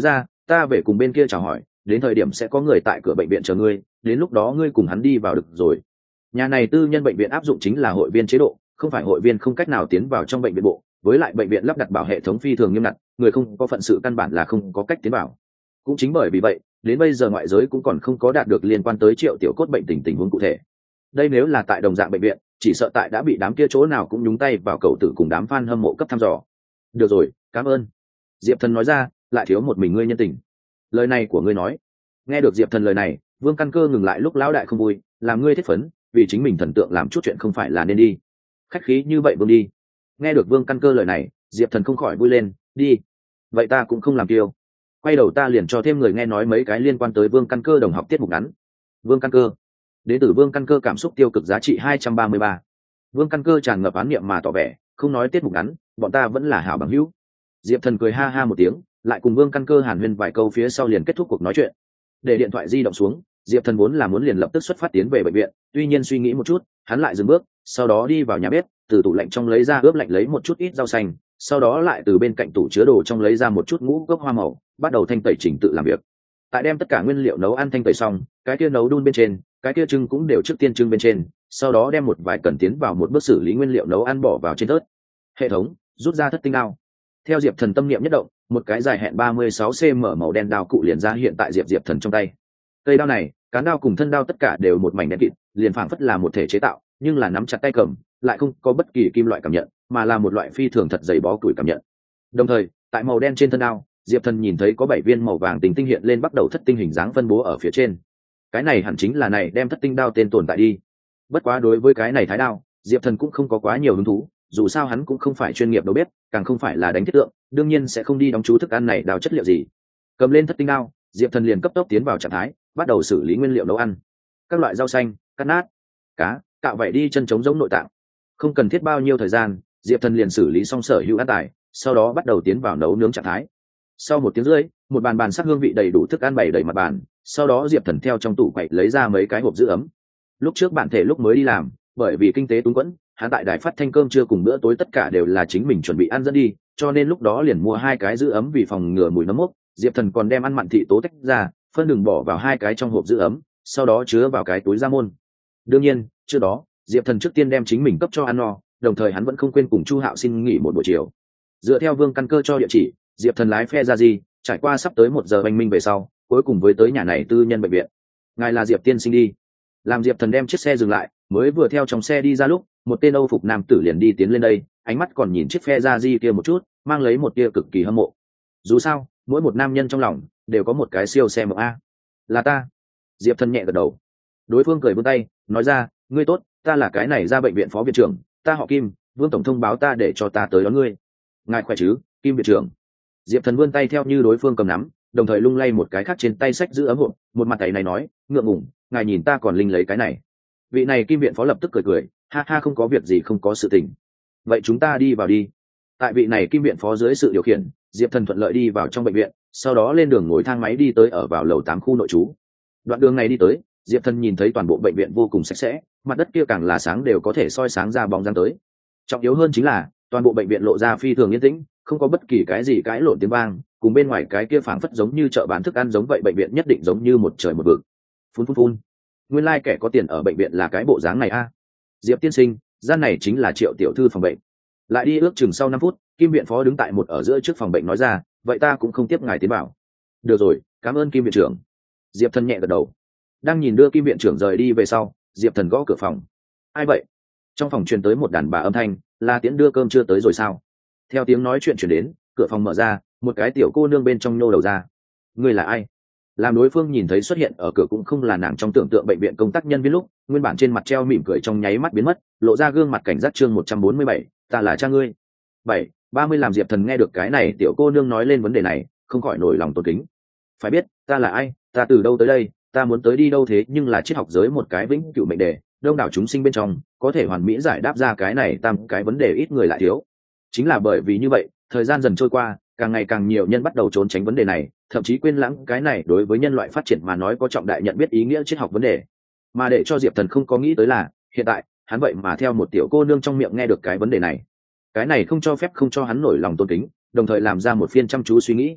ta về cùng bên kia chào hỏi, đến thời điểm sẽ có người tại cửa bệnh viện chờ ngươi, đến lúc đó ngươi cùng hắn đi vào được rồi. Nhà này tư nhân bệnh viện áp dụng chính là hội viên chế độ, không phải hội viên không cách nào tiến vào trong bệnh viện bộ, với lại bệnh viện lắp đặt bảo hệ thống phi thường nghiêm ngặt, người không có phận sự căn bản là không có cách tiến vào. Cũng chính bởi vì vậy, đến bây giờ ngoại giới cũng còn không có đạt được liên quan tới Triệu Tiểu Cốt bệnh tình tình huống cụ thể. Đây nếu là tại đồng dạng bệnh viện, chỉ sợ tại đã bị đám kia chỗ nào cũng nhúng tay vào cầu tử cùng đám fan hâm mộ cấp thăm dò. Được rồi, cảm ơn. Diệp Thần nói ra, lại thiếu một mình ngươi nhân tình. Lời này của ngươi nói. Nghe được Diệp Thần lời này, Vương Căn Cơ ngừng lại lúc lão đại không vui, làm ngươi thiết phấn, vì chính mình thần tượng làm chút chuyện không phải là nên đi. Khách khí như vậy Vương đi. Nghe được Vương Căn Cơ lời này, Diệp Thần không khỏi vui lên, đi. Vậy ta cũng không làm kiêu. Quay đầu ta liền cho thêm người nghe nói mấy cái liên quan tới Vương Căn Cơ đồng học tiết mục ngắn. Vương Căn Cơ. Đến từ Vương Căn Cơ cảm xúc tiêu cực giá trị hai trăm ba mươi ba. Vương Căn Cơ tràn ngập án niệm mà tỏ vẻ, không nói tiết mục ngắn, bọn ta vẫn là hảo bằng hữu. Diệp Thần cười ha ha một tiếng, lại cùng Vương Căn Cơ hàn huyên vài câu phía sau liền kết thúc cuộc nói chuyện. Để điện thoại di động xuống, Diệp Thần vốn là muốn liền lập tức xuất phát tiến về bệnh viện, tuy nhiên suy nghĩ một chút, hắn lại dừng bước, sau đó đi vào nhà bếp, từ tủ lạnh trong lấy ra ướp lạnh lấy một chút ít rau xanh, sau đó lại từ bên cạnh tủ chứa đồ trong lấy ra một chút ngũ cốc hoa màu, bắt đầu thanh tẩy chỉnh tự làm việc. Tại đem tất cả nguyên liệu nấu ăn thanh tẩy xong, cái kia nấu đun bên trên, cái kia trưng cũng đều trước tiên trưng bên trên, sau đó đem một vài cần tiến vào một bước xử lý nguyên liệu nấu ăn bỏ vào trên tớt. Hệ thống rút ra thất tinh đao. Theo Diệp Thần tâm niệm nhất động, một cái dài hẹn ba mươi sáu xăng-ti-mét màu đen đao cụ liền ra hiện tại Diệp Diệp Thần trong tay. Cây đao này, cán đao cùng thân đao tất cả đều một mảnh đen kịt, liền phảng phất là một thể chế tạo, nhưng là nắm chặt tay cầm, lại không có bất kỳ kim loại cảm nhận, mà là một loại phi thường thật dày bó củi cảm nhận. Đồng thời, tại màu đen trên thân đao, Diệp Thần nhìn thấy có bảy viên màu vàng tinh tinh hiện lên bắt đầu thất tinh hình dáng phân bố ở phía trên. Cái này hẳn chính là này đem thất tinh đao tên tồn tại đi. Bất quá đối với cái này thái đao, Diệp Thần cũng không có quá nhiều hứng thú, dù sao hắn cũng không phải chuyên nghiệp đầu bếp, càng không phải là đánh thiết tượng, đương nhiên sẽ không đi đóng chú thức ăn này đào chất liệu gì. Cầm lên thất tinh đao, Diệp Thần liền cấp tốc tiến vào trạng thái, bắt đầu xử lý nguyên liệu nấu ăn. Các loại rau xanh, cắt nát, cá, cạo vảy đi chân trống giống nội tạng. Không cần thiết bao nhiêu thời gian, Diệp Thần liền xử lý xong sở hữu ăn tài, sau đó bắt đầu tiến vào nấu nướng trạng thái. Sau một tiếng rưỡi, một bàn bàn sắc hương vị đầy đủ thức ăn bày đầy mặt bàn, sau đó Diệp Thần theo trong tủ quậy lấy ra mấy cái hộp giữ ấm. Lúc trước bản thể lúc mới đi làm, bởi vì kinh tế túng quẫn, hắn tại đài phát thanh cơm trưa cùng bữa tối tất cả đều là chính mình chuẩn bị ăn dẫn đi, cho nên lúc đó liền mua hai cái giữ ấm vì phòng ngừa mùi nấm mốc. Diệp Thần còn đem ăn mặn thị tố tách ra, phân đường bỏ vào hai cái trong hộp giữ ấm, sau đó chứa vào cái túi da môn. Đương nhiên, trước đó, Diệp Thần trước tiên đem chính mình cấp cho ăn no, đồng thời hắn vẫn không quên cùng Chu Hạo xin nghỉ một buổi chiều. Dựa theo Vương Căn Cơ cho địa chỉ, Diệp Thần lái phe ra gì, trải qua sắp tới một giờ oanh minh về sau, cuối cùng với tới nhà này tư nhân bệnh viện. Ngài là Diệp tiên sinh đi. Làm Diệp Thần đem chiếc xe dừng lại, mới vừa theo trong xe đi ra lúc, một tên Âu phục nam tử liền đi tiến lên đây, ánh mắt còn nhìn chiếc phe ra di kia một chút, mang lấy một tia cực kỳ hâm mộ. Dù sao, mỗi một nam nhân trong lòng đều có một cái siêu xe mộng a. Là ta. Diệp Thần nhẹ gật đầu. Đối phương cười vươn tay, nói ra, ngươi tốt, ta là cái này ra bệnh viện phó viện trưởng, ta họ Kim, Vương tổng thông báo ta để cho ta tới đón ngươi. Ngài khỏe chứ, Kim viện trưởng. Diệp Thần vươn tay theo như đối phương cầm nắm, đồng thời lung lay một cái khác trên tay sách giữ ấm hộp, một mặt tay này nói, ngượng ngùng, ngài nhìn ta còn linh lấy cái này. Vị này Kim viện phó lập tức cười cười, ha ha, không có việc gì, không có sự tình. Vậy chúng ta đi vào đi. Tại vị này Kim viện phó dưới sự điều khiển, Diệp Thần thuận lợi đi vào trong bệnh viện, sau đó lên đường ngồi thang máy đi tới ở vào lầu tám khu nội trú. Đoạn đường này đi tới, Diệp Thần nhìn thấy toàn bộ bệnh viện vô cùng sạch sẽ, mặt đất kia càng là sáng đều có thể soi sáng ra bóng dáng tới. Trọng yếu hơn chính là, toàn bộ bệnh viện lộ ra phi thường yên tĩnh, không có bất kỳ cái gì cãi lộn tiếng vang, cùng bên ngoài cái kia phảng phất giống như chợ bán thức ăn giống vậy, bệnh viện nhất định giống như một trời một vực. Phun phun phun. Nguyên lai like kẻ có tiền ở bệnh viện là cái bộ dáng này a. Diệp tiên sinh, gian này chính là Triệu tiểu thư phòng bệnh. Lại đi ước chừng sau năm phút, Kim viện phó đứng tại một ở giữa trước phòng bệnh nói ra, vậy ta cũng không tiếp ngài tiến vào. Được rồi, cảm ơn Kim viện trưởng. Diệp Thần nhẹ gật đầu. Đang nhìn đưa Kim viện trưởng rời đi về sau, Diệp Thần gõ cửa phòng. Ai vậy? Trong phòng truyền tới một đàn bà âm thanh, là Tiễn đưa cơm chưa tới rồi sao? Theo tiếng nói chuyện truyền đến, cửa phòng mở ra, một cái tiểu cô nương bên trong nhô đầu ra. Ngươi là ai? Làm đối phương nhìn thấy xuất hiện ở cửa cũng không là nàng trong tưởng tượng bệnh viện công tác nhân viên lúc, nguyên bản trên mặt treo mỉm cười trong nháy mắt biến mất, lộ ra gương mặt cảnh giác. Chương một trăm bốn mươi bảy, ta là cha ngươi. Bảy, ba mươi. Làm Diệp Thần nghe được cái này tiểu cô nương nói lên vấn đề này, không khỏi nổi lòng tôn kính. Phải biết, ta là ai, ta từ đâu tới đây, ta muốn tới đi đâu, thế nhưng là triết học giới một cái vĩnh cửu mệnh đề, đông đảo chúng sinh bên trong, có thể hoàn mỹ giải đáp ra cái này tam cái vấn đề ít người lại thiếu. Chính là bởi vì như vậy, thời gian dần trôi qua, càng ngày càng nhiều nhân bắt đầu trốn tránh vấn đề này, thậm chí quên lãng cái này đối với nhân loại phát triển mà nói có trọng đại nhận biết ý nghĩa triết học vấn đề. Mà để cho Diệp Thần không có nghĩ tới là, hiện tại, hắn vậy mà theo một tiểu cô nương trong miệng nghe được cái vấn đề này. Cái này không cho phép không cho hắn nổi lòng tôn kính, đồng thời làm ra một phiên chăm chú suy nghĩ.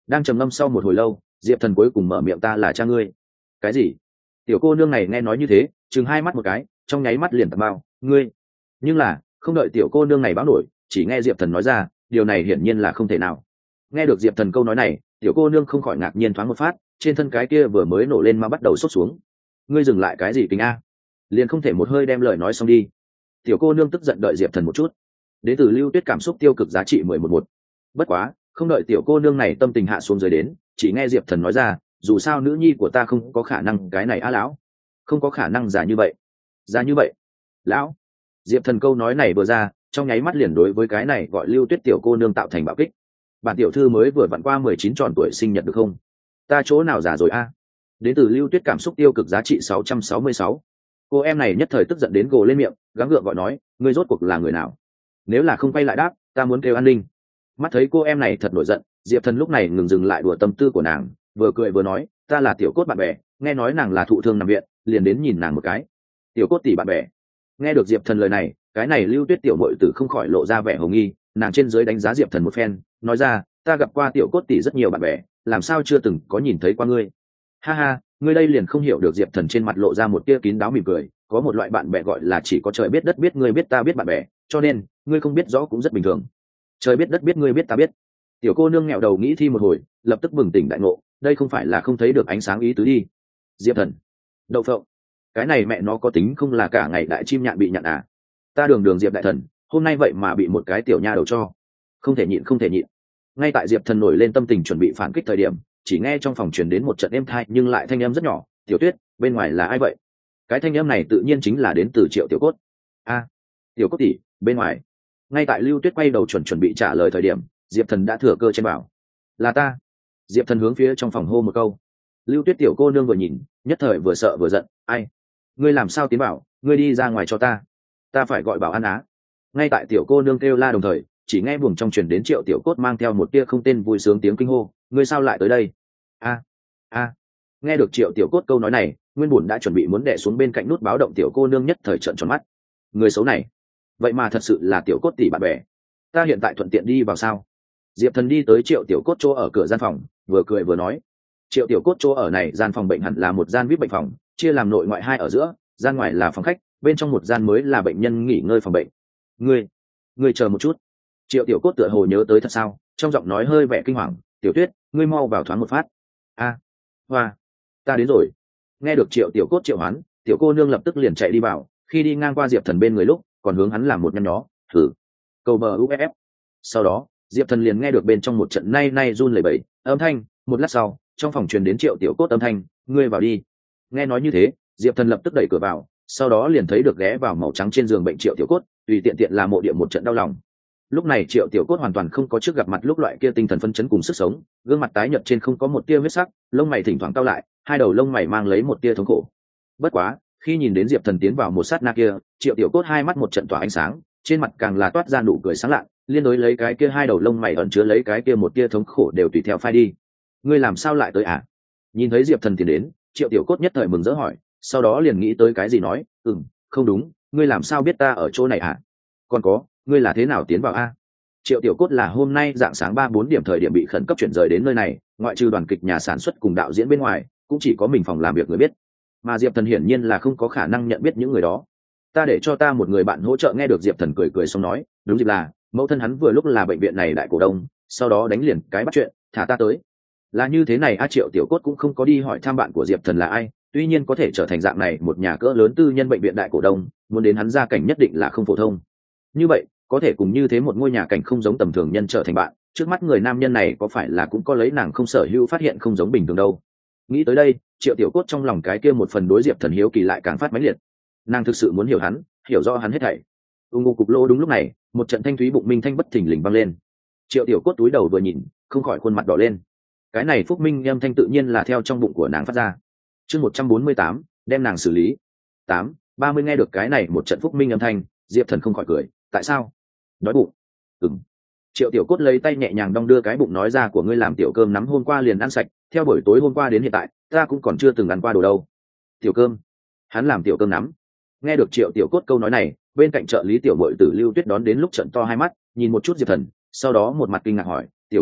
đang trầm ngâm sau một hồi lâu, diệp thần cuối cùng mở miệng, ta là cha ngươi. Cái gì? Tiểu cô nương này nghe nói như thế, chừng hai mắt một cái, trong nháy mắt liền tạt bao, ngươi. Nhưng là không đợi tiểu cô nương này báo nổi, chỉ nghe diệp thần nói ra, điều này hiển nhiên là không thể nào. Nghe được diệp thần câu nói này, tiểu cô nương không khỏi ngạc nhiên thoáng một phát, trên thân cái kia vừa mới nổ lên mà bắt đầu sốt xuống. Ngươi dừng lại cái gì kính a? Liền không thể một hơi đem lời nói xong đi. Tiểu cô nương tức giận đợi diệp thần một chút. Đến từ Lưu Tuyết cảm xúc tiêu cực giá trị mười một một. Bất quá không đợi tiểu cô nương này tâm tình hạ xuống dưới đến, chỉ nghe diệp thần nói ra, dù sao nữ nhi của ta không có khả năng cái này á lão, không có khả năng giả như vậy. Giả như vậy lão. Diệp thần câu nói này vừa ra, trong nháy mắt liền đối với cái này gọi Lưu Tuyết tiểu cô nương tạo thành bạo kích. Bản tiểu thư mới vừa vặn qua mười chín tròn tuổi sinh nhật được không? Ta chỗ nào giả rồi a? Đến từ Lưu Tuyết cảm xúc tiêu cực giá trị sáu trăm sáu mươi sáu. Cô em này nhất thời tức giận đến gồ lên miệng, gắng gượng gọi nói, ngươi rốt cuộc là người nào? Nếu là không quay lại đáp, ta muốn kêu an ninh. Mắt thấy cô em này thật nổi giận, diệp thần lúc này ngừng dừng lại đùa tâm tư của nàng, vừa cười vừa nói, ta là tiểu cốt bạn bè, nghe nói nàng là thụ thương nằm viện, liền đến nhìn nàng một cái. Tiểu cốt tỷ bạn bè. Nghe được diệp thần lời này, cái này Lưu Tuyết tiểu muội tử không khỏi lộ ra vẻ hồ nghi, nàng trên dưới đánh giá diệp thần một phen, nói ra, ta gặp qua tiểu cốt tỷ rất nhiều bạn bè, làm sao chưa từng có nhìn thấy qua ngươi? Ha ha, ngươi đây liền không hiểu được. Diệp thần trên mặt lộ ra một tia kín đáo mỉm cười, có một loại bạn bè gọi là chỉ có trời biết đất biết, ngươi biết ta biết bạn bè, cho nên ngươi không biết rõ cũng rất bình thường. Trời biết đất biết, ngươi biết ta biết. Tiểu cô nương nghẹo đầu nghĩ thi một hồi, lập tức bừng tỉnh đại ngộ, đây không phải là không thấy được ánh sáng ý tứ đi. Diệp thần, đậu phộng, cái này mẹ nó có tính không là cả ngày đại chim nhạn bị nhạn à? Ta đường đường Diệp đại thần, hôm nay vậy mà bị một cái tiểu nha đầu cho, không thể nhịn, không thể nhịn. Ngay tại diệp thần nổi lên tâm tình chuẩn bị phản kích thời điểm, chỉ nghe trong phòng truyền đến một trận êm thai nhưng lại thanh âm rất nhỏ, tiểu tuyết, bên ngoài là ai vậy? Cái thanh âm này tự nhiên chính là đến từ Triệu tiểu cốt. A, tiểu cốt tỷ, bên ngoài. Ngay tại Lưu Tuyết quay đầu chuẩn chuẩn bị trả lời thời điểm, diệp thần đã thừa cơ chen vào, là ta. Diệp thần hướng phía trong phòng hô một câu. Lưu Tuyết tiểu cô nương vừa nhìn, nhất thời vừa sợ vừa giận, ai, ngươi làm sao tiến bảo, ngươi đi ra ngoài cho ta, ta phải gọi bảo an á. Ngay tại tiểu cô nương kêu la đồng thời, chỉ nghe buồng trong truyền đến Triệu tiểu cốt mang theo một tia không tên vui sướng tiếng kinh hô, ngươi sao lại tới đây? A a. Nghe được Triệu tiểu cốt câu nói này, nguyên bùn đã chuẩn bị muốn đè xuống bên cạnh nút báo động tiểu cô nương nhất thời trợn tròn mắt. Người xấu này, vậy mà thật sự là tiểu cốt tỷ bạn bè. Ta hiện tại thuận tiện đi vào sao? Diệp thần đi tới Triệu tiểu cốt chỗ ở cửa gian phòng, vừa cười vừa nói, Triệu tiểu cốt chỗ ở này gian phòng bệnh hẳn là một gian vip bệnh phòng, chia làm nội ngoại hai ở giữa, gian ngoài là phòng khách, bên trong một gian mới là bệnh nhân nghỉ ngơi phòng bệnh. Ngươi, ngươi chờ một chút. Triệu tiểu cốt tựa hồ nhớ tới thật sao, trong giọng nói hơi vẻ kinh hoàng, tiểu tuyết, ngươi mau vào thoáng một phát. A, hoa, ta đến rồi. Nghe được Triệu tiểu cốt triệu hoán, tiểu cô nương lập tức liền chạy đi vào, khi đi ngang qua diệp thần bên người lúc còn hướng hắn làm một nhăn nhó, thử cầu bờ uff. Sau đó diệp thần liền nghe được bên trong một trận nay nay run lẩy bẩy âm thanh, một lát sau trong phòng truyền đến Triệu tiểu cốt âm thanh, ngươi vào đi. Nghe nói như thế, diệp thần lập tức đẩy cửa vào, sau đó liền thấy được ghé vào màu trắng trên giường bệnh Triệu tiểu cốt, tùy tiện tiện là mộ địa một trận đau lòng. Lúc này Triệu tiểu cốt hoàn toàn không có trước gặp mặt lúc loại kia tinh thần phấn chấn cùng sức sống, gương mặt tái nhợt trên không có một tia huyết sắc, lông mày thỉnh thoảng cau lại, hai đầu lông mày mang lấy một tia thống khổ. Bất quá khi nhìn đến diệp thần tiến vào một sát na kia, Triệu tiểu cốt hai mắt một trận tỏa ánh sáng, trên mặt càng là toát ra nụ cười sáng lạ, liên đối lấy cái kia hai đầu lông mày ẩn chứa lấy cái kia một tia thống khổ đều tùy theo phai đi. Ngươi làm sao lại tới à? Nhìn thấy diệp thần tiến đến, Triệu tiểu cốt nhất thời mừng rỡ hỏi, sau đó liền nghĩ tới cái gì nói, ừm, không đúng, ngươi làm sao biết ta ở chỗ này à? Còn có, ngươi là thế nào tiến vào a? Triệu tiểu cốt là hôm nay dạng sáng ba bốn điểm thời điểm bị khẩn cấp chuyển rời đến nơi này, ngoại trừ đoàn kịch nhà sản xuất cùng đạo diễn bên ngoài, cũng chỉ có mình phòng làm việc người biết, mà diệp thần hiển nhiên là không có khả năng nhận biết những người đó. Ta để cho ta một người bạn hỗ trợ. Nghe được diệp thần cười cười xong nói, đúng dịp là mẫu thân hắn vừa lúc là bệnh viện này đại cổ đông, sau đó đánh liền cái bắt chuyện, thả ta tới. Là như thế này a. Triệu tiểu cốt cũng không có đi hỏi thăm bạn của diệp thần là ai, tuy nhiên có thể trở thành dạng này một nhà cỡ lớn tư nhân bệnh viện đại cổ đông, muốn đến hắn gia cảnh nhất định là không phổ thông. Như vậy có thể cùng như thế một ngôi nhà cảnh không giống tầm thường nhân trở thành bạn, trước mắt người nam nhân này có phải là cũng có lấy nàng không sở hữu phát hiện không giống bình thường đâu. Nghĩ tới đây, Triệu tiểu cốt trong lòng cái kia một phần đối diệp thần hiếu kỳ lại càng phát mãnh liệt, nàng thực sự muốn hiểu hắn, hiểu rõ hắn hết thảy. ung ngô cục lỗ. Đúng lúc này một trận thanh thúy bụng minh thanh bất thình lình vang lên, Triệu tiểu cốt túi đầu vừa nhìn, không khỏi khuôn mặt đỏ lên. Cái này phúc minh âm thanh tự nhiên là theo trong bụng của nàng phát ra. Chương một trăm bốn mươi tám, đem nàng xử lý. Tám ba mươi. Nghe được cái này một trận phúc minh âm thanh, diệp thần không khỏi cười, tại sao? Đói bụng. Ừm. Triệu tiểu cốt lấy tay nhẹ nhàng đong đưa cái bụng, nói ra, của ngươi làm tiểu cơm nắm hôm qua liền ăn sạch, theo buổi tối hôm qua đến hiện tại ta cũng còn chưa từng ăn qua đồ đâu. Tiểu cơm? Hắn làm tiểu cơm nắm? Nghe được Triệu tiểu cốt câu nói này, bên cạnh trợ lý tiểu muội tử Lưu Tuyết đón đến lúc trận to hai mắt, nhìn một chút diệp thần, sau đó một mặt kinh ngạc hỏi, tiểu cốt tỷ,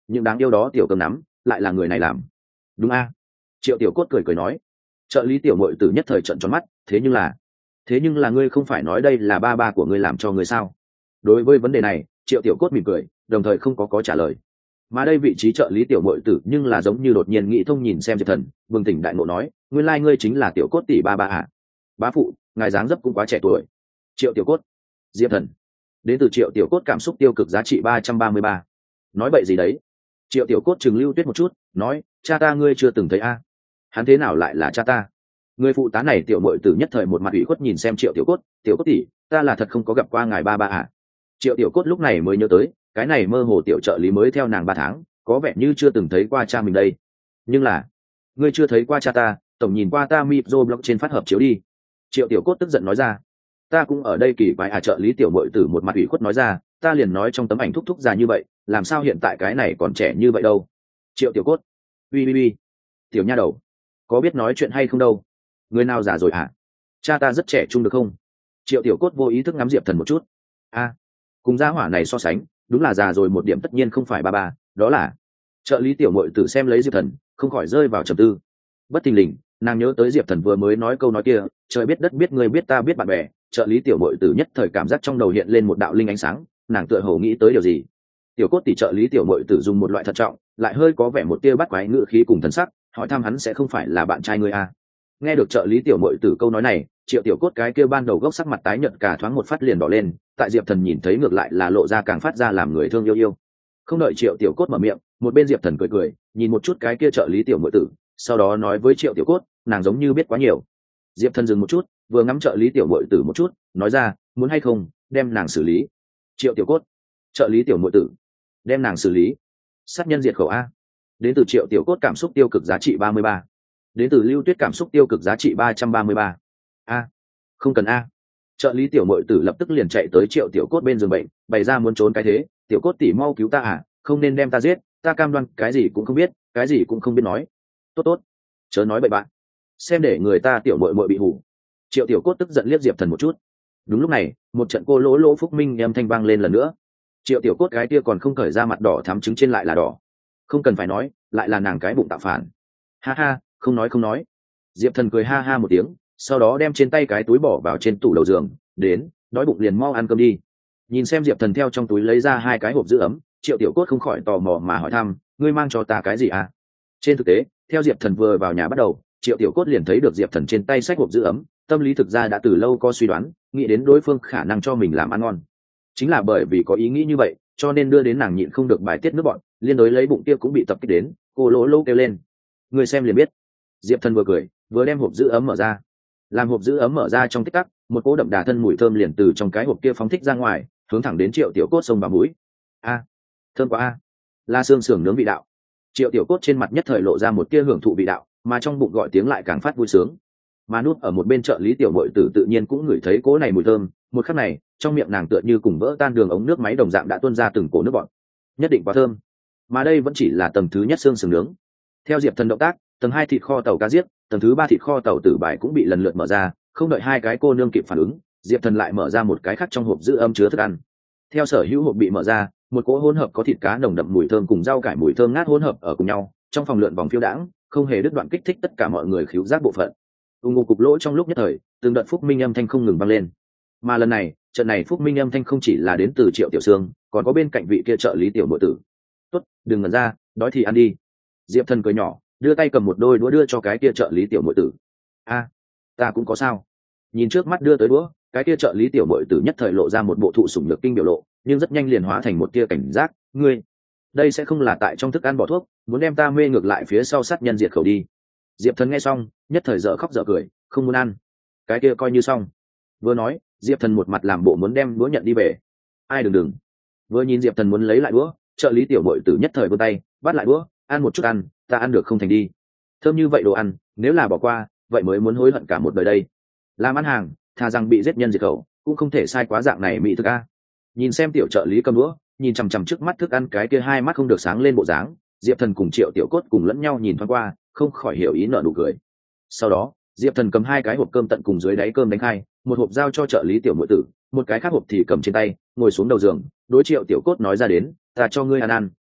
những đáng yêu đó tiểu cơm nắm lại là người này làm. Đúng a. Triệu tiểu cốt cười cười nói. Trợ lý tiểu mội tử nhất thời trợn tròn mắt, thế nhưng là thế nhưng là ngươi không phải nói đây là ba ba của ngươi làm cho ngươi sao? Đối với vấn đề này, triệu tiểu cốt mỉm cười, đồng thời không có có trả lời. Mà đây vị trí trợ lý tiểu mội tử nhưng là giống như đột nhiên nghĩ thông, nhìn xem Diệp Thần, bừng tỉnh đại ngộ nói, nguyên lai ngươi chính là tiểu cốt tỷ ba ba à? Bá phụ, ngài dáng dấp cũng quá trẻ tuổi. Triệu tiểu cốt. Diệp Thần. Đến từ triệu tiểu cốt cảm xúc tiêu cực giá trị ba trăm ba mươi ba. Nói bậy gì đấy? Triệu tiểu cốt chừng Lưu Tuyết một chút, nói, cha ta ngươi chưa từng thấy a? Hắn thế nào lại là cha ta? Người phụ tá này tiểu mội tử nhất thời một mặt ủy khuất nhìn xem triệu tiểu cốt, tiểu cốt tỷ, ta là thật không có gặp qua ngài ba ba à? Triệu tiểu cốt lúc này mới nhớ tới, cái này mơ hồ tiểu trợ lý mới theo nàng ba tháng, có vẻ như chưa từng thấy qua cha mình đây. Nhưng là, ngươi chưa thấy qua cha ta, tổng nhìn qua ta micro blog trên phát hợp chiếu đi. Triệu tiểu cốt tức giận nói ra. Ta cũng ở đây kỳ quái à, trợ lý tiểu mội tử một mặt ủy khuất nói ra, ta liền nói trong tấm ảnh thúc thúc già như vậy, làm sao hiện tại cái này còn trẻ như vậy đâu. Triệu tiểu cốt. Ui ui ui. Tiểu nha đầu, có biết nói chuyện hay không đâu? Người nào già rồi hả? Cha ta rất trẻ trung được không? Triệu tiểu cốt vô ý thức ngắm Diệp Thần một chút. A, cùng gia hỏa này so sánh, đúng là già rồi một điểm, tất nhiên không phải ba ba, đó là trợ lý tiểu mội tử xem lấy Diệp Thần, không khỏi rơi vào trầm tư. Bất thình lình, nàng nhớ tới Diệp Thần vừa mới nói câu nói kia, trời biết đất biết người biết ta biết bạn bè. Trợ lý tiểu mội tử nhất thời cảm giác trong đầu hiện lên một đạo linh ánh sáng, nàng tựa hồ nghĩ tới điều gì. Tiểu cốt tỷ trợ lý tiểu mội tử dùng một loại thận trọng, lại hơi có vẻ một tia bắt quái ngữ khí cùng thần sắc, hỏi thăm hắn sẽ không phải là bạn trai ngươi à? Nghe được trợ lý tiểu mội tử câu nói này, triệu tiểu cốt cái kia ban đầu gốc sắc mặt tái nhợt cả thoáng một phát liền đỏ lên, tại Diệp Thần nhìn thấy ngược lại là lộ ra càng phát ra làm người thương yêu yêu. Không đợi triệu tiểu cốt mở miệng, một bên Diệp Thần cười cười, nhìn một chút cái kia trợ lý tiểu mội tử, sau đó nói với triệu tiểu cốt, nàng giống như biết quá nhiều. Diệp Thần dừng một chút, vừa ngắm trợ lý tiểu mội tử một chút, nói ra, muốn hay không đem nàng xử lý. Triệu tiểu cốt. Trợ lý tiểu mội tử. Đem nàng xử lý. Sát nhân diệt khẩu a. Đến từ triệu tiểu cốt cảm xúc tiêu cực giá trị ba mươi ba. Đến từ Lưu Tuyết cảm xúc tiêu cực giá trị ba trăm ba mươi ba. A. Không cần a. Trợ lý tiểu mội tử lập tức liền chạy tới triệu tiểu cốt bên giường bệnh, bày ra muốn trốn cái thế, tiểu cốt tỷ mau cứu ta à, không nên đem ta giết, ta cam đoan cái gì cũng không biết, cái gì cũng không biết nói. Tốt tốt, chớ nói bậy bạn, xem để người ta tiểu mội mội bị hủ. Triệu tiểu cốt tức giận liếc Diệp Thần một chút. Đúng lúc này, một trận cô lỗ lỗ phúc minh âm thanh vang lên lần nữa. Triệu tiểu cốt cái kia còn không cởi ra mặt đỏ thắm trứng trên lại là đỏ. Không cần phải nói, lại là nàng cái bụng tạo phản. Ha ha, không nói không nói. Diệp Thần cười ha ha một tiếng, sau đó đem trên tay cái túi bỏ vào trên tủ đầu giường, đến, đói bụng liền mau ăn cơm đi. Nhìn xem Diệp Thần theo trong túi lấy ra hai cái hộp giữ ấm, triệu tiểu cốt không khỏi tò mò mà hỏi thăm, ngươi mang cho ta cái gì à? Trên thực tế, theo Diệp Thần vừa vào nhà bắt đầu, triệu tiểu cốt liền thấy được Diệp Thần trên tay xách hộp giữ ấm, tâm lý thực ra đã từ lâu có suy đoán, nghĩ đến đối phương khả năng cho mình làm ăn ngon. Chính là bởi vì có ý nghĩ như vậy, cho nên đưa đến nàng nhịn không được bài tiết nước bọn, liên đối lấy bụng kia cũng bị tập kích đến, cô lỗ lỗ kêu lên. Người xem liền biết. Diệp Thần vừa cười, vừa đem hộp giữ ấm mở ra. Làm hộp giữ ấm mở ra trong tích tắc, một cỗ đậm đà thân mùi thơm liền từ trong cái hộp kia phóng thích ra ngoài, hướng thẳng đến triệu tiểu cốt sông vào mũi. A, thơm quá a, là xương sườn nướng vị đạo. Triệu tiểu cốt trên mặt nhất thời lộ ra một tia hưởng thụ vị đạo, mà trong bụng gọi tiếng lại càng phát vui sướng. Mà nút ở một bên trợ lý tiểu mội tử tự nhiên cũng ngửi thấy cỗ này mùi thơm, một khắc này trong miệng nàng tựa như cùng vỡ tan đường ống nước máy đồng dạng đã tuôn ra từng cổ nước bọt. Nhất định quá thơm. Mà đây vẫn chỉ là tầng thứ nhất xương sườn nướng. Theo Diệp Thần động tác, tầng hai thịt kho tàu cá giết, tầng thứ ba thịt kho tàu tử bài cũng bị lần lượt mở ra, không đợi hai cái cô nương kịp phản ứng, Diệp Thần lại mở ra một cái khác trong hộp giữ ấm chứa thức ăn. Theo sở hữu hộp bị mở ra, một cỗ hỗn hợp có thịt cá nồng đậm mùi thơm cùng rau cải mùi thơm ngát hỗn hợp ở cùng nhau, trong phòng lượn vòng phiêu đãng, không hề đứt đoạn kích thích tất cả mọi người khứu giác bộ phận. ù ngụ cục lỗ trong lúc nhất thời, từng đợt phúc minh âm thanh không ngừng vang lên. Mà lần này, trận này phúc minh âm thanh không chỉ là đến từ Triệu Tiểu Sương, còn có bên cạnh vị kia trợ lý tiểu nội tử. Tốt, đừng ngẩn ra, đói thì ăn đi. Diệp Thần cười nhỏ, đưa tay cầm một đôi đũa đưa cho cái kia trợ lý tiểu nội tử. A, ta cũng có sao? Nhìn trước mắt đưa tới đũa, cái kia trợ lý tiểu nội tử nhất thời lộ ra một bộ thụ sủng nhược kinh biểu lộ, nhưng rất nhanh liền hóa thành một tia cảnh giác. Ngươi, đây sẽ không là tại trong thức ăn bỏ thuốc, muốn đem ta mê ngược lại phía sau sát nhân diệt khẩu đi. Diệp Thần nghe xong, nhất thời dở khóc dở cười, không muốn ăn. Cái kia coi như xong. Vừa nói, Diệp Thần một mặt làm bộ muốn đem đũa nhận đi về. Ai đừng đừng. Vừa nhìn Diệp Thần muốn lấy lại đũa, trợ lý tiểu nội tử nhất thời vươn tay, bắt lại đũa, ăn một chút ăn, ta ăn được không thành đi. Thơm như vậy đồ ăn, nếu là bỏ qua, vậy mới muốn hối hận cả một đời đây. Làm ăn hàng, thà rằng bị giết nhân diệt khẩu, cũng không thể sai quá dạng này mỹ thực a. Nhìn xem tiểu trợ lý cầm đũa, nhìn chằm chằm trước mắt thức ăn cái kia hai mắt không được sáng lên bộ dáng, Diệp Thần cùng Triệu Tiểu Cốt cùng lẫn nhau nhìn thoáng qua, không khỏi hiểu ý nở nụ cười. Sau đó, Diệp Thần cầm hai cái hộp cơm tận cùng dưới đáy cơm đánh khai, một hộp giao cho trợ lý tiểu muội tử, một cái khác hộp thì cầm trên tay, ngồi xuống đầu giường, đối Triệu Tiểu Cốt nói ra đến, ta cho ngươi ăn ăn.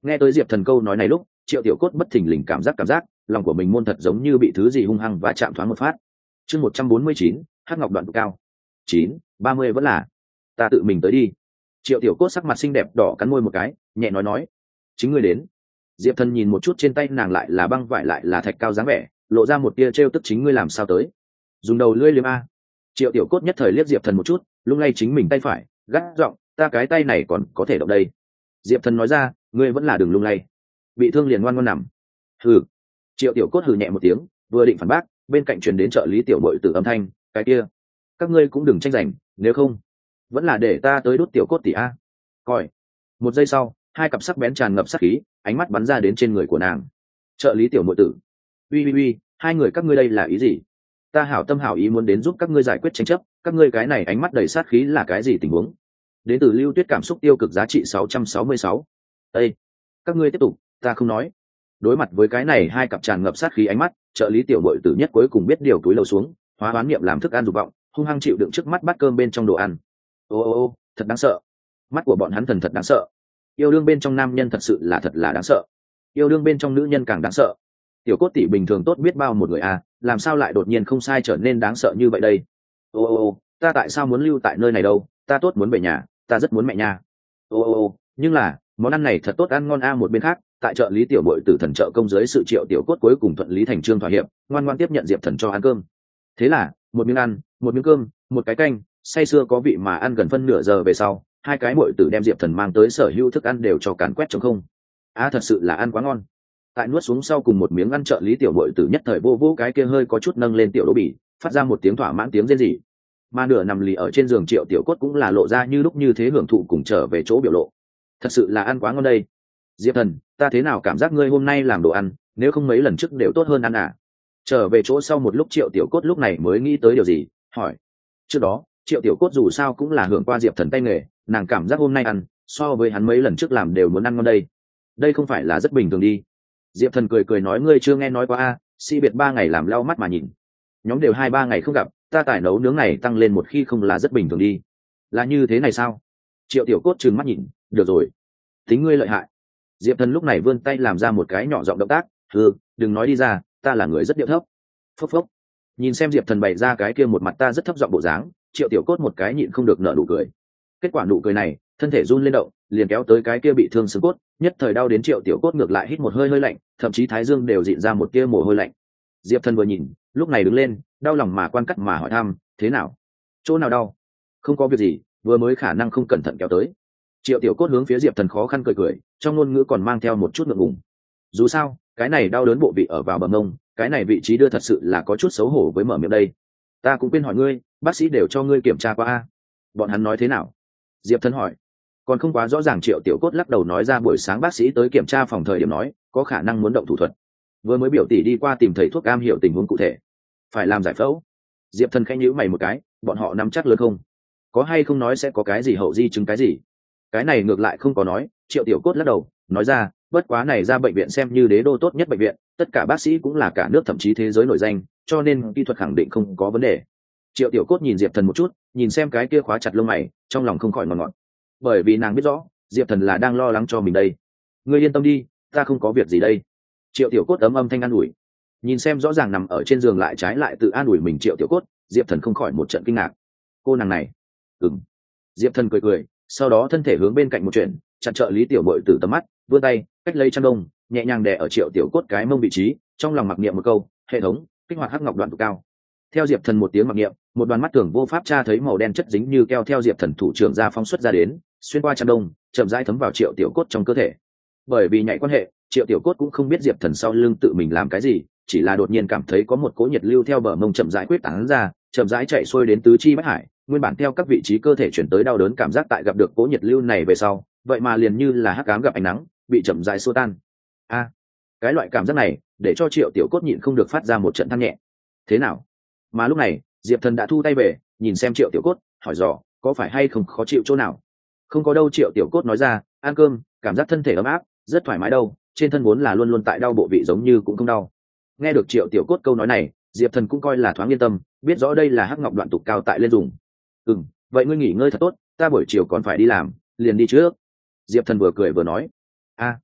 Nghe tới Diệp Thần câu nói này lúc, Triệu Tiểu Cốt bất thình lình cảm giác cảm giác lòng của mình môn thật giống như bị thứ gì hung hăng và chạm thoáng một phát. Chương một trăm bốn mươi chín, Hắc Ngọc đoạn tụ cao. Chín, ba mươi vẫn là ta tự mình tới đi. Triệu Tiểu Cốt sắc mặt xinh đẹp đỏ cắn môi một cái, nhẹ nói nói, chính ngươi đến. Diệp Thần nhìn một chút trên tay nàng lại là băng vải lại là thạch cao dáng vẻ, lộ ra một tia trêu tức, chính ngươi làm sao tới? Dùng đầu lưỡi liếm a. Triệu Tiểu Cốt nhất thời liếc Diệp Thần một chút, lung lay chính mình tay phải, gắt giọng, ta cái tay này còn có thể động đây. Diệp Thần nói ra, ngươi vẫn là đừng lung lay, bị thương liền ngoan ngoãn nằm. Hừ. Triệu Tiểu Cốt hừ nhẹ một tiếng, vừa định phản bác, bên cạnh truyền đến trợ lý tiểu bội tử âm thanh, cái kia, các ngươi cũng đừng tranh giành, nếu không vẫn là để ta tới đốt Tiểu Cốt tỷ a. Coi. Một giây sau, hai cặp sắc bén tràn ngập sát khí, ánh mắt bắn ra đến trên người của nàng. Trợ lý tiểu bội tử, uy uy uy, hai người các ngươi đây là ý gì? Ta hảo tâm hảo ý muốn đến giúp các ngươi giải quyết tranh chấp, các ngươi cái này ánh mắt đầy sát khí là cái gì tình huống? Đến từ Lưu Tuyết cảm xúc tiêu cực giá trị sáu trăm sáu mươi sáu. Ê, các ngươi tiếp tục, ta không nói. Đối mặt với cái này hai cặp tràn ngập sát khí ánh mắt, trợ lý tiểu bội tử nhất cuối cùng biết điều túi lầu xuống, hóa hoán niệm làm thức ăn dục vọng, hung hăng chịu đựng trước mắt bát cơm bên trong đồ ăn. Ô ô ô, thật đáng sợ. Mắt của bọn hắn thần thật đáng sợ. Yêu đương bên trong nam nhân thật sự là thật là đáng sợ. Yêu đương bên trong nữ nhân càng đáng sợ. Tiểu Cốt tỷ bình thường tốt biết bao một người à, làm sao lại đột nhiên không sai trở nên đáng sợ như vậy đây? Ô ô ô, ta tại sao muốn lưu tại nơi này đâu? Ta tốt muốn về nhà, ta rất muốn mẹ nhà. Ô ô ô, nhưng là món ăn này thật tốt ăn ngon a. Một bên khác, tại chợ lý tiểu bội tử thần trợ công dưới sự Triệu Tiểu Cốt cuối cùng thuận lý thành trương thỏa hiệp, ngoan ngoan tiếp nhận Diệp Thần cho ăn cơm. Thế là một miếng ăn, một miếng cơm, một cái canh, say sưa có vị mà ăn gần phân nửa giờ về sau, hai cái bội tử đem Diệp Thần mang tới sở hữu thức ăn đều cho càn quét trống không. A thật sự là ăn quá ngon. Tại nuốt xuống sau cùng một miếng ăn, trợ lý tiểu bội tử nhất thời vô vô cái kia hơi có chút nâng lên tiểu đỗ bỉ, phát ra một tiếng thỏa mãn tiếng rên rỉ. Mà nửa nằm lì ở trên giường Triệu Tiểu Cốt cũng là lộ ra như lúc như thế hưởng thụ cùng trở về chỗ biểu lộ. Thật sự là ăn quá ngon đây. Diệp Thần, ta thế nào cảm giác ngươi hôm nay làm đồ ăn, nếu không mấy lần trước đều tốt hơn ăn à? Trở về chỗ sau một lúc Triệu Tiểu Cốt lúc này mới nghĩ tới điều gì, hỏi. Trước đó, Triệu Tiểu Cốt dù sao cũng là hưởng qua Diệp Thần tay nghề, nàng cảm giác hôm nay ăn, so với hắn mấy lần trước làm đều muốn ăn ngon đây. Đây không phải là rất bình thường đi. Diệp Thần cười cười nói, ngươi chưa nghe nói qua a, si biệt ba ngày làm lau mắt mà nhìn. Nhóm đều hai ba ngày không gặp, ta tải nấu nướng này tăng lên một khi không là rất bình thường đi. Là như thế này sao? Triệu Tiểu Cốt trừng mắt nhìn, được rồi, tính ngươi lợi hại. Diệp Thần lúc này vươn tay làm ra một cái nhỏ giọng động tác, ừ, đừng nói đi ra, ta là người rất điệu thấp. Phốc phốc. Nhìn xem Diệp Thần bày ra cái kia một mặt ta rất thấp giọng bộ dáng, Triệu Tiểu Cốt một cái nhịn không được nở nụ cười. Kết quả nụ cười này, thân thể run lên động, liền kéo tới cái kia bị thương xương cốt, nhất thời đau đến Triệu Tiểu Cốt ngược lại hít một hơi hơi lạnh, thậm chí thái dương đều dịn ra một tia mồ hôi lạnh. Diệp Thần vừa nhìn, lúc này đứng lên, đau lòng mà quan cắt mà hỏi thăm, thế nào? Chỗ nào đau? Không có việc gì, vừa mới khả năng không cẩn thận kéo tới. Triệu Tiểu Cốt hướng phía Diệp Thần khó khăn cười cười, trong ngôn ngữ còn mang theo một chút ngượng ngùng. Dù sao, cái này đau đớn bộ vị ở vào bờ mông, cái này vị trí đưa thật sự là có chút xấu hổ với mở miệng đây. Ta cũng quên hỏi ngươi, bác sĩ đều cho ngươi kiểm tra qua a? Bọn hắn nói thế nào? Diệp Thần hỏi. Còn không quá rõ ràng. Triệu Tiểu Cốt lắc đầu nói ra, buổi sáng bác sĩ tới kiểm tra phòng thời điểm nói có khả năng muốn động thủ thuật, vừa mới biểu tỷ đi qua tìm thầy thuốc am hiểu tình huống cụ thể, phải làm giải phẫu. Diệp Thần khẽ nhíu mày một cái, bọn họ nắm chắc lớn không? Có hay không nói sẽ có cái gì hậu di chứng cái gì? Cái này ngược lại không có nói. Triệu Tiểu Cốt lắc đầu nói ra, bất quá này ra bệnh viện xem như đế đô tốt nhất bệnh viện, tất cả bác sĩ cũng là cả nước thậm chí thế giới nổi danh, cho nên kỹ thuật khẳng định không có vấn đề. Triệu Tiểu Cốt nhìn Diệp Thần một chút, nhìn xem cái kia khóa chặt lông mày, trong lòng không khỏi ngọt ngọt, bởi vì nàng biết rõ Diệp Thần là đang lo lắng cho mình đây. Ngươi yên tâm đi, ta không có việc gì đây. Triệu Tiểu Cốt ấm âm thanh an ủi. Nhìn xem rõ ràng nằm ở trên giường lại trái lại tự an ủi mình Triệu Tiểu Cốt, Diệp Thần không khỏi một trận kinh ngạc. Cô nàng này, ừm. Diệp Thần cười cười, sau đó thân thể hướng bên cạnh một chuyện, chặn trợ lý tiểu bội từ tầm mắt, vươn tay cách lấy chăn đông, nhẹ nhàng đè ở Triệu Tiểu Cốt cái mông vị trí, trong lòng mặc niệm một câu, hệ thống kích hoạt hắc ngọc đoạn tụ cao. Theo Diệp Thần một tiếng mặc niệm, một đoàn mắt thường vô pháp tra thấy màu đen chất dính như keo theo Diệp Thần thủ trưởng ra phóng xuất ra đến, xuyên qua chăn đông, chậm rãi thấm vào Triệu Tiểu Cốt trong cơ thể. Bởi vì nhạy quan hệ, Triệu Tiểu Cốt cũng không biết Diệp Thần sau lưng tự mình làm cái gì, chỉ là đột nhiên cảm thấy có một cỗ nhiệt lưu theo bờ mông chậm rãi quyết tán ra, chậm rãi chạy xuôi đến tứ chi bách hải, nguyên bản theo các vị trí cơ thể chuyển tới đau đớn cảm giác tại gặp được cỗ nhiệt lưu này về sau, vậy mà liền như là hắc ám gặp ánh nắng, bị chậm rãi xua tan. A, cái loại cảm giác này, để cho Triệu Tiểu Cốt nhịn không được phát ra một trận than nhẹ. Thế nào? Mà lúc này, Diệp Thần đã thu tay về, nhìn xem Triệu Tiểu Cốt, hỏi dò, có phải hay không khó chịu chỗ nào? Không có đâu. Triệu Tiểu Cốt nói ra, ăn cơm, cảm giác thân thể ấm áp, rất thoải mái đâu, trên thân vốn là luôn luôn tại đau bộ vị giống như cũng không đau. Nghe được Triệu Tiểu Cốt câu nói này, Diệp Thần cũng coi là thoáng yên tâm, biết rõ đây là hắc ngọc đoạn tụ cao tại lên dùng. Ừm, vậy ngươi nghỉ ngơi thật tốt, ta buổi chiều còn phải đi làm, liền đi trước. Diệp Thần vừa cười vừa nói. A,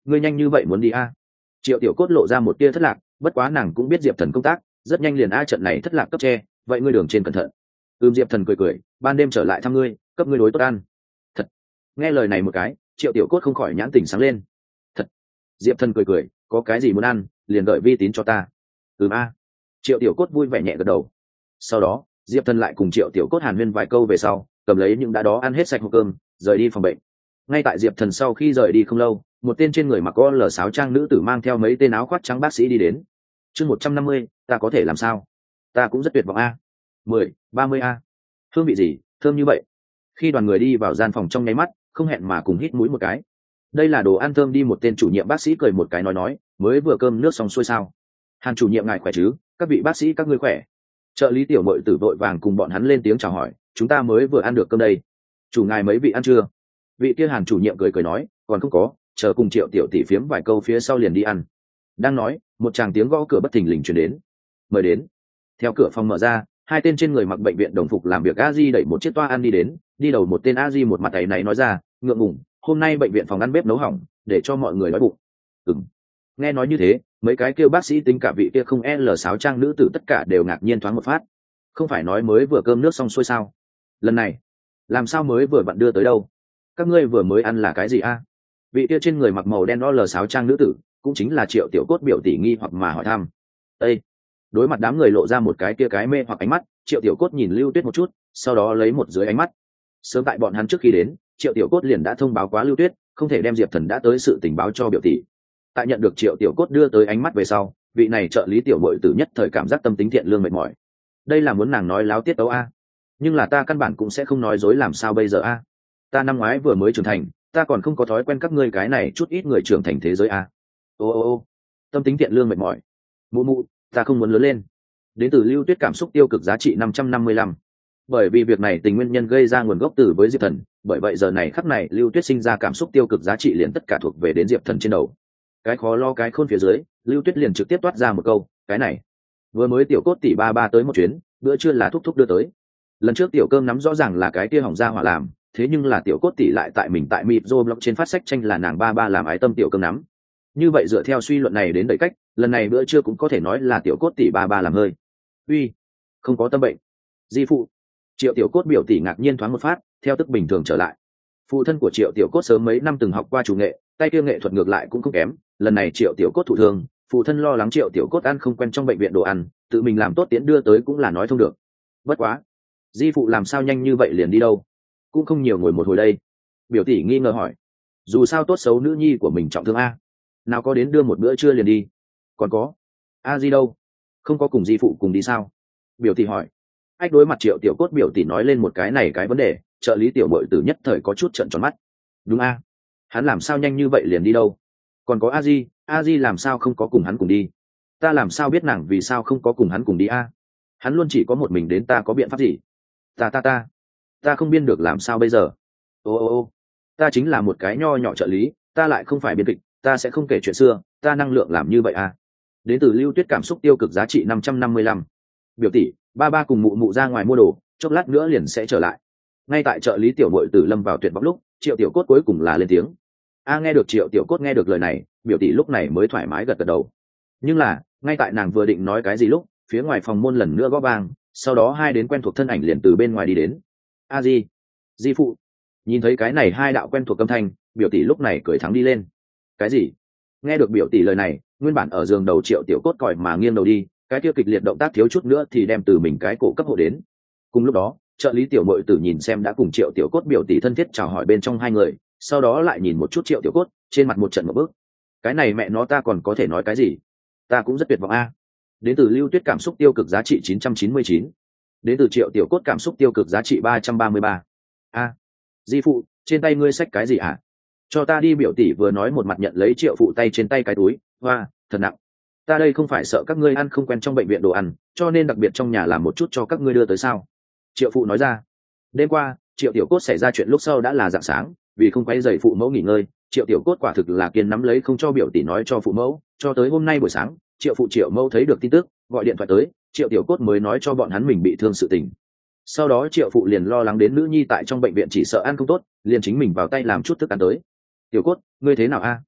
ngươi nhanh như vậy muốn đi a? Triệu tiểu cốt lộ ra một tia thất lạc, bất quá nàng cũng biết diệp thần công tác rất nhanh liền a trận này thất lạc cấp tre, vậy ngươi đường trên cẩn thận. Ưm diệp thần cười cười, ban đêm trở lại thăm ngươi, cấp ngươi đối tốt ăn. Thật. Nghe lời này một cái, triệu tiểu cốt không khỏi nhãn tỉnh sáng lên. Thật. Diệp thần cười cười, có cái gì muốn ăn liền đợi vi tín cho ta. Ừm a. Triệu tiểu cốt vui vẻ nhẹ gật đầu. Sau đó diệp thần lại cùng triệu tiểu cốt hàn huyên vài câu về sau, cầm lấy những đã đó ăn hết sạch hộp cơm, rời đi phòng bệnh. Ngay tại diệp thần sau khi rời đi không lâu, một tên trên người mặc có lở sáo trang nữ tử mang theo mấy tên áo khoác trắng bác sĩ đi đến. Chương một trăm năm mươi, ta có thể làm sao? Ta cũng rất tuyệt vọng a. Mười, ba mươi a. Hương vị gì thơm như vậy? Khi đoàn người đi vào gian phòng trong nháy mắt, không hẹn mà cùng hít mũi một cái. Đây là đồ ăn thơm đi, một tên chủ nhiệm bác sĩ cười một cái nói nói, mới vừa cơm nước xong xuôi sao? Hàn chủ nhiệm ngài khỏe chứ? Các vị bác sĩ các ngươi khỏe? Trợ lý tiểu mội tử vội vàng cùng bọn hắn lên tiếng chào hỏi, chúng ta mới vừa ăn được cơm đây. Chủ ngài mấy vị ăn chưa? Vị kia Hàn chủ nhiệm cười cười nói, còn không có, chờ cùng triệu tiểu tỷ phiếm vài câu phía sau liền đi ăn. Đang nói, một tràng tiếng gõ cửa bất thình lình truyền đến. Mời đến. Theo cửa phòng mở ra, hai tên trên người mặc bệnh viện đồng phục làm việc a di đẩy một chiếc toa ăn đi đến, đi đầu một tên a di một mặt tay này nói ra, ngượng ngùng, hôm nay bệnh viện phòng ăn bếp nấu hỏng, để cho mọi người đói bụng. Ừm. Nghe nói như thế, mấy cái kêu bác sĩ tính cả vị kia không l sáo trang nữ tử tất cả đều ngạc nhiên thoáng một phát. Không phải nói mới vừa cơm nước xong xuôi sao? Lần này làm sao mới vừa vặn đưa tới đâu? Các ngươi vừa mới ăn là cái gì a? Vị kia trên người mặc màu đen l sáo trang nữ tử cũng chính là triệu tiểu cốt biểu tỷ nghi hoặc mà hỏi thăm. Ê! Đối mặt đám người lộ ra một cái kia cái mê hoặc ánh mắt, triệu tiểu cốt nhìn Lưu Tuyết một chút, sau đó lấy một dưới ánh mắt. Sớm tại bọn hắn trước khi đến, triệu tiểu cốt liền đã thông báo quá Lưu Tuyết không thể đem diệp thần đã tới sự tình báo cho biểu tỷ. Tại nhận được triệu tiểu cốt đưa tới ánh mắt về sau, vị này trợ lý tiểu bội tử nhất thời cảm giác tâm tính thiện lương mệt mỏi. Đây là muốn nàng nói láo tiết tấu a? Nhưng là ta căn bản cũng sẽ không nói dối, làm sao bây giờ a? Ta năm ngoái vừa mới trưởng thành, ta còn không có thói quen các ngươi cái này chút ít người trưởng thành thế giới a. Ô ô ô, tâm tính thiện lương mệt mỏi. Mụ mụ, ta không muốn lớn lên. Đến từ Lưu Tuyết cảm xúc tiêu cực giá trị năm trăm năm mươi lăm. Bởi vì việc này tình nguyên nhân gây ra nguồn gốc từ với diệp thần, bởi vậy giờ này khắc này Lưu Tuyết sinh ra cảm xúc tiêu cực giá trị liền tất cả thuộc về đến diệp thần trên đầu. Cái khó lo cái khôn phía dưới, Lưu Tuyết liền trực tiếp toát ra một câu, cái này vừa mới tiểu cốt tỷ ba ba tới một chuyến, bữa trưa là thúc thúc đưa tới. Lần trước tiểu cơm nắm rõ ràng là cái kia hỏng ra hỏa làm, thế nhưng là tiểu cốt tỷ lại tại mình tại mịp rô blog trên phát sách tranh là nàng ba ba làm ái tâm tiểu cơm nắm. Như vậy dựa theo suy luận này đến đợi cách, lần này bữa trưa cũng có thể nói là tiểu cốt tỷ ba ba làm hơi. Uy, không có tâm bệnh. Di phụ. Triệu tiểu cốt biểu tỷ ngạc nhiên thoáng một phát, theo tức bình thường trở lại. Phụ thân của triệu tiểu cốt sớm mấy năm từng học qua chủ nghệ, tay kia nghệ thuật ngược lại cũng không kém. Lần này triệu tiểu cốt thụ thương, phụ thân lo lắng triệu tiểu cốt ăn không quen trong bệnh viện đồ ăn, tự mình làm tốt tiễn đưa tới cũng là nói thông được. Bất quá, di phụ làm sao nhanh như vậy liền đi đâu? Cũng không nhiều ngồi một hồi đây. Biểu tỷ nghi ngờ hỏi. Dù sao tốt xấu nữ nhi của mình trọng thương a, nào có đến đưa một bữa trưa liền đi. Còn có a di đâu, không có cùng di phụ cùng đi sao? Biểu tỷ hỏi. Ách đối mặt triệu tiểu cốt biểu tỷ nói lên một cái này cái vấn đề, trợ lý tiểu bội tử nhất thời có chút trợn tròn mắt. Đúng a, hắn làm sao nhanh như vậy liền đi đâu? Còn có a di, a di làm sao không có cùng hắn cùng đi? Ta làm sao biết nàng vì sao không có cùng hắn cùng đi a? Hắn luôn chỉ có một mình đến, ta có biện pháp gì? Ta ta ta ta không biên được, làm sao bây giờ? Ô ô ô, ta chính là một cái nho nhỏ trợ lý, ta lại không phải biên kịch, ta sẽ không kể chuyện xưa, ta năng lượng làm như vậy à? Đến từ Lưu Tuyết cảm xúc tiêu cực giá trị năm trăm năm mươi lăm. Biểu tỷ, ba ba cùng mụ mụ ra ngoài mua đồ, chốc lát nữa liền sẽ trở lại. Ngay tại trợ lý tiểu muội tử lâm vào tuyệt vọng lúc, triệu tiểu cốt cuối cùng là lên tiếng. A nghe được triệu tiểu cốt nghe được lời này, biểu tỷ lúc này mới thoải mái gật gật đầu. Nhưng là ngay tại nàng vừa định nói cái gì lúc, phía ngoài phòng môn lần nữa gõ vang, sau đó hai đến quen thuộc thân ảnh liền từ bên ngoài đi đến. A di, di phụ. Nhìn thấy cái này hai đạo quen thuộc âm thanh, biểu tỷ lúc này cười thắng đi lên. Cái gì? Nghe được biểu tỷ lời này, nguyên bản ở giường đầu triệu tiểu cốt còi mà nghiêng đầu đi, cái kia kịch liệt động tác thiếu chút nữa thì đem từ mình cái cổ cấp hộ đến. Cùng lúc đó, trợ lý tiểu mội tử nhìn xem đã cùng triệu tiểu cốt biểu tỷ thân thiết chào hỏi bên trong hai người, sau đó lại nhìn một chút triệu tiểu cốt, trên mặt một trận một bước. Cái này mẹ nó ta còn có thể nói cái gì? Ta cũng rất tuyệt vọng a. Đến từ Lưu Tuyết cảm xúc tiêu cực giá trị chín trăm chín mươi chín. Đến từ triệu tiểu cốt cảm xúc tiêu cực giá trị ba trăm ba mươi ba. A, di phụ, trên tay ngươi xách cái gì hả? Cho ta đi. Biểu tỷ vừa nói một mặt nhận lấy triệu phụ tay trên tay cái túi. Hoa, thật nặng. Ta đây không phải sợ các ngươi ăn không quen trong bệnh viện đồ ăn, cho nên đặc biệt trong nhà làm một chút cho các ngươi đưa tới sao? Triệu phụ nói ra. Đêm qua triệu tiểu cốt xảy ra chuyện lúc sau đã là rạng sáng, vì không quay dày phụ mẫu nghỉ ngơi, triệu tiểu cốt quả thực là kiên nắm lấy không cho biểu tỷ nói cho phụ mẫu, cho tới hôm nay buổi sáng triệu phụ triệu mẫu thấy được tin tức, gọi điện thoại tới, triệu tiểu cốt mới nói cho bọn hắn mình bị thương sự tình. Sau đó triệu phụ liền lo lắng đến nữ nhi tại trong bệnh viện chỉ sợ ăn không tốt, liền chính mình vào tay làm chút thức ăn tới. Tiểu cốt, ngươi thế nào a?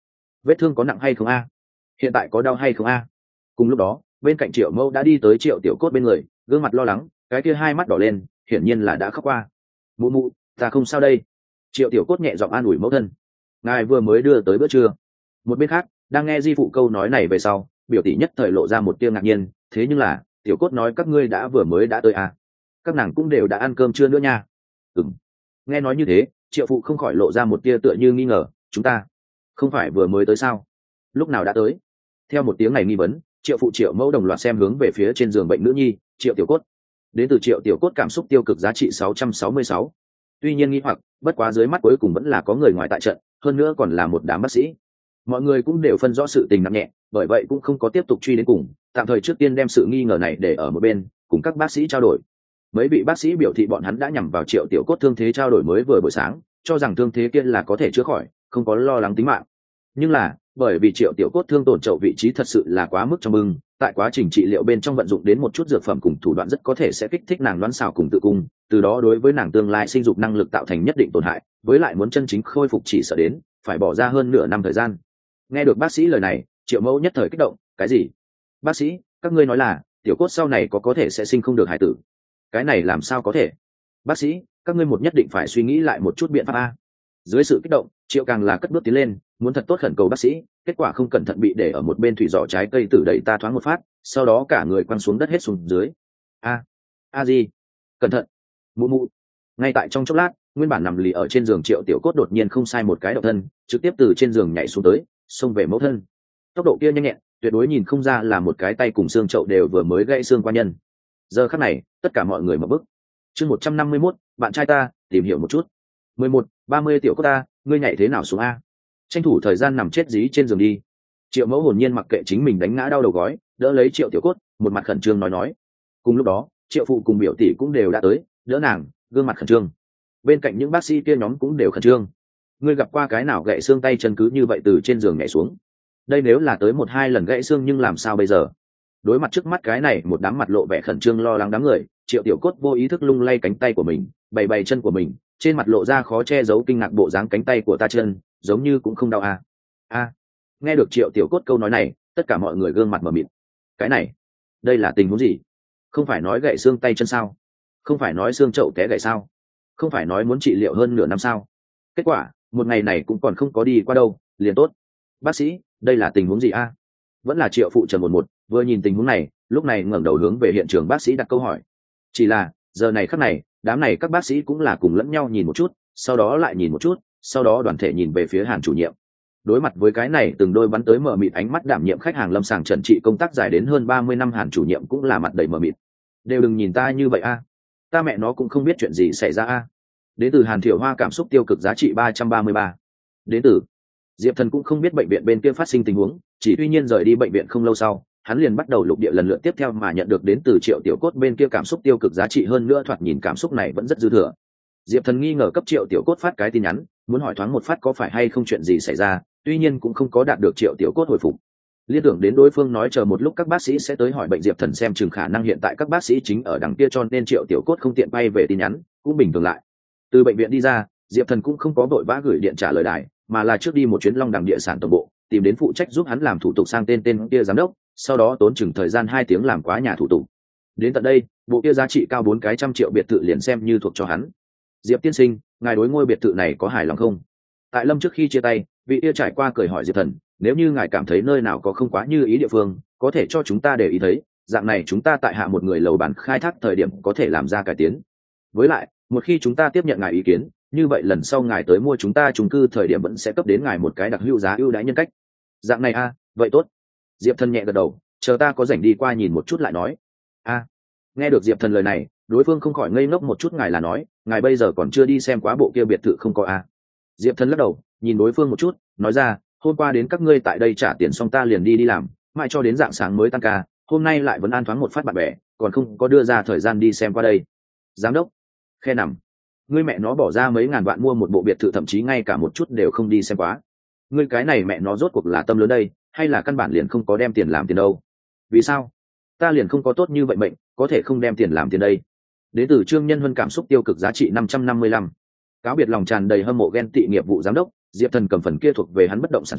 vết thương có nặng hay không a? Hiện tại có đau hay không a? Cùng lúc đó bên cạnh Triệu Mẫu đã đi tới Triệu Tiểu Cốt bên người, gương mặt lo lắng, cái kia hai mắt đỏ lên, hiển nhiên là đã khóc qua. Mụ mụ, ta không sao đây. Triệu Tiểu Cốt nhẹ giọng an ủi mẫu thân. Ngài vừa mới đưa tới bữa trưa. Một bên khác đang nghe di phụ câu nói này về sau, biểu tỷ nhất thời lộ ra một tia ngạc nhiên, thế nhưng là Tiểu Cốt nói các ngươi đã vừa mới đã tới à? Các nàng cũng đều đã ăn cơm chưa nữa nha. Ừm. Nghe nói như thế, Triệu phụ không khỏi lộ ra một tia tựa như nghi ngờ, chúng ta không phải vừa mới tới sao? Lúc nào đã tới? Theo một tiếng này nghi vấn, Triệu phụ Triệu Mẫu đồng loạt xem hướng về phía trên giường bệnh nữ nhi, Triệu Tiểu Cốt. Đến từ Triệu Tiểu Cốt cảm xúc tiêu cực giá trị sáu trăm sáu mươi sáu. Tuy nhiên nghi hoặc, bất quá dưới mắt cuối cùng vẫn là có người ngoài tại trận, hơn nữa còn là một đám bác sĩ. Mọi người cũng đều phân rõ sự tình nặng nhẹ, bởi vậy cũng không có tiếp tục truy đến cùng, tạm thời trước tiên đem sự nghi ngờ này để ở một bên, cùng các bác sĩ trao đổi. Mấy vị bác sĩ biểu thị bọn hắn đã nhằm vào Triệu Tiểu Cốt thương thế trao đổi mới vừa buổi sáng, cho rằng thương thế kia là có thể chữa khỏi, không có lo lắng tính mạng. Nhưng là, bởi vì Triệu Tiểu Cốt thương tổn chậu vị trí thật sự là quá mức trong bưng, tại quá trình trị liệu bên trong vận dụng đến một chút dược phẩm cùng thủ đoạn rất có thể sẽ kích thích nàng đoán xào cùng tự cung, từ đó đối với nàng tương lai sinh dục năng lực tạo thành nhất định tổn hại, với lại muốn chân chính khôi phục chỉ sợ đến phải bỏ ra hơn nửa năm thời gian. Nghe được bác sĩ lời này, Triệu Mẫu nhất thời kích động, cái gì? Bác sĩ, các ngươi nói là Tiểu Cốt sau này có có thể sẽ sinh không được hải tử? Cái này làm sao có thể? Bác sĩ, các ngươi một nhất định phải suy nghĩ lại một chút biện pháp a. Dưới sự kích động, Triệu càng là cất bước tiến lên, muốn thật tốt khẩn cầu bác sĩ, kết quả không cẩn thận bị để ở một bên thủy giỏ trái cây tử đẩy ta thoáng một phát, sau đó cả người quăng xuống đất hết xuống dưới. A, a gì? Cẩn thận! Mụ mụ! Ngay tại trong chốc lát, nguyên bản nằm lì ở trên giường Triệu Tiểu Cốt đột nhiên không sai một cái động thân, trực tiếp từ trên giường nhảy xuống tới, xông về mẫu thân. Tốc độ kia nhanh nhẹn, tuyệt đối nhìn không ra là một cái tay cùng xương chậu đều vừa mới gãy xương qua nhân. Giờ khắc này, tất cả mọi người mở bức. Chương một trăm năm mươi mốt, bạn trai ta, tìm hiểu một chút. mười một, ba mươi Tiểu Cốt ta, ngươi nhảy thế nào xuống a? Tranh thủ thời gian nằm chết dí trên giường đi. Triệu Mẫu hồn nhiên mặc kệ chính mình đánh ngã đau đầu gói, đỡ lấy Triệu Tiểu Cốt, một mặt khẩn trương nói nói. Cùng lúc đó, Triệu phụ cùng biểu tỷ cũng đều đã tới, đỡ nàng, gương mặt khẩn trương. Bên cạnh những bác sĩ kia nhóm cũng đều khẩn trương. Ngươi gặp qua cái nào gãy xương tay chân cứ như vậy từ trên giường nhảy xuống? Đây nếu là tới một hai lần gãy xương nhưng làm sao bây giờ? Đối mặt trước mắt cái này một đám mặt lộ vẻ khẩn trương lo lắng đám người, Triệu Tiểu Cốt vô ý thức lung lay cánh tay của mình, bày bày chân của mình, trên mặt lộ ra khó che giấu kinh ngạc bộ dáng cánh tay của ta chân, giống như cũng không đau à. A. Nghe được Triệu Tiểu Cốt câu nói này, tất cả mọi người gương mặt mở mịt. Cái này, đây là tình huống gì? Không phải nói gãy xương tay chân sao? Không phải nói xương chậu té gãy sao? Không phải nói muốn trị liệu hơn nửa năm sao? Kết quả, một ngày này cũng còn không có đi qua đâu, liền tốt. Bác sĩ, đây là tình huống gì a? Vẫn là Triệu phụ trần một một, vừa nhìn tình huống này, lúc này ngẩng đầu hướng về hiện trường bác sĩ đặt câu hỏi. Chỉ là, giờ này khắc này, đám này các bác sĩ cũng là cùng lẫn nhau nhìn một chút, sau đó lại nhìn một chút, sau đó đoàn thể nhìn về phía Hàn chủ nhiệm. Đối mặt với cái này từng đôi bắn tới mờ mịt ánh mắt đảm nhiệm khách hàng lâm sàng trần trị công tác dài đến hơn ba mươi năm Hàn chủ nhiệm cũng là mặt đầy mờ mịt. Đều đừng nhìn ta như vậy a, ta mẹ nó cũng không biết chuyện gì xảy ra a. Đến từ Hàn Thiểu Hoa cảm xúc tiêu cực giá trị ba trăm ba mươi ba. Đến từ Diệp Thần cũng không biết bệnh viện bên kia phát sinh tình huống, chỉ tuy nhiên rời đi bệnh viện không lâu sau, hắn liền bắt đầu lục địa lần lượt tiếp theo mà nhận được đến từ Triệu Tiểu Cốt bên kia cảm xúc tiêu cực giá trị hơn nữa, thoạt nhìn cảm xúc này vẫn rất dư thừa. Diệp Thần nghi ngờ cấp Triệu Tiểu Cốt phát cái tin nhắn, muốn hỏi thoáng một phát có phải hay không chuyện gì xảy ra, tuy nhiên cũng không có đạt được Triệu Tiểu Cốt hồi phục. Liên tưởng đến đối phương nói chờ một lúc các bác sĩ sẽ tới hỏi bệnh Diệp Thần xem chừng khả năng hiện tại các bác sĩ chính ở đằng kia cho nên Triệu Tiểu Cốt không tiện bay về tin nhắn, cũng bình thường lại. Từ bệnh viện đi ra, Diệp Thần cũng không có vội vã gửi điện trả lời đài, mà là trước đi một chuyến Long Đằng địa sản tổng bộ, tìm đến phụ trách giúp hắn làm thủ tục sang tên tên kia giám đốc, sau đó tốn chừng thời gian hai tiếng làm quá nhà thủ tục. Đến tận đây, bộ kia giá trị cao bốn cái trăm triệu biệt thự liền xem như thuộc cho hắn. Diệp tiên sinh, ngài đối ngôi biệt thự này có hài lòng không? Tại Lâm trước khi chia tay, vị kia trải qua cười hỏi Diệp Thần, nếu như ngài cảm thấy nơi nào có không quá như ý địa phương, có thể cho chúng ta để ý thấy, dạng này chúng ta tại hạ một người lầu bản khai thác thời điểm có thể làm ra cải tiến. Với lại, một khi chúng ta tiếp nhận ngài ý kiến, như vậy lần sau ngài tới mua chúng ta chung cư thời điểm vẫn sẽ cấp đến ngài một cái đặc hữu giá ưu đãi nhân cách. Dạng này a, à, vậy tốt. Diệp Thần nhẹ gật đầu, chờ ta có rảnh đi qua nhìn một chút lại nói. A. À, nghe được Diệp Thần lời này, đối phương không khỏi ngây ngốc một chút, ngài là nói, ngài bây giờ còn chưa đi xem quá bộ kia biệt thự không có a. À. Diệp Thần lắc đầu, nhìn đối phương một chút, nói ra, hôm qua đến các ngươi tại đây trả tiền xong ta liền đi đi làm, mãi cho đến rạng sáng mới tăng ca, hôm nay lại vẫn an thoáng một phát bạn bè, còn không có đưa ra thời gian đi xem qua đây. Giám đốc, khe nằm, ngươi mẹ nó bỏ ra mấy ngàn vạn mua một bộ biệt thự thậm chí ngay cả một chút đều không đi xem quá. Ngươi cái này mẹ nó rốt cuộc là tâm lớn đây, hay là căn bản liền không có đem tiền làm tiền đâu? Vì sao? Ta liền không có tốt như vậy mệnh, có thể không đem tiền làm tiền đây? Đến từ Trương Nhân Huân cảm xúc tiêu cực giá trị năm trăm năm mươi lăm. Cáo biệt lòng tràn đầy hâm mộ ghen tị nghiệp vụ giám đốc, Diệp Thần cầm phần kia thuộc về hắn bất động sản chứng,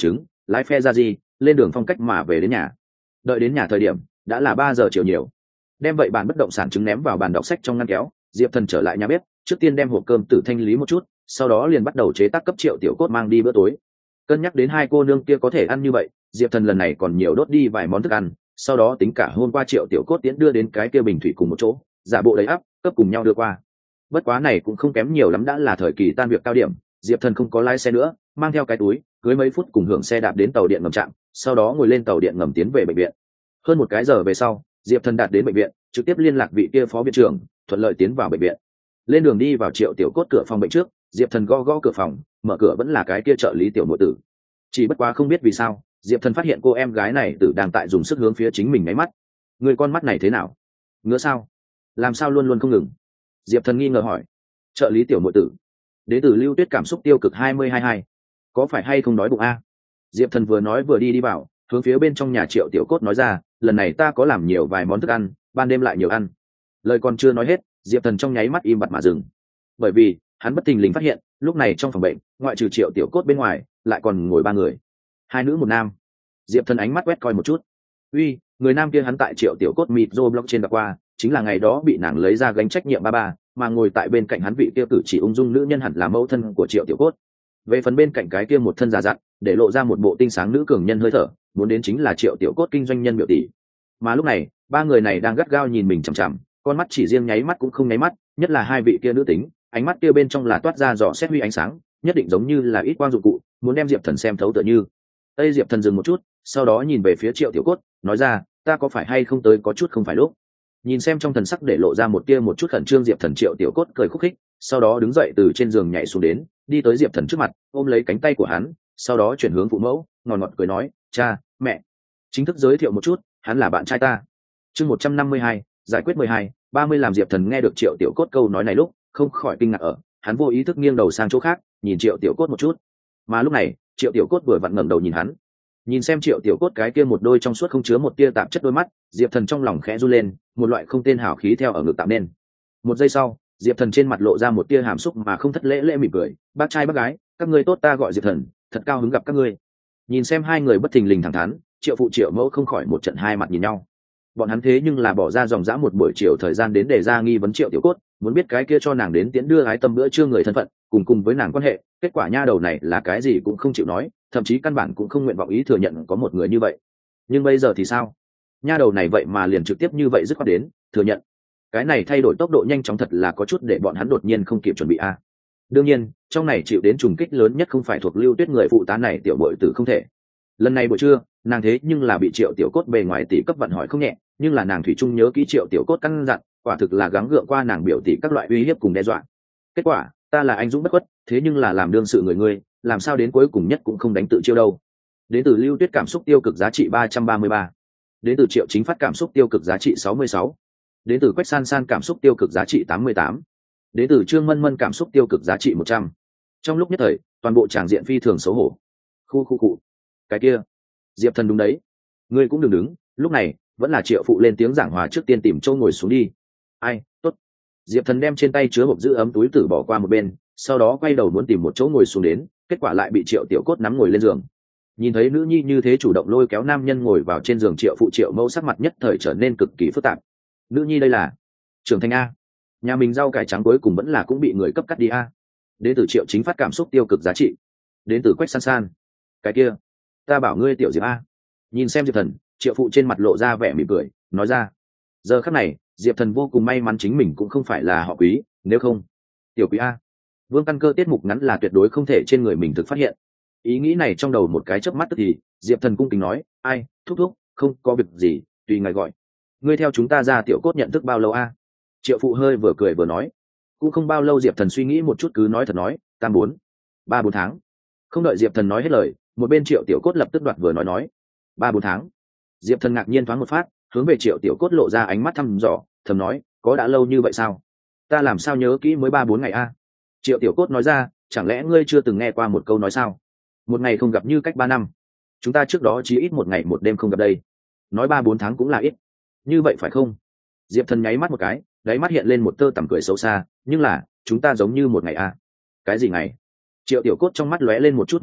lái phe ra gì lên đường phong cách mà về đến nhà. Đợi đến nhà thời điểm đã là ba giờ chiều nhiều. Đem vậy bàn bất động sản chứng ném vào bàn đọc sách trong ngăn kéo, Diệp Thần trở lại nhà bếp, trước tiên đem hộp cơm tử thanh lý một chút, sau đó liền bắt đầu chế tác cấp Triệu Tiểu Cốt mang đi bữa tối. Cân nhắc đến hai cô nương kia có thể ăn như vậy, Diệp Thần lần này còn nhiều đốt đi vài món thức ăn, sau đó tính cả hôm qua Triệu Tiểu Cốt tiến đưa đến cái kia bình thủy cùng một chỗ, giả bộ đầy ắp, cấp cùng nhau đưa qua. Bất quá này cũng không kém nhiều lắm, đã là thời kỳ tan việc cao điểm, Diệp Thần không có lái xe nữa, mang theo cái túi, cưới mấy phút cùng hưởng xe đạp đến tàu điện ngầm trạm, sau đó ngồi lên tàu điện ngầm tiến về bệnh viện. Hơn một cái giờ về sau, Diệp Thần đạt đến bệnh viện, trực tiếp liên lạc vị kia phó viện trưởng, thuận lợi tiến vào bệnh viện. Lên đường đi vào Triệu Tiểu Cốt cửa phòng bệnh trước, Diệp Thần gõ gõ cửa phòng, mở cửa vẫn là cái kia trợ lý tiểu nội tử. Chỉ bất quá không biết vì sao, Diệp Thần phát hiện cô em gái này tử đang tại dùng sức hướng phía chính mình nháy mắt. Người con mắt này thế nào? Ngứa sao? Làm sao luôn luôn không ngừng? Diệp Thần nghi ngờ hỏi. Trợ lý tiểu nội tử. Đến từ Lưu Tuyết cảm xúc tiêu cực hai mươi hai hai. Có phải hay không đói bụng a? Diệp Thần vừa nói vừa đi đi vào, hướng phía bên trong nhà Triệu Tiểu Cốt nói ra, lần này ta có làm nhiều vài món thức ăn, ban đêm lại nhiều ăn. Lời còn chưa nói hết, Diệp Thần trong nháy mắt im bặt mà dừng, bởi vì hắn bất thình lình phát hiện lúc này trong phòng bệnh ngoại trừ Triệu Tiểu Cốt bên ngoài lại còn ngồi ba người, hai nữ một nam. Diệp Thần ánh mắt quét coi một chút, uy, người nam kia hắn tại Triệu Tiểu Cốt mịt rô blog trên gặp qua, chính là ngày đó bị nàng lấy ra gánh trách nhiệm ba ba, mà ngồi tại bên cạnh hắn vị kia cử chỉ ung dung nữ nhân hẳn là mẫu thân của Triệu Tiểu Cốt. Về phần bên cạnh cái kia một thân già dặn để lộ ra một bộ tinh sáng nữ cường nhân hơi thở, muốn đến chính là Triệu Tiểu Cốt kinh doanh nhân biểu tỷ. Mà lúc này ba người này đang gắt gao nhìn mình chằm chằm, con mắt chỉ riêng nháy mắt cũng không nháy mắt, nhất là hai vị kia nữ tính, ánh mắt kia bên trong là toát ra dò xét huy ánh sáng, nhất định giống như là ít quang dụng cụ, muốn đem Diệp Thần xem thấu tựa như. Tây Diệp Thần dừng một chút, sau đó nhìn về phía Triệu Tiểu Cốt, nói ra, ta có phải hay không tới có chút không phải lúc. Nhìn xem trong thần sắc để lộ ra một tia một chút khẩn trương Diệp Thần, Triệu Tiểu Cốt cười khúc khích, sau đó đứng dậy từ trên giường nhảy xuống đến, đi tới Diệp Thần trước mặt, ôm lấy cánh tay của hắn, sau đó chuyển hướng phụ mẫu, ngọt ngọt cười nói, cha, mẹ, chính thức giới thiệu một chút, hắn là bạn trai ta. Chương một trăm năm mươi hai, giải quyết mười hai, ba mươi. Làm Diệp Thần nghe được Triệu Tiểu Cốt câu nói này lúc, không khỏi kinh ngạc, ở hắn vô ý thức nghiêng đầu sang chỗ khác, nhìn Triệu Tiểu Cốt một chút. Mà lúc này Triệu Tiểu Cốt vừa vặn ngẩng đầu nhìn hắn, nhìn xem Triệu Tiểu Cốt cái kia một đôi trong suốt không chứa một tia tạp chất đôi mắt, Diệp Thần trong lòng khẽ run lên, một loại không tên hào khí theo ở ngực tạo nên. Một giây sau, Diệp Thần trên mặt lộ ra một tia hàm xúc mà không thất lễ lễ mỉm cười, bác trai bác gái, các ngươi tốt, ta gọi Diệp Thần, thật cao hứng gặp các ngươi. Nhìn xem hai người bất thình lình thẳng thắn, Triệu phụ Triệu mẫu không khỏi một trận hai mặt nhìn nhau. Bọn hắn thế nhưng là bỏ ra dòng dã một buổi chiều thời gian đến để ra nghi vấn Triệu Tiểu Cốt, muốn biết cái kia cho nàng đến tiễn đưa ái tâm bữa trưa người thân phận, cùng cùng với nàng quan hệ, kết quả nha đầu này là cái gì cũng không chịu nói, thậm chí căn bản cũng không nguyện vọng ý thừa nhận có một người như vậy. Nhưng bây giờ thì sao? Nha đầu này vậy mà liền trực tiếp như vậy dứt khoát đến thừa nhận. Cái này thay đổi tốc độ nhanh chóng thật là có chút để bọn hắn đột nhiên không kịp chuẩn bị a. À. Đương nhiên, trong này chịu đến trùng kích lớn nhất không phải thuộc Lưu Tuyết người phụ tá này tiểu bội tử không thể. Lần này buổi trưa, nàng thế nhưng là bị Triệu Tiểu Cốt bề ngoài tỷ cấp vận hỏi không nhẹ, nhưng là nàng thủy chung nhớ kỹ Triệu Tiểu Cốt căn dặn, quả thực là gắng gượng qua nàng biểu tỷ các loại uy hiếp cùng đe dọa. Kết quả, ta là anh dũng bất khuất, thế nhưng là làm đương sự người ngươi, làm sao đến cuối cùng nhất cũng không đánh tự chiêu đâu. Đến từ Lưu Tuyết cảm xúc tiêu cực giá trị ba trăm ba mươi ba. Đến từ Triệu Chính Phát cảm xúc tiêu cực giá trị sáu mươi sáu. Đến từ Quách San San cảm xúc tiêu cực giá trị tám mươi tám. Đến từ Trương Mân Mân cảm xúc tiêu cực giá trị một trăm. Trong lúc nhất thời, toàn bộ tràng diện phi thường xấu hổ. Khu khu cụ. Cái kia, Diệp Thần đúng đấy, ngươi cũng đừng đứng. Lúc này vẫn là Triệu phụ lên tiếng giảng hòa, trước tiên tìm chỗ ngồi xuống đi. Ai, tốt. Diệp Thần đem trên tay chứa hộp giữ ấm túi tử bỏ qua một bên, sau đó quay đầu muốn tìm một chỗ ngồi xuống đến, kết quả lại bị Triệu Tiểu Cốt nắm ngồi lên giường. Nhìn thấy nữ nhi như thế chủ động lôi kéo nam nhân ngồi vào trên giường, Triệu phụ Triệu mẫu sắc mặt nhất thời trở nên cực kỳ phức tạp. Nữ nhi đây là trưởng thành a, nhà mình rau cải trắng cuối cùng vẫn là cũng bị người cấp cắt đi a. Đến từ Triệu Chính Phát cảm xúc tiêu cực giá trị. Đến từ Quách San San. Cái kia, ta bảo ngươi tiểu Diệp a. Nhìn xem Diệp Thần, Triệu phụ trên mặt lộ ra vẻ mỉm cười, nói ra. Giờ khắc này, Diệp Thần vô cùng may mắn chính mình cũng không phải là họ Quý, nếu không, tiểu Quý a. Vương căn cơ tiết mục ngắn là tuyệt đối không thể trên người mình thực phát hiện. Ý nghĩ này trong đầu một cái chớp mắt tức thì, Diệp Thần cung kính nói, ai, thúc thúc, không có việc gì, tùy ngài gọi. Ngươi theo chúng ta ra Tiểu Cốt nhận thức bao lâu a? Triệu phụ hơi vừa cười vừa nói, cũng không bao lâu. Diệp Thần suy nghĩ một chút cứ nói thật nói, tam bốn, ba bốn tháng. Không đợi Diệp Thần nói hết lời, một bên Triệu Tiểu Cốt lập tức đoạt vừa nói nói, ba bốn tháng. Diệp Thần ngạc nhiên thoáng một phát, hướng về Triệu Tiểu Cốt lộ ra ánh mắt thăm dò, thầm nói, có đã lâu như vậy sao? Ta làm sao nhớ kỹ mới ba bốn ngày a? Triệu Tiểu Cốt nói ra, chẳng lẽ ngươi chưa từng nghe qua một câu nói sao? Một ngày không gặp như cách ba năm. Chúng ta trước đó chỉ ít một ngày một đêm không gặp đây. Nói ba bốn tháng cũng là ít. Như vậy phải không? Diệp Thần nháy mắt một cái, đáy mắt hiện lên một tơ tằm cười xấu xa, nhưng là chúng ta giống như một ngày a. Cái gì ngày? Triệu Tiểu Cốt trong mắt lóe lên một chút mờ mịt,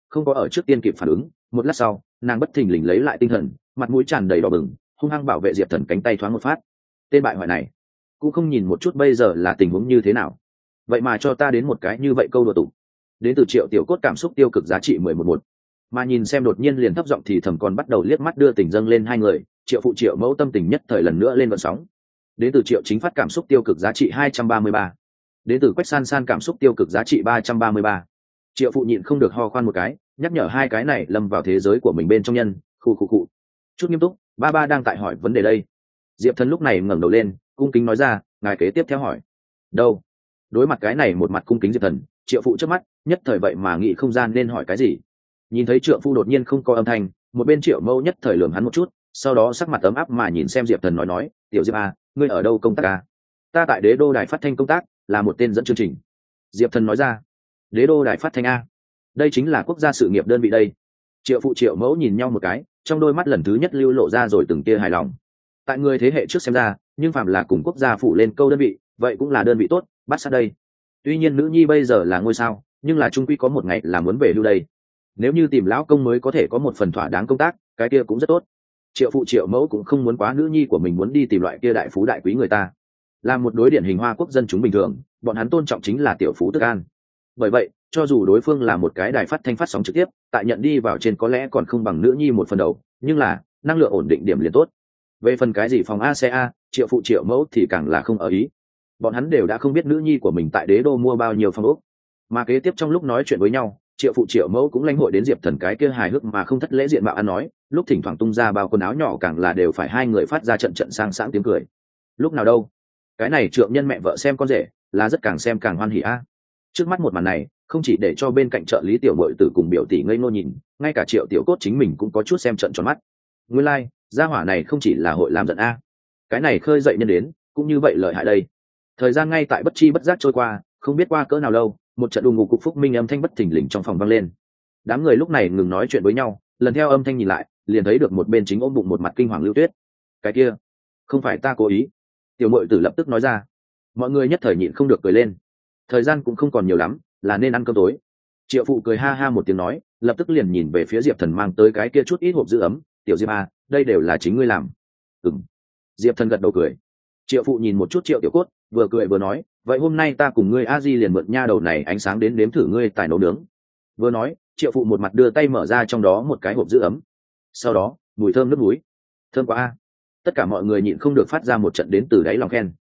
không có ở trước tiên kịp phản ứng. Một lát sau nàng bất thình lình lấy lại tinh thần, mặt mũi tràn đầy đỏ bừng, hung hăng bảo vệ diệp thần cánh tay thoáng một phát. Tên bại hoại này cũng không nhìn một chút bây giờ là tình huống như thế nào, vậy mà cho ta đến một cái như vậy câu đùa tục. Đến từ Triệu Tiểu Cốt cảm xúc tiêu cực giá trị mười một một. Mà nhìn xem đột nhiên liền thấp giọng thì thầm còn bắt đầu liếc mắt đưa tình dâng lên hai người, Triệu Phụ Triệu Mẫu tâm tình nhất thời lần nữa lên vận sóng. Đến từ Triệu Chính phát cảm xúc tiêu cực giá trị hai trăm ba mươi ba. Đến từ Quách San San cảm xúc tiêu cực giá trị ba trăm ba mươi ba. Triệu Phụ nhịn không được ho khoan một cái, nhắc nhở hai cái này lâm vào thế giới của mình bên trong nhân, khu khu cụ. Chút nghiêm túc, ba ba đang tại hỏi vấn đề đây. Diệp Thần lúc này ngẩng đầu lên, cung kính nói ra, ngài kế tiếp theo hỏi. Đâu? Đối mặt cái này một mặt cung kính Diệp Thần, Triệu Phụ trước mắt nhất thời vậy mà nghĩ không gian nên hỏi cái gì. Nhìn thấy Triệu Phu đột nhiên không có âm thanh, một bên Triệu Mẫu nhất thời lườm hắn một chút, sau đó sắc mặt ấm áp mà nhìn xem Diệp Thần nói nói, tiểu Diệp à, ngươi ở đâu công tác à? Ta tại Đế Đô Đài Phát Thanh công tác, là một tên dẫn chương trình. Diệp Thần nói ra. Đế Đô Đài Phát Thanh a? Đây chính là quốc gia sự nghiệp đơn vị đây. Triệu Phụ Triệu Mẫu nhìn nhau một cái, trong đôi mắt lần thứ nhất lưu lộ ra rồi từng tia hài lòng. Tại người thế hệ trước xem ra, nhưng phạm là cùng quốc gia phụ lên câu đơn vị, vậy cũng là đơn vị tốt, bắt sát đây. Tuy nhiên nữ nhi bây giờ là ngôi sao, nhưng là trung quy có một ngày là muốn về lưu đây. Nếu như tìm lão công mới có thể có một phần thỏa đáng công tác, cái kia cũng rất tốt. Triệu Phụ Triệu Mẫu cũng không muốn quá nữ nhi của mình muốn đi tìm loại kia đại phú đại quý người ta. Là một đối điển hình Hoa Quốc dân chúng bình thường, bọn hắn tôn trọng chính là tiểu phú tức an. Bởi vậy, cho dù đối phương là một cái đài phát thanh phát sóng trực tiếp, tại nhận đi vào trên có lẽ còn không bằng nữ nhi một phần đầu, nhưng là năng lượng ổn định điểm liền tốt. Về phần cái gì phòng a xê a, Triệu Phụ Triệu Mẫu thì càng là không ở ý. Bọn hắn đều đã không biết nữ nhi của mình tại Đế Đô mua bao nhiêu phòng ốc. Mà kế tiếp trong lúc nói chuyện với nhau, Triệu Phụ Triệu Mẫu cũng lãnh hội đến Diệp Thần cái kia hài hước mà không thất lễ diện mạo ăn nói, lúc thỉnh thoảng tung ra bao quần áo nhỏ càng là đều phải hai người phát ra trận trận sang sáng tiếng cười. Lúc nào đâu, cái này trượng nhân mẹ vợ xem con rể, là rất càng xem càng hoan hỉ a. Trước mắt một màn này, không chỉ để cho bên cạnh trợ lý tiểu muội tử cùng biểu tỷ ngây ngô nhìn, ngay cả Triệu Tiểu Cốt chính mình cũng có chút xem trận tròn mắt. Nguyên lai, like, gia hỏa này không chỉ là hội làm giận a, cái này khơi dậy nhân đến, cũng như vậy lợi hại đây. Thời gian ngay tại bất chi bất giác trôi qua, không biết qua cỡ nào lâu, một trận đùng ngục cục phúc minh âm thanh bất thình lình trong phòng vang lên. Đám người lúc này ngừng nói chuyện với nhau, lần theo âm thanh nhìn lại, liền thấy được một bên chính ôm bụng một mặt kinh hoàng Lưu Tuyết. Cái kia, không phải ta cố ý. Tiểu muội tử lập tức nói ra. Mọi người nhất thời nhịn không được cười lên. Thời gian cũng không còn nhiều lắm, là nên ăn cơm tối. Triệu Phụ cười ha ha một tiếng nói, lập tức liền nhìn về phía Diệp Thần mang tới cái kia chút ít hộp giữ ấm. Tiểu Diệp à, đây đều là chính ngươi làm. Ừm. Diệp Thần gật đầu cười. Triệu Phụ nhìn một chút Triệu Tiểu Cốt, vừa cười vừa nói, vậy hôm nay ta cùng ngươi a di liền mượn nha đầu này ánh sáng đến nếm thử ngươi tài nấu nướng. Vừa nói, Triệu Phụ một mặt đưa tay mở ra trong đó một cái hộp giữ ấm. Sau đó, mùi thơm nước núi, thơm quá a. Tất cả mọi người nhịn không được phát ra một trận đến từ đáy lòng khen.